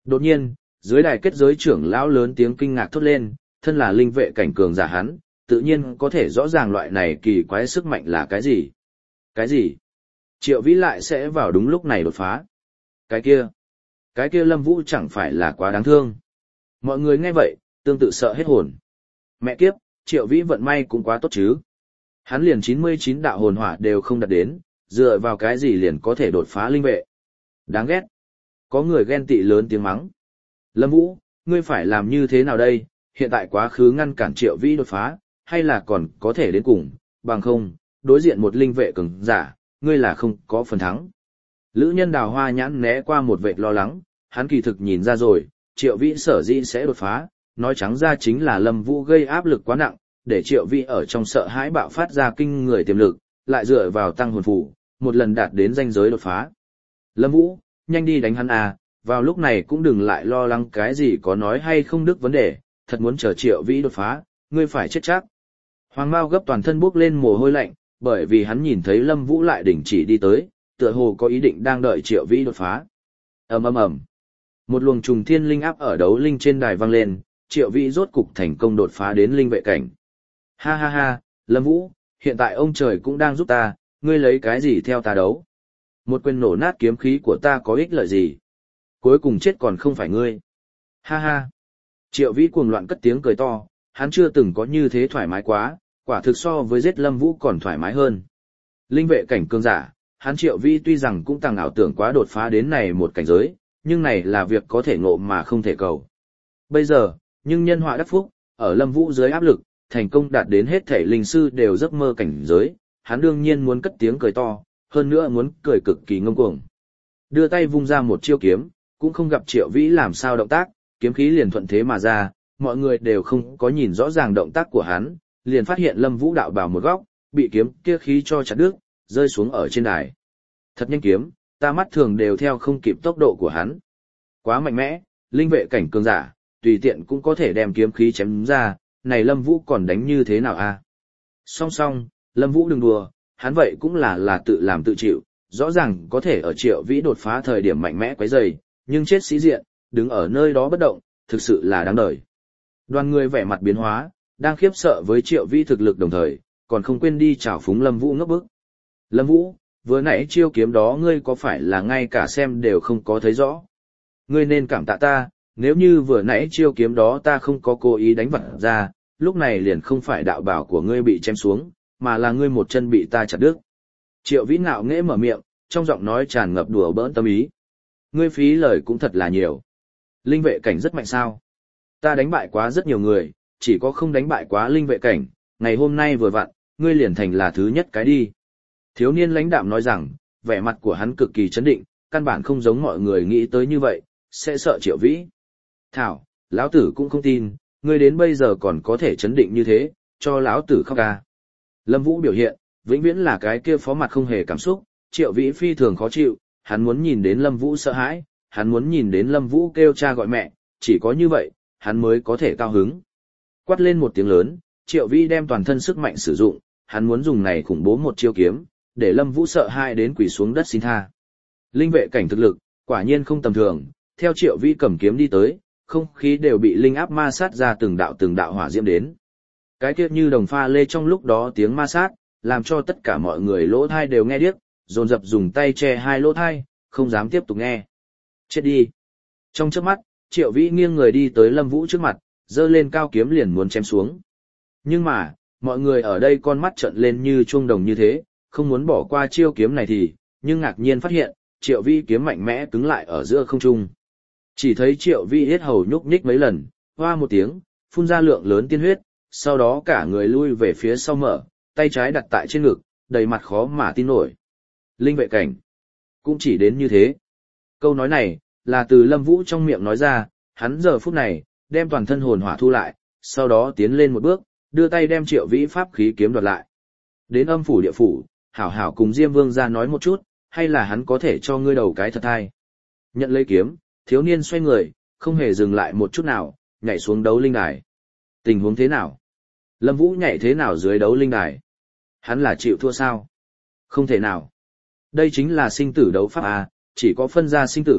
Đột nhiên, dưới đài kết giới trưởng lão lớn tiếng kinh ngạc thốt lên, thân là linh vệ cảnh cường giả hắn, tự nhiên có thể rõ ràng loại này kỳ quái sức mạnh là cái gì. Cái gì? Triệu Vĩ lại sẽ vào đúng lúc này đột phá. Cái kia, cái kia Lâm Vũ chẳng phải là quá đáng thương. Mọi người nghe vậy, tương tự sợ hết hồn. Mẹ kiếp, Triệu Vĩ vận may cũng quá tốt chứ. Hắn liền chín mươi chín đạo hồn hỏa đều không đạt đến, dựa vào cái gì liền có thể đột phá linh vệ. Đáng ghét. Có người ghen tị lớn tiếng mắng. Lâm Vũ, ngươi phải làm như thế nào đây? Hiện tại quá khứ ngăn cản Triệu Vĩ đột phá, hay là còn có thể đến cùng, bằng không, đối diện một linh vệ cường giả, ngươi là không có phần thắng. Lữ Nhân Đào hoa nhãn né qua một vệt lo lắng, hắn kỳ thực nhìn ra rồi, Triệu Vĩ sở dĩ sẽ đột phá, nói trắng ra chính là Lâm Vũ gây áp lực quá nặng, để Triệu Vĩ ở trong sợ hãi bạo phát ra kinh người tiềm lực, lại dựa vào tăng hồn phù, một lần đạt đến ranh giới đột phá. Lâm Vũ, nhanh đi đánh hắn à, vào lúc này cũng đừng lại lo lắng cái gì có nói hay không đức vấn đề, thật muốn chờ Triệu Vĩ đột phá, ngươi phải chết chắc. Hoàng Mao gấp toàn thân bốc lên mồ hôi lạnh, bởi vì hắn nhìn thấy Lâm Vũ lại đình chỉ đi tới, tựa hồ có ý định đang đợi Triệu Vĩ đột phá. Ầm ầm ầm. Một luồng trùng thiên linh áp ở đấu linh trên đài vang lên, Triệu Vĩ rốt cục thành công đột phá đến linh vệ cảnh. Ha ha ha, Lâm Vũ, hiện tại ông trời cũng đang giúp ta, ngươi lấy cái gì theo ta đấu? Một quyền nổ nát kiếm khí của ta có ích lợi gì? Cuối cùng chết còn không phải ngươi. Ha ha. Triệu Vĩ cuồng loạn cất tiếng cười to, hắn chưa từng có như thế thoải mái quá, quả thực so với giết Lâm Vũ còn thoải mái hơn. Linh vệ cảnh cường giả, hắn Triệu Vĩ tuy rằng cũng tăng ảo tưởng quá đột phá đến này một cảnh giới, nhưng này là việc có thể ngộ mà không thể cầu. Bây giờ, nhưng nhân họa đắc phúc, ở Lâm Vũ dưới áp lực, thành công đạt đến hết thể linh sư đều giấc mơ cảnh giới, hắn đương nhiên muốn cất tiếng cười to, hơn nữa muốn cười cực kỳ ngông cuồng. Đưa tay vung ra một chiêu kiếm, cũng không gặp Triệu Vĩ làm sao động tác, kiếm khí liền thuận thế mà ra, mọi người đều không có nhìn rõ ràng động tác của hắn, liền phát hiện Lâm Vũ đạo bảo một góc, bị kiếm kia khí cho chặt đứt, rơi xuống ở trên đài. Thật nhanh kiếm, ta mắt thường đều theo không kịp tốc độ của hắn. Quá mạnh mẽ, linh vệ cảnh cường giả, tùy tiện cũng có thể đem kiếm khí chém ra, này Lâm Vũ còn đánh như thế nào a? Song song, Lâm Vũ đừng đùa, hắn vậy cũng là là tự làm tự chịu, rõ ràng có thể ở Triệu Vĩ đột phá thời điểm mạnh mẽ quấy rầy, nhưng chết sĩ diện, đứng ở nơi đó bất động, thực sự là đáng đời. Đoàn người vẻ mặt biến hóa, đang khiếp sợ với Triệu Vĩ thực lực đồng thời, còn không quên đi chào phúng Lâm Vũ ngấp bức. Lâm Vũ, vừa nãy chiêu kiếm đó ngươi có phải là ngay cả xem đều không có thấy rõ? Ngươi nên cảm tạ ta, nếu như vừa nãy chiêu kiếm đó ta không có cố ý đánh vặt ra, lúc này liền không phải đạo bảo của ngươi bị chém xuống, mà là ngươi một chân bị ta chặt đứt. Triệu Vĩ ngạo nghễ mở miệng, trong giọng nói tràn ngập đùa bỡn tâm ý. Ngươi phí lời cũng thật là nhiều. Linh vệ cảnh rất mạnh sao? Ta đánh bại quá rất nhiều người, chỉ có không đánh bại quá linh vệ cảnh, ngày hôm nay vừa vặn, ngươi liền thành là thứ nhất cái đi. Thiếu niên lãnh đạm nói rằng, vẻ mặt của hắn cực kỳ chấn định, căn bản không giống mọi người nghĩ tới như vậy, sẽ sợ Triệu Vĩ. Thảo, lão tử cũng không tin, ngươi đến bây giờ còn có thể chấn định như thế, cho lão tử khóc ca. Lâm Vũ biểu hiện, vĩnh viễn là cái kia phó mặt không hề cảm xúc, Triệu Vĩ phi thường khó chịu, hắn muốn nhìn đến Lâm Vũ sợ hãi, hắn muốn nhìn đến Lâm Vũ kêu cha gọi mẹ, chỉ có như vậy, hắn mới có thể cao hứng. Quát lên một tiếng lớn, Triệu Vĩ đem toàn thân sức mạnh sử dụng, hắn muốn dùng này khủng bố một chiêu kiếm, để Lâm Vũ sợ hãi đến quỳ xuống đất xin tha. Linh vệ cảnh thực lực, quả nhiên không tầm thường, theo Triệu Vĩ cầm kiếm đi tới, không khí đều bị linh áp ma sát ra từng đạo từng đạo hỏa diễm đến. Cái tiết như đồng pha lê trong lúc đó tiếng ma sát, làm cho tất cả mọi người lỗ thai đều nghe điếc, dồn dập dùng tay che hai lỗ thai, không dám tiếp tục nghe. Chết đi. Trong chớp mắt, Triệu Vĩ nghiêng người đi tới Lâm Vũ trước mặt, giơ lên cao kiếm liền muốn chém xuống. Nhưng mà, mọi người ở đây con mắt trợn lên như chuông đồng như thế, không muốn bỏ qua chiêu kiếm này thì, nhưng ngạc nhiên phát hiện, Triệu Vĩ kiếm mạnh mẽ cứng lại ở giữa không trung. Chỉ thấy Triệu Vĩ hết hầu nhúc nhích mấy lần, hoa một tiếng, phun ra lượng lớn tiên huyết, sau đó cả người lui về phía sau mở, tay trái đặt tại trên ngực, đầy mặt khó mà tin nổi. Linh vệ cảnh. Cũng chỉ đến như thế. Câu nói này, là từ Lâm Vũ trong miệng nói ra, hắn giờ phút này, đem toàn thân hồn hỏa thu lại, sau đó tiến lên một bước, đưa tay đem Triệu Vĩ pháp khí kiếm đoạt lại. Đến âm phủ địa phủ, hảo hảo cùng Diêm Vương ra nói một chút, hay là hắn có thể cho ngươi đầu cái thật hay. Nhận lấy kiếm, thiếu niên xoay người, không hề dừng lại một chút nào, nhảy xuống đấu linh đài. Tình huống thế nào? Lâm Vũ nhảy thế nào dưới đấu linh đài? Hắn là chịu thua sao? Không thể nào. Đây chính là sinh tử đấu pháp à, chỉ có phân ra sinh tử,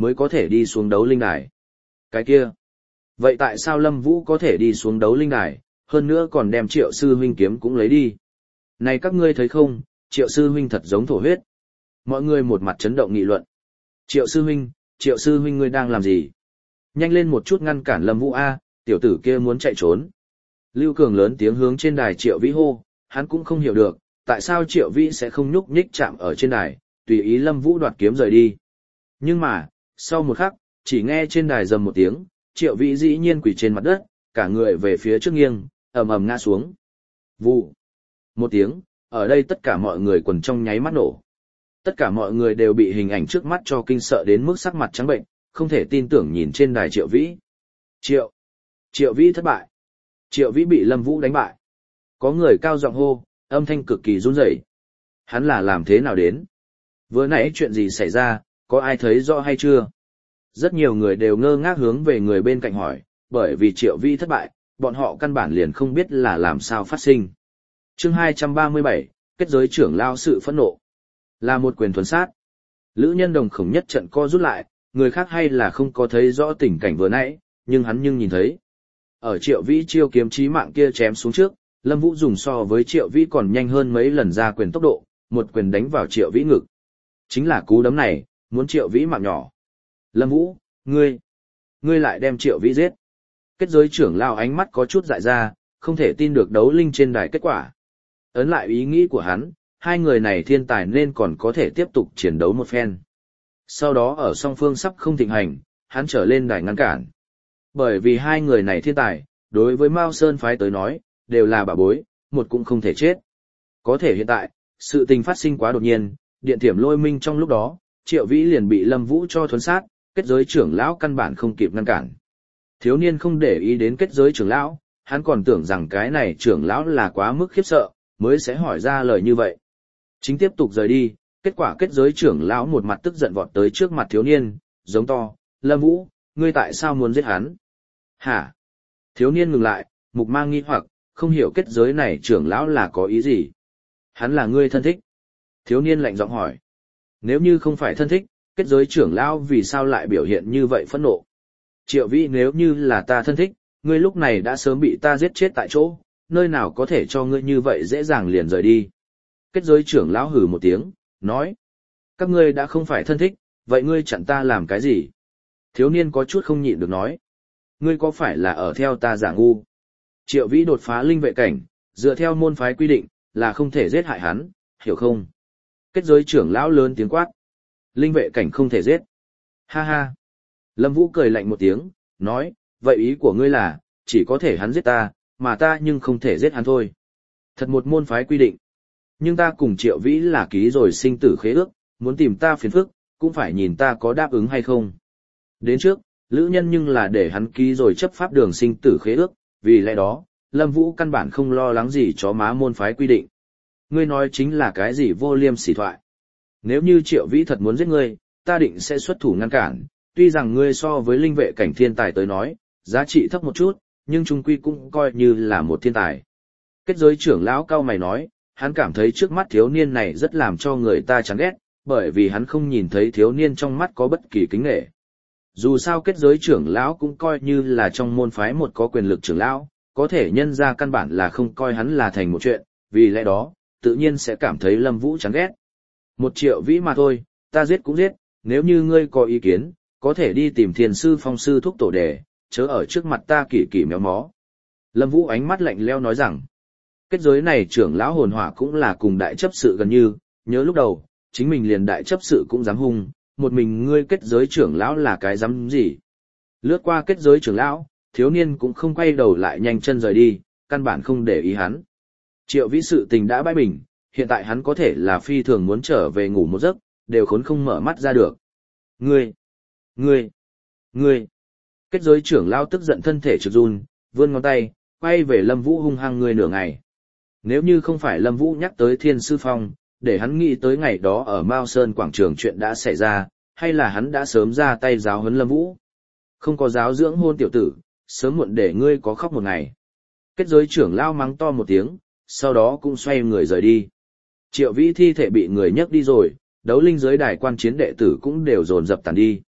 mới có thể đi xuống đấu linh đài. Cái kia, vậy tại sao Lâm Vũ có thể đi xuống đấu linh đài, hơn nữa còn đem Triệu sư huynh kiếm cũng lấy đi? Này các ngươi thấy không, Triệu sư huynh thật giống thổ huyết. Mọi người một mặt chấn động nghị luận. Triệu sư huynh, Triệu sư huynh ngươi đang làm gì? Nhanh lên một chút ngăn cản Lâm Vũ a, tiểu tử kia muốn chạy trốn. Lưu Cường lớn tiếng hướng trên đài Triệu Vĩ hô, hắn cũng không hiểu được, tại sao Triệu Vĩ sẽ không nhúc nhích chạm ở trên đài, tùy ý Lâm Vũ đoạt kiếm rời đi. Nhưng mà, sau một khắc, chỉ nghe trên đài rầm một tiếng, Triệu Vĩ dĩ nhiên quỳ trên mặt đất, cả người về phía trước nghiêng, ầm ầm ngã xuống. Vụ. Một tiếng, ở đây tất cả mọi người quần trong nháy mắt nổ. Tất cả mọi người đều bị hình ảnh trước mắt cho kinh sợ đến mức sắc mặt trắng bệnh, không thể tin tưởng nhìn trên đài Triệu Vĩ. Triệu. Triệu Vĩ thất bại. Triệu Vĩ bị Lâm Vũ đánh bại. Có người cao giọng hô, âm thanh cực kỳ run rẩy. Hắn là làm thế nào đến? Vừa nãy chuyện gì xảy ra, có ai thấy rõ hay chưa? Rất nhiều người đều ngơ ngác hướng về người bên cạnh hỏi, bởi vì Triệu Vĩ thất bại, bọn họ căn bản liền không biết là làm sao phát sinh. Chương hai trăm ba mươi bảy, kết giới trưởng lao sự phẫn nộ. Là một quyền thuần sát. Lữ Nhân Đồng khổng nhất trận co rút lại, người khác hay là không có thấy rõ tình cảnh vừa nãy, nhưng hắn nhưng nhìn thấy. Ở Triệu Vĩ chiêu kiếm chí mạng kia chém xuống trước, Lâm Vũ dùng so với Triệu Vĩ còn nhanh hơn mấy lần ra quyền tốc độ, một quyền đánh vào Triệu Vĩ ngực. Chính là cú đấm này, muốn Triệu Vĩ mạng nhỏ. Lâm Vũ, ngươi, ngươi lại đem Triệu Vĩ giết. Kết giới trưởng lao ánh mắt có chút dại ra, không thể tin được đấu linh trên đài kết quả. Ấn lại ý nghĩ của hắn, hai người này thiên tài nên còn có thể tiếp tục chiến đấu một phen. Sau đó ở song phương sắp không thịnh hành, hắn trở lên đài ngăn cản. Bởi vì hai người này thiên tài, đối với Mao Sơn phái tới nói, đều là bảo bối, một cũng không thể chết. Có thể hiện tại, sự tình phát sinh quá đột nhiên, điện thiểm lôi minh trong lúc đó, Triệu Vĩ liền bị Lâm Vũ cho thuấn sát, kết giới trưởng lão căn bản không kịp ngăn cản. Thiếu niên không để ý đến kết giới trưởng lão, hắn còn tưởng rằng cái này trưởng lão là quá mức khiếp sợ, mới sẽ hỏi ra lời như vậy. Chính tiếp tục rời đi, kết quả kết giới trưởng lão một mặt tức giận vọt tới trước mặt thiếu niên, giống to, Lâm Vũ, ngươi tại sao muốn giết hắn? Hả? Thiếu niên ngừng lại, mục mang nghi hoặc, không hiểu kết giới này trưởng lão là có ý gì? Hắn là ngươi thân thích? Thiếu niên lạnh giọng hỏi. Nếu như không phải thân thích, kết giới trưởng lão vì sao lại biểu hiện như vậy phẫn nộ? Triệu Vĩ nếu như là ta thân thích, ngươi lúc này đã sớm bị ta giết chết tại chỗ, nơi nào có thể cho ngươi như vậy dễ dàng liền rời đi. Kết giới trưởng lão hừ một tiếng, nói. Các ngươi đã không phải thân thích, vậy ngươi chặn ta làm cái gì? Thiếu niên có chút không nhịn được nói. Ngươi có phải là ở theo ta giả ngu? Triệu Vĩ đột phá linh vệ cảnh, dựa theo môn phái quy định, là không thể giết hại hắn, hiểu không? Kết giới trưởng lão lớn tiếng quát. Linh vệ cảnh không thể giết. Ha ha. Lâm Vũ cười lạnh một tiếng, nói, vậy ý của ngươi là, chỉ có thể hắn giết ta, mà ta nhưng không thể giết hắn thôi. Thật một môn phái quy định. Nhưng ta cùng Triệu Vĩ là ký rồi sinh tử khế ước, muốn tìm ta phiền phức, cũng phải nhìn ta có đáp ứng hay không. Đến trước, Lữ Nhân nhưng là để hắn ký rồi chấp pháp đường sinh tử khế ước, vì lẽ đó, Lâm Vũ căn bản không lo lắng gì chó má môn phái quy định. Ngươi nói chính là cái gì vô liêm sỉ thoại. Nếu như Triệu Vĩ thật muốn giết ngươi, ta định sẽ xuất thủ ngăn cản, tuy rằng ngươi so với linh vệ cảnh thiên tài tới nói, giá trị thấp một chút, nhưng chung quy cũng coi như là một thiên tài. Kết giới trưởng lão cao mày nói, hắn cảm thấy trước mắt thiếu niên này rất làm cho người ta chán ghét, bởi vì hắn không nhìn thấy thiếu niên trong mắt có bất kỳ kính nể. Dù sao kết giới trưởng lão cũng coi như là trong môn phái một có quyền lực trưởng lão, có thể nhân ra căn bản là không coi hắn là thành một chuyện, vì lẽ đó, tự nhiên sẽ cảm thấy Lâm Vũ chán ghét. Một Triệu Vĩ mà thôi, ta giết cũng giết, nếu như ngươi có ý kiến, có thể đi tìm Thiền sư Phong sư thúc tổ đề, chớ ở trước mặt ta kỳ kỳ méo mó. Lâm Vũ ánh mắt lạnh lẽo nói rằng, kết giới này trưởng lão hồn hỏa cũng là cùng đại chấp sự gần như, nhớ lúc đầu, chính mình liền đại chấp sự cũng dám hung, một mình ngươi kết giới trưởng lão là cái dám gì. Lướt qua kết giới trưởng lão, thiếu niên cũng không quay đầu lại nhanh chân rời đi, căn bản không để ý hắn. Triệu Vĩ sự tình đã bãi bình, hiện tại hắn có thể là phi thường muốn trở về ngủ một giấc, đều khốn không mở mắt ra được. Ngươi, ngươi, ngươi. Kết giới trưởng lão tức giận thân thể trực run, vươn ngón tay, quay về Lâm Vũ hung hăng ngươi nửa ngày. Nếu như không phải Lâm Vũ nhắc tới Thiên Sư Phong, để hắn nghĩ tới ngày đó ở Mao Sơn quảng trường chuyện đã xảy ra, hay là hắn đã sớm ra tay giáo huấn Lâm Vũ. Không có giáo dưỡng hôn tiểu tử, sớm muộn để ngươi có khóc một ngày. Kết giới trưởng lão mắng to một tiếng, sau đó cũng xoay người rời đi. Triệu Vĩ thi thể bị người nhấc đi rồi, đấu linh giới đài quan chiến đệ tử cũng đều dồn dập tàn đi.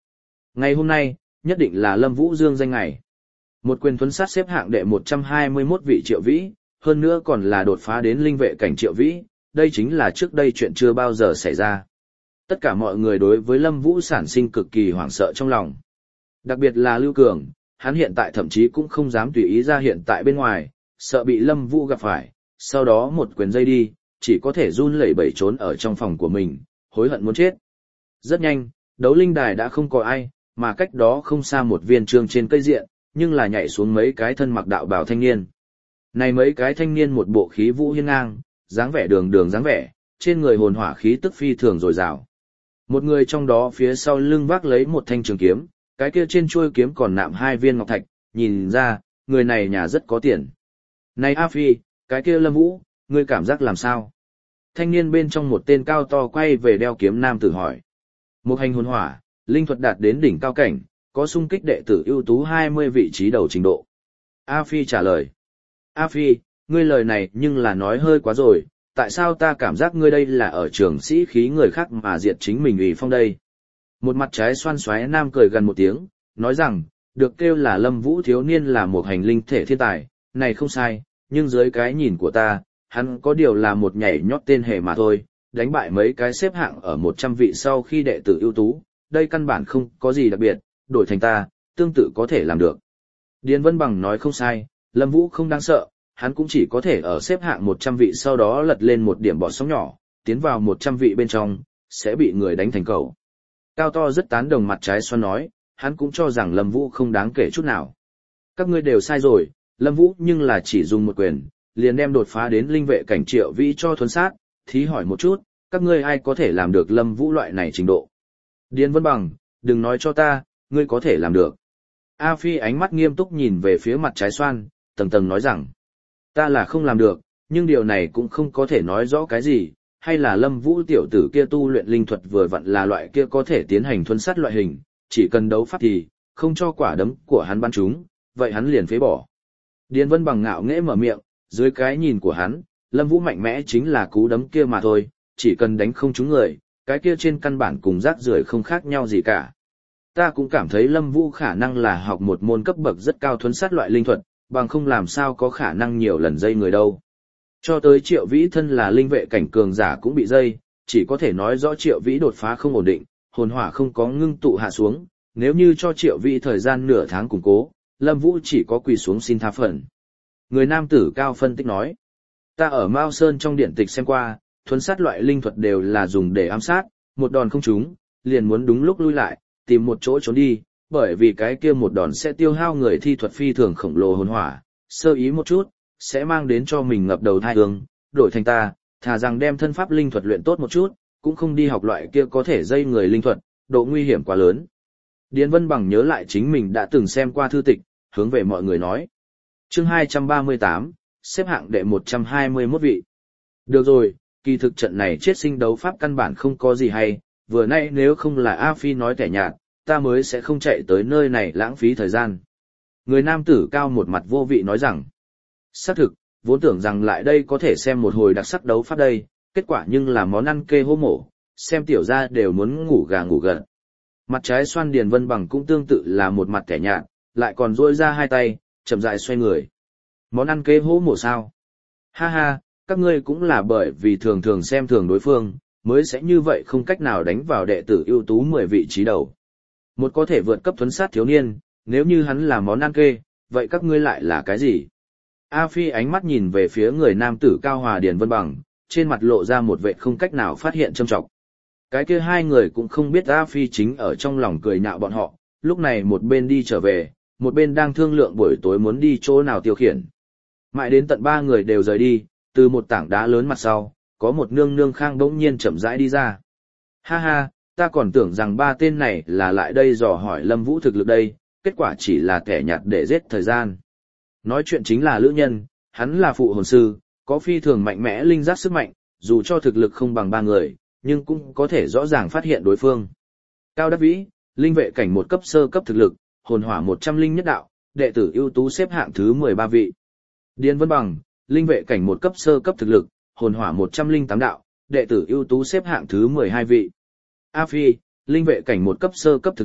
Ngày hôm nay, nhất định là Lâm Vũ dương danh ngày. Một quyền thuấn sát xếp hạng đệ một trăm hai mươi mốt vị Triệu Vĩ, hơn nữa còn là đột phá đến linh vệ cảnh Triệu Vĩ, đây chính là trước đây chuyện chưa bao giờ xảy ra. Tất cả mọi người đối với Lâm Vũ sản sinh cực kỳ hoảng sợ trong lòng. Đặc biệt là Lưu Cường, hắn hiện tại thậm chí cũng không dám tùy ý ra hiện tại bên ngoài, sợ bị Lâm Vũ gặp phải, sau đó một quyền dây đi, chỉ có thể run lẩy bẩy trốn ở trong phòng của mình, hối hận muốn chết. Rất nhanh, đấu linh đài đã không có ai, mà cách đó không xa một viên trường trên cây diện, nhưng là nhảy xuống mấy cái thân mặc đạo bào thanh niên. Này mấy cái thanh niên một bộ khí vũ hiên ngang, dáng vẻ đường đường dáng vẻ, trên người hồn hỏa khí tức phi thường dồi dào. Một người trong đó phía sau lưng vác lấy một thanh trường kiếm, cái kia trên chuôi kiếm còn nạm hai viên ngọc thạch, nhìn ra, người này nhà rất có tiền. Này A Phi, cái kia Lâm Vũ, ngươi cảm giác làm sao? Thanh niên bên trong một tên cao to quay về đeo kiếm nam tử hỏi. Một hành hồn hỏa, linh thuật đạt đến đỉnh cao cảnh, có xung kích đệ tử ưu tú hai mươi vị trí đầu trình độ. A Phi trả lời. A Phi, ngươi lời này nhưng là nói hơi quá rồi, tại sao ta cảm giác ngươi đây là ở trường sĩ khí người khác mà diệt chính mình ủy phong đây? Một mặt trái xoan xoáy nam cười gần một tiếng, nói rằng, được kêu là Lâm Vũ thiếu niên là một hành linh thể thiên tài, này không sai, nhưng dưới cái nhìn của ta, hắn có điều là một nhảy nhót tên hề mà thôi, đánh bại mấy cái xếp hạng ở một trăm vị sau khi đệ tử ưu tú, đây căn bản không có gì đặc biệt, đổi thành ta, tương tự có thể làm được. Điền Vân Bằng nói không sai, Lâm Vũ không đáng sợ, hắn cũng chỉ có thể ở xếp hạng một trăm vị sau đó lật lên một điểm bọt sóng nhỏ, tiến vào một trăm vị bên trong, sẽ bị người đánh thành cầu. Cao to rất tán đồng mặt trái xoan nói, hắn cũng cho rằng Lâm Vũ không đáng kể chút nào. Các ngươi đều sai rồi, Lâm Vũ nhưng là chỉ dùng một quyền, liền đem đột phá đến linh vệ cảnh Triệu Vĩ cho thuấn sát, thí hỏi một chút, các ngươi ai có thể làm được Lâm Vũ loại này trình độ? Điền Vân Bằng, đừng nói cho ta, ngươi có thể làm được. A Phi ánh mắt nghiêm túc nhìn về phía mặt trái xoan, tầng tầng nói rằng, ta là không làm được, nhưng điều này cũng không có thể nói rõ cái gì, hay là Lâm Vũ tiểu tử kia tu luyện linh thuật vừa vặn là loại kia có thể tiến hành thuấn sát loại hình, chỉ cần đấu pháp thì, không cho quả đấm của hắn bắn trúng, vậy hắn liền phế bỏ. Điền Vân Bằng ngạo nghễ mở miệng, dưới cái nhìn của hắn, Lâm Vũ mạnh mẽ chính là cú đấm kia mà thôi, chỉ cần đánh không trúng người, cái kia trên căn bản cùng rác rưởi không khác nhau gì cả. Ta cũng cảm thấy Lâm Vũ khả năng là học một môn cấp bậc rất cao thuấn sát loại linh thuật, bằng không làm sao có khả năng nhiều lần dây người đâu. Cho tới Triệu Vĩ thân là linh vệ cảnh cường giả cũng bị dây, chỉ có thể nói rõ Triệu Vĩ đột phá không ổn định, hồn hỏa không có ngưng tụ hạ xuống, nếu như cho Triệu Vĩ thời gian nửa tháng củng cố, Lâm Vũ chỉ có quỳ xuống xin tha phần. Người nam tử cao phân tích nói, ta ở Mao Sơn trong điện tịch xem qua, thuấn sát loại linh thuật đều là dùng để ám sát, một đòn không trúng, liền muốn đúng lúc lui lại, tìm một chỗ trốn đi, bởi vì cái kia một đòn sẽ tiêu hao người thi thuật phi thường khổng lồ hồn hỏa, sơ ý một chút, sẽ mang đến cho mình ngập đầu thai hương, đổi thành ta, thà rằng đem thân pháp linh thuật luyện tốt một chút, cũng không đi học loại kia có thể dây người linh thuật, độ nguy hiểm quá lớn. Điền Vân Bằng nhớ lại chính mình đã từng xem qua thư tịch, hướng về mọi người nói. Chương hai trăm ba mươi tám, xếp hạng đệ một trăm hai mươi mốt vị. Được rồi, kỳ thực trận này chết sinh đấu pháp căn bản không có gì hay, vừa nay nếu không là A Phi nói tẻ nhạt, ta mới sẽ không chạy tới nơi này lãng phí thời gian. Người nam tử cao một mặt vô vị nói rằng, xác thực, vốn tưởng rằng lại đây có thể xem một hồi đặc sắc đấu pháp đây, kết quả nhưng là món ăn kê hô mổ, xem tiểu ra đều muốn ngủ gà ngủ gật. Mặt trái xoan Điền Vân Bằng cũng tương tự là một mặt kẻ nhạt, lại còn duỗi ra hai tay, chậm rãi xoay người. Món ăn kê hô mổ sao? Ha ha, các ngươi cũng là bởi vì thường thường xem thường đối phương, mới sẽ như vậy không cách nào đánh vào đệ tử ưu tú mười vị trí đầu. Một có thể vượt cấp thuấn sát thiếu niên, nếu như hắn là món ăn kê, vậy các ngươi lại là cái gì? A Phi ánh mắt nhìn về phía người nam tử cao hòa Điền Vân Bằng, trên mặt lộ ra một vẻ không cách nào phát hiện châm trọng. Cái kia hai người cũng không biết A Phi chính ở trong lòng cười nhạo bọn họ, lúc này một bên đi trở về, một bên đang thương lượng buổi tối muốn đi chỗ nào tiêu khiển. Mãi đến tận ba người đều rời đi, từ một tảng đá lớn mặt sau, có một nương nương khang bỗng nhiên chậm rãi đi ra. Ha ha, ta còn tưởng rằng ba tên này là lại đây dò hỏi Lâm Vũ thực lực đây, kết quả chỉ là kẻ nhạt để giết thời gian. Nói chuyện chính là lữ nhân, hắn là phụ hồn sư, có phi thường mạnh mẽ linh giác sức mạnh, dù cho thực lực không bằng ba người, nhưng cũng có thể rõ ràng phát hiện đối phương. Cao Đắc Vĩ, linh vệ cảnh một cấp sơ cấp thực lực, hồn hỏa một trăm linh nhất đạo, đệ tử ưu tú xếp hạng thứ mười ba vị. Điền Vân Bằng, linh vệ cảnh một cấp sơ cấp thực lực, hồn hỏa một trăm linh tám đạo, đệ tử ưu tú xếp hạng thứ mười hai vị. A Phi, linh vệ cảnh một cấp sơ cấp thực lực,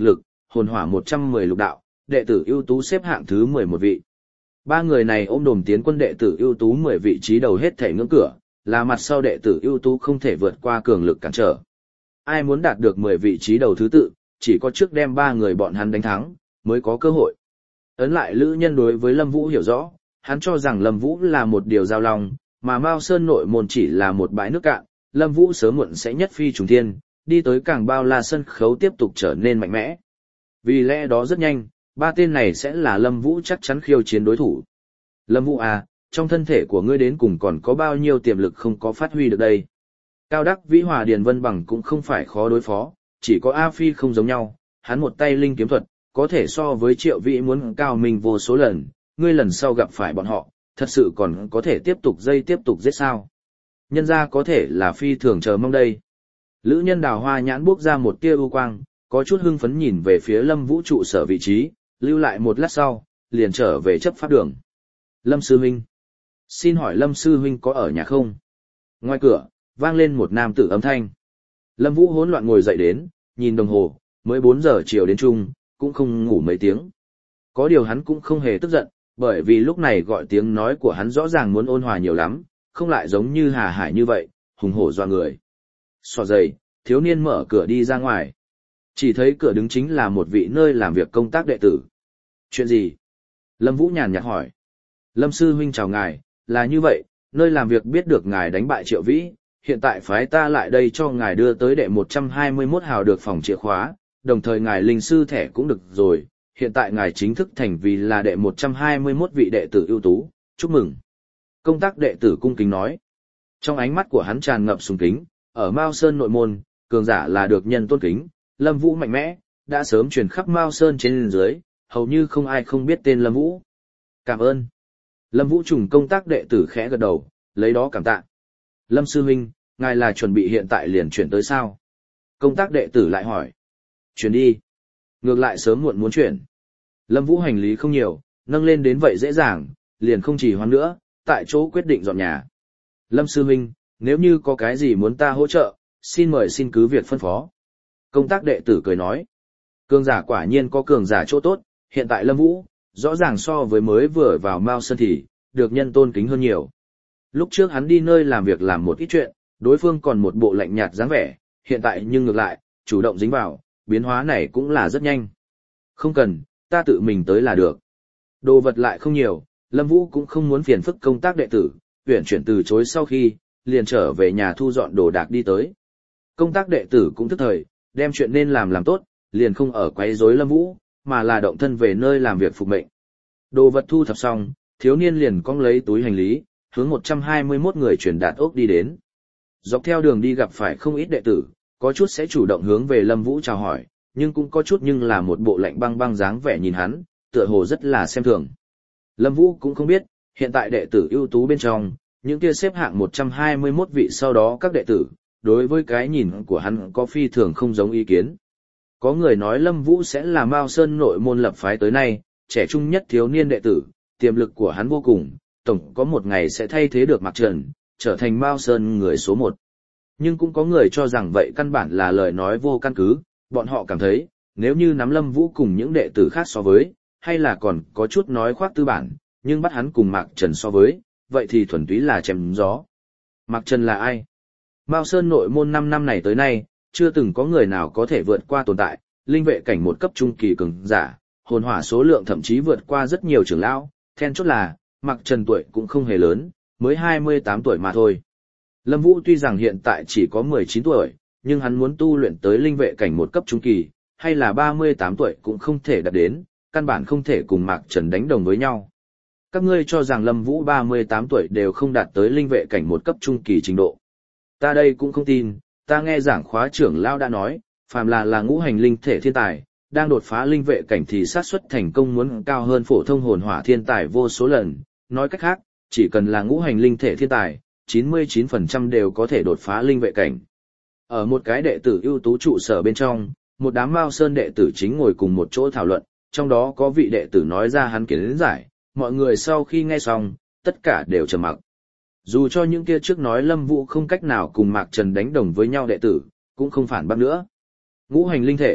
hồn hỏa một trăm mười lục đạo, đệ tử ưu tú xếp hạng thứ mười một vị. Ba người này ôm đồm tiến quân đệ tử ưu tú mười vị trí đầu hết thể ngưỡng cửa, là mặt sau đệ tử ưu tú không thể vượt qua cường lực cản trở. Ai muốn đạt được mười vị trí đầu thứ tự, chỉ có trước đem ba người bọn hắn đánh thắng, mới có cơ hội. Ấn lại Lữ Nhân đối với Lâm Vũ hiểu rõ, hắn cho rằng Lâm Vũ là một điều giao long, mà Mao Sơn nội môn chỉ là một bãi nước cạn, Lâm Vũ sớm muộn sẽ nhất phi trùng thiên, đi tới càng bao la sân khấu tiếp tục trở nên mạnh mẽ. Vì lẽ đó rất nhanh, ba tên này sẽ là Lâm Vũ chắc chắn khiêu chiến đối thủ. Lâm Vũ à, trong thân thể của ngươi đến cùng còn có bao nhiêu tiềm lực không có phát huy được đây. Cao Đắc Vĩ Hòa Điền Vân Bằng cũng không phải khó đối phó, chỉ có A Phi không giống nhau, hắn một tay linh kiếm thuật, có thể so với Triệu Vĩ muốn cao mình vô số lần, ngươi lần sau gặp phải bọn họ, thật sự còn có thể tiếp tục dây tiếp tục giết sao. Nhân ra có thể là phi thường chờ mong đây. Lữ Nhân Đào Hoa nhãn bước ra một tia ưu quang, có chút hưng phấn nhìn về phía Lâm Vũ trụ sở vị trí, lưu lại một lát sau, liền trở về chấp pháp đường. Lâm Sư Huynh. Xin hỏi Lâm Sư Huynh có ở nhà không? Ngoài cửa, vang lên một nam tử âm thanh. Lâm Vũ hỗn loạn ngồi dậy đến, nhìn đồng hồ, mới bốn giờ chiều đến chung, cũng không ngủ mấy tiếng. Có điều hắn cũng không hề tức giận, bởi vì lúc này gọi tiếng nói của hắn rõ ràng muốn ôn hòa nhiều lắm, không lại giống như Hà Hải như vậy, hùng hổ doa người. Xỏ giày, thiếu niên mở cửa đi ra ngoài. Chỉ thấy cửa đứng chính là một vị nơi làm việc công tác đệ tử. Chuyện gì? Lâm Vũ nhàn nhạt hỏi. Lâm Sư Huynh chào ngài, là như vậy, nơi làm việc biết được ngài đánh bại Triệu Vĩ, hiện tại phái ta lại đây cho ngài đưa tới đệ một trăm hai mươi mốt hào được phòng chìa khóa, đồng thời ngài linh sư thẻ cũng được rồi, hiện tại ngài chính thức thành vì là đệ một trăm hai mươi mốt vị đệ tử ưu tú, chúc mừng. Công tác đệ tử cung kính nói. Trong ánh mắt của hắn tràn ngập sùng kính, ở Mao Sơn nội môn, cường giả là được nhân tôn kính, Lâm Vũ mạnh mẽ, đã sớm truyền khắp Mao Sơn trên dưới, hầu như không ai không biết tên Lâm Vũ. Cảm ơn. Lâm Vũ trùng công tác đệ tử khẽ gật đầu, lấy đó cảm tạ. Lâm Sư Huynh, ngài là chuẩn bị hiện tại liền chuyển tới sao? Công tác đệ tử lại hỏi. Chuyển đi. Ngược lại sớm muộn muốn chuyển. Lâm Vũ hành lý không nhiều, nâng lên đến vậy dễ dàng, liền không chỉ hoãn nữa, tại chỗ quyết định dọn nhà. Lâm Sư Huynh, nếu như có cái gì muốn ta hỗ trợ, xin mời xin cứ việc phân phó. Công tác đệ tử cười nói. Cường giả quả nhiên có cường giả chỗ tốt, hiện tại Lâm Vũ, rõ ràng so với mới vừa vào Mao Sơn thì, được nhân tôn kính hơn nhiều. Lúc trước hắn đi nơi làm việc làm một ít chuyện, đối phương còn một bộ lạnh nhạt dáng vẻ, hiện tại nhưng ngược lại, chủ động dính vào, biến hóa này cũng là rất nhanh. Không cần, ta tự mình tới là được. Đồ vật lại không nhiều, Lâm Vũ cũng không muốn phiền phức công tác đệ tử, uyển chuyển từ chối sau khi, liền trở về nhà thu dọn đồ đạc đi tới. Công tác đệ tử cũng tức thời, đem chuyện nên làm làm tốt, liền không ở quấy rối Lâm Vũ, mà là động thân về nơi làm việc phục mệnh. Đồ vật thu thập xong, thiếu niên liền cong lấy túi hành lý, hướng một trăm hai mươi mốt người truyền đạt ốc đi đến. Dọc theo đường đi gặp phải không ít đệ tử, có chút sẽ chủ động hướng về Lâm Vũ chào hỏi, nhưng cũng có chút nhưng là một bộ lạnh băng băng dáng vẻ nhìn hắn, tựa hồ rất là xem thường. Lâm Vũ cũng không biết, hiện tại đệ tử ưu tú bên trong, những kia xếp hạng một trăm hai mươi mốt vị sau đó các đệ tử, đối với cái nhìn của hắn có phi thường không giống ý kiến. Có người nói Lâm Vũ sẽ là Mao Sơn nội môn lập phái tới nay, trẻ trung nhất thiếu niên đệ tử, tiềm lực của hắn vô cùng, tổng có một ngày sẽ thay thế được Mạc Trần, trở thành Mao Sơn người số một. Nhưng cũng có người cho rằng vậy căn bản là lời nói vô căn cứ, bọn họ cảm thấy, nếu như nắm Lâm Vũ cùng những đệ tử khác so với, hay là còn có chút nói khoác tư bản, nhưng bắt hắn cùng Mạc Trần so với, vậy thì thuần túy là chém gió. Mạc Trần là ai? Mao Sơn nội môn năm năm này tới nay, chưa từng có người nào có thể vượt qua tồn tại, linh vệ cảnh một cấp trung kỳ cường giả, hồn hỏa số lượng thậm chí vượt qua rất nhiều trưởng lão, then chốt là, Mạc Trần tuổi cũng không hề lớn, mới hai mươi tám tuổi mà thôi. Lâm Vũ tuy rằng hiện tại chỉ có mười chín tuổi, nhưng hắn muốn tu luyện tới linh vệ cảnh một cấp trung kỳ, hay là ba mươi tám tuổi cũng không thể đạt đến, căn bản không thể cùng Mạc Trần đánh đồng với nhau. Các ngươi cho rằng Lâm Vũ ba mươi tám tuổi đều không đạt tới linh vệ cảnh một cấp trung kỳ trình độ. Ta đây cũng không tin, ta nghe giảng khóa trưởng lão đã nói, phàm là là ngũ hành linh thể thiên tài, đang đột phá linh vệ cảnh thì xác suất thành công muốn cao hơn phổ thông hồn hỏa thiên tài vô số lần, nói cách khác, chỉ cần là ngũ hành linh thể thiên tài, chín mươi chín phần trăm đều có thể đột phá linh vệ cảnh. Ở một cái đệ tử ưu tú trụ sở bên trong, một đám Mao Sơn đệ tử chính ngồi cùng một chỗ thảo luận, trong đó có vị đệ tử nói ra hắn kiến giải, mọi người sau khi nghe xong, tất cả đều trầm mặc. Dù cho những kia trước nói Lâm Vũ không cách nào cùng Mạc Trần đánh đồng với nhau đệ tử, cũng không phản bác nữa. Ngũ hành linh thể,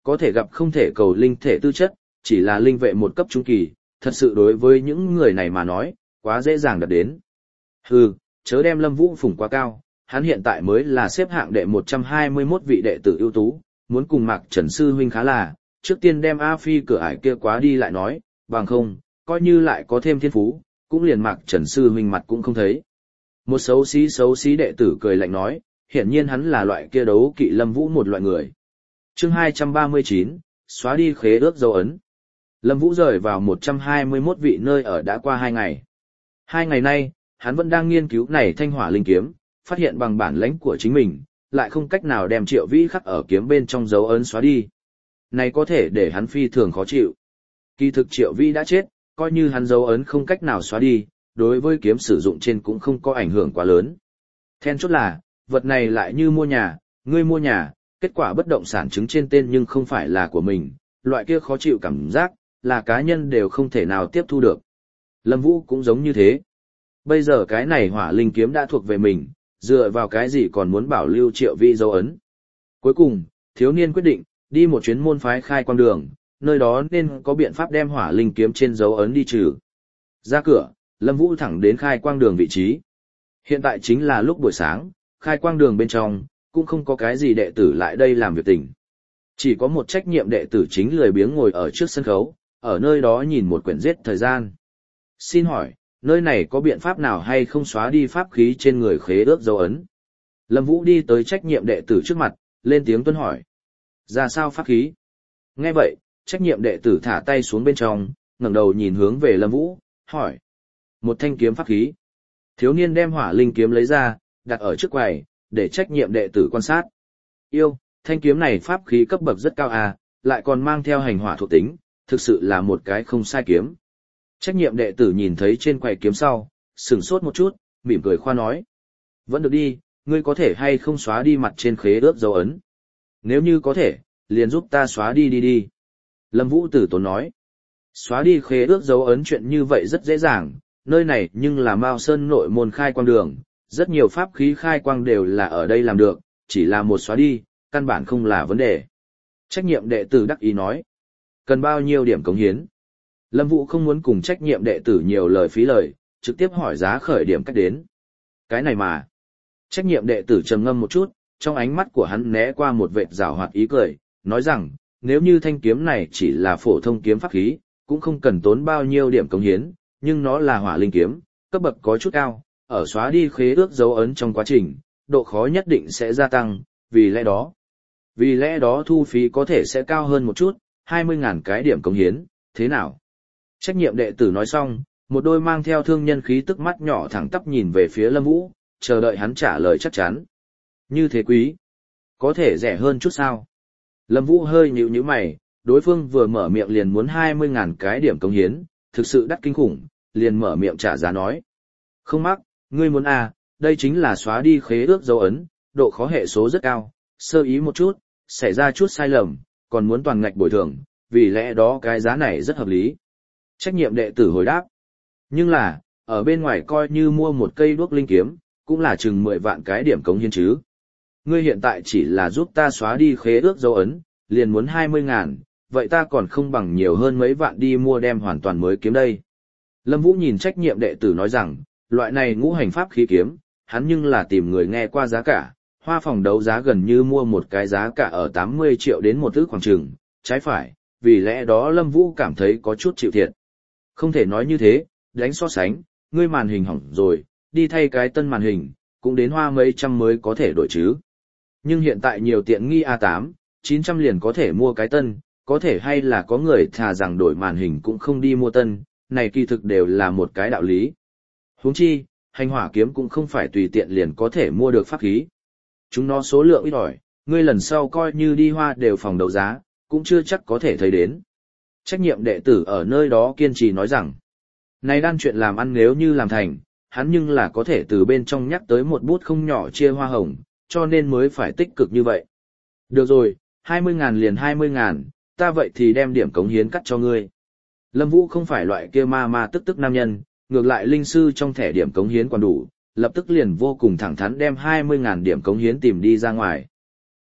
có thể gặp không thể cầu linh thể tư chất, chỉ là linh vệ một cấp trung kỳ, thật sự đối với những người này mà nói, quá dễ dàng đạt đến. Hừ, chớ đem Lâm Vũ phủng quá cao, hắn hiện tại mới là xếp hạng đệ một trăm hai mươi mốt vị đệ tử ưu tú, muốn cùng Mạc Trần Sư huynh khá là, trước tiên đem A Phi cửa ải kia quá đi lại nói, bằng không, coi như lại có thêm thiên phú, cũng liền Mạc Trần Sư huynh mặt cũng không thấy. Một xấu xí xấu xí đệ tử cười lạnh nói, hiển nhiên hắn là loại kia đấu kỵ Lâm Vũ một loại người. Chương hai trăm ba mươi chín, xóa đi khế ước dấu ấn. Lâm Vũ rời vào một trăm hai mươi mốt vị nơi ở đã qua hai ngày. Hai ngày nay, hắn vẫn đang nghiên cứu này thanh hỏa linh kiếm, phát hiện bằng bản lãnh của chính mình, lại không cách nào đem Triệu Vĩ khắc ở kiếm bên trong dấu ấn xóa đi. Này có thể để hắn phi thường khó chịu. Kỳ thực Triệu Vĩ đã chết, coi như hắn dấu ấn không cách nào xóa đi, đối với kiếm sử dụng trên cũng không có ảnh hưởng quá lớn. Then chốt là, vật này lại như mua nhà, ngươi mua nhà, kết quả bất động sản chứng trên tên nhưng không phải là của mình, loại kia khó chịu cảm giác, là cá nhân đều không thể nào tiếp thu được. Lâm Vũ cũng giống như thế. Bây giờ cái này hỏa linh kiếm đã thuộc về mình, dựa vào cái gì còn muốn bảo lưu Triệu Vĩ dấu ấn. Cuối cùng, thiếu niên quyết định, đi một chuyến môn phái khai quang đường, nơi đó nên có biện pháp đem hỏa linh kiếm trên dấu ấn đi trừ. Ra cửa, Lâm Vũ thẳng đến khai quang đường vị trí. Hiện tại chính là lúc buổi sáng, khai quang đường bên trong, cũng không có cái gì đệ tử lại đây làm việc tình. Chỉ có một trách nhiệm đệ tử chính lười biếng ngồi ở trước sân khấu, ở nơi đó nhìn một quyển giết thời gian. Xin hỏi, nơi này có biện pháp nào hay không xóa đi pháp khí trên người khế ước dấu ấn? Lâm Vũ đi tới trách nhiệm đệ tử trước mặt, lên tiếng tuân hỏi. Ra sao pháp khí? Nghe vậy, trách nhiệm đệ tử thả tay xuống bên trong, ngẩng đầu nhìn hướng về Lâm Vũ, hỏi. Một thanh kiếm pháp khí. Thiếu niên đem hỏa linh kiếm lấy ra, đặt ở trước quầy, để trách nhiệm đệ tử quan sát. Yêu, thanh kiếm này pháp khí cấp bậc rất cao à, lại còn mang theo hành hỏa thuộc tính, thực sự là một cái không sai kiếm. Trách nhiệm đệ tử nhìn thấy trên quầy kiếm sau, sửng sốt một chút, mỉm cười khoa nói. Vẫn được đi, ngươi có thể hay không xóa đi mặt trên khế ước dấu ấn. Nếu như có thể, liền giúp ta xóa đi đi đi. Lâm Vũ tử tốn nói. Xóa đi khế ước dấu ấn chuyện như vậy rất dễ dàng, nơi này nhưng là Mao Sơn nội môn khai quang đường, rất nhiều pháp khí khai quang đều là ở đây làm được, chỉ là một xóa đi, căn bản không là vấn đề. Trách nhiệm đệ tử đắc ý nói. Cần bao nhiêu điểm cống hiến? Lâm Vũ không muốn cùng trách nhiệm đệ tử nhiều lời phí lời, trực tiếp hỏi giá khởi điểm cách đến. Cái này mà. Trách nhiệm đệ tử trầm ngâm một chút, trong ánh mắt của hắn né qua một vệt giảo hoạt ý cười, nói rằng, nếu như thanh kiếm này chỉ là phổ thông kiếm pháp khí, cũng không cần tốn bao nhiêu điểm cống hiến, nhưng nó là hỏa linh kiếm, cấp bậc có chút cao, ở xóa đi khế ước dấu ấn trong quá trình, độ khó nhất định sẽ gia tăng, vì lẽ đó. Vì lẽ đó thu phí có thể sẽ cao hơn một chút, hai mươi nghìn cái điểm cống hiến, thế nào? Trách nhiệm đệ tử nói xong, một đôi mang theo thương nhân khí tức mắt nhỏ thẳng tắp nhìn về phía Lâm Vũ, chờ đợi hắn trả lời chắc chắn. Như thế quý, có thể rẻ hơn chút sao? Lâm Vũ hơi nhíu nhíu mày, đối phương vừa mở miệng liền muốn hai mươi nghìn cái điểm cống hiến, thực sự đắt kinh khủng, liền mở miệng trả giá nói. Không mắc, ngươi muốn à, đây chính là xóa đi khế ước dấu ấn, độ khó hệ số rất cao, sơ ý một chút, xảy ra chút sai lầm, còn muốn toàn ngạch bồi thường, vì lẽ đó cái giá này rất hợp lý. Trách nhiệm đệ tử hồi đáp. Nhưng là, ở bên ngoài coi như mua một cây đuốc linh kiếm, cũng là chừng mười vạn cái điểm cống hiến chứ. Ngươi hiện tại chỉ là giúp ta xóa đi khế ước dấu ấn, liền muốn hai mươi ngàn, vậy ta còn không bằng nhiều hơn mấy vạn đi mua đem hoàn toàn mới kiếm đây. Lâm Vũ nhìn trách nhiệm đệ tử nói rằng, loại này ngũ hành pháp khí kiếm, hắn nhưng là tìm người nghe qua giá cả, hoa phòng đấu giá gần như mua một cái giá cả ở tám mươi triệu đến một ức khoảng chừng, trái phải, vì lẽ đó Lâm Vũ cảm thấy có chút chịu thiệt. Không thể nói như thế, đánh so sánh, ngươi màn hình hỏng rồi, đi thay cái tân màn hình, cũng đến hoa mấy trăm mới có thể đổi chứ. Nhưng hiện tại nhiều tiện nghi A tám, chín trăm liền có thể mua cái tân, có thể hay là có người thà rằng đổi màn hình cũng không đi mua tân, này kỳ thực đều là một cái đạo lý. Huống chi, hành hỏa kiếm cũng không phải tùy tiện liền có thể mua được pháp khí. Chúng nó số lượng ít ỏi, ngươi lần sau coi như đi hoa đều phòng đấu giá, cũng chưa chắc có thể thấy đến. Trách nhiệm đệ tử ở nơi đó kiên trì nói rằng, này đan chuyện làm ăn nếu như làm thành, hắn nhưng là có thể từ bên trong nhắc tới một bút không nhỏ chia hoa hồng, cho nên mới phải tích cực như vậy. Được rồi, hai mươi ngàn liền hai mươi ngàn, ta vậy thì đem điểm cống hiến cắt cho ngươi. Lâm Vũ không phải loại kia ma ma tức tức nam nhân, ngược lại linh sư trong thẻ điểm cống hiến còn đủ, lập tức liền vô cùng thẳng thắn đem hai mươi ngàn điểm cống hiến tìm đi ra ngoài.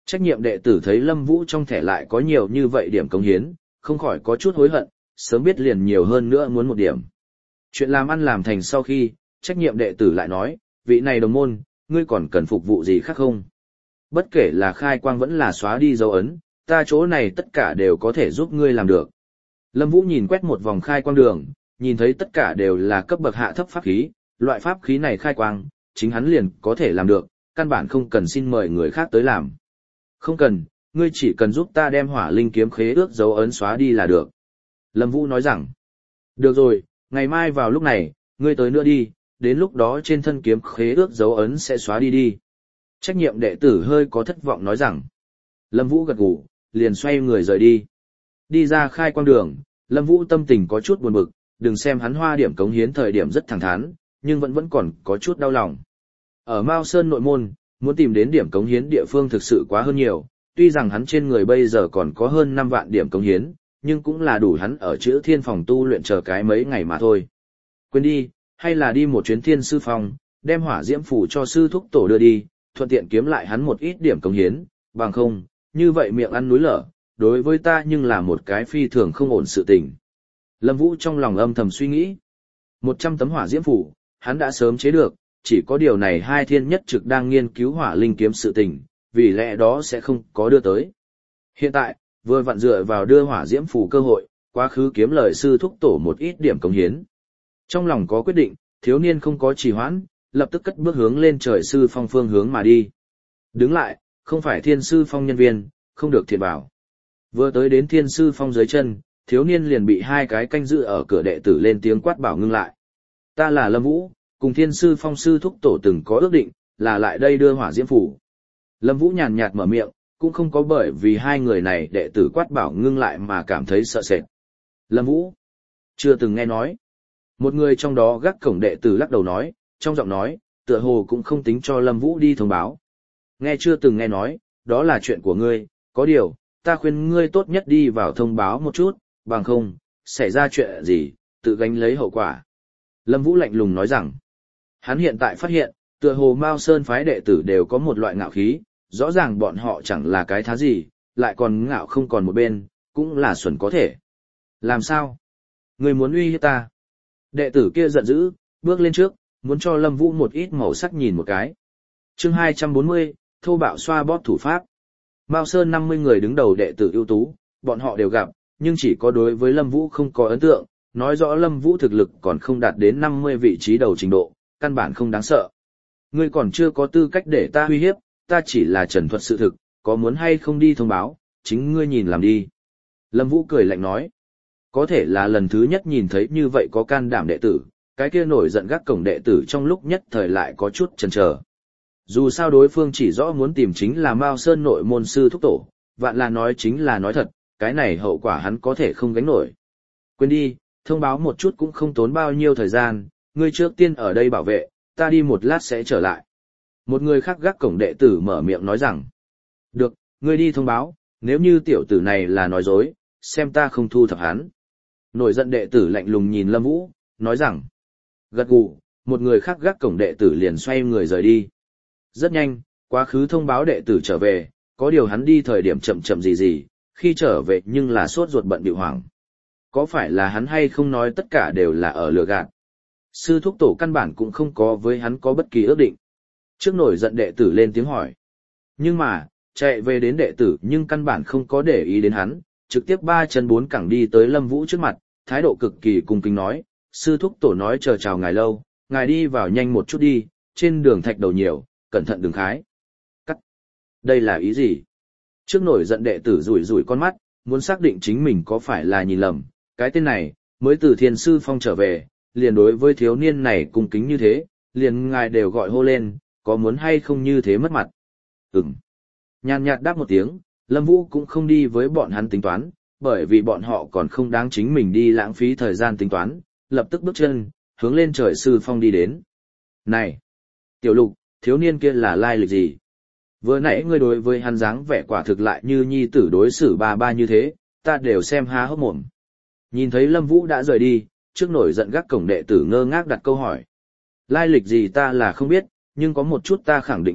Trách nhiệm đệ tử thấy Lâm Vũ trong thẻ lại có nhiều như vậy điểm cống hiến, không khỏi có chút hối hận, sớm biết liền nhiều hơn nữa muốn một điểm. Chuyện làm ăn làm thành sau khi, trách nhiệm đệ tử lại nói, vị này đồng môn, ngươi còn cần phục vụ gì khác không? Bất kể là khai quang vẫn là xóa đi dấu ấn, ta chỗ này tất cả đều có thể giúp ngươi làm được. Lâm Vũ nhìn quét một vòng khai quang đường, nhìn thấy tất cả đều là cấp bậc hạ thấp pháp khí, loại pháp khí này khai quang, chính hắn liền có thể làm được, căn bản không cần xin mời người khác tới làm. Không cần, ngươi chỉ cần giúp ta đem hỏa linh kiếm khế ước dấu ấn xóa đi là được. Lâm Vũ nói rằng, được rồi, ngày mai vào lúc này, ngươi tới nữa đi, đến lúc đó trên thân kiếm khế ước dấu ấn sẽ xóa đi đi. Trách nhiệm đệ tử hơi có thất vọng nói rằng, Lâm Vũ gật gù, liền xoay người rời đi. Đi ra khai quang đường, Lâm Vũ tâm tình có chút buồn bực, đừng xem hắn hoa điểm cống hiến thời điểm rất thẳng thắn, nhưng vẫn vẫn còn có chút đau lòng. Ở Mao Sơn nội môn, muốn tìm đến điểm cống hiến địa phương thực sự quá hơn nhiều, tuy rằng hắn trên người bây giờ còn có hơn năm vạn điểm cống hiến, nhưng cũng là đủ hắn ở chữ thiên phòng tu luyện chờ cái mấy ngày mà thôi. Quên đi, hay là đi một chuyến thiên sư phòng, đem hỏa diễm phủ cho sư thúc tổ đưa đi, thuận tiện kiếm lại hắn một ít điểm cống hiến, bằng không, như vậy miệng ăn núi lở, đối với ta nhưng là một cái phi thường không ổn sự tình. Lâm Vũ trong lòng âm thầm suy nghĩ, một trăm tấm hỏa diễm phủ, hắn đã sớm chế được, chỉ có điều này hai thiên nhất trực đang nghiên cứu hỏa linh kiếm sự tình, vì lẽ đó sẽ không có đưa tới. Hiện tại, vừa vặn dựa vào đưa hỏa diễm phủ cơ hội, quá khứ kiếm lời sư thúc tổ một ít điểm cống hiến. Trong lòng có quyết định, thiếu niên không có trì hoãn, lập tức cất bước hướng lên trời sư phong phương hướng mà đi. Đứng lại, không phải thiên sư phong nhân viên, không được thiệt bảo. Vừa tới đến thiên sư phong dưới chân, thiếu niên liền bị hai cái canh giữ ở cửa đệ tử lên tiếng quát bảo ngưng lại. Ta là Lâm Vũ, cùng thiên sư phong sư thúc tổ từng có ước định, là lại đây đưa hỏa diễm phủ. Lâm Vũ nhàn nhạt mở miệng, cũng không có bởi vì hai người này đệ tử quát bảo ngưng lại mà cảm thấy sợ sệt. Lâm Vũ, chưa từng nghe nói. Một người trong đó gác cổng đệ tử lắc đầu nói, trong giọng nói, tựa hồ cũng không tính cho Lâm Vũ đi thông báo. Nghe chưa từng nghe nói, đó là chuyện của ngươi, có điều, ta khuyên ngươi tốt nhất đi vào thông báo một chút, bằng không, xảy ra chuyện gì, tự gánh lấy hậu quả. Lâm Vũ lạnh lùng nói rằng, hắn hiện tại phát hiện, tựa hồ Mao Sơn phái đệ tử đều có một loại ngạo khí, rõ ràng bọn họ chẳng là cái thá gì, lại còn ngạo không còn một bên, cũng là xuẩn có thể. Làm sao? Ngươi muốn uy hiếp ta? Đệ tử kia giận dữ, bước lên trước, muốn cho Lâm Vũ một ít màu sắc nhìn một cái. Chương hai trăm bốn mươi, thô bạo xoa bóp thủ pháp. Mao Sơn năm mươi người đứng đầu đệ tử ưu tú, bọn họ đều gặp, nhưng chỉ có đối với Lâm Vũ không có ấn tượng, nói rõ Lâm Vũ thực lực còn không đạt đến năm mươi vị trí đầu trình độ, căn bản không đáng sợ. Ngươi còn chưa có tư cách để ta uy hiếp, ta chỉ là trần thuật sự thực, có muốn hay không đi thông báo, chính ngươi nhìn làm đi. Lâm Vũ cười lạnh nói, có thể là lần thứ nhất nhìn thấy như vậy có can đảm đệ tử, cái kia nổi giận gác cổng đệ tử trong lúc nhất thời lại có chút chần chờ. Dù sao đối phương chỉ rõ muốn tìm chính là Mao Sơn nội môn sư thúc tổ, vạn là nói chính là nói thật, cái này hậu quả hắn có thể không gánh nổi. Quên đi, thông báo một chút cũng không tốn bao nhiêu thời gian, ngươi trước tiên ở đây bảo vệ, ta đi một lát sẽ trở lại. Một người khác gác cổng đệ tử mở miệng nói rằng, được, ngươi đi thông báo, nếu như tiểu tử này là nói dối, xem ta không thu thập hắn. Nổi giận đệ tử lạnh lùng nhìn Lâm Vũ, nói rằng, gật gù, một người khác gác cổng đệ tử liền xoay người rời đi. Rất nhanh, quá khứ thông báo đệ tử trở về, có điều hắn đi thời điểm chậm chậm gì gì, khi trở về nhưng là sốt ruột bận bịu hoảng. Có phải là hắn hay không nói tất cả đều là ở lừa gạt? Sư thúc tổ căn bản cũng không có với hắn có bất kỳ ước định. Trước nổi giận đệ tử lên tiếng hỏi. Nhưng mà, chạy về đến đệ tử nhưng căn bản không có để ý đến hắn, trực tiếp ba chân bốn cẳng đi tới Lâm Vũ trước mặt, thái độ cực kỳ cung kính nói, sư thúc tổ nói chờ chào ngài lâu, ngài đi vào nhanh một chút đi, trên đường thạch đầu nhiều, cẩn thận đừng khái. Cắt. Đây là ý gì? Trước nổi giận đệ tử rủi rủi con mắt, muốn xác định chính mình có phải là nhìn lầm, cái tên này, mới từ thiên sư phong trở về, liền đối với thiếu niên này cung kính như thế, liền ngài đều gọi hô lên, có muốn hay không như thế mất mặt. Ừm. Nhàn nhạt đáp một tiếng, Lâm Vũ cũng không đi với bọn hắn tính toán, bởi vì bọn họ còn không đáng chính mình đi lãng phí thời gian tính toán, lập tức bước chân, hướng lên trời sư phong đi đến. Này! Tiểu Lục, thiếu niên kia là lai lịch gì? Vừa nãy ngươi đối với hắn dáng vẻ quả thực lại như nhi tử đối xử ba ba như thế, ta đều xem há hốc mồm. Nhìn thấy Lâm Vũ đã rời đi, trước nổi giận gác cổng đệ tử ngơ ngác đặt câu hỏi. Lai lịch gì ta là không biết, nhưng có một chút ta khẳng định biết,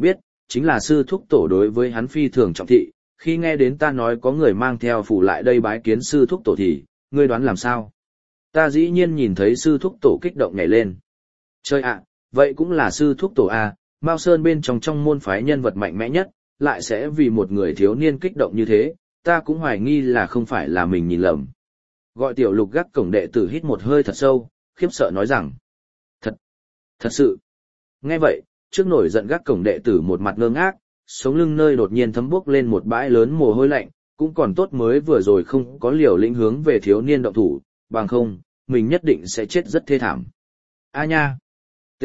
chính là sư thúc tổ đối với hắn phi thường trọng thị, khi nghe đến ta nói có người mang theo phủ lại đây bái kiến sư thúc tổ thì, ngươi đoán làm sao? Ta dĩ nhiên nhìn thấy sư thúc tổ kích động nhảy lên. Chơi ạ, vậy cũng là sư thúc tổ à, Mao Sơn bên trong trong môn phái nhân vật mạnh mẽ nhất, lại sẽ vì một người thiếu niên kích động như thế, ta cũng hoài nghi là không phải là mình nhìn lầm. Gọi tiểu lục gác cổng đệ tử hít một hơi thật sâu, khiếp sợ nói rằng. Thật, thật sự. Nghe vậy, trước nổi giận gác cổng đệ tử một mặt ngơ ngác, sống lưng nơi đột nhiên thấm bốc lên một bãi lớn mồ hôi lạnh, cũng còn tốt mới vừa rồi không có liều lĩnh hướng về thiếu niên động thủ, bằng không, mình nhất định sẽ chết rất thê thảm. A nha! T!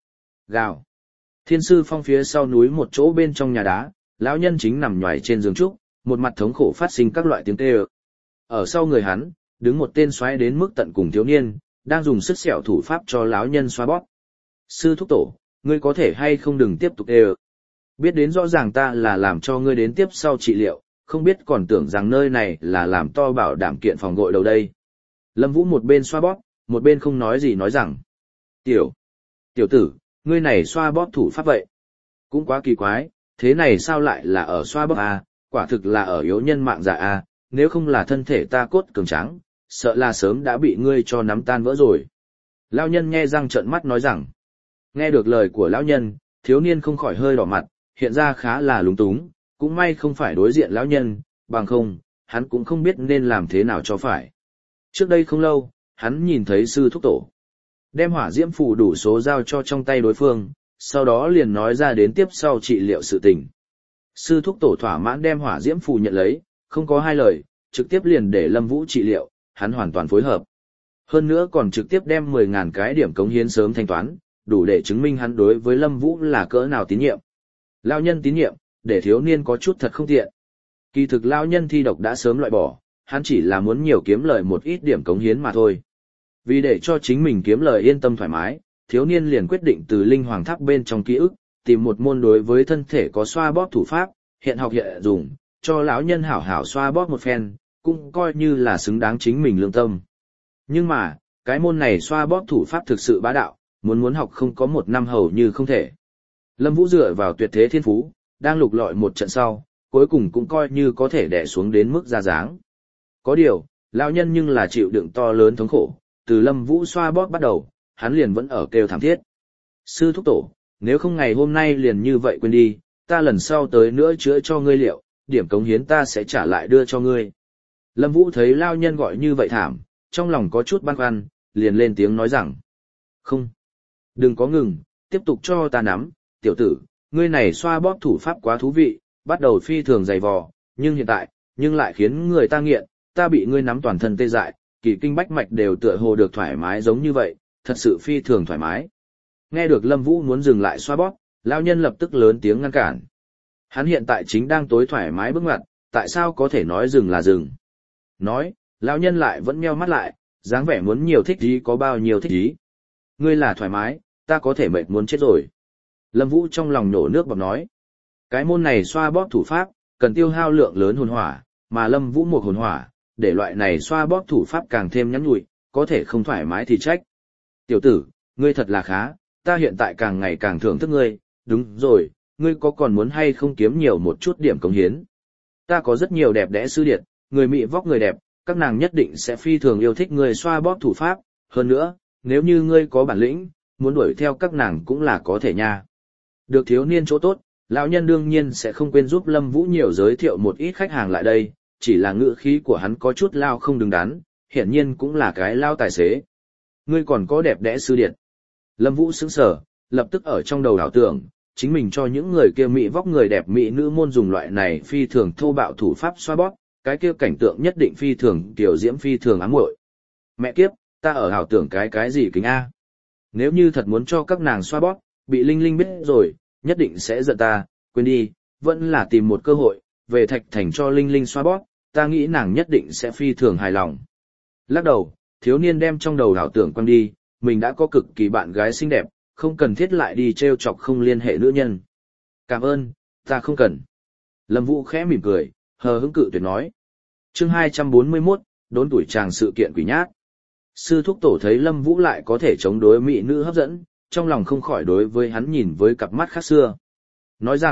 Gào! Thiên sư phong phía sau núi một chỗ bên trong nhà đá, lão nhân chính nằm nhoài trên giường trúc, một mặt thống khổ phát sinh các loại tiếng kêu. Ở sau người hắn, đứng một tên xoáy đến mức tận cùng thiếu niên, đang dùng sức sẹo thủ pháp cho lão nhân xoa bóp. Sư thúc tổ, ngươi có thể hay không đừng tiếp tục đều. Biết đến rõ ràng ta là làm cho ngươi đến tiếp sau trị liệu, không biết còn tưởng rằng nơi này là làm to bảo đảm kiện phòng gội đầu đây. Lâm Vũ một bên xoa bóp, một bên không nói gì nói rằng. Tiểu, tiểu tử, ngươi này xoa bóp thủ pháp vậy. Cũng quá kỳ quái, thế này sao lại là ở xoa bóp à, quả thực là ở yếu nhân mạng dạ à, nếu không là thân thể ta cốt cường tráng, sợ là sớm đã bị ngươi cho nắm tan vỡ rồi. Lão nhân nghe răng trợn mắt nói rằng. Nghe được lời của lão nhân, thiếu niên không khỏi hơi đỏ mặt, hiện ra khá là lúng túng, cũng may không phải đối diện lão nhân, bằng không, hắn cũng không biết nên làm thế nào cho phải. Trước đây không lâu, hắn nhìn thấy sư thúc tổ. Đem hỏa diễm phù đủ số giao cho trong tay đối phương, sau đó liền nói ra đến tiếp sau trị liệu sự tình. Sư thúc tổ thỏa mãn đem hỏa diễm phù nhận lấy, không có hai lời, trực tiếp liền để Lâm Vũ trị liệu, hắn hoàn toàn phối hợp. Hơn nữa còn trực tiếp đem mười ngàn cái điểm cống hiến sớm thanh toán, đủ để chứng minh hắn đối với Lâm Vũ là cỡ nào tín nhiệm. Lão nhân tín nhiệm, để thiếu niên có chút thật không tiện. Kỳ thực lão nhân thi độc đã sớm loại bỏ, hắn chỉ là muốn nhiều kiếm lời một ít điểm cống hiến mà thôi. Vì để cho chính mình kiếm lời yên tâm thoải mái, thiếu niên liền quyết định từ linh hoàng tháp bên trong ký ức, tìm một môn đối với thân thể có xoa bóp thủ pháp, hiện học hiện dùng, cho lão nhân hảo hảo xoa bóp một phen, cũng coi như là xứng đáng chính mình lương tâm. Nhưng mà, cái môn này xoa bóp thủ pháp thực sự bá đạo, muốn muốn học không có một năm hầu như không thể. Lâm Vũ dựa vào tuyệt thế thiên phú, đang lục lọi một trận sau, cuối cùng cũng coi như có thể đè xuống đến mức ra dáng. Có điều, lão nhân nhưng là chịu đựng to lớn thống khổ, từ Lâm Vũ xoa bóp bắt đầu, hắn liền vẫn ở kêu thảm thiết. Sư thúc tổ, nếu không ngày hôm nay liền như vậy quên đi, ta lần sau tới nữa chữa cho ngươi liệu, điểm cống hiến ta sẽ trả lại đưa cho ngươi. Lâm Vũ thấy lão nhân gọi như vậy thảm, trong lòng có chút băn khoăn, liền lên tiếng nói rằng. Không, đừng có ngừng, tiếp tục cho ta nắm, tiểu tử, ngươi này xoa bóp thủ pháp quá thú vị, bắt đầu phi thường dày vò, nhưng hiện tại, nhưng lại khiến người ta nghiện, ta bị ngươi nắm toàn thân tê dại, kỳ kinh bách mạch đều tựa hồ được thoải mái giống như vậy, thật sự phi thường thoải mái. Nghe được Lâm Vũ muốn dừng lại xoa bóp, lão nhân lập tức lớn tiếng ngăn cản. Hắn hiện tại chính đang tối thoải mái bước ngoặt, tại sao có thể nói dừng là dừng? Nói, lão nhân lại vẫn nheo mắt lại, dáng vẻ muốn nhiều thích gì có bao nhiêu thích gì. Ngươi là thoải mái, ta có thể mệt muốn chết rồi. Lâm Vũ trong lòng nổ nước bọt nói. Cái môn này xoa bóp thủ pháp, cần tiêu hao lượng lớn hồn hỏa, mà Lâm Vũ một hồn hỏa, để loại này xoa bóp thủ pháp càng thêm nhắn nhủi, có thể không thoải mái thì trách. Tiểu tử, ngươi thật là khá, ta hiện tại càng ngày càng thưởng thức ngươi, đúng rồi, ngươi có còn muốn hay không kiếm nhiều một chút điểm cống hiến? Ta có rất nhiều đẹp đẽ sư điệt, người mỹ vóc người đẹp, các nàng nhất định sẽ phi thường yêu thích ngươi xoa bóp thủ pháp, hơn nữa, nếu như ngươi có bản lĩnh, muốn đuổi theo các nàng cũng là có thể nha. Được thiếu niên chỗ tốt, lão nhân đương nhiên sẽ không quên giúp Lâm Vũ nhiều giới thiệu một ít khách hàng lại đây, chỉ là ngữ khí của hắn có chút lao không đứng đắn, hiển nhiên cũng là cái lao tài xế. Ngươi còn có đẹp đẽ sư điệt. Lâm Vũ sững sờ, lập tức ở trong đầu ảo tưởng, chính mình cho những người kia mỹ vóc người đẹp mỹ nữ môn dùng loại này phi thường thô bạo thủ pháp xoa bóp, cái kia cảnh tượng nhất định phi thường tiểu diễm phi thường ám muội. Mẹ kiếp, ta ở ảo tưởng cái cái gì kính a? Nếu như thật muốn cho các nàng xoa bóp, bị Linh Linh biết rồi, nhất định sẽ giận ta, quên đi, vẫn là tìm một cơ hội, về Thạch Thành cho Linh Linh xoa bóp, ta nghĩ nàng nhất định sẽ phi thường hài lòng. Lắc đầu, thiếu niên đem trong đầu ảo tưởng quăng đi, mình đã có cực kỳ bạn gái xinh đẹp, không cần thiết lại đi trêu chọc không liên hệ nữ nhân. Cảm ơn, ta không cần. Lâm Vũ khẽ mỉm cười, hờ hững cự tuyệt nói. Chương hai trăm bốn mươi mốt, đốn tuổi chàng sự kiện quỷ nhát. Sư thúc tổ thấy Lâm Vũ lại có thể chống đối mỹ nữ hấp dẫn, trong lòng không khỏi đối với hắn nhìn với cặp mắt khác xưa. Nói rằng,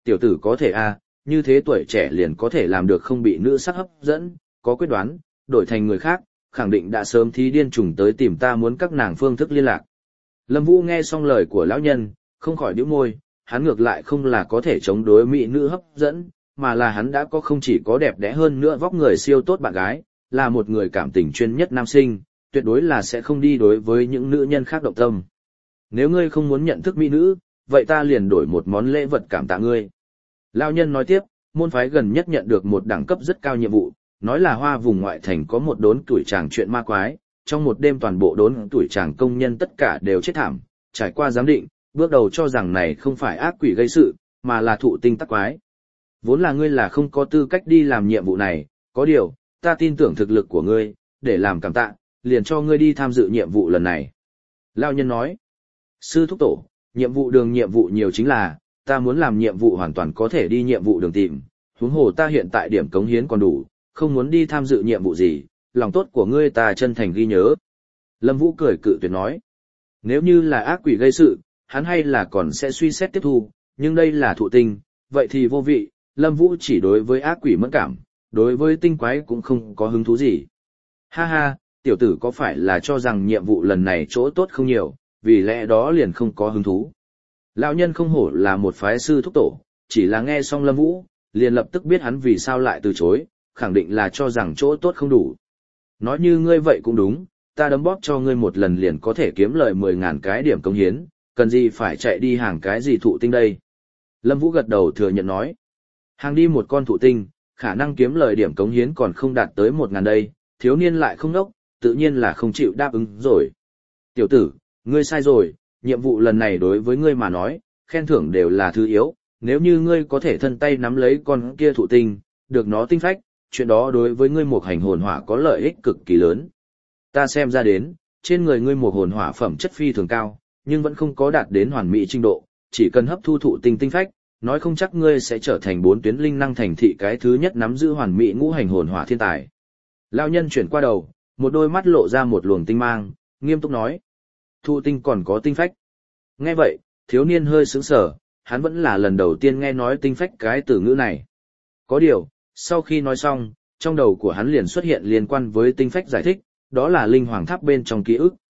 tiểu tử có thể a, như thế tuổi trẻ liền có thể làm được không bị nữ sắc hấp dẫn, có quyết đoán, đổi thành người khác, khẳng định đã sớm thí điên trùng tới tìm ta muốn các nàng phương thức liên lạc. Lâm Vũ nghe xong lời của lão nhân, không khỏi nhíu môi, hắn ngược lại không là có thể chống đối mỹ nữ hấp dẫn, mà là hắn đã có không chỉ có đẹp đẽ hơn nữa vóc người siêu tốt bạn gái, là một người cảm tình chuyên nhất nam sinh, tuyệt đối là sẽ không đi đối với những nữ nhân khác động tâm. Nếu ngươi không muốn nhận thức mỹ nữ, vậy ta liền đổi một món lễ vật cảm tạ ngươi. Lão nhân nói tiếp, môn phái gần nhất nhận được một đẳng cấp rất cao nhiệm vụ, nói là Hoa vùng ngoại thành có một đốn tuổi tràng chuyện ma quái, trong một đêm toàn bộ đốn tuổi tràng công nhân tất cả đều chết thảm, trải qua giám định, bước đầu cho rằng này không phải ác quỷ gây sự, mà là thụ tinh tắc quái. Vốn là ngươi là không có tư cách đi làm nhiệm vụ này, có điều, ta tin tưởng thực lực của ngươi, để làm cảm tạ, liền cho ngươi đi tham dự nhiệm vụ lần này. Lão nhân nói, sư thúc tổ, nhiệm vụ đường nhiệm vụ nhiều chính là, ta muốn làm nhiệm vụ hoàn toàn có thể đi nhiệm vụ đường tìm, huống hồ ta hiện tại điểm cống hiến còn đủ, không muốn đi tham dự nhiệm vụ gì, lòng tốt của ngươi ta chân thành ghi nhớ. Lâm Vũ cười cự tuyệt nói, nếu như là ác quỷ gây sự, hắn hay là còn sẽ suy xét tiếp thu, nhưng đây là thụ tinh, vậy thì vô vị, Lâm Vũ chỉ đối với ác quỷ mẫn cảm, đối với tinh quái cũng không có hứng thú gì. Ha ha, tiểu tử có phải là cho rằng nhiệm vụ lần này chỗ tốt không nhiều, vì lẽ đó liền không có hứng thú. Lão nhân không hổ là một phái sư thúc tổ, chỉ là nghe xong Lâm Vũ, liền lập tức biết hắn vì sao lại từ chối, khẳng định là cho rằng chỗ tốt không đủ. Nói như ngươi vậy cũng đúng, ta đấm bóp cho ngươi một lần liền có thể kiếm lời mười ngàn cái điểm công hiến, cần gì phải chạy đi hàng cái gì thụ tinh đây. Lâm Vũ gật đầu thừa nhận nói, hàng đi một con thụ tinh, khả năng kiếm lời điểm cống hiến còn không đạt tới một ngàn đây, thiếu niên lại không nốc, tự nhiên là không chịu đáp ứng rồi. Tiểu tử, ngươi sai rồi, nhiệm vụ lần này đối với ngươi mà nói, khen thưởng đều là thứ yếu, nếu như ngươi có thể thân tay nắm lấy con kia thụ tinh, được nó tinh phách, chuyện đó đối với ngươi một hành hồn hỏa có lợi ích cực kỳ lớn. Ta xem ra đến, trên người ngươi một hồn hỏa phẩm chất phi thường cao, nhưng vẫn không có đạt đến hoàn mỹ trình độ, chỉ cần hấp thu thụ tinh tinh phách, nói không chắc ngươi sẽ trở thành bốn tuyến linh năng thành thị cái thứ nhất nắm giữ hoàn mỹ ngũ hành hồn hỏa thiên tài. Lão nhân chuyển qua đầu, một đôi mắt lộ ra một luồng tinh mang, nghiêm túc nói, thụ tinh còn có tinh phách. Nghe vậy, thiếu niên hơi sững sờ, hắn vẫn là lần đầu tiên nghe nói tinh phách cái từ ngữ này. Có điều, sau khi nói xong, trong đầu của hắn liền xuất hiện liên quan với tinh phách giải thích, đó là linh hoàng tháp bên trong ký ức.